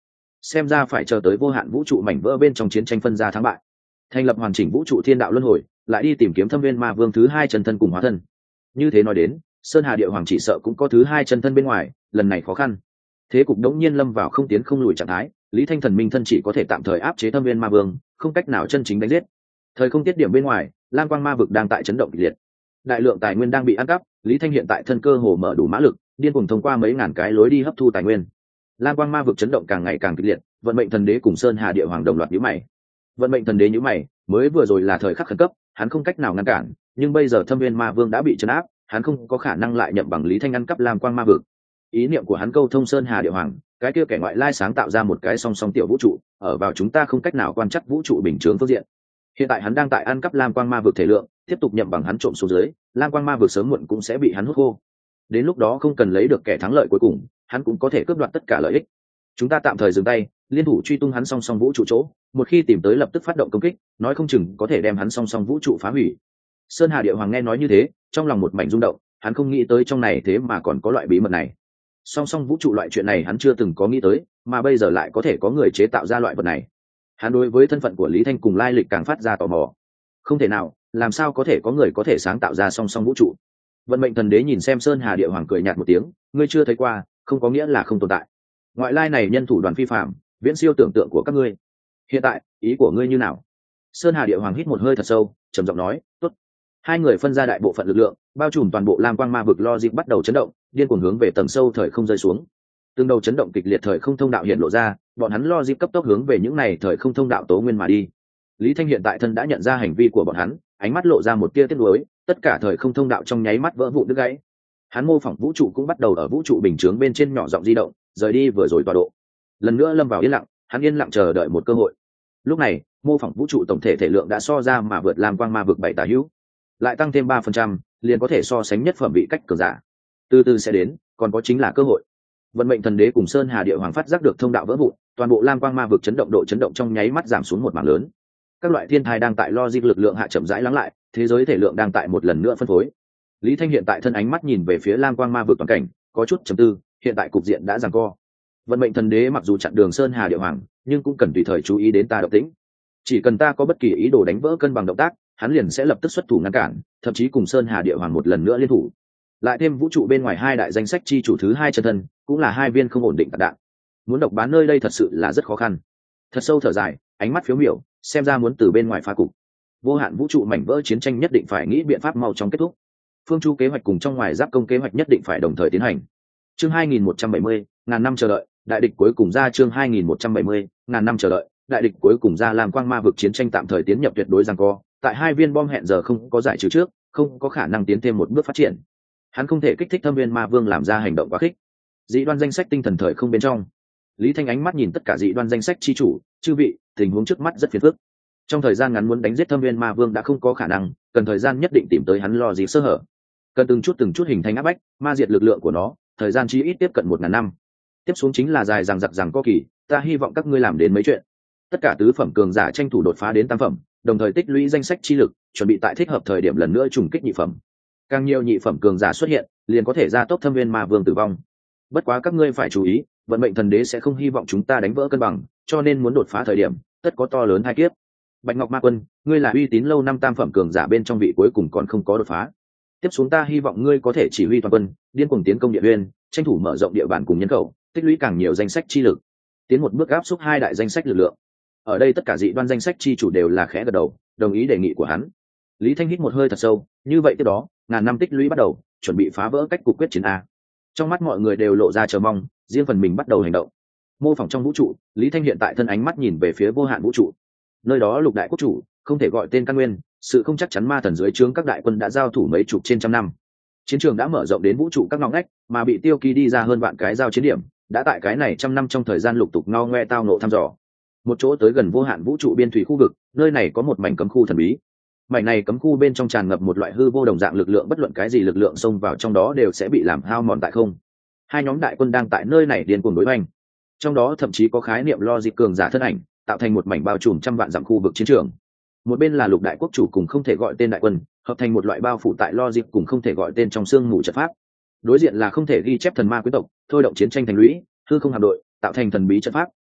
xem ra phải chờ tới vô hạn vũ trụ mảnh vỡ bên trong chiến tranh phân ra thắng bại, thành lập hoàn chỉnh vũ trụ thiên đạo luân hồi, lại đi tìm kiếm thâm viên ma vương thứ hai chân thân cùng hóa thân. Như thế nói đến, Sơn Hà Địa Hoàng chỉ sợ cũng có thứ hai chân thân bên ngoài, lần này khó khăn. Thế cục đống nhiên lâm vào không tiến không lùi trạng thái, Lý Thanh Thần Minh thân chỉ có thể tạm thời áp chế thâm viên ma vương, không cách nào chân chính đánh giết. Thời không tiết điểm bên ngoài, Lam Quang Ma vực đang tại chấn động kịch liệt. Đại lượng tài nguyên đang bị ăn cắp, Lý Thanh hiện tại thân cơ hồ mở đủ mã lực, điên cuồng thông qua mấy ngàn cái lối đi hấp thu tài nguyên. Lam Quang Ma vực chấn động càng ngày càng kịch liệt, Vận Mệnh Thần Đế cùng Sơn Hà Địa Hoàng đồng loạt nhíu mày. Vận Mệnh Thần Đế nhíu mày, mới vừa rồi là thời khắc khẩn cấp, hắn không cách nào ngăn cản, nhưng bây giờ Thâm Viên Ma Vương đã bị trấn áp, hắn không có khả năng lại nhậm bằng Lý Thanh ăn cắp Lam Quang Ma vực. Ý niệm của hắn câu thông Sơn Hà Địa Hoàng, cái kia kẻ ngoại lai sáng tạo ra một cái song song tiểu vũ trụ, ở vào chúng ta không cách nào quan trắc vũ trụ bình thường phương diện. Hiện tại hắn đang tại ăn cắp Lam Quang Ma vực thể lượng, tiếp tục nhậm bằng hắn trộm xuống dưới, Lam Quang Ma vực sớm muộn cũng sẽ bị hắn hút khô. Đến lúc đó không cần lấy được kẻ thắng lợi cuối cùng, hắn cũng có thể cướp đoạt tất cả lợi ích. Chúng ta tạm thời dừng tay, liên thủ truy tung hắn song song vũ trụ chỗ, một khi tìm tới lập tức phát động công kích, nói không chừng có thể đem hắn song song vũ trụ phá hủy. Sơn Hà Địa Hoàng nghe nói như thế, trong lòng một mảnh rung động, hắn không nghĩ tới trong này thế mà còn có loại bí mật này. Song song vũ trụ loại chuyện này hắn chưa từng có nghĩ tới, mà bây giờ lại có thể có người chế tạo ra loại vật này. Hắn đối với thân phận của Lý Thanh cùng lai lịch càng phát ra tò mò. Không thể nào, làm sao có thể có người có thể sáng tạo ra song song vũ trụ? Vận Mệnh Thần Đế nhìn xem Sơn Hà Địa Hoàng cười nhạt một tiếng, ngươi chưa thấy qua, không có nghĩa là không tồn tại. Ngoại lai này nhân thủ đoàn phi phạm, viễn siêu tưởng tượng của các ngươi. Hiện tại, ý của ngươi như nào? Sơn Hà Địa Hoàng hít một hơi thật sâu, trầm giọng nói, tốt. Hai người phân ra đại bộ phận lực lượng, bao trùm toàn bộ Lam Quang Ma vực logic bắt đầu chấn động, điên cuồng hướng về tầng sâu thời không rơi xuống. Từng đầu chấn động kịch liệt thời không thông đạo hiện lộ ra, bọn hắn logic cấp tốc hướng về những này thời không thông đạo tố nguyên mà đi. Lý Thanh hiện tại thân đã nhận ra hành vi của bọn hắn, ánh mắt lộ ra một tia tiếc nuối, tất cả thời không thông đạo trong nháy mắt vỡ vụn đứt gãy. Hắn mô phỏng vũ trụ cũng bắt đầu ở vũ trụ bình chướng bên trên nhỏ giọng di động, rời đi vừa rồi tọa độ. Lần nữa lâm vào yên lặng, hắn yên lặng chờ đợi một cơ hội. Lúc này, mô phỏng vũ trụ tổng thể thể lượng đã so ra mà vượt Lam Quang Ma vực 7 tả hữu, lại tăng thêm 3%, liền có thể so sánh nhất phẩm vị cách cường giả. Từ từ sẽ đến, còn có chính là cơ hội. Vận Mệnh Thần Đế cùng Sơn Hà Địa Hoàng phát giác được thông đạo vỡ vụn, toàn bộ Lam Quang Ma vực chấn động độ chấn động trong nháy mắt giảm xuống một mảng lớn. Các loại thiên thai đang tại logic lực lượng hạ chậm rãi lắng lại, thế giới thể lượng đang tại một lần nữa phân phối. Lý Thanh hiện tại thân ánh mắt nhìn về phía Lam Quang Ma vực toàn cảnh, có chút trầm tư, hiện tại cục diện đã giằng co. Vận Mệnh Thần Đế mặc dù chặn đường Sơn Hà Địa Hoàng, nhưng cũng cần tùy thời chú ý đến ta động tĩnh. Chỉ cần ta có bất kỳ ý đồ đánh vỡ cân bằng động tác, hắn liền sẽ lập tức xuất thủ ngăn cản, thậm chí cùng Sơn Hà Địa Hoàng một lần nữa liên thủ. Lại thêm vũ trụ bên ngoài hai đại danh sách chi chủ thứ hai chân thân, cũng là hai viên không ổn định tạc đạn. Muốn độc bán nơi đây thật sự là rất khó khăn. Thật sâu thở dài, ánh mắt phiếu miểu, xem ra muốn từ bên ngoài phá cục. Vô hạn vũ trụ mảnh vỡ chiến tranh nhất định phải nghĩ biện pháp mau chóng kết thúc. Phương Chu kế hoạch cùng trong ngoài giáp công kế hoạch nhất định phải đồng thời tiến hành. Chương 2170, ngàn năm chờ đợi, đại địch cuối cùng ra. Chương 2170, ngàn năm chờ đợi, đại địch cuối cùng ra. Làm Quang Ma vực chiến tranh tạm thời tiến nhập tuyệt đối giằng co, tại hai viên bom hẹn giờ không có giải trừ trước, không có khả năng tiến thêm một bước phát triển. Hắn không thể kích thích Thâm Viên Ma Vương làm ra hành động quá khích. Dị đoan danh sách tinh thần thời không bên trong, Lý Thanh ánh mắt nhìn tất cả dị đoan danh sách chi chủ, chư vị, tình huống trước mắt rất phiền phức. Trong thời gian ngắn muốn đánh giết Thâm Viên Ma Vương đã không có khả năng, cần thời gian nhất định tìm tới hắn lo gì sơ hở. Cần từng chút hình thành áp bách, ma diệt lực lượng của nó, thời gian chí ít tiếp cận 1000 năm. Tiếp xuống chính là dài dằng dặc rằng có kỳ, ta hy vọng các ngươi làm đến mấy chuyện. Tất cả tứ phẩm cường giả tranh thủ đột phá đến tam phẩm, đồng thời tích lũy danh sách chi lực, chuẩn bị tại thích hợp thời điểm lần nữa trùng kích nhị phẩm. Càng nhiều nhị phẩm cường giả xuất hiện, liền có thể gia tốc Thâm Viên Ma Vương tử vong. Bất quá các ngươi phải chú ý, Vận Mệnh Thần Đế sẽ không hy vọng chúng ta đánh vỡ cân bằng, cho nên muốn đột phá thời điểm, tất có to lớn hai kiếp. Bạch Ngọc Ma Quân, ngươi là uy tín lâu năm tam phẩm cường giả bên trong vị cuối cùng còn không có đột phá. Tiếp xuống ta hy vọng ngươi có thể chỉ huy toàn quân, điên cuồng tiến công Địa Uyên, tranh thủ mở rộng địa bàn cùng nhân khẩu, tích lũy càng nhiều danh sách chi lực, tiến một bước áp xúc hai đại danh sách lực lượng. Ở đây tất cả dị đoan danh sách chi chủ đều là khẽ gật đầu, đồng ý đề nghị của hắn. Lý Thanh hít một hơi thật sâu, như vậy tiếp đó, ngàn năm tích lũy bắt đầu, chuẩn bị phá vỡ cách cục quyết chiến a. Trong mắt mọi người đều lộ ra chờ mong, riêng phần mình bắt đầu hành động. Mô phỏng trong vũ trụ, Lý Thanh hiện tại thân ánh mắt nhìn về phía vô hạn vũ trụ. Nơi đó lục đại quốc chủ, không thể gọi tên căn nguyên, sự không chắc chắn ma thần dưới trướng các đại quân đã giao thủ mấy chục trên trăm năm. Chiến trường đã mở rộng đến vũ trụ các ngõ ngách, mà bị tiêu kỳ đi ra hơn vạn cái giao chiến điểm, đã tại cái này trăm năm trong thời gian lục tục ngao ngoe tao nộ thăm dò. Một chỗ tới gần vô hạn vũ trụ biên thủy khu vực, nơi này có một mảnh cấm khu thần bí. Mảnh này cấm khu bên trong tràn ngập một loại hư vô đồng dạng lực lượng, bất luận cái gì lực lượng xông vào trong đó đều sẽ bị làm hao mòn tại không. Hai nhóm đại quân đang tại nơi này điên cuồng đối hoành. Trong đó thậm chí có khái niệm logic cường giả thân ảnh, tạo thành một mảnh bao trùm trăm vạn dặm khu vực chiến trường. Một bên là lục đại quốc chủ cùng không thể gọi tên đại quân, hợp thành một loại bao phủ tại logic cùng không thể gọi tên trong xương mù trận pháp. Đối diện là không thể ghi chép thần ma quý tộc, thôi động chiến tranh thành lũy, hư không hạm đội, tạo thành thần bí trận pháp,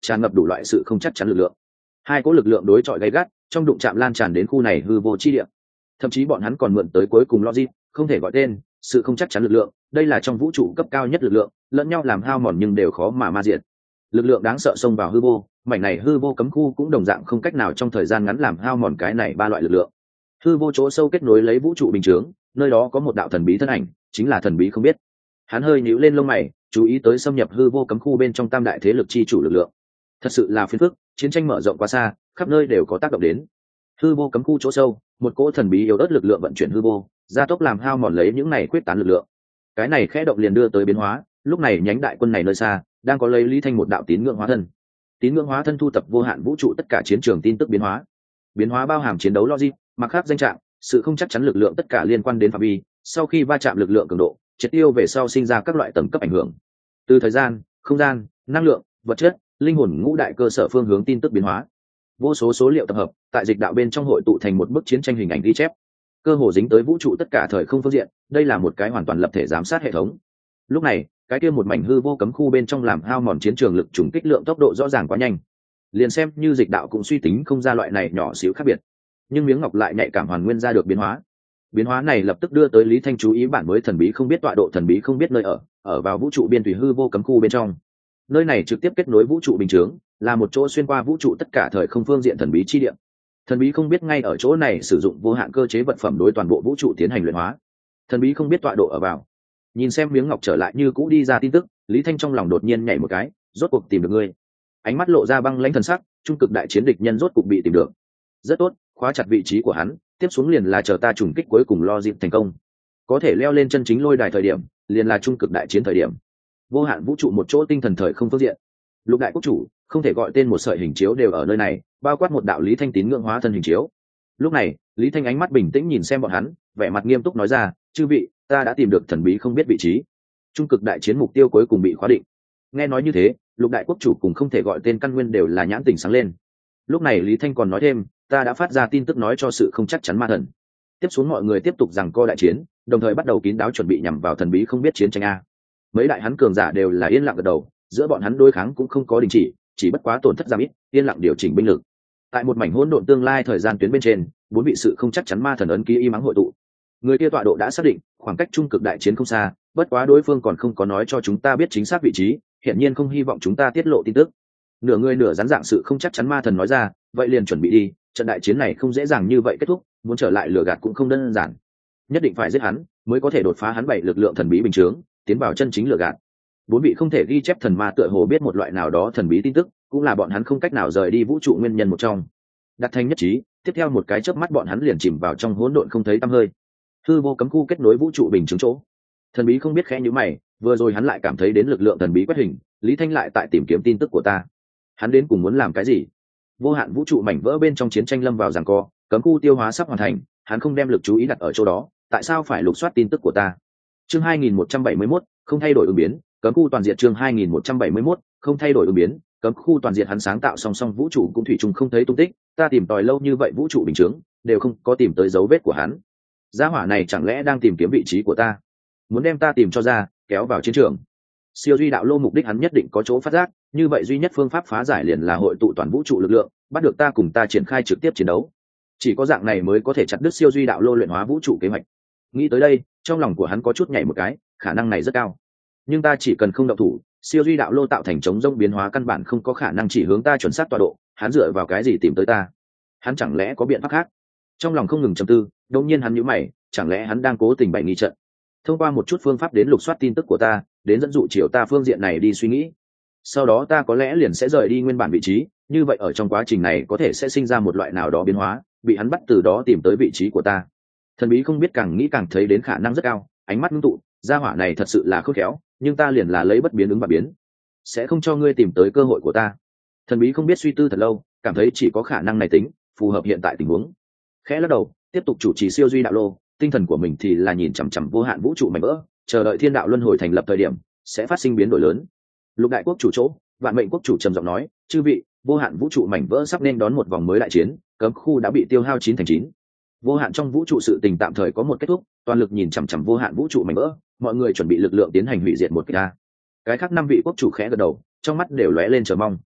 tràn ngập đủ loại sự không chắc chắn lực lượng. Hai cỗ lực lượng đối chọi gay gắt, trong đụng chạm lan tràn đến khu này hư vô chi địa. Thậm chí bọn hắn còn mượn tới cuối cùng logic, không thể gọi tên, sự không chắc chắn lực lượng, đây là trong vũ trụ cấp cao nhất lực lượng, lẫn nhau làm hao mòn nhưng đều khó mà ma diệt. Lực lượng đáng sợ xông vào hư vô, mảnh này hư vô cấm khu cũng đồng dạng không cách nào trong thời gian ngắn làm hao mòn cái này ba loại lực lượng. Hư vô chỗ sâu kết nối lấy vũ trụ bình chướng, nơi đó có một đạo thần bí thân ảnh, chính là thần bí không biết. Hắn hơi nhíu lên lông mày, chú ý tới xâm nhập hư vô cấm khu bên trong tam đại thế lực chi chủ lực lượng. Thật sự là phiền phức, chiến tranh mở rộng quá xa, khắp nơi đều có tác động đến. Hư vô cấm khu chỗ sâu, một cỗ thần bí yếu ớt lực lượng vận chuyển hư vô, gia tốc làm hao mòn lấy những này quyết tán lực lượng. Cái này khẽ động liền đưa tới biến hóa, lúc này nhánh đại quân này nơi xa, đang có lấy Lý Thanh một đạo tín ngưỡng hóa thân. Tín ngưỡng hóa thân thu tập vô hạn vũ trụ tất cả chiến trường tin tức biến hóa. Biến hóa bao hàm chiến đấu logic, mặc khác danh trạng, sự không chắc chắn lực lượng tất cả liên quan đến phạm vi, sau khi va chạm lực lượng cường độ, triệt tiêu về sau sinh ra các loại tầng cấp ảnh hưởng. Từ thời gian, không gian, năng lượng, vật chất, linh hồn ngũ đại cơ sở phương hướng tin tức biến hóa. Vô số số liệu tập hợp, tại dịch đạo bên trong hội tụ thành một bức chiến tranh hình ảnh ghi chép. Cơ hồ dính tới vũ trụ tất cả thời không phương diện, đây là một cái hoàn toàn lập thể giám sát hệ thống. Lúc này, cái kia một mảnh hư vô cấm khu bên trong làm hao mòn chiến trường lực trùng kích lượng tốc độ rõ ràng quá nhanh. Liền xem như dịch đạo cũng suy tính không ra loại này nhỏ xíu khác biệt. Nhưng miếng ngọc lại nhạy cảm hoàn nguyên ra được biến hóa. Biến hóa này lập tức đưa tới Lý Thanh chú ý bản mới thần bí không biết tọa độ, thần bí không biết nơi ở vào vũ trụ biên thủy hư vô cấm khu bên trong. Nơi này trực tiếp kết nối vũ trụ bình chướng, là một chỗ xuyên qua vũ trụ tất cả thời không phương diện thần bí chi địa. Thần bí không biết ngay ở chỗ này sử dụng vô hạn cơ chế vật phẩm đối toàn bộ vũ trụ tiến hành luyện hóa. Thần bí không biết tọa độ ở vào. Nhìn xem miếng ngọc trở lại như cũ đi ra tin tức, Lý Thanh trong lòng đột nhiên nhảy một cái, rốt cuộc tìm được ngươi. Ánh mắt lộ ra băng lãnh thần sắc, trung cực đại chiến địch nhân rốt cuộc bị tìm được. Rất tốt, khóa chặt vị trí của hắn, tiếp xuống liền là chờ ta trùng kích cuối cùng lo dịp thành công. Có thể leo lên chân chính lôi đài thời điểm, liền là trung cực đại chiến thời điểm. Vô hạn vũ trụ một chỗ tinh thần thời không phương diện. Lục đại quốc chủ, không thể gọi tên một sợi hình chiếu đều ở nơi này, bao quát một đạo Lý Thanh tín ngưỡng hóa thân hình chiếu. Lúc này, Lý Thanh ánh mắt bình tĩnh nhìn xem bọn hắn, vẻ mặt nghiêm túc nói ra, chư vị, ta đã tìm được thần bí không biết vị trí. Trung cực đại chiến mục tiêu cuối cùng bị khóa định. Nghe nói như thế, lục đại quốc chủ cùng không thể gọi tên căn nguyên đều là nhãn tình sáng lên. Lúc này Lý Thanh còn nói thêm, ta đã phát ra tin tức nói cho sự không chắc chắn ma thần. Tiếp xuống mọi người tiếp tục giằng co đại chiến, đồng thời bắt đầu kín đáo chuẩn bị nhằm vào thần bí không biết chiến tranh a. Mấy đại hắn cường giả đều là yên lặng gật đầu, giữa bọn hắn đối kháng cũng không có đình chỉ bất quá tổn thất giảm ít, yên lặng điều chỉnh binh lực. Tại một mảnh hỗn độn tương lai thời gian tuyến bên trên, bốn vị sự không chắc chắn ma thần ấn ký im ắng hội tụ. Người kia tọa độ đã xác định, khoảng cách trung cực đại chiến không xa, bất quá đối phương còn không có nói cho chúng ta biết chính xác vị trí, hiển nhiên không hy vọng chúng ta tiết lộ tin tức. Nửa người nửa rắn dạng sự không chắc chắn ma thần nói ra, vậy liền chuẩn bị đi, trận đại chiến này không dễ dàng như vậy kết thúc, muốn trở lại lừa gạt cũng không đơn giản. Nhất định phải giết hắn, mới có thể đột phá hắn bảy lực lượng thần bí bình chướng, tiến vào chân chính lừa gạt. Bốn vị không thể ghi chép thần ma tựa hồ biết một loại nào đó thần bí tin tức, cũng là bọn hắn không cách nào rời đi vũ trụ nguyên nhân một trong. Đặt thành nhất trí, tiếp theo một cái chớp mắt bọn hắn liền chìm vào trong hỗn độn không thấy tăm hơi. Hư vô cấm khu kết nối vũ trụ bình chứng chỗ. Thần bí không biết khẽ nhíu mày, vừa rồi hắn lại cảm thấy đến lực lượng thần bí quét hình, Lý Thanh lại tại tìm kiếm tin tức của ta. Hắn đến cùng muốn làm cái gì? Vô hạn vũ trụ mảnh vỡ bên trong chiến tranh lâm vào giằng co, cấm khu tiêu hóa sắp hoàn thành, hắn không đem lực chú ý đặt ở chỗ đó, tại sao phải lục soát tin tức của ta? Chương 2171, không thay đổi ứng biến, cấm khu toàn diện. Chương 2171, không thay đổi ứng biến, cấm khu toàn diện. Hắn sáng tạo song song vũ trụ cũng thủy chung không thấy tung tích, ta tìm tòi lâu như vậy vũ trụ bình chứng, đều không có tìm tới dấu vết của hắn. Gia hỏa này chẳng lẽ đang tìm kiếm vị trí của ta, muốn đem ta tìm cho ra, kéo vào chiến trường. Siêu duy đạo lô mục đích hắn nhất định có chỗ phát giác, như vậy duy nhất phương pháp phá giải liền là hội tụ toàn vũ trụ lực lượng, bắt được ta cùng ta triển khai trực tiếp chiến đấu. Chỉ có dạng này mới có thể chặt đứt siêu duy đạo lô luyện hóa vũ trụ kế hoạch. Nghĩ tới đây, trong lòng của hắn có chút nhảy một cái, khả năng này rất cao. Nhưng ta chỉ cần không động thủ, siêu duy đạo lô tạo thành chống rông biến hóa căn bản không có khả năng chỉ hướng ta chuẩn xác tọa độ, hắn dựa vào cái gì tìm tới ta? Hắn chẳng lẽ có biện pháp khác? Trong lòng không ngừng trầm tư, đột nhiên hắn nhíu mày, chẳng lẽ hắn đang cố tình bày nghi trận? Thông qua một chút phương pháp đến lục soát tin tức của ta, đến dẫn dụ chiều ta phương diện này đi suy nghĩ. Sau đó ta có lẽ liền sẽ rời đi nguyên bản vị trí, như vậy ở trong quá trình này có thể sẽ sinh ra một loại nào đó biến hóa, bị hắn bắt từ đó tìm tới vị trí của ta. Thần bí không biết càng nghĩ càng thấy đến khả năng rất cao, ánh mắt ngưng tụ, gia hỏa này thật sự là khôn khéo, nhưng ta liền là lấy bất biến ứng và biến, sẽ không cho ngươi tìm tới cơ hội của ta. Thần bí không biết suy tư thật lâu, cảm thấy chỉ có khả năng này tính phù hợp hiện tại tình huống, khẽ lắc đầu, tiếp tục chủ trì siêu duy đạo lô, tinh thần của mình thì là nhìn chằm chằm vô hạn vũ trụ mảnh vỡ, chờ đợi thiên đạo luân hồi thành lập thời điểm sẽ phát sinh biến đổi lớn. Lục đại quốc chủ chỗ, vạn mệnh quốc chủ trầm giọng nói, chư vị, vô hạn vũ trụ mảnh vỡ sắp nên đón một vòng mới đại chiến, cấm khu đã bị tiêu hao 9/9. Vô hạn trong vũ trụ sự tình tạm thời có một kết thúc, toàn lực nhìn chằm chằm vô hạn vũ trụ mảnh vỡ, mọi người chuẩn bị lực lượng tiến hành hủy diệt một kích. Cái khác 5 vị quốc chủ khẽ gật đầu, trong mắt đều lóe lên chờ mong.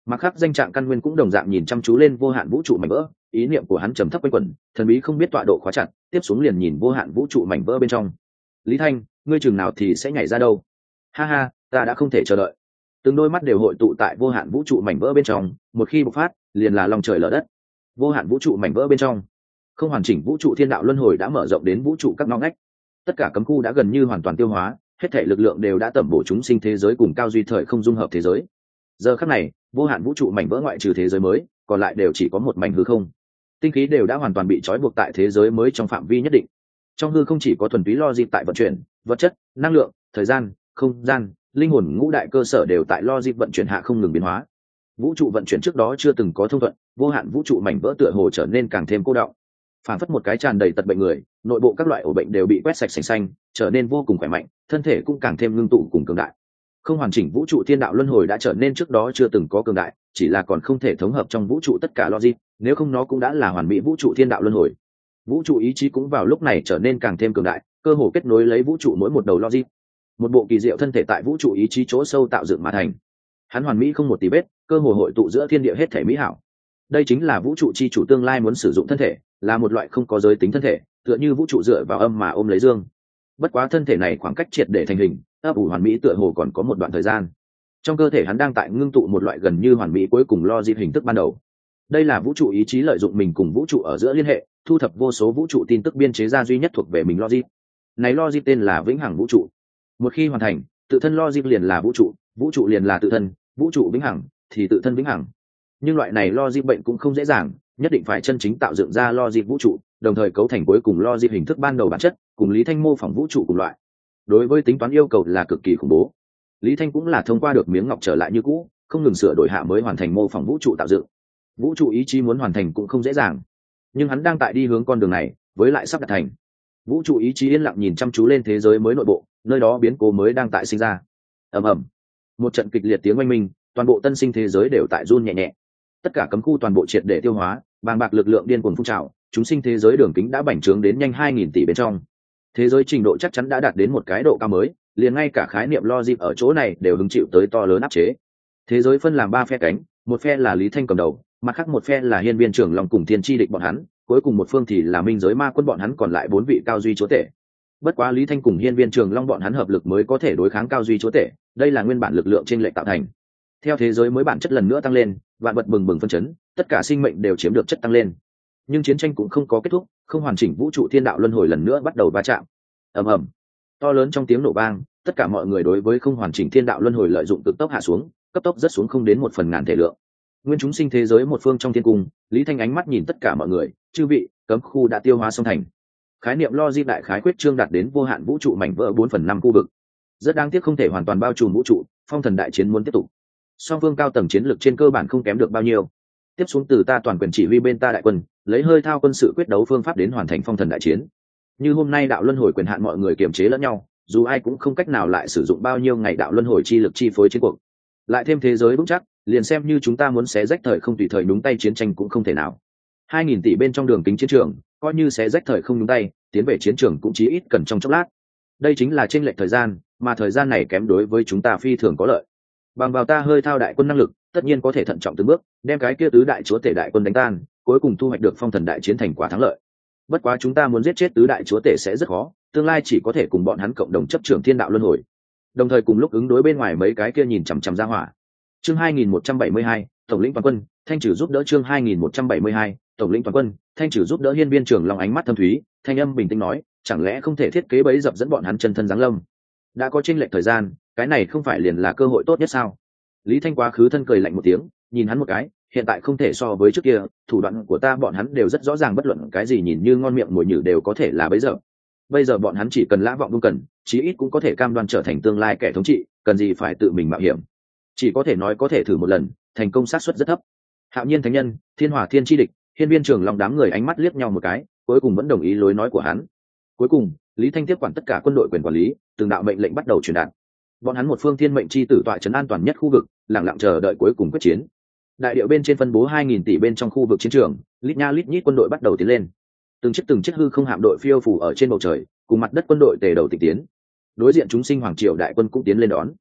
Mặc khắc danh trạng căn nguyên cũng đồng dạng nhìn chăm chú lên vô hạn vũ trụ mảnh vỡ, ý niệm của hắn trầm thấp quanh quẩn, thần bí không biết tọa độ khóa chặt, tiếp xuống liền nhìn vô hạn vũ trụ mảnh vỡ bên trong. Lý Thanh, ngươi chừng nào thì sẽ nhảy ra đâu? Ha ha, ta đã không thể chờ đợi. Từng đôi mắt đều hội tụ tại vô hạn vũ trụ mảnh vỡ bên trong, một khi bộc phát liền là lòng trời lở đất. Vô hạn vũ trụ mảnh vỡ bên trong, không hoàn chỉnh vũ trụ thiên đạo luân hồi đã mở rộng đến vũ trụ các ngõ ngách, tất cả cấm khu đã gần như hoàn toàn tiêu hóa, hết thể lực lượng đều đã tẩm bổ chúng sinh thế giới cùng cao duy thời không dung hợp thế giới. Giờ khắc này, vô hạn vũ trụ mảnh vỡ ngoại trừ thế giới mới, còn lại đều chỉ có một mảnh hư không. Tinh khí đều đã hoàn toàn bị trói buộc tại thế giới mới trong phạm vi nhất định. Trong hư không chỉ có thuần túy logic tại vận chuyển, vật chất, năng lượng, thời gian, không gian, linh hồn ngũ đại cơ sở đều tại logic vận chuyển hạ không ngừng biến hóa. Vũ trụ vận chuyển trước đó chưa từng có thông thuận, vô hạn vũ trụ mảnh vỡ tựa hồ trở nên càng thêm cô đọng. Phản phất một cái tràn đầy tật bệnh người, nội bộ các loại ổ bệnh đều bị quét sạch sành xanh, trở nên vô cùng khỏe mạnh, thân thể cũng càng thêm ngưng tụ cùng cường đại. Không hoàn chỉnh vũ trụ thiên đạo luân hồi đã trở nên trước đó chưa từng có cường đại, chỉ là còn không thể thống hợp trong vũ trụ tất cả logic, nếu không nó cũng đã là hoàn mỹ vũ trụ thiên đạo luân hồi. Vũ trụ ý chí cũng vào lúc này trở nên càng thêm cường đại, cơ hồ kết nối lấy vũ trụ mỗi một đầu logic. Một bộ kỳ diệu thân thể tại vũ trụ ý chí chỗ sâu tạo dựng mà thành. Hắn hoàn mỹ không một tí vết, cơ hồ hội tụ giữa thiên địa hết thể mỹ hảo. Đây chính là vũ trụ chi chủ tương lai muốn sử dụng thân thể, là một loại không có giới tính thân thể, tựa như vũ trụ dựa vào âm mà ôm lấy dương. Bất quá thân thể này khoảng cách triệt để thành hình, ấp ủ hoàn mỹ tựa hồ còn có một đoạn thời gian. Trong cơ thể hắn đang tại ngưng tụ một loại gần như hoàn mỹ cuối cùng logic hình thức ban đầu. Đây là vũ trụ ý chí lợi dụng mình cùng vũ trụ ở giữa liên hệ, thu thập vô số vũ trụ tin tức biên chế ra duy nhất thuộc về mình logic. Này logic tên là vĩnh hằng vũ trụ. Một khi hoàn thành, tự thân logic liền là vũ trụ liền là tự thân, vũ trụ vĩnh hằng thì tự thân vĩnh hằng. Nhưng loại này logic bệnh cũng không dễ dàng, nhất định phải chân chính tạo dựng ra logic vũ trụ, đồng thời cấu thành cuối cùng logic hình thức ban đầu bản chất, cùng Lý Thanh mô phỏng vũ trụ cùng loại. Đối với tính toán yêu cầu là cực kỳ khủng bố. Lý Thanh cũng là thông qua được miếng ngọc trở lại như cũ, không ngừng sửa đổi hạ mới hoàn thành mô phỏng vũ trụ tạo dựng. Vũ trụ ý chí muốn hoàn thành cũng không dễ dàng, nhưng hắn đang tại đi hướng con đường này, với lại sắp đạt thành. Vũ trụ ý chí yên lặng nhìn chăm chú lên thế giới mới nội bộ, nơi đó biến cố mới đang tại sinh ra. Ầm ầm, một trận kịch liệt tiếng oanh minh, toàn bộ tân sinh thế giới đều tại run nhẹ nhẹ. Tất cả cấm khu toàn bộ triệt để tiêu hóa, bàng bạc lực lượng điên cuồng phun trào, chúng sinh thế giới đường kính đã bành trướng đến nhanh 2000 tỷ bên trong. Thế giới trình độ chắc chắn đã đạt đến một cái độ cao mới, liền ngay cả khái niệm logic ở chỗ này đều hứng chịu tới to lớn áp chế. Thế giới phân làm 3 phe cánh, một phe là Lý Thanh cầm đầu, mặt khác một phe là Hiên Viên Trưởng Long cùng Thiên Chi địch bọn hắn, cuối cùng một phương thì là Minh Giới Ma Quân bọn hắn, còn lại 4 vị cao duy chúa tể. Bất quá Lý Thanh cùng Hiên Viên Trường Long bọn hắn hợp lực mới có thể đối kháng cao duy chúa tể, đây là nguyên bản lực lượng trên lệch tạo thành. Theo thế giới mới bản chất lần nữa tăng lên, vạn vật bừng bừng phân chấn, tất cả sinh mệnh đều chiếm được chất tăng lên. Nhưng chiến tranh cũng không có kết thúc, không hoàn chỉnh vũ trụ thiên đạo luân hồi lần nữa bắt đầu va chạm. Ầm ầm, to lớn trong tiếng nổ vang, tất cả mọi người đối với không hoàn chỉnh thiên đạo luân hồi lợi dụng cực tốc hạ xuống, cấp tốc rất xuống không đến 1/1000 thể lượng. Nguyên chúng sinh thế giới một phương trong thiên cung, Lý Thanh ánh mắt nhìn tất cả mọi người, chư vị, cấm khu đã tiêu hóa xong thành. Khái niệm logic đại khái quyết trương đạt đến vô hạn vũ trụ mảnh vỡ 4/5 khu vực. Rất đáng tiếc không thể hoàn toàn bao trùm vũ trụ, phong thần đại chiến muốn tiếp tục. Song phương cao tầng chiến lược trên cơ bản không kém được bao nhiêu. Tiếp xuống từ ta toàn quyền chỉ huy bên ta đại quân, lấy hơi thao quân sự quyết đấu phương pháp đến hoàn thành phong thần đại chiến. Như hôm nay đạo luân hồi quyền hạn mọi người kiềm chế lẫn nhau, dù ai cũng không cách nào lại sử dụng bao nhiêu ngày đạo luân hồi chi lực chi phối chiến cuộc. Lại thêm thế giới vững chắc, liền xem như chúng ta muốn xé rách thời không tùy thời đúng tay chiến tranh cũng không thể nào. 2000 tỷ bên trong đường kính chiến trường, coi như xé rách thời không đúng tay, tiến về chiến trường cũng chí ít cần trong chốc lát. Đây chính là chênh lệch thời gian, mà thời gian này kém đối với chúng ta phi thường có lợi. Bằng vào ta hơi thao đại quân năng lực, tất nhiên có thể thận trọng từng bước, đem cái kia tứ đại chúa tể đại quân đánh tan, cuối cùng thu hoạch được phong thần đại chiến thành quả thắng lợi. Bất quá chúng ta muốn giết chết tứ đại chúa tể sẽ rất khó, tương lai chỉ có thể cùng bọn hắn cộng đồng chấp trưởng thiên đạo luân hồi, đồng thời cùng lúc ứng đối bên ngoài mấy cái kia nhìn chằm chằm ra hỏa. Chương 2172, tổng lĩnh toàn quân, thanh trừ giúp đỡ. Chương 2172, tổng lĩnh toàn quân, thanh trừ giúp đỡ. Hiên Viên Trường Long ánh mắt thâm thúy, thanh âm bình tĩnh nói, chẳng lẽ không thể thiết kế bẫy dập dẫn bọn hắn chân thân giáng lâm? Đã có chênh lệch thời gian, cái này không phải liền là cơ hội tốt nhất sao? Lý Thanh quá khứ thân cười lạnh một tiếng, nhìn hắn một cái, hiện tại không thể so với trước kia, thủ đoạn của ta bọn hắn đều rất rõ ràng, bất luận cái gì nhìn như ngon miệng mồi nhử đều có thể là bẫy dập. Bây giờ bọn hắn chỉ cần lã vọng không cần, chí ít cũng có thể cam đoan trở thành tương lai kẻ thống trị, cần gì phải tự mình mạo hiểm. Chỉ có thể nói có thể thử một lần, thành công xác suất rất thấp. Hạo Nhiên Thánh Nhân, Thiên Hỏa Thiên Chi Địch, Hiên Viên Trường Long đám người ánh mắt liếc nhau một cái, cuối cùng vẫn đồng ý lối nói của hắn. Cuối cùng, Lý Thanh tiếp quản tất cả quân đội quyền quản lý, từng đạo mệnh lệnh bắt đầu truyền đạt. Bọn hắn một phương thiên mệnh chi tử tọa trấn an toàn nhất khu vực, lặng lặng chờ đợi cuối cùng quyết chiến. Đại điệu bên trên phân bố 2000 tỷ bên trong khu vực chiến trường, lít nha lít nhít quân đội bắt đầu tiến lên. Từng chiếc hư không hạm đội phiêu phù ở trên bầu trời, cùng mặt đất quân đội tề đầu tịch tiến. Đối diện chúng sinh hoàng triều đại quân cũng tiến lên đón.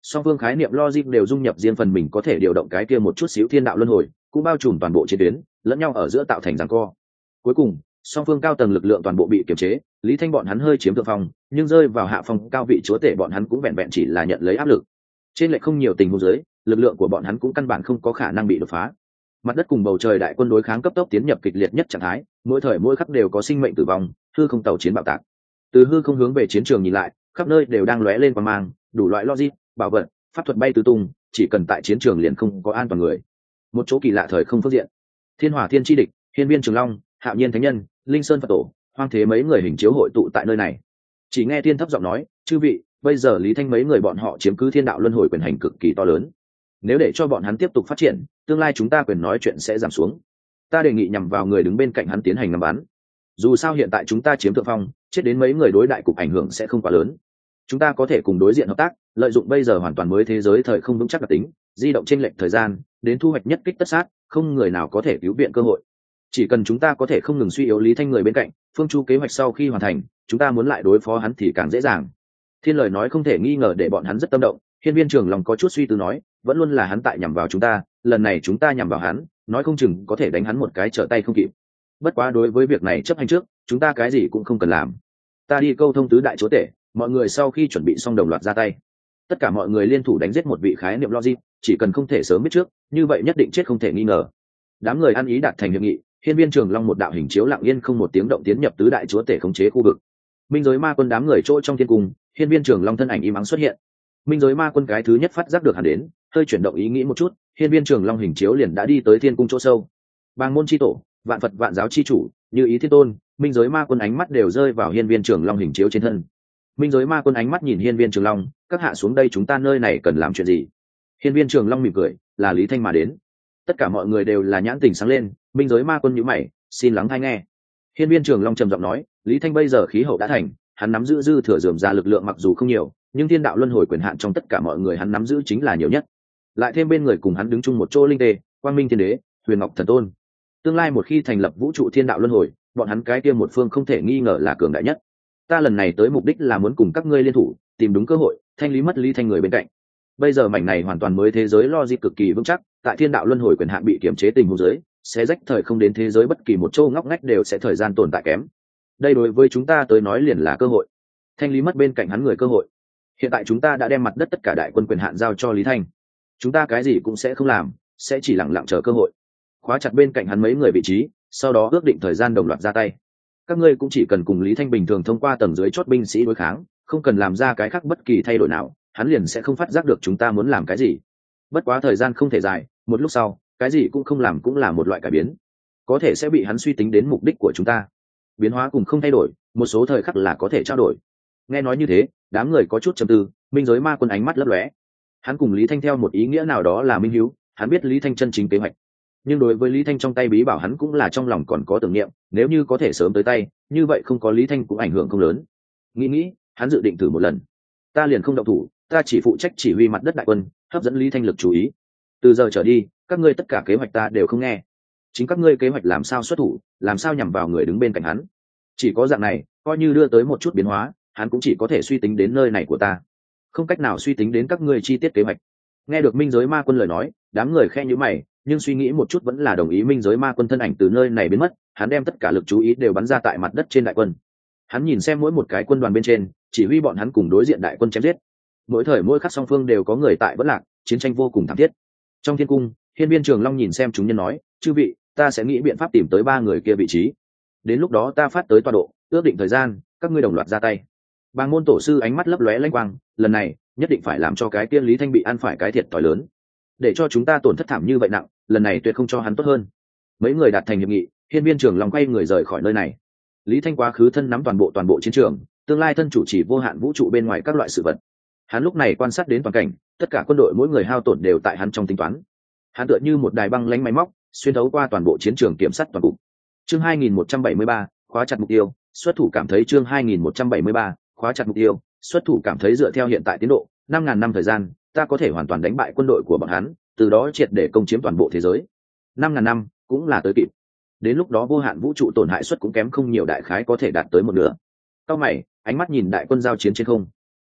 song phương khái niệm logic đều dung nhập riêng phần mình có thể điều động cái kia một chút xíu thiên đạo luân hồi, cũng bao trùm toàn bộ chiến tuyến, lẫn nhau ở giữa tạo thành giằng co. Cuối cùng, song phương cao tầng lực lượng toàn bộ bị kiềm chế, Lý Thanh bọn hắn hơi chiếm thượng phong, nhưng rơi vào hạ phong cao vị chúa tể bọn hắn cũng vẹn vẹn chỉ là nhận lấy áp lực. Trên lệch không nhiều tình huống dưới, lực lượng của bọn hắn cũng căn bản không có khả năng bị đột phá. Mặt đất cùng bầu trời đại quân đối kháng cấp tốc tiến nhập kịch liệt nhất trạng thái, mỗi thời mỗi khắc đều có sinh mệnh tử vong, hư không tàu chiến bạo tạc. Từ hư không hướng về chiến trường nhìn lại, khắp nơi đều đang lóe lên quang mang, đủ loại logic, bảo vật, pháp thuật bay tứ tung, chỉ cần tại chiến trường liền không có an toàn người. Một chỗ kỳ lạ thời không phương diện, Thiên Hỏa Thiên chi địch, Hiên Viên Trường Long, Hạo Nhiên Thánh Nhân, Linh Sơn Phật Tổ, Hoang Thế mấy người hình chiếu hội tụ tại nơi này. Chỉ nghe Thiên thấp giọng nói, chư vị, bây giờ Lý Thanh mấy người bọn họ chiếm cứ thiên đạo luân hồi quyền hành cực kỳ to lớn. Nếu để cho bọn hắn tiếp tục phát triển, tương lai chúng ta quyền nói chuyện sẽ giảm xuống. Ta đề nghị nhằm vào người đứng bên cạnh hắn tiến hành ngắm bắn. Dù sao hiện tại chúng ta chiếm thượng phong, chết đến mấy người đối đại cục ảnh hưởng sẽ không quá lớn. Chúng ta có thể cùng đối diện hợp tác, lợi dụng bây giờ hoàn toàn mới thế giới thời không vững chắc đặc tính, di động trên lệch thời gian, đến thu hoạch nhất kích tất sát, không người nào có thể cứu viện cơ hội. Chỉ cần chúng ta có thể không ngừng suy yếu Lý Thanh người bên cạnh, phương chu kế hoạch sau khi hoàn thành, chúng ta muốn lại đối phó hắn thì càng dễ dàng. Thiên lời nói không thể nghi ngờ để bọn hắn rất tâm động. Hiên Viên Trường Long có chút suy tư nói, vẫn luôn là hắn tại nhằm vào chúng ta, lần này chúng ta nhằm vào hắn, nói không chừng có thể đánh hắn một cái trở tay không kịp. Bất quá đối với việc này chấp hành trước, chúng ta cái gì cũng không cần làm. Ta đi câu thông tứ đại chúa tể, mọi người sau khi chuẩn bị xong đồng loạt ra tay. Tất cả mọi người liên thủ đánh giết một vị khái niệm logic, chỉ cần không thể sớm biết trước, như vậy nhất định chết không thể nghi ngờ. Đám người ăn ý đạt thành hiệp nghị, Hiên Viên Trường Long một đạo hình chiếu lặng yên không một tiếng động tiến nhập tứ đại chúa tể khống chế khu vực. Minh giới ma quân đám người chỗ trong thiên cung, Hiên Viên Trường Long thân ảnh im ắng xuất hiện. Minh giới ma quân cái thứ nhất phát giác được hắn đến, hơi chuyển động ý nghĩ một chút, Hiên Viên Trường Long hình chiếu liền đã đi tới thiên cung chỗ sâu. Bàng môn chi tổ, vạn Phật vạn giáo chi chủ, như ý thiên tôn, minh giới ma quân ánh mắt đều rơi vào Hiên Viên Trường Long hình chiếu trên thân. Minh giới ma quân ánh mắt nhìn Hiên Viên Trường Long, các hạ xuống đây chúng ta nơi này cần làm chuyện gì? Hiên Viên Trường Long mỉm cười, là Lý Thanh mà đến. Tất cả mọi người đều là nhãn tình sáng lên. Minh giới ma quân nhíu mày, xin lắng tai nghe. Hiên Viên Trường Long trầm giọng nói, Lý Thanh bây giờ khí hậu đã thành, hắn nắm giữ dư thừa dườm ra lực lượng mặc dù không nhiều, nhưng thiên đạo luân hồi quyền hạn trong tất cả mọi người hắn nắm giữ chính là nhiều nhất. Lại thêm bên người cùng hắn đứng chung một chỗ linh tê, quang minh thiên đế, huyền ngọc thần tôn. Tương lai một khi thành lập vũ trụ thiên đạo luân hồi, bọn hắn cái kia một phương không thể nghi ngờ là cường đại nhất. Ta lần này tới mục đích là muốn cùng các ngươi liên thủ, tìm đúng cơ hội, thanh lý mất Lý Thanh người bên cạnh. Bây giờ mảnh này hoàn toàn mới thế giới logic cực kỳ vững chắc, tại thiên đạo luân hồi quyền hạn bị kiểm chế tình huống dưới, sẽ rách thời không đến thế giới bất kỳ một châu ngóc ngách đều sẽ thời gian tồn tại kém. Đây đối với chúng ta tới nói liền là cơ hội. Thanh lý mất bên cạnh hắn người cơ hội. Hiện tại chúng ta đã đem mặt đất tất cả đại quân quyền hạn giao cho Lý Thanh. Chúng ta cái gì cũng sẽ không làm, sẽ chỉ lặng lặng chờ cơ hội. Khóa chặt bên cạnh hắn mấy người vị trí, sau đó ước định thời gian đồng loạt ra tay. Các ngươi cũng chỉ cần cùng Lý Thanh bình thường thông qua tầng dưới chót binh sĩ đối kháng, không cần làm ra cái khác bất kỳ thay đổi nào, hắn liền sẽ không phát giác được chúng ta muốn làm cái gì. Bất quá thời gian không thể dài, một lúc sau, cái gì cũng không làm cũng là một loại cải biến, có thể sẽ bị hắn suy tính đến mục đích của chúng ta. Biến hóa cùng không thay đổi, một số thời khắc là có thể trao đổi. Nghe nói như thế, đám người có chút trầm tư. Minh giới ma quân ánh mắt lấp lóe. Hắn cùng Lý Thanh theo một ý nghĩa nào đó là minh hiếu, hắn biết Lý Thanh chân chính kế hoạch, nhưng đối với Lý Thanh trong tay bí bảo hắn cũng là trong lòng còn có tưởng niệm, nếu như có thể sớm tới tay, như vậy không có Lý Thanh cũng ảnh hưởng không lớn. Nghĩ, hắn dự định thử một lần. Ta liền không động thủ, ta chỉ phụ trách chỉ huy mặt đất đại quân, hấp dẫn Lý Thanh lực chú ý. Từ giờ trở đi, các ngươi tất cả kế hoạch ta đều không nghe. Chính các ngươi kế hoạch làm sao xuất thủ, làm sao nhằm vào người đứng bên cạnh hắn. Chỉ có dạng này, coi như đưa tới một chút biến hóa, hắn cũng chỉ có thể suy tính đến nơi này của ta, không cách nào suy tính đến các ngươi chi tiết kế hoạch. Nghe được Minh giới ma quân lời nói, đám người khe nhíu mày, nhưng suy nghĩ một chút vẫn là đồng ý. Minh giới ma quân thân ảnh từ nơi này biến mất, hắn đem tất cả lực chú ý đều bắn ra tại mặt đất trên đại quân. Hắn nhìn xem mỗi một cái quân đoàn bên trên, chỉ huy bọn hắn cùng đối diện đại quân chém giết. Mỗi thời mỗi khắc song phương đều có người tại vẫn lạc, chiến tranh vô cùng thảm thiết. Trong thiên cung, Hiên Viên Trường Long nhìn xem chúng nhân nói, chư vị, ta sẽ nghĩ biện pháp tìm tới 3 người kia vị trí. Đến lúc đó ta phát tới tọa độ, ước định thời gian, các ngươi đồng loạt ra tay. Bàng môn tổ sư ánh mắt lấp lóe lanh quang, lần này nhất định phải làm cho cái kia Lý Thanh bị ăn phải cái thiệt thòi lớn, để cho chúng ta tổn thất thảm như vậy nặng, lần này tuyệt không cho hắn tốt hơn. Mấy người đạt thành hiệp nghị, Hiên Viên Trường Long quay người rời khỏi nơi này. Lý Thanh quá khứ thân nắm toàn bộ chiến trường, tương lai thân chủ chỉ vô hạn vũ trụ bên ngoài các loại sự vật. Hắn lúc này quan sát đến toàn cảnh, tất cả quân đội mỗi người hao tổn đều tại hắn trong tính toán. Hắn tựa như một đài băng lãnh máy móc, xuyên thấu qua toàn bộ chiến trường kiểm soát toàn cục. Chương 2173, khóa chặt mục tiêu, xuất thủ cảm thấy chương 2173, khóa chặt mục tiêu, xuất thủ cảm thấy dựa theo hiện tại tiến độ, 5000 năm thời gian, ta có thể hoàn toàn đánh bại quân đội của bọn hắn, từ đó triệt để công chiếm toàn bộ thế giới. 5000 năm cũng là tới kịp. Đến lúc đó vô hạn vũ trụ tổn hại suất cũng kém không nhiều, đại khái có thể đạt tới một nửa. Cao mày, ánh mắt nhìn đại quân giao chiến trên không.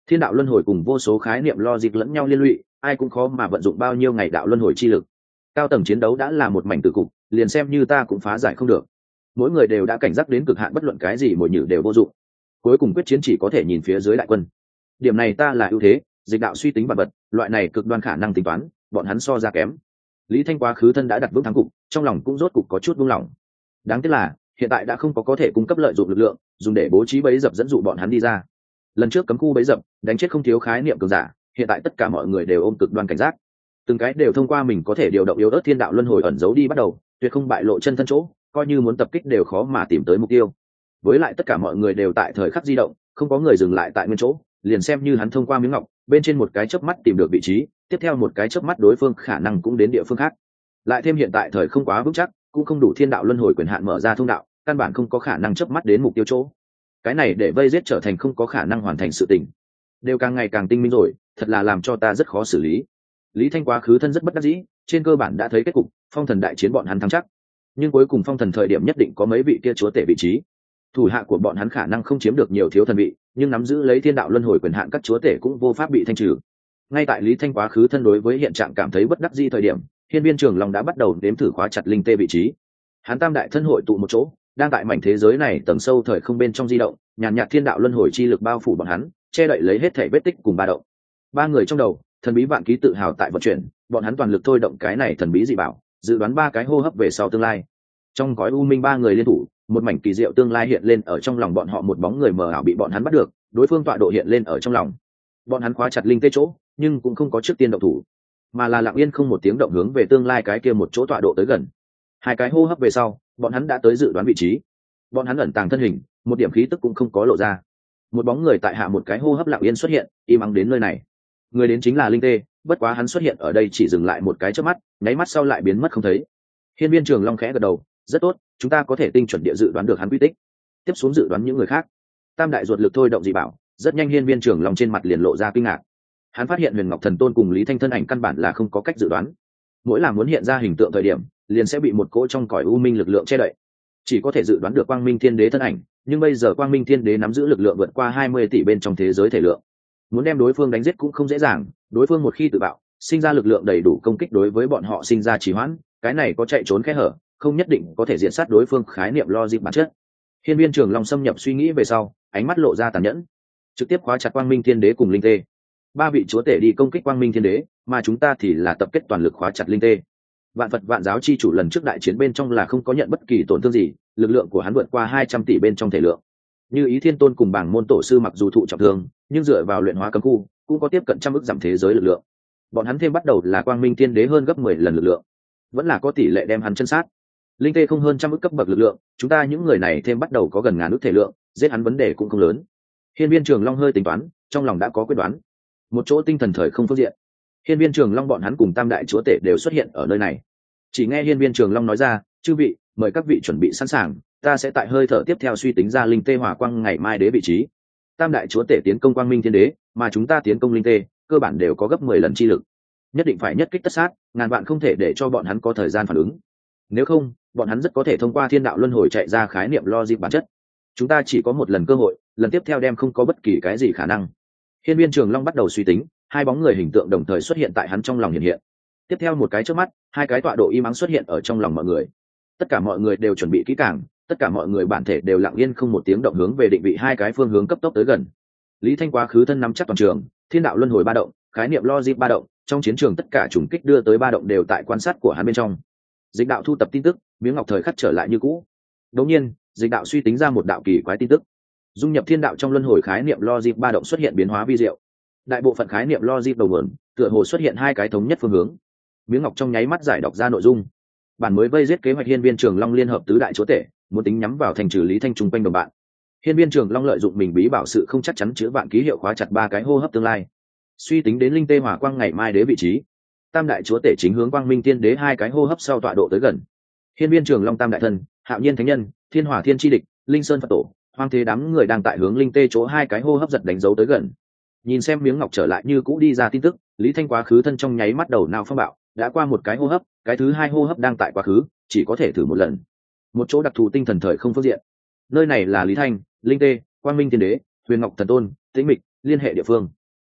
Thiên đạo luân hồi cùng vô số khái niệm logic lẫn nhau liên lụy, ai cũng khó mà vận dụng bao nhiêu ngày đạo luân hồi chi lực. Cao tầng chiến đấu đã là một mảnh tử cục, liền xem như ta cũng phá giải không được. Mỗi người đều đã cảnh giác đến cực hạn, bất luận cái gì mồi nhử đều vô dụng. Cuối cùng quyết chiến chỉ có thể nhìn phía dưới đại quân. Điểm này ta là ưu thế, dịch đạo suy tính vật vật, loại này cực đoan khả năng tính toán, bọn hắn so ra kém. Lý Thanh quá khứ thân đã đặt vững thắng cục, trong lòng cũng rốt cục có chút buông lỏng. Đáng tiếc là hiện tại đã không có thể cung cấp lợi dụng lực lượng, dùng để bố trí bẫy dập dẫn dụ bọn hắn đi ra. Lần trước cấm khu bẫy dập, đánh chết không thiếu khái niệm cường giả, hiện tại tất cả mọi người đều ôm cực đoan cảnh giác, từng cái đều thông qua mình có thể điều động yếu ớt thiên đạo luân hồi ẩn giấu đi bắt đầu, tuyệt không bại lộ chân thân chỗ, coi như muốn tập kích đều khó mà tìm tới mục tiêu. Với lại tất cả mọi người đều tại thời khắc di động, không có người dừng lại tại nguyên chỗ, liền xem như hắn thông qua miếng ngọc bên trên một cái chớp mắt tìm được vị trí, tiếp theo một cái chớp mắt đối phương khả năng cũng đến địa phương khác. Lại thêm hiện tại thời không quá vững chắc, cũng không đủ thiên đạo luân hồi quyền hạn mở ra thông đạo, căn bản không có khả năng chớp mắt đến mục tiêu chỗ. Cái này để vây giết trở thành không có khả năng hoàn thành sự tình. Đều càng ngày càng tinh minh rồi, thật là làm cho ta rất khó xử lý. Lý Thanh quá khứ thân rất bất đắc dĩ, trên cơ bản đã thấy kết cục, phong thần đại chiến bọn hắn thắng chắc. Nhưng cuối cùng phong thần thời điểm nhất định có mấy vị kia chúa tể vị trí. Thủ hạ của bọn hắn khả năng không chiếm được nhiều thiếu thần vị, nhưng nắm giữ lấy thiên đạo luân hồi quyền hạn các chúa tể cũng vô pháp bị thanh trừ. Ngay tại Lý Thanh quá khứ thân đối với hiện trạng cảm thấy bất đắc dĩ thời điểm, Hiên Viên Trường Long đã bắt đầu đếm thử khóa chặt linh tê vị trí. Hắn tam đại thân hội tụ một chỗ, đang tại mảnh thế giới này tầng sâu thời không bên trong di động, nhàn nhạt thiên đạo luân hồi chi lực bao phủ bọn hắn, che đậy lấy hết thể vết tích cùng ba động. Ba người trong đầu, thần bí vạn ký tự hào tại vận chuyển, bọn hắn toàn lực thôi động cái này thần bí dị bảo, dự đoán 3 cái hô hấp về sau tương lai. Trong gói u minh 3 người liên thủ, một mảnh kỳ diệu tương lai hiện lên ở trong lòng bọn họ, một bóng người mờ ảo bị bọn hắn bắt được, đối phương tọa độ hiện lên ở trong lòng. Bọn hắn khóa chặt linh tê chỗ, nhưng cũng không có trước tiên động thủ, mà là lặng yên không một tiếng động hướng về tương lai cái kia một chỗ tọa độ tới gần. 2 cái hô hấp về sau, bọn hắn đã tới dự đoán vị trí. Bọn hắn ẩn tàng thân hình, một điểm khí tức cũng không có lộ ra. Một bóng người tại hạ một cái hô hấp lặng yên xuất hiện, im ắng đến nơi này. Người đến chính là linh tê, bất quá hắn xuất hiện ở đây chỉ dừng lại một cái chớp mắt, nháy mắt sau lại biến mất không thấy. Hiên Viên Trường Long khẽ gật đầu, rất tốt, chúng ta có thể tinh chuẩn địa dự đoán được hắn quy tích. Tiếp xuống dự đoán những người khác. Tam đại ruột lực thôi động dị bảo, rất nhanh Hiên Viên Trường Long trên mặt liền lộ ra kinh ngạc. Hắn phát hiện Huyền Ngọc Thần Tôn cùng Lý Thanh thân ảnh căn bản là không có cách dự đoán. Mỗi làm muốn hiện ra hình tượng thời điểm, liền sẽ bị một cỗ trong cõi u minh lực lượng che đậy. Chỉ có thể dự đoán được Quang Minh Thiên Đế thân ảnh, nhưng bây giờ Quang Minh Thiên Đế nắm giữ lực lượng vượt qua 20 tỷ bên trong thế giới thể lượng. Muốn đem đối phương đánh giết cũng không dễ dàng, đối phương một khi tự bạo, sinh ra lực lượng đầy đủ công kích đối với bọn họ sinh ra trì hoãn, cái này có chạy trốn kẽ hở, không nhất định có thể diện sát đối phương khái niệm logic bản chất. Hiên Viên Trường Long xâm nhập suy nghĩ về sau, ánh mắt lộ ra tàn nhẫn, trực tiếp khóa chặt Quang Minh Thiên Đế cùng Linh Tê. 3 vị chúa tể đi công kích Quang Minh Thiên Đế, mà chúng ta thì là tập kết toàn lực khóa chặt Linh Tê. Vạn Phật Vạn Giáo chi chủ lần trước đại chiến bên trong là không có nhận bất kỳ tổn thương gì, lực lượng của hắn vượt qua 200 tỷ bên trong thể lượng. Như Ý Thiên Tôn cùng Bảng Môn Tổ sư mặc dù thụ trọng thương, nhưng dựa vào luyện hóa cấm khu, cũng có tiếp cận trăm ức giảm thế giới lực lượng. Bọn hắn thêm bắt đầu là Quang Minh Thiên Đế hơn gấp 10 lần lực lượng, vẫn là có tỷ lệ đem hắn chân sát. Linh Tê không hơn trăm ức cấp bậc lực lượng, chúng ta những người này thêm bắt đầu có gần ngàn ức thể lượng, giết hắn vấn đề cũng không lớn. Hiên Viên Trường Long hơi tính toán, trong lòng đã có quyết đoán. Một chỗ tinh thần thời không phương diện, Hiên Viên Trường Long bọn hắn cùng tam đại chúa tể đều xuất hiện ở nơi này. Chỉ nghe Hiên Viên Trường Long nói ra, chư vị, mời các vị chuẩn bị sẵn sàng, ta sẽ tại hơi thở tiếp theo suy tính ra Linh Tê Hỏa Quang ngày mai đế vị trí. Tam đại chúa tể tiến công Quang Minh Thiên Đế, mà chúng ta tiến công Linh Tê, cơ bản đều có gấp 10 lần chi lực. Nhất định phải nhất kích tất sát, ngàn vạn không thể để cho bọn hắn có thời gian phản ứng. Nếu không, bọn hắn rất có thể thông qua thiên đạo luân hồi chạy ra khái niệm logic bản chất. Chúng ta chỉ có một lần cơ hội, lần tiếp theo đem không có bất kỳ cái gì khả năng. Hiên Viên Trường Long bắt đầu suy tính, 2 bóng người hình tượng đồng thời xuất hiện tại hắn trong lòng hiện. Tiếp theo một cái chớp mắt, 2 cái tọa độ im ắng xuất hiện ở trong lòng mọi người. Tất cả mọi người đều chuẩn bị kỹ càng, tất cả mọi người bản thể đều lặng yên không một tiếng động hướng về định vị 2 cái phương hướng cấp tốc tới gần. Lý Thanh quá khứ thân nắm chắc toàn trường, thiên đạo luân hồi ba động, khái niệm logic ba động, trong chiến trường tất cả trùng kích đưa tới ba động đều tại quan sát của hắn bên trong. Dịch đạo thu tập tin tức, miếng ngọc thời khắc trở lại như cũ. Đột nhiên, dịch đạo suy tính ra một đạo kỳ quái tin tức. Dung nhập thiên đạo trong luân hồi khái niệm logic ba động xuất hiện biến hóa vi diệu. Đại bộ phận khái niệm logic đầu nguồn, tựa hồ xuất hiện 2 cái thống nhất phương hướng. Miếng ngọc trong nháy mắt giải đọc ra nội dung. Bản mới vây giết kế hoạch Hiên Viên Trường Long liên hợp tứ đại chúa tể, muốn tính nhắm vào thành trừ Lý Thanh trung quanh đồng bạn. Hiên Viên Trường Long lợi dụng mình bí bảo sự không chắc chắn chứa vạn ký hiệu khóa chặt 3 cái hô hấp tương lai. Suy tính đến Linh Tê Hỏa Quang ngày mai đế vị trí. Tam đại chúa tể chính hướng Quang Minh Thiên Đế 2 cái hô hấp sau tọa độ tới gần. Hiên Viên Trường Long tam đại thần, Hạo Nhiên Thánh Nhân, Thiên Hỏa Thiên Chi Địch, Linh Sơn Phật Tổ, Hoang Thế đám người đang tại hướng Linh Tê chỗ 2 cái hô hấp giật đánh dấu tới gần. Nhìn xem miếng ngọc trở lại như cũ đi ra tin tức, Lý Thanh quá khứ thân trong nháy mắt đầu nào phong bạo, đã qua một cái hô hấp, cái thứ 2 hô hấp đang tại quá khứ, chỉ có thể thử một lần. Một chỗ đặc thù tinh thần thời không phương diện. Nơi này là Lý Thanh, Linh Tê, Quang Minh Thiên Đế, Huyền Ngọc Thần Tôn, Tĩnh Mịch liên hệ địa phương.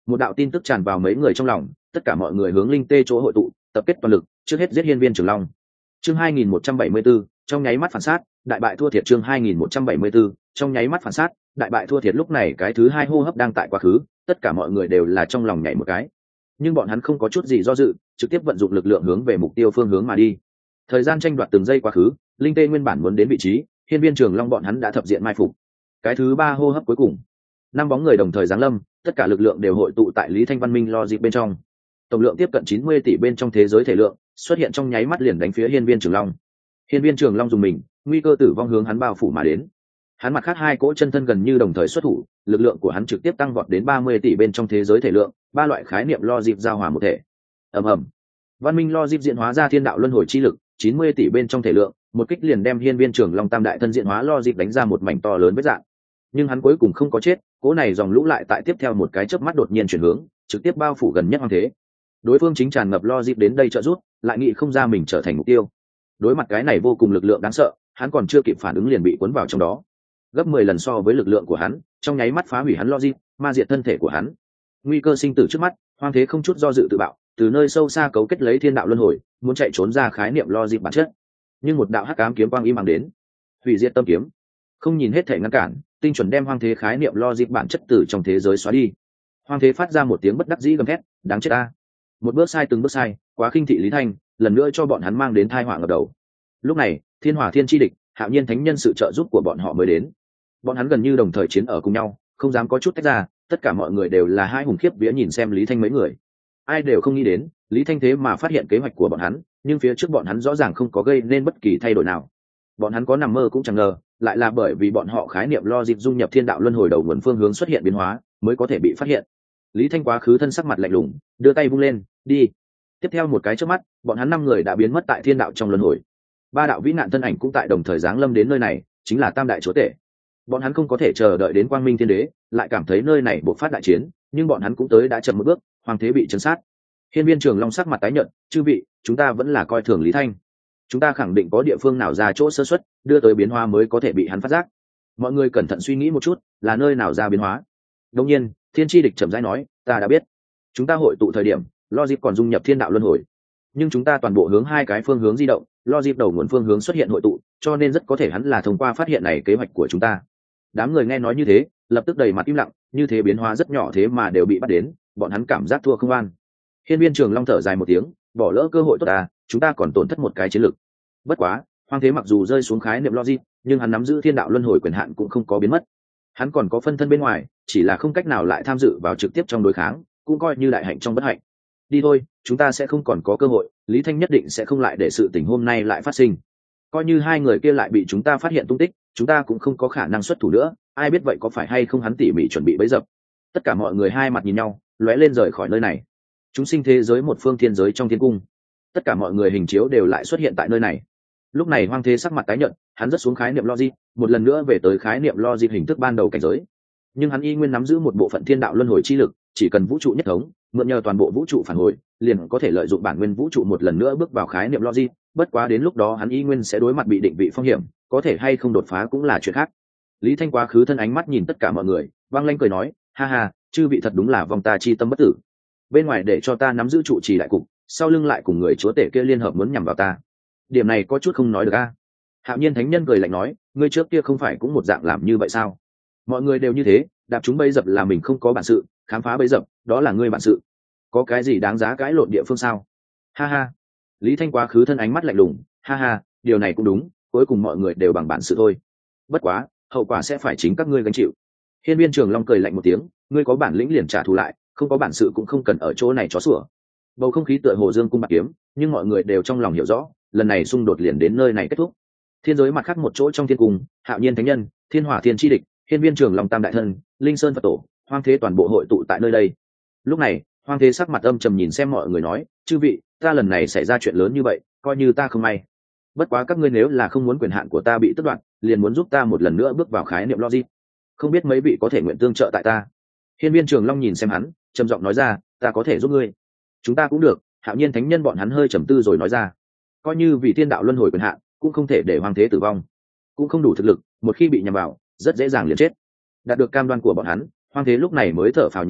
Một đạo tin tức tràn vào mấy người trong lòng, tất cả mọi người hướng linh tê chỗ hội tụ, tập kết toàn lực, trước hết giết hiên viên trường long. Chương 2174, trong nháy mắt phản sát, đại bại thua thiệt. Chương 2174, trong nháy mắt phản sát, đại bại thua thiệt. Lúc này cái thứ hai hô hấp đang tại quá khứ, tất cả mọi người đều là trong lòng nhảy một cái, nhưng bọn hắn không có chút gì do dự, trực tiếp vận dụng lực lượng hướng về mục tiêu phương hướng mà đi. Thời gian tranh đoạt từng giây quá khứ, linh tê nguyên bản muốn đến vị trí, hiên viên trường long bọn hắn đã thập diện mai phục. Cái thứ ba hô hấp cuối cùng, năm bóng người đồng thời giáng lâm, tất cả lực lượng đều hội tụ tại Lý Thanh Văn Minh Logic bên trong. Tổng lượng tiếp cận 90 tỷ bên trong thế giới thể lượng xuất hiện trong nháy mắt liền đánh phía hiên viên trường long. Hiên viên trường long dùng mình, nguy cơ tử vong hướng hắn bao phủ mà đến. Hắn mặt khác hai cỗ chân thân gần như đồng thời xuất thủ, lực lượng của hắn trực tiếp tăng vọt đến 30 tỷ bên trong thế giới thể lượng, ba loại khái niệm logic giao hòa một thể. Ầm ầm. Văn Minh Logic diễn hóa ra thiên đạo luân hồi chi lực, 90 tỷ bên trong thể lượng, một kích liền đem hiên viên trường long tam đại thân diễn hóa Logic đánh ra một mảnh to lớn vết rạn. Nhưng hắn cuối cùng không có chết, cỗ này dòng lũ lại tại tiếp theo một cái chớp mắt đột nhiên chuyển hướng, trực tiếp bao phủ gần nhất hoàng thế. Đối phương chính tràn ngập Logic đến đây trợ giúp, lại nghĩ không ra mình trở thành mục tiêu. Đối mặt cái này vô cùng lực lượng đáng sợ, hắn còn chưa kịp phản ứng liền bị cuốn vào trong đó. Gấp 10 lần so với lực lượng của hắn, trong nháy mắt phá hủy hắn Logic, ma diệt thân thể của hắn. Nguy cơ sinh tử trước mắt, hoàng thế không chút do dự tự bạo, từ nơi sâu xa cấu kết lấy thiên đạo luân hồi, muốn chạy trốn ra khái niệm Logic bản chất. Nhưng một đạo hắc ám kiếm quang im ắng đến, hủy diệt tâm kiếm, không nhìn hết thể ngăn cản, tinh chuẩn đem hoàng thế khái niệm Logic bản chất từ trong thế giới xóa đi. Hoàng thế phát ra một tiếng bất đắc dĩ gầm thét, đáng chết a! Một bước sai từng bước sai, quá khinh thị Lý Thanh, lần nữa cho bọn hắn mang đến tai họa ngập đầu. Lúc này, Thiên Hỏa Thiên chi địch, Hạo Nhiên Thánh Nhân sự trợ giúp của bọn họ mới đến. Bọn hắn gần như đồng thời chiến ở cùng nhau, không dám có chút tách ra, tất cả mọi người đều là hai hùng khiếp vía nhìn xem Lý Thanh mấy người. Ai đều không nghĩ đến, Lý Thanh thế mà phát hiện kế hoạch của bọn hắn, nhưng phía trước bọn hắn rõ ràng không có gây nên bất kỳ thay đổi nào. Bọn hắn có nằm mơ cũng chẳng ngờ, lại là bởi vì bọn họ khái niệm logic dung nhập thiên đạo luân hồi đầu nguồn phương hướng xuất hiện biến hóa, mới có thể bị phát hiện. Lý Thanh quá khứ thân sắc mặt lạnh lùng, đưa tay vung lên, đi. Tiếp theo một cái chớp mắt, bọn hắn 5 người đã biến mất tại thiên đạo trong luân hồi. 3 đạo vĩ nạn thân ảnh cũng tại đồng thời giáng lâm đến nơi này, chính là Tam đại chúa tể. Bọn hắn không có thể chờ đợi đến Quang Minh Thiên Đế, lại cảm thấy nơi này bộc phát đại chiến, nhưng bọn hắn cũng tới đã chậm một bước, hoàng thế bị chấn sát. Hiên viên Trường Long sắc mặt tái nhợt, chư vị, chúng ta vẫn là coi thường Lý Thanh. Chúng ta khẳng định có địa phương nào ra chỗ sơ suất, đưa tới biến hóa mới có thể bị hắn phát giác. Mọi người cẩn thận suy nghĩ một chút, là nơi nào ra biến hóa. Đương nhiên, Thiên Chi địch chậm rãi nói, ta đã biết. Chúng ta hội tụ thời điểm, Logic còn dung nhập thiên đạo luân hồi, nhưng chúng ta toàn bộ hướng hai cái phương hướng di động, Logic đầu nguồn phương hướng xuất hiện hội tụ, cho nên rất có thể hắn là thông qua phát hiện này kế hoạch của chúng ta. Đám người nghe nói như thế, lập tức đầy mặt im lặng, như thế biến hóa rất nhỏ thế mà đều bị bắt đến, bọn hắn cảm giác thua không an. Hiên viên Trường Long thở dài một tiếng, bỏ lỡ cơ hội tốt ta, chúng ta còn tổn thất một cái chiến lược. Bất quá, hoàng thế mặc dù rơi xuống khái niệm Logic, nhưng hắn nắm giữ thiên đạo luân hồi quyền hạn cũng không có biến mất. Hắn còn có phân thân bên ngoài, chỉ là không cách nào lại tham dự vào trực tiếp trong đối kháng, cũng coi như đại hạnh trong bất hạnh. Đi thôi, chúng ta sẽ không còn có cơ hội, Lý Thanh nhất định sẽ không lại để sự tình hôm nay lại phát sinh. Coi như hai người kia lại bị chúng ta phát hiện tung tích, chúng ta cũng không có khả năng xuất thủ nữa, ai biết vậy có phải hay không hắn tỉ mỉ chuẩn bị bấy dập. Tất cả mọi người hai mặt nhìn nhau, lóe lên rời khỏi nơi này. Chúng sinh thế giới một phương thiên giới trong thiên cung, tất cả mọi người hình chiếu đều lại xuất hiện tại nơi này. Lúc này Hoang Thế sắc mặt tái nhợt, hắn rất xuống khái niệm logic, một lần nữa về tới khái niệm logic hình thức ban đầu cảnh giới. Nhưng hắn y nguyên nắm giữ một bộ phận thiên đạo luân hồi chi lực, chỉ cần vũ trụ nhất thống, mượn nhờ toàn bộ vũ trụ phản hồi, liền có thể lợi dụng bản nguyên vũ trụ một lần nữa bước vào khái niệm logic. Bất quá đến lúc đó hắn y nguyên sẽ đối mặt bị định vị phong hiểm, có thể hay không đột phá cũng là chuyện khác. Lý Thanh quá khứ thân ánh mắt nhìn tất cả mọi người, vang lanh cười nói, ha ha, chư vị thật đúng là vòng ta chi tâm bất tử. Bên ngoài để cho ta nắm giữ trụ trì đại cục, sau lưng lại cùng người chúa tể kia liên hợp muốn nhằm vào ta. Điểm này có chút không nói được a. Hạo Nhiên Thánh Nhân cười lạnh nói, ngươi trước kia không phải cũng một dạng làm như vậy sao? Mọi người đều như thế, đạp chúng bẫy dập là mình không có bản sự, khám phá bẫy dập, đó là ngươi bản sự. Có cái gì đáng giá cãi lộn địa phương sao? Ha ha. Lý Thanh quá khứ thân ánh mắt lạnh lùng, ha ha, điều này cũng đúng, cuối cùng mọi người đều bằng bản sự thôi. Bất quá, hậu quả sẽ phải chính các ngươi gánh chịu. Hiên viên Trường Long cười lạnh một tiếng, ngươi có bản lĩnh liền trả thù lại, không có bản sự cũng không cần ở chỗ này chó sủa. Bầu không khí tựa hồ dương cung bạc kiếm, nhưng mọi người đều trong lòng hiểu rõ, lần này xung đột liền đến nơi này kết thúc. Thiên giới mặt khác một chỗ trong thiên cung, Hạo Nhiên Thánh Nhân, Thiên Hỏa Thiên chi địch, Hiên viên Trường Long tam đại thân, Linh Sơn Phật tổ, Hoang Thế toàn bộ hội tụ tại nơi đây. Lúc này, Hoang Thế sắc mặt âm trầm nhìn xem mọi người nói, chư vị, ta lần này xảy ra chuyện lớn như vậy, coi như ta không may. Bất quá các ngươi nếu là không muốn quyền hạn của ta bị tước đoạt, liền muốn giúp ta một lần nữa bước vào khái niệm logic. Không biết mấy vị có thể nguyện tương trợ tại ta. Hiên viên Trường Long nhìn xem hắn, trầm giọng nói ra, ta có thể giúp ngươi. Chúng ta cũng được. Hạo Nhiên Thánh Nhân bọn hắn hơi trầm tư rồi nói ra, coi như vì thiên đạo luân hồi quyền hạn, cũng không thể để Hoàng Thế tử vong, cũng không đủ thực lực, một khi bị nhầm vào, rất dễ dàng liền chết. Đạt được cam đoan của bọn hắn, Hoàng Thế lúc này mới thở phào nhẹ nhõm,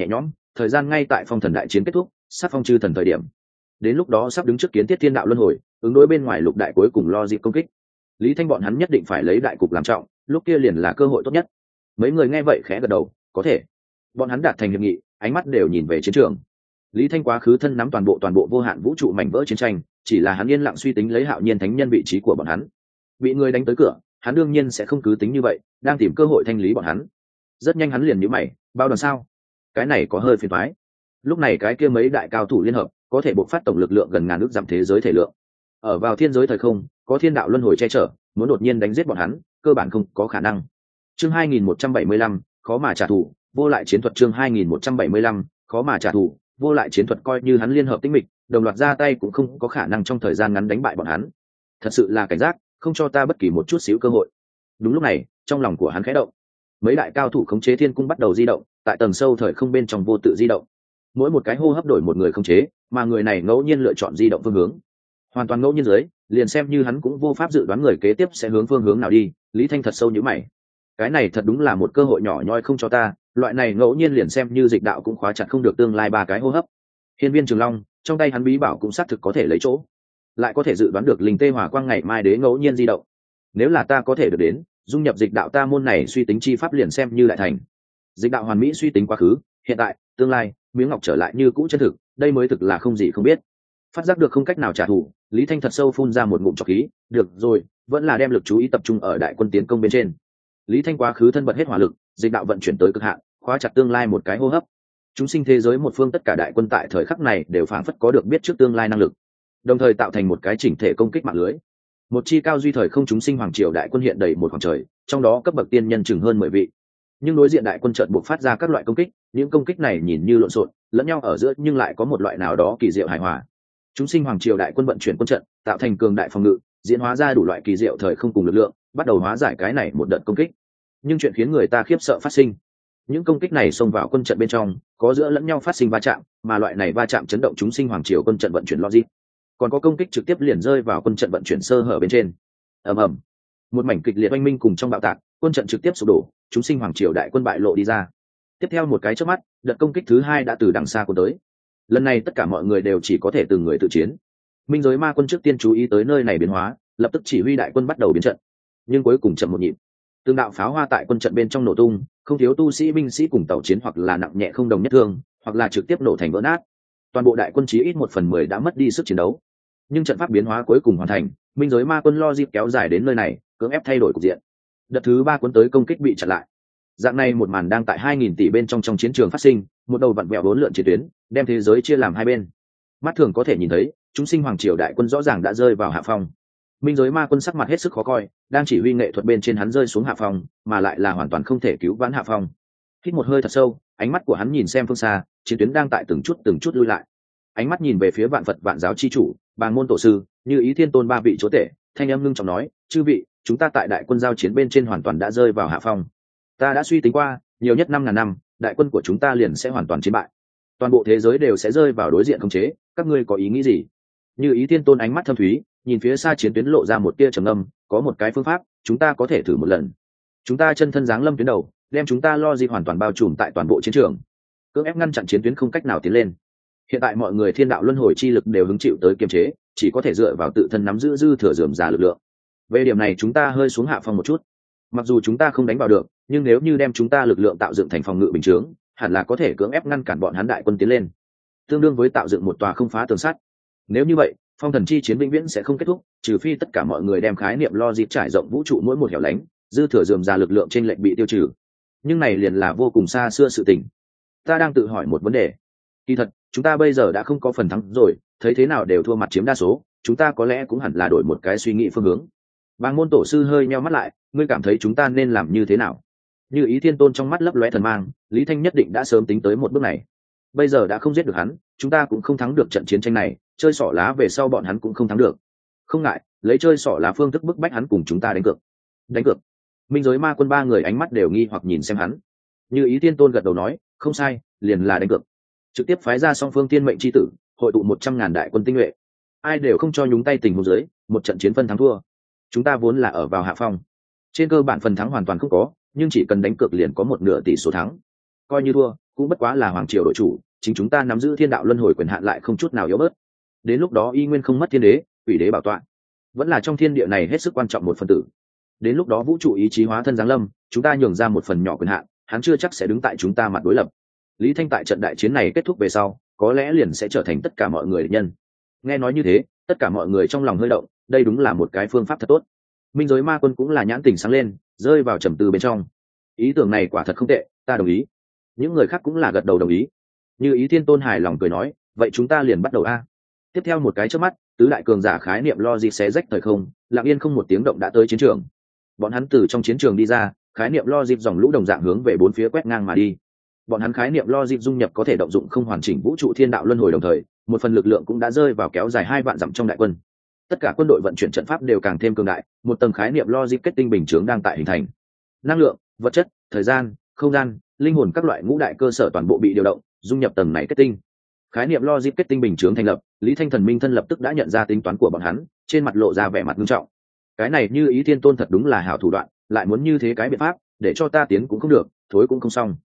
thời gian ngay tại phong thần đại chiến kết thúc, sắp phong chư thần thời điểm. Đến lúc đó sắp đứng trước kiến thiết thiên đạo luân hồi, ứng đối bên ngoài lục đại cuối cùng lo dịp công kích. Lý Thanh bọn hắn nhất định phải lấy đại cục làm trọng, lúc kia liền là cơ hội tốt nhất. Mấy người nghe vậy khẽ gật đầu, có thể. Bọn hắn đạt thành hiệp nghị, ánh mắt đều nhìn về chiến trường. Lý Thanh quá khứ thân nắm toàn bộ vô hạn vũ trụ mảnh vỡ chiến tranh, chỉ là hắn yên lặng suy tính lấy Hạo Nhiên thánh nhân vị trí của bọn hắn. Bị người đánh tới cửa, hắn đương nhiên sẽ không cứ tính như vậy, đang tìm cơ hội thanh lý bọn hắn. Rất nhanh hắn liền nhíu mày, bao đoàn sao? Cái này có hơi phiền toái. Lúc này cái kia mấy đại cao thủ liên hợp, có thể bộc phát tổng lực lượng gần ngàn ước giảm thế giới thể lượng. Ở vào thiên giới thời không, có thiên đạo luân hồi che chở, muốn đột nhiên đánh giết bọn hắn, cơ bản không có khả năng. Chương 2175, khó mà trả thù, vô lại chiến thuật. Chương 2175, khó mà trả thù, vô lại chiến thuật. Coi như hắn liên hợp tinh mịch, đồng loạt ra tay cũng không có khả năng trong thời gian ngắn đánh bại bọn hắn. Thật sự là cảnh giác, không cho ta bất kỳ một chút xíu cơ hội. Đúng lúc này, trong lòng của hắn khẽ động. Mấy đại cao thủ khống chế thiên cung bắt đầu di động, tại tầng sâu thời không bên trong vô tự di động. Mỗi một cái hô hấp đổi một người khống chế, mà người này ngẫu nhiên lựa chọn di động phương hướng. Hoàn toàn ngẫu nhiên dưới, liền xem như hắn cũng vô pháp dự đoán người kế tiếp sẽ hướng phương hướng nào đi. Lý Thanh thật sâu nhíu mày. Cái này thật đúng là một cơ hội nhỏ nhoi không cho ta, loại này ngẫu nhiên liền xem như dịch đạo cũng khóa chặt không được tương lai ba cái hô hấp. Hiên viên Trường Long, trong tay hắn bí bảo cũng xác thực có thể lấy chỗ, lại có thể dự đoán được linh tê hỏa quang ngày mai đế ngẫu nhiên di động. Nếu là ta có thể được đến, dung nhập dịch đạo ta môn này suy tính chi pháp liền xem như lại thành. Dịch đạo hoàn mỹ suy tính quá khứ, hiện tại, tương lai, miếng ngọc trở lại như cũ chân thực, đây mới thực là không gì không biết. Phát giác được không cách nào trả thù, Lý Thanh thật sâu phun ra một ngụm trọc khí, được rồi, vẫn là đem lực chú ý tập trung ở đại quân tiến công bên trên. Lý Thanh quá khứ thân bật hết hỏa lực, dịch đạo vận chuyển tới cực hạn, khóa chặt tương lai một cái hô hấp. Chúng sinh thế giới một phương tất cả đại quân tại thời khắc này đều phảng phất có được biết trước tương lai năng lực, đồng thời tạo thành một cái chỉnh thể công kích mạng lưới. Một chi cao duy thời không chúng sinh hoàng triều đại quân hiện đầy một khoảng trời, trong đó cấp bậc tiên nhân chừng hơn 10 vị. Nhưng đối diện đại quân chợt buộc phát ra các loại công kích, những công kích này nhìn như lộn xộn, lẫn nhau ở giữa nhưng lại có một loại nào đó kỳ diệu hài hòa. Chúng sinh hoàng triều đại quân vận chuyển quân trận, tạo thành cường đại phòng ngự, diễn hóa ra đủ loại kỳ diệu thời không cùng lực lượng, bắt đầu hóa giải cái này một đợt công kích. Nhưng chuyện khiến người ta khiếp sợ phát sinh. Những công kích này xông vào quân trận bên trong, có giữa lẫn nhau phát sinh va chạm, mà loại này va chạm chấn động chúng sinh hoàng triều quân trận vận chuyển logic. Còn có công kích trực tiếp liền rơi vào quân trận vận chuyển sơ hở bên trên. Ầm ầm, một mảnh kịch liệt oanh minh cùng trong bạo tạc, quân trận trực tiếp sụp đổ, chúng sinh hoàng triều đại quân bại lộ đi ra. Tiếp theo một cái chớp mắt, đợt công kích thứ hai đã từ đằng xa cuốn tới. Lần này tất cả mọi người đều chỉ có thể từng người tự chiến. Minh giới ma quân trước tiên chú ý tới nơi này biến hóa, lập tức chỉ huy đại quân bắt đầu biến trận. Nhưng cuối cùng chậm một nhịp, từng đạo pháo hoa tại quân trận bên trong nổ tung, không thiếu tu sĩ binh sĩ cùng tàu chiến hoặc là nặng nhẹ không đồng nhất thương, hoặc là trực tiếp nổ thành vỡ nát. Toàn bộ đại quân chí ít 1/10 đã mất đi sức chiến đấu. Nhưng trận pháp biến hóa cuối cùng hoàn thành, minh giới ma quân lo dịp kéo dài đến nơi này, cưỡng ép thay đổi cục diện. Đợt thứ ba cuốn tới công kích bị chặn lại. Dạng này một màn đang tại 2000 tỷ bên trong chiến trường phát sinh, một đầu vặn vẹo bốn lượn chiến tuyến, đem thế giới chia làm hai bên. Mắt thường có thể nhìn thấy, chúng sinh hoàng triều đại quân rõ ràng đã rơi vào hạ phong. Minh giới ma quân sắc mặt hết sức khó coi, đang chỉ huy nghệ thuật bên trên hắn rơi xuống hạ phong, mà lại là hoàn toàn không thể cứu vãn hạ phong. Hít một hơi thật sâu, ánh mắt của hắn nhìn xem phương xa, chiến tuyến đang tại từng chút lui lại. Ánh mắt nhìn về phía vạn Phật vạn giáo chi chủ, Bàng môn tổ sư, Như Ý Thiên Tôn ba vị chúa tể, thanh âm ngưng trọng nói, chư vị, chúng ta tại đại quân giao chiến bên trên hoàn toàn đã rơi vào hạ phong. Ta đã suy tính qua, nhiều nhất 5.000 năm, đại quân của chúng ta liền sẽ hoàn toàn chiến bại. Toàn bộ thế giới đều sẽ rơi vào đối diện khống chế, các ngươi có ý nghĩ gì? Như Ý Thiên Tôn ánh mắt thâm thúy, nhìn phía xa chiến tuyến lộ ra một tia trầm ngâm, có một cái phương pháp, chúng ta có thể thử một lần. Chúng ta chân thân giáng lâm tuyến đầu, đem chúng ta lo gì hoàn toàn bao trùm tại toàn bộ chiến trường, cưỡng ép ngăn chặn chiến tuyến không cách nào tiến lên. Hiện tại mọi người thiên đạo luân hồi chi lực đều hứng chịu tới kiềm chế, chỉ có thể dựa vào tự thân nắm giữ dư thừa dườm già lực lượng. Về điểm này chúng ta hơi xuống hạ phong một chút. Mặc dù chúng ta không đánh vào được, nhưng nếu như đem chúng ta lực lượng tạo dựng thành phòng ngự bình chướng, hẳn là có thể cưỡng ép ngăn cản bọn hắn đại quân tiến lên, tương đương với tạo dựng một tòa không phá tường sắt. Nếu như vậy, phong thần chi chiến vĩnh viễn sẽ không kết thúc, trừ phi tất cả mọi người đem khái niệm lo dịp trải rộng vũ trụ mỗi một hẻo lánh, dư thừa dườm già lực lượng trên lệnh bị tiêu trừ. Nhưng này liền là vô cùng xa xưa sự tình. Ta đang tự hỏi một vấn đề. Kỳ thật, chúng ta bây giờ đã không có phần thắng rồi, thấy thế nào đều thua mặt chiếm đa số, chúng ta có lẽ cũng hẳn là đổi một cái suy nghĩ phương hướng. Bàng môn tổ sư hơi nheo mắt lại, ngươi cảm thấy chúng ta nên làm như thế nào? Như Ý Thiên Tôn trong mắt lấp lóe thần mang, Lý Thanh nhất định đã sớm tính tới một bước này. Bây giờ đã không giết được hắn, chúng ta cũng không thắng được trận chiến tranh này, chơi xỏ lá về sau bọn hắn cũng không thắng được. Không ngại, lấy chơi xỏ lá phương thức bức bách hắn cùng chúng ta đánh cược. Đánh cược? Minh giới ma quân ba người ánh mắt đều nghi hoặc nhìn xem hắn. Như Ý Thiên Tôn gật đầu nói, không sai, liền là đánh cược. Trực tiếp phái ra song phương thiên mệnh chi tử, hội tụ 100.000 đại quân tinh nhuệ, ai đều không cho nhúng tay tình huống dưới, một trận chiến phân thắng thua. Chúng ta vốn là ở vào hạ phong, trên cơ bản phần thắng hoàn toàn không có, nhưng chỉ cần đánh cược liền có một nửa tỷ số thắng. Coi như thua, cũng bất quá là hoàng triều đội chủ, chính chúng ta nắm giữ thiên đạo luân hồi quyền hạn lại không chút nào yếu bớt. Đến lúc đó y nguyên không mất thiên đế, quỷ đế bảo tọa, vẫn là trong thiên địa này hết sức quan trọng một phần tử. Đến lúc đó vũ trụ ý chí hóa thân giáng lâm, chúng ta nhường ra một phần nhỏ quyền hạn, hắn chưa chắc sẽ đứng tại chúng ta mặt đối lập. Lý Thanh tại trận đại chiến này kết thúc về sau, có lẽ liền sẽ trở thành tất cả mọi người địch nhân. Nghe nói như thế, tất cả mọi người trong lòng hơi động, đây đúng là một cái phương pháp thật tốt. Minh giới ma quân cũng là nhãn tình sáng lên, rơi vào trầm tư bên trong. Ý tưởng này quả thật không tệ, ta đồng ý. Những người khác cũng là gật đầu đồng ý. Như Ý Thiên Tôn hài lòng cười nói, vậy chúng ta liền bắt đầu a. Tiếp theo một cái chớp mắt, tứ đại cường giả khái niệm logic xé rách thời không, lặng yên không một tiếng động đã tới chiến trường. Bọn hắn từ trong chiến trường đi ra, khái niệm logic dòng lũ đồng dạng hướng về bốn phía quét ngang mà đi. Bọn hắn khái niệm logic dung nhập có thể động dụng không hoàn chỉnh vũ trụ thiên đạo luân hồi đồng thời, một phần lực lượng cũng đã rơi vào kéo dài 2 vạn dặm trong đại quân. Tất cả quân đội vận chuyển trận pháp đều càng thêm cường đại, một tầng khái niệm logic kết tinh bình chướng đang tại hình thành. Năng lượng, vật chất, thời gian, không gian, linh hồn các loại ngũ đại cơ sở toàn bộ bị điều động, dung nhập tầng này kết tinh. Khái niệm logic kết tinh bình chướng thành lập, Lý Thanh Thần Minh thân lập tức đã nhận ra tính toán của bọn hắn, trên mặt lộ ra vẻ mặt nghiêm trọng. Cái này Như Ý Thiên Tôn thật đúng là hảo thủ đoạn, lại muốn như thế cái biện pháp, để cho ta tiến cũng không được, thối cũng không xong.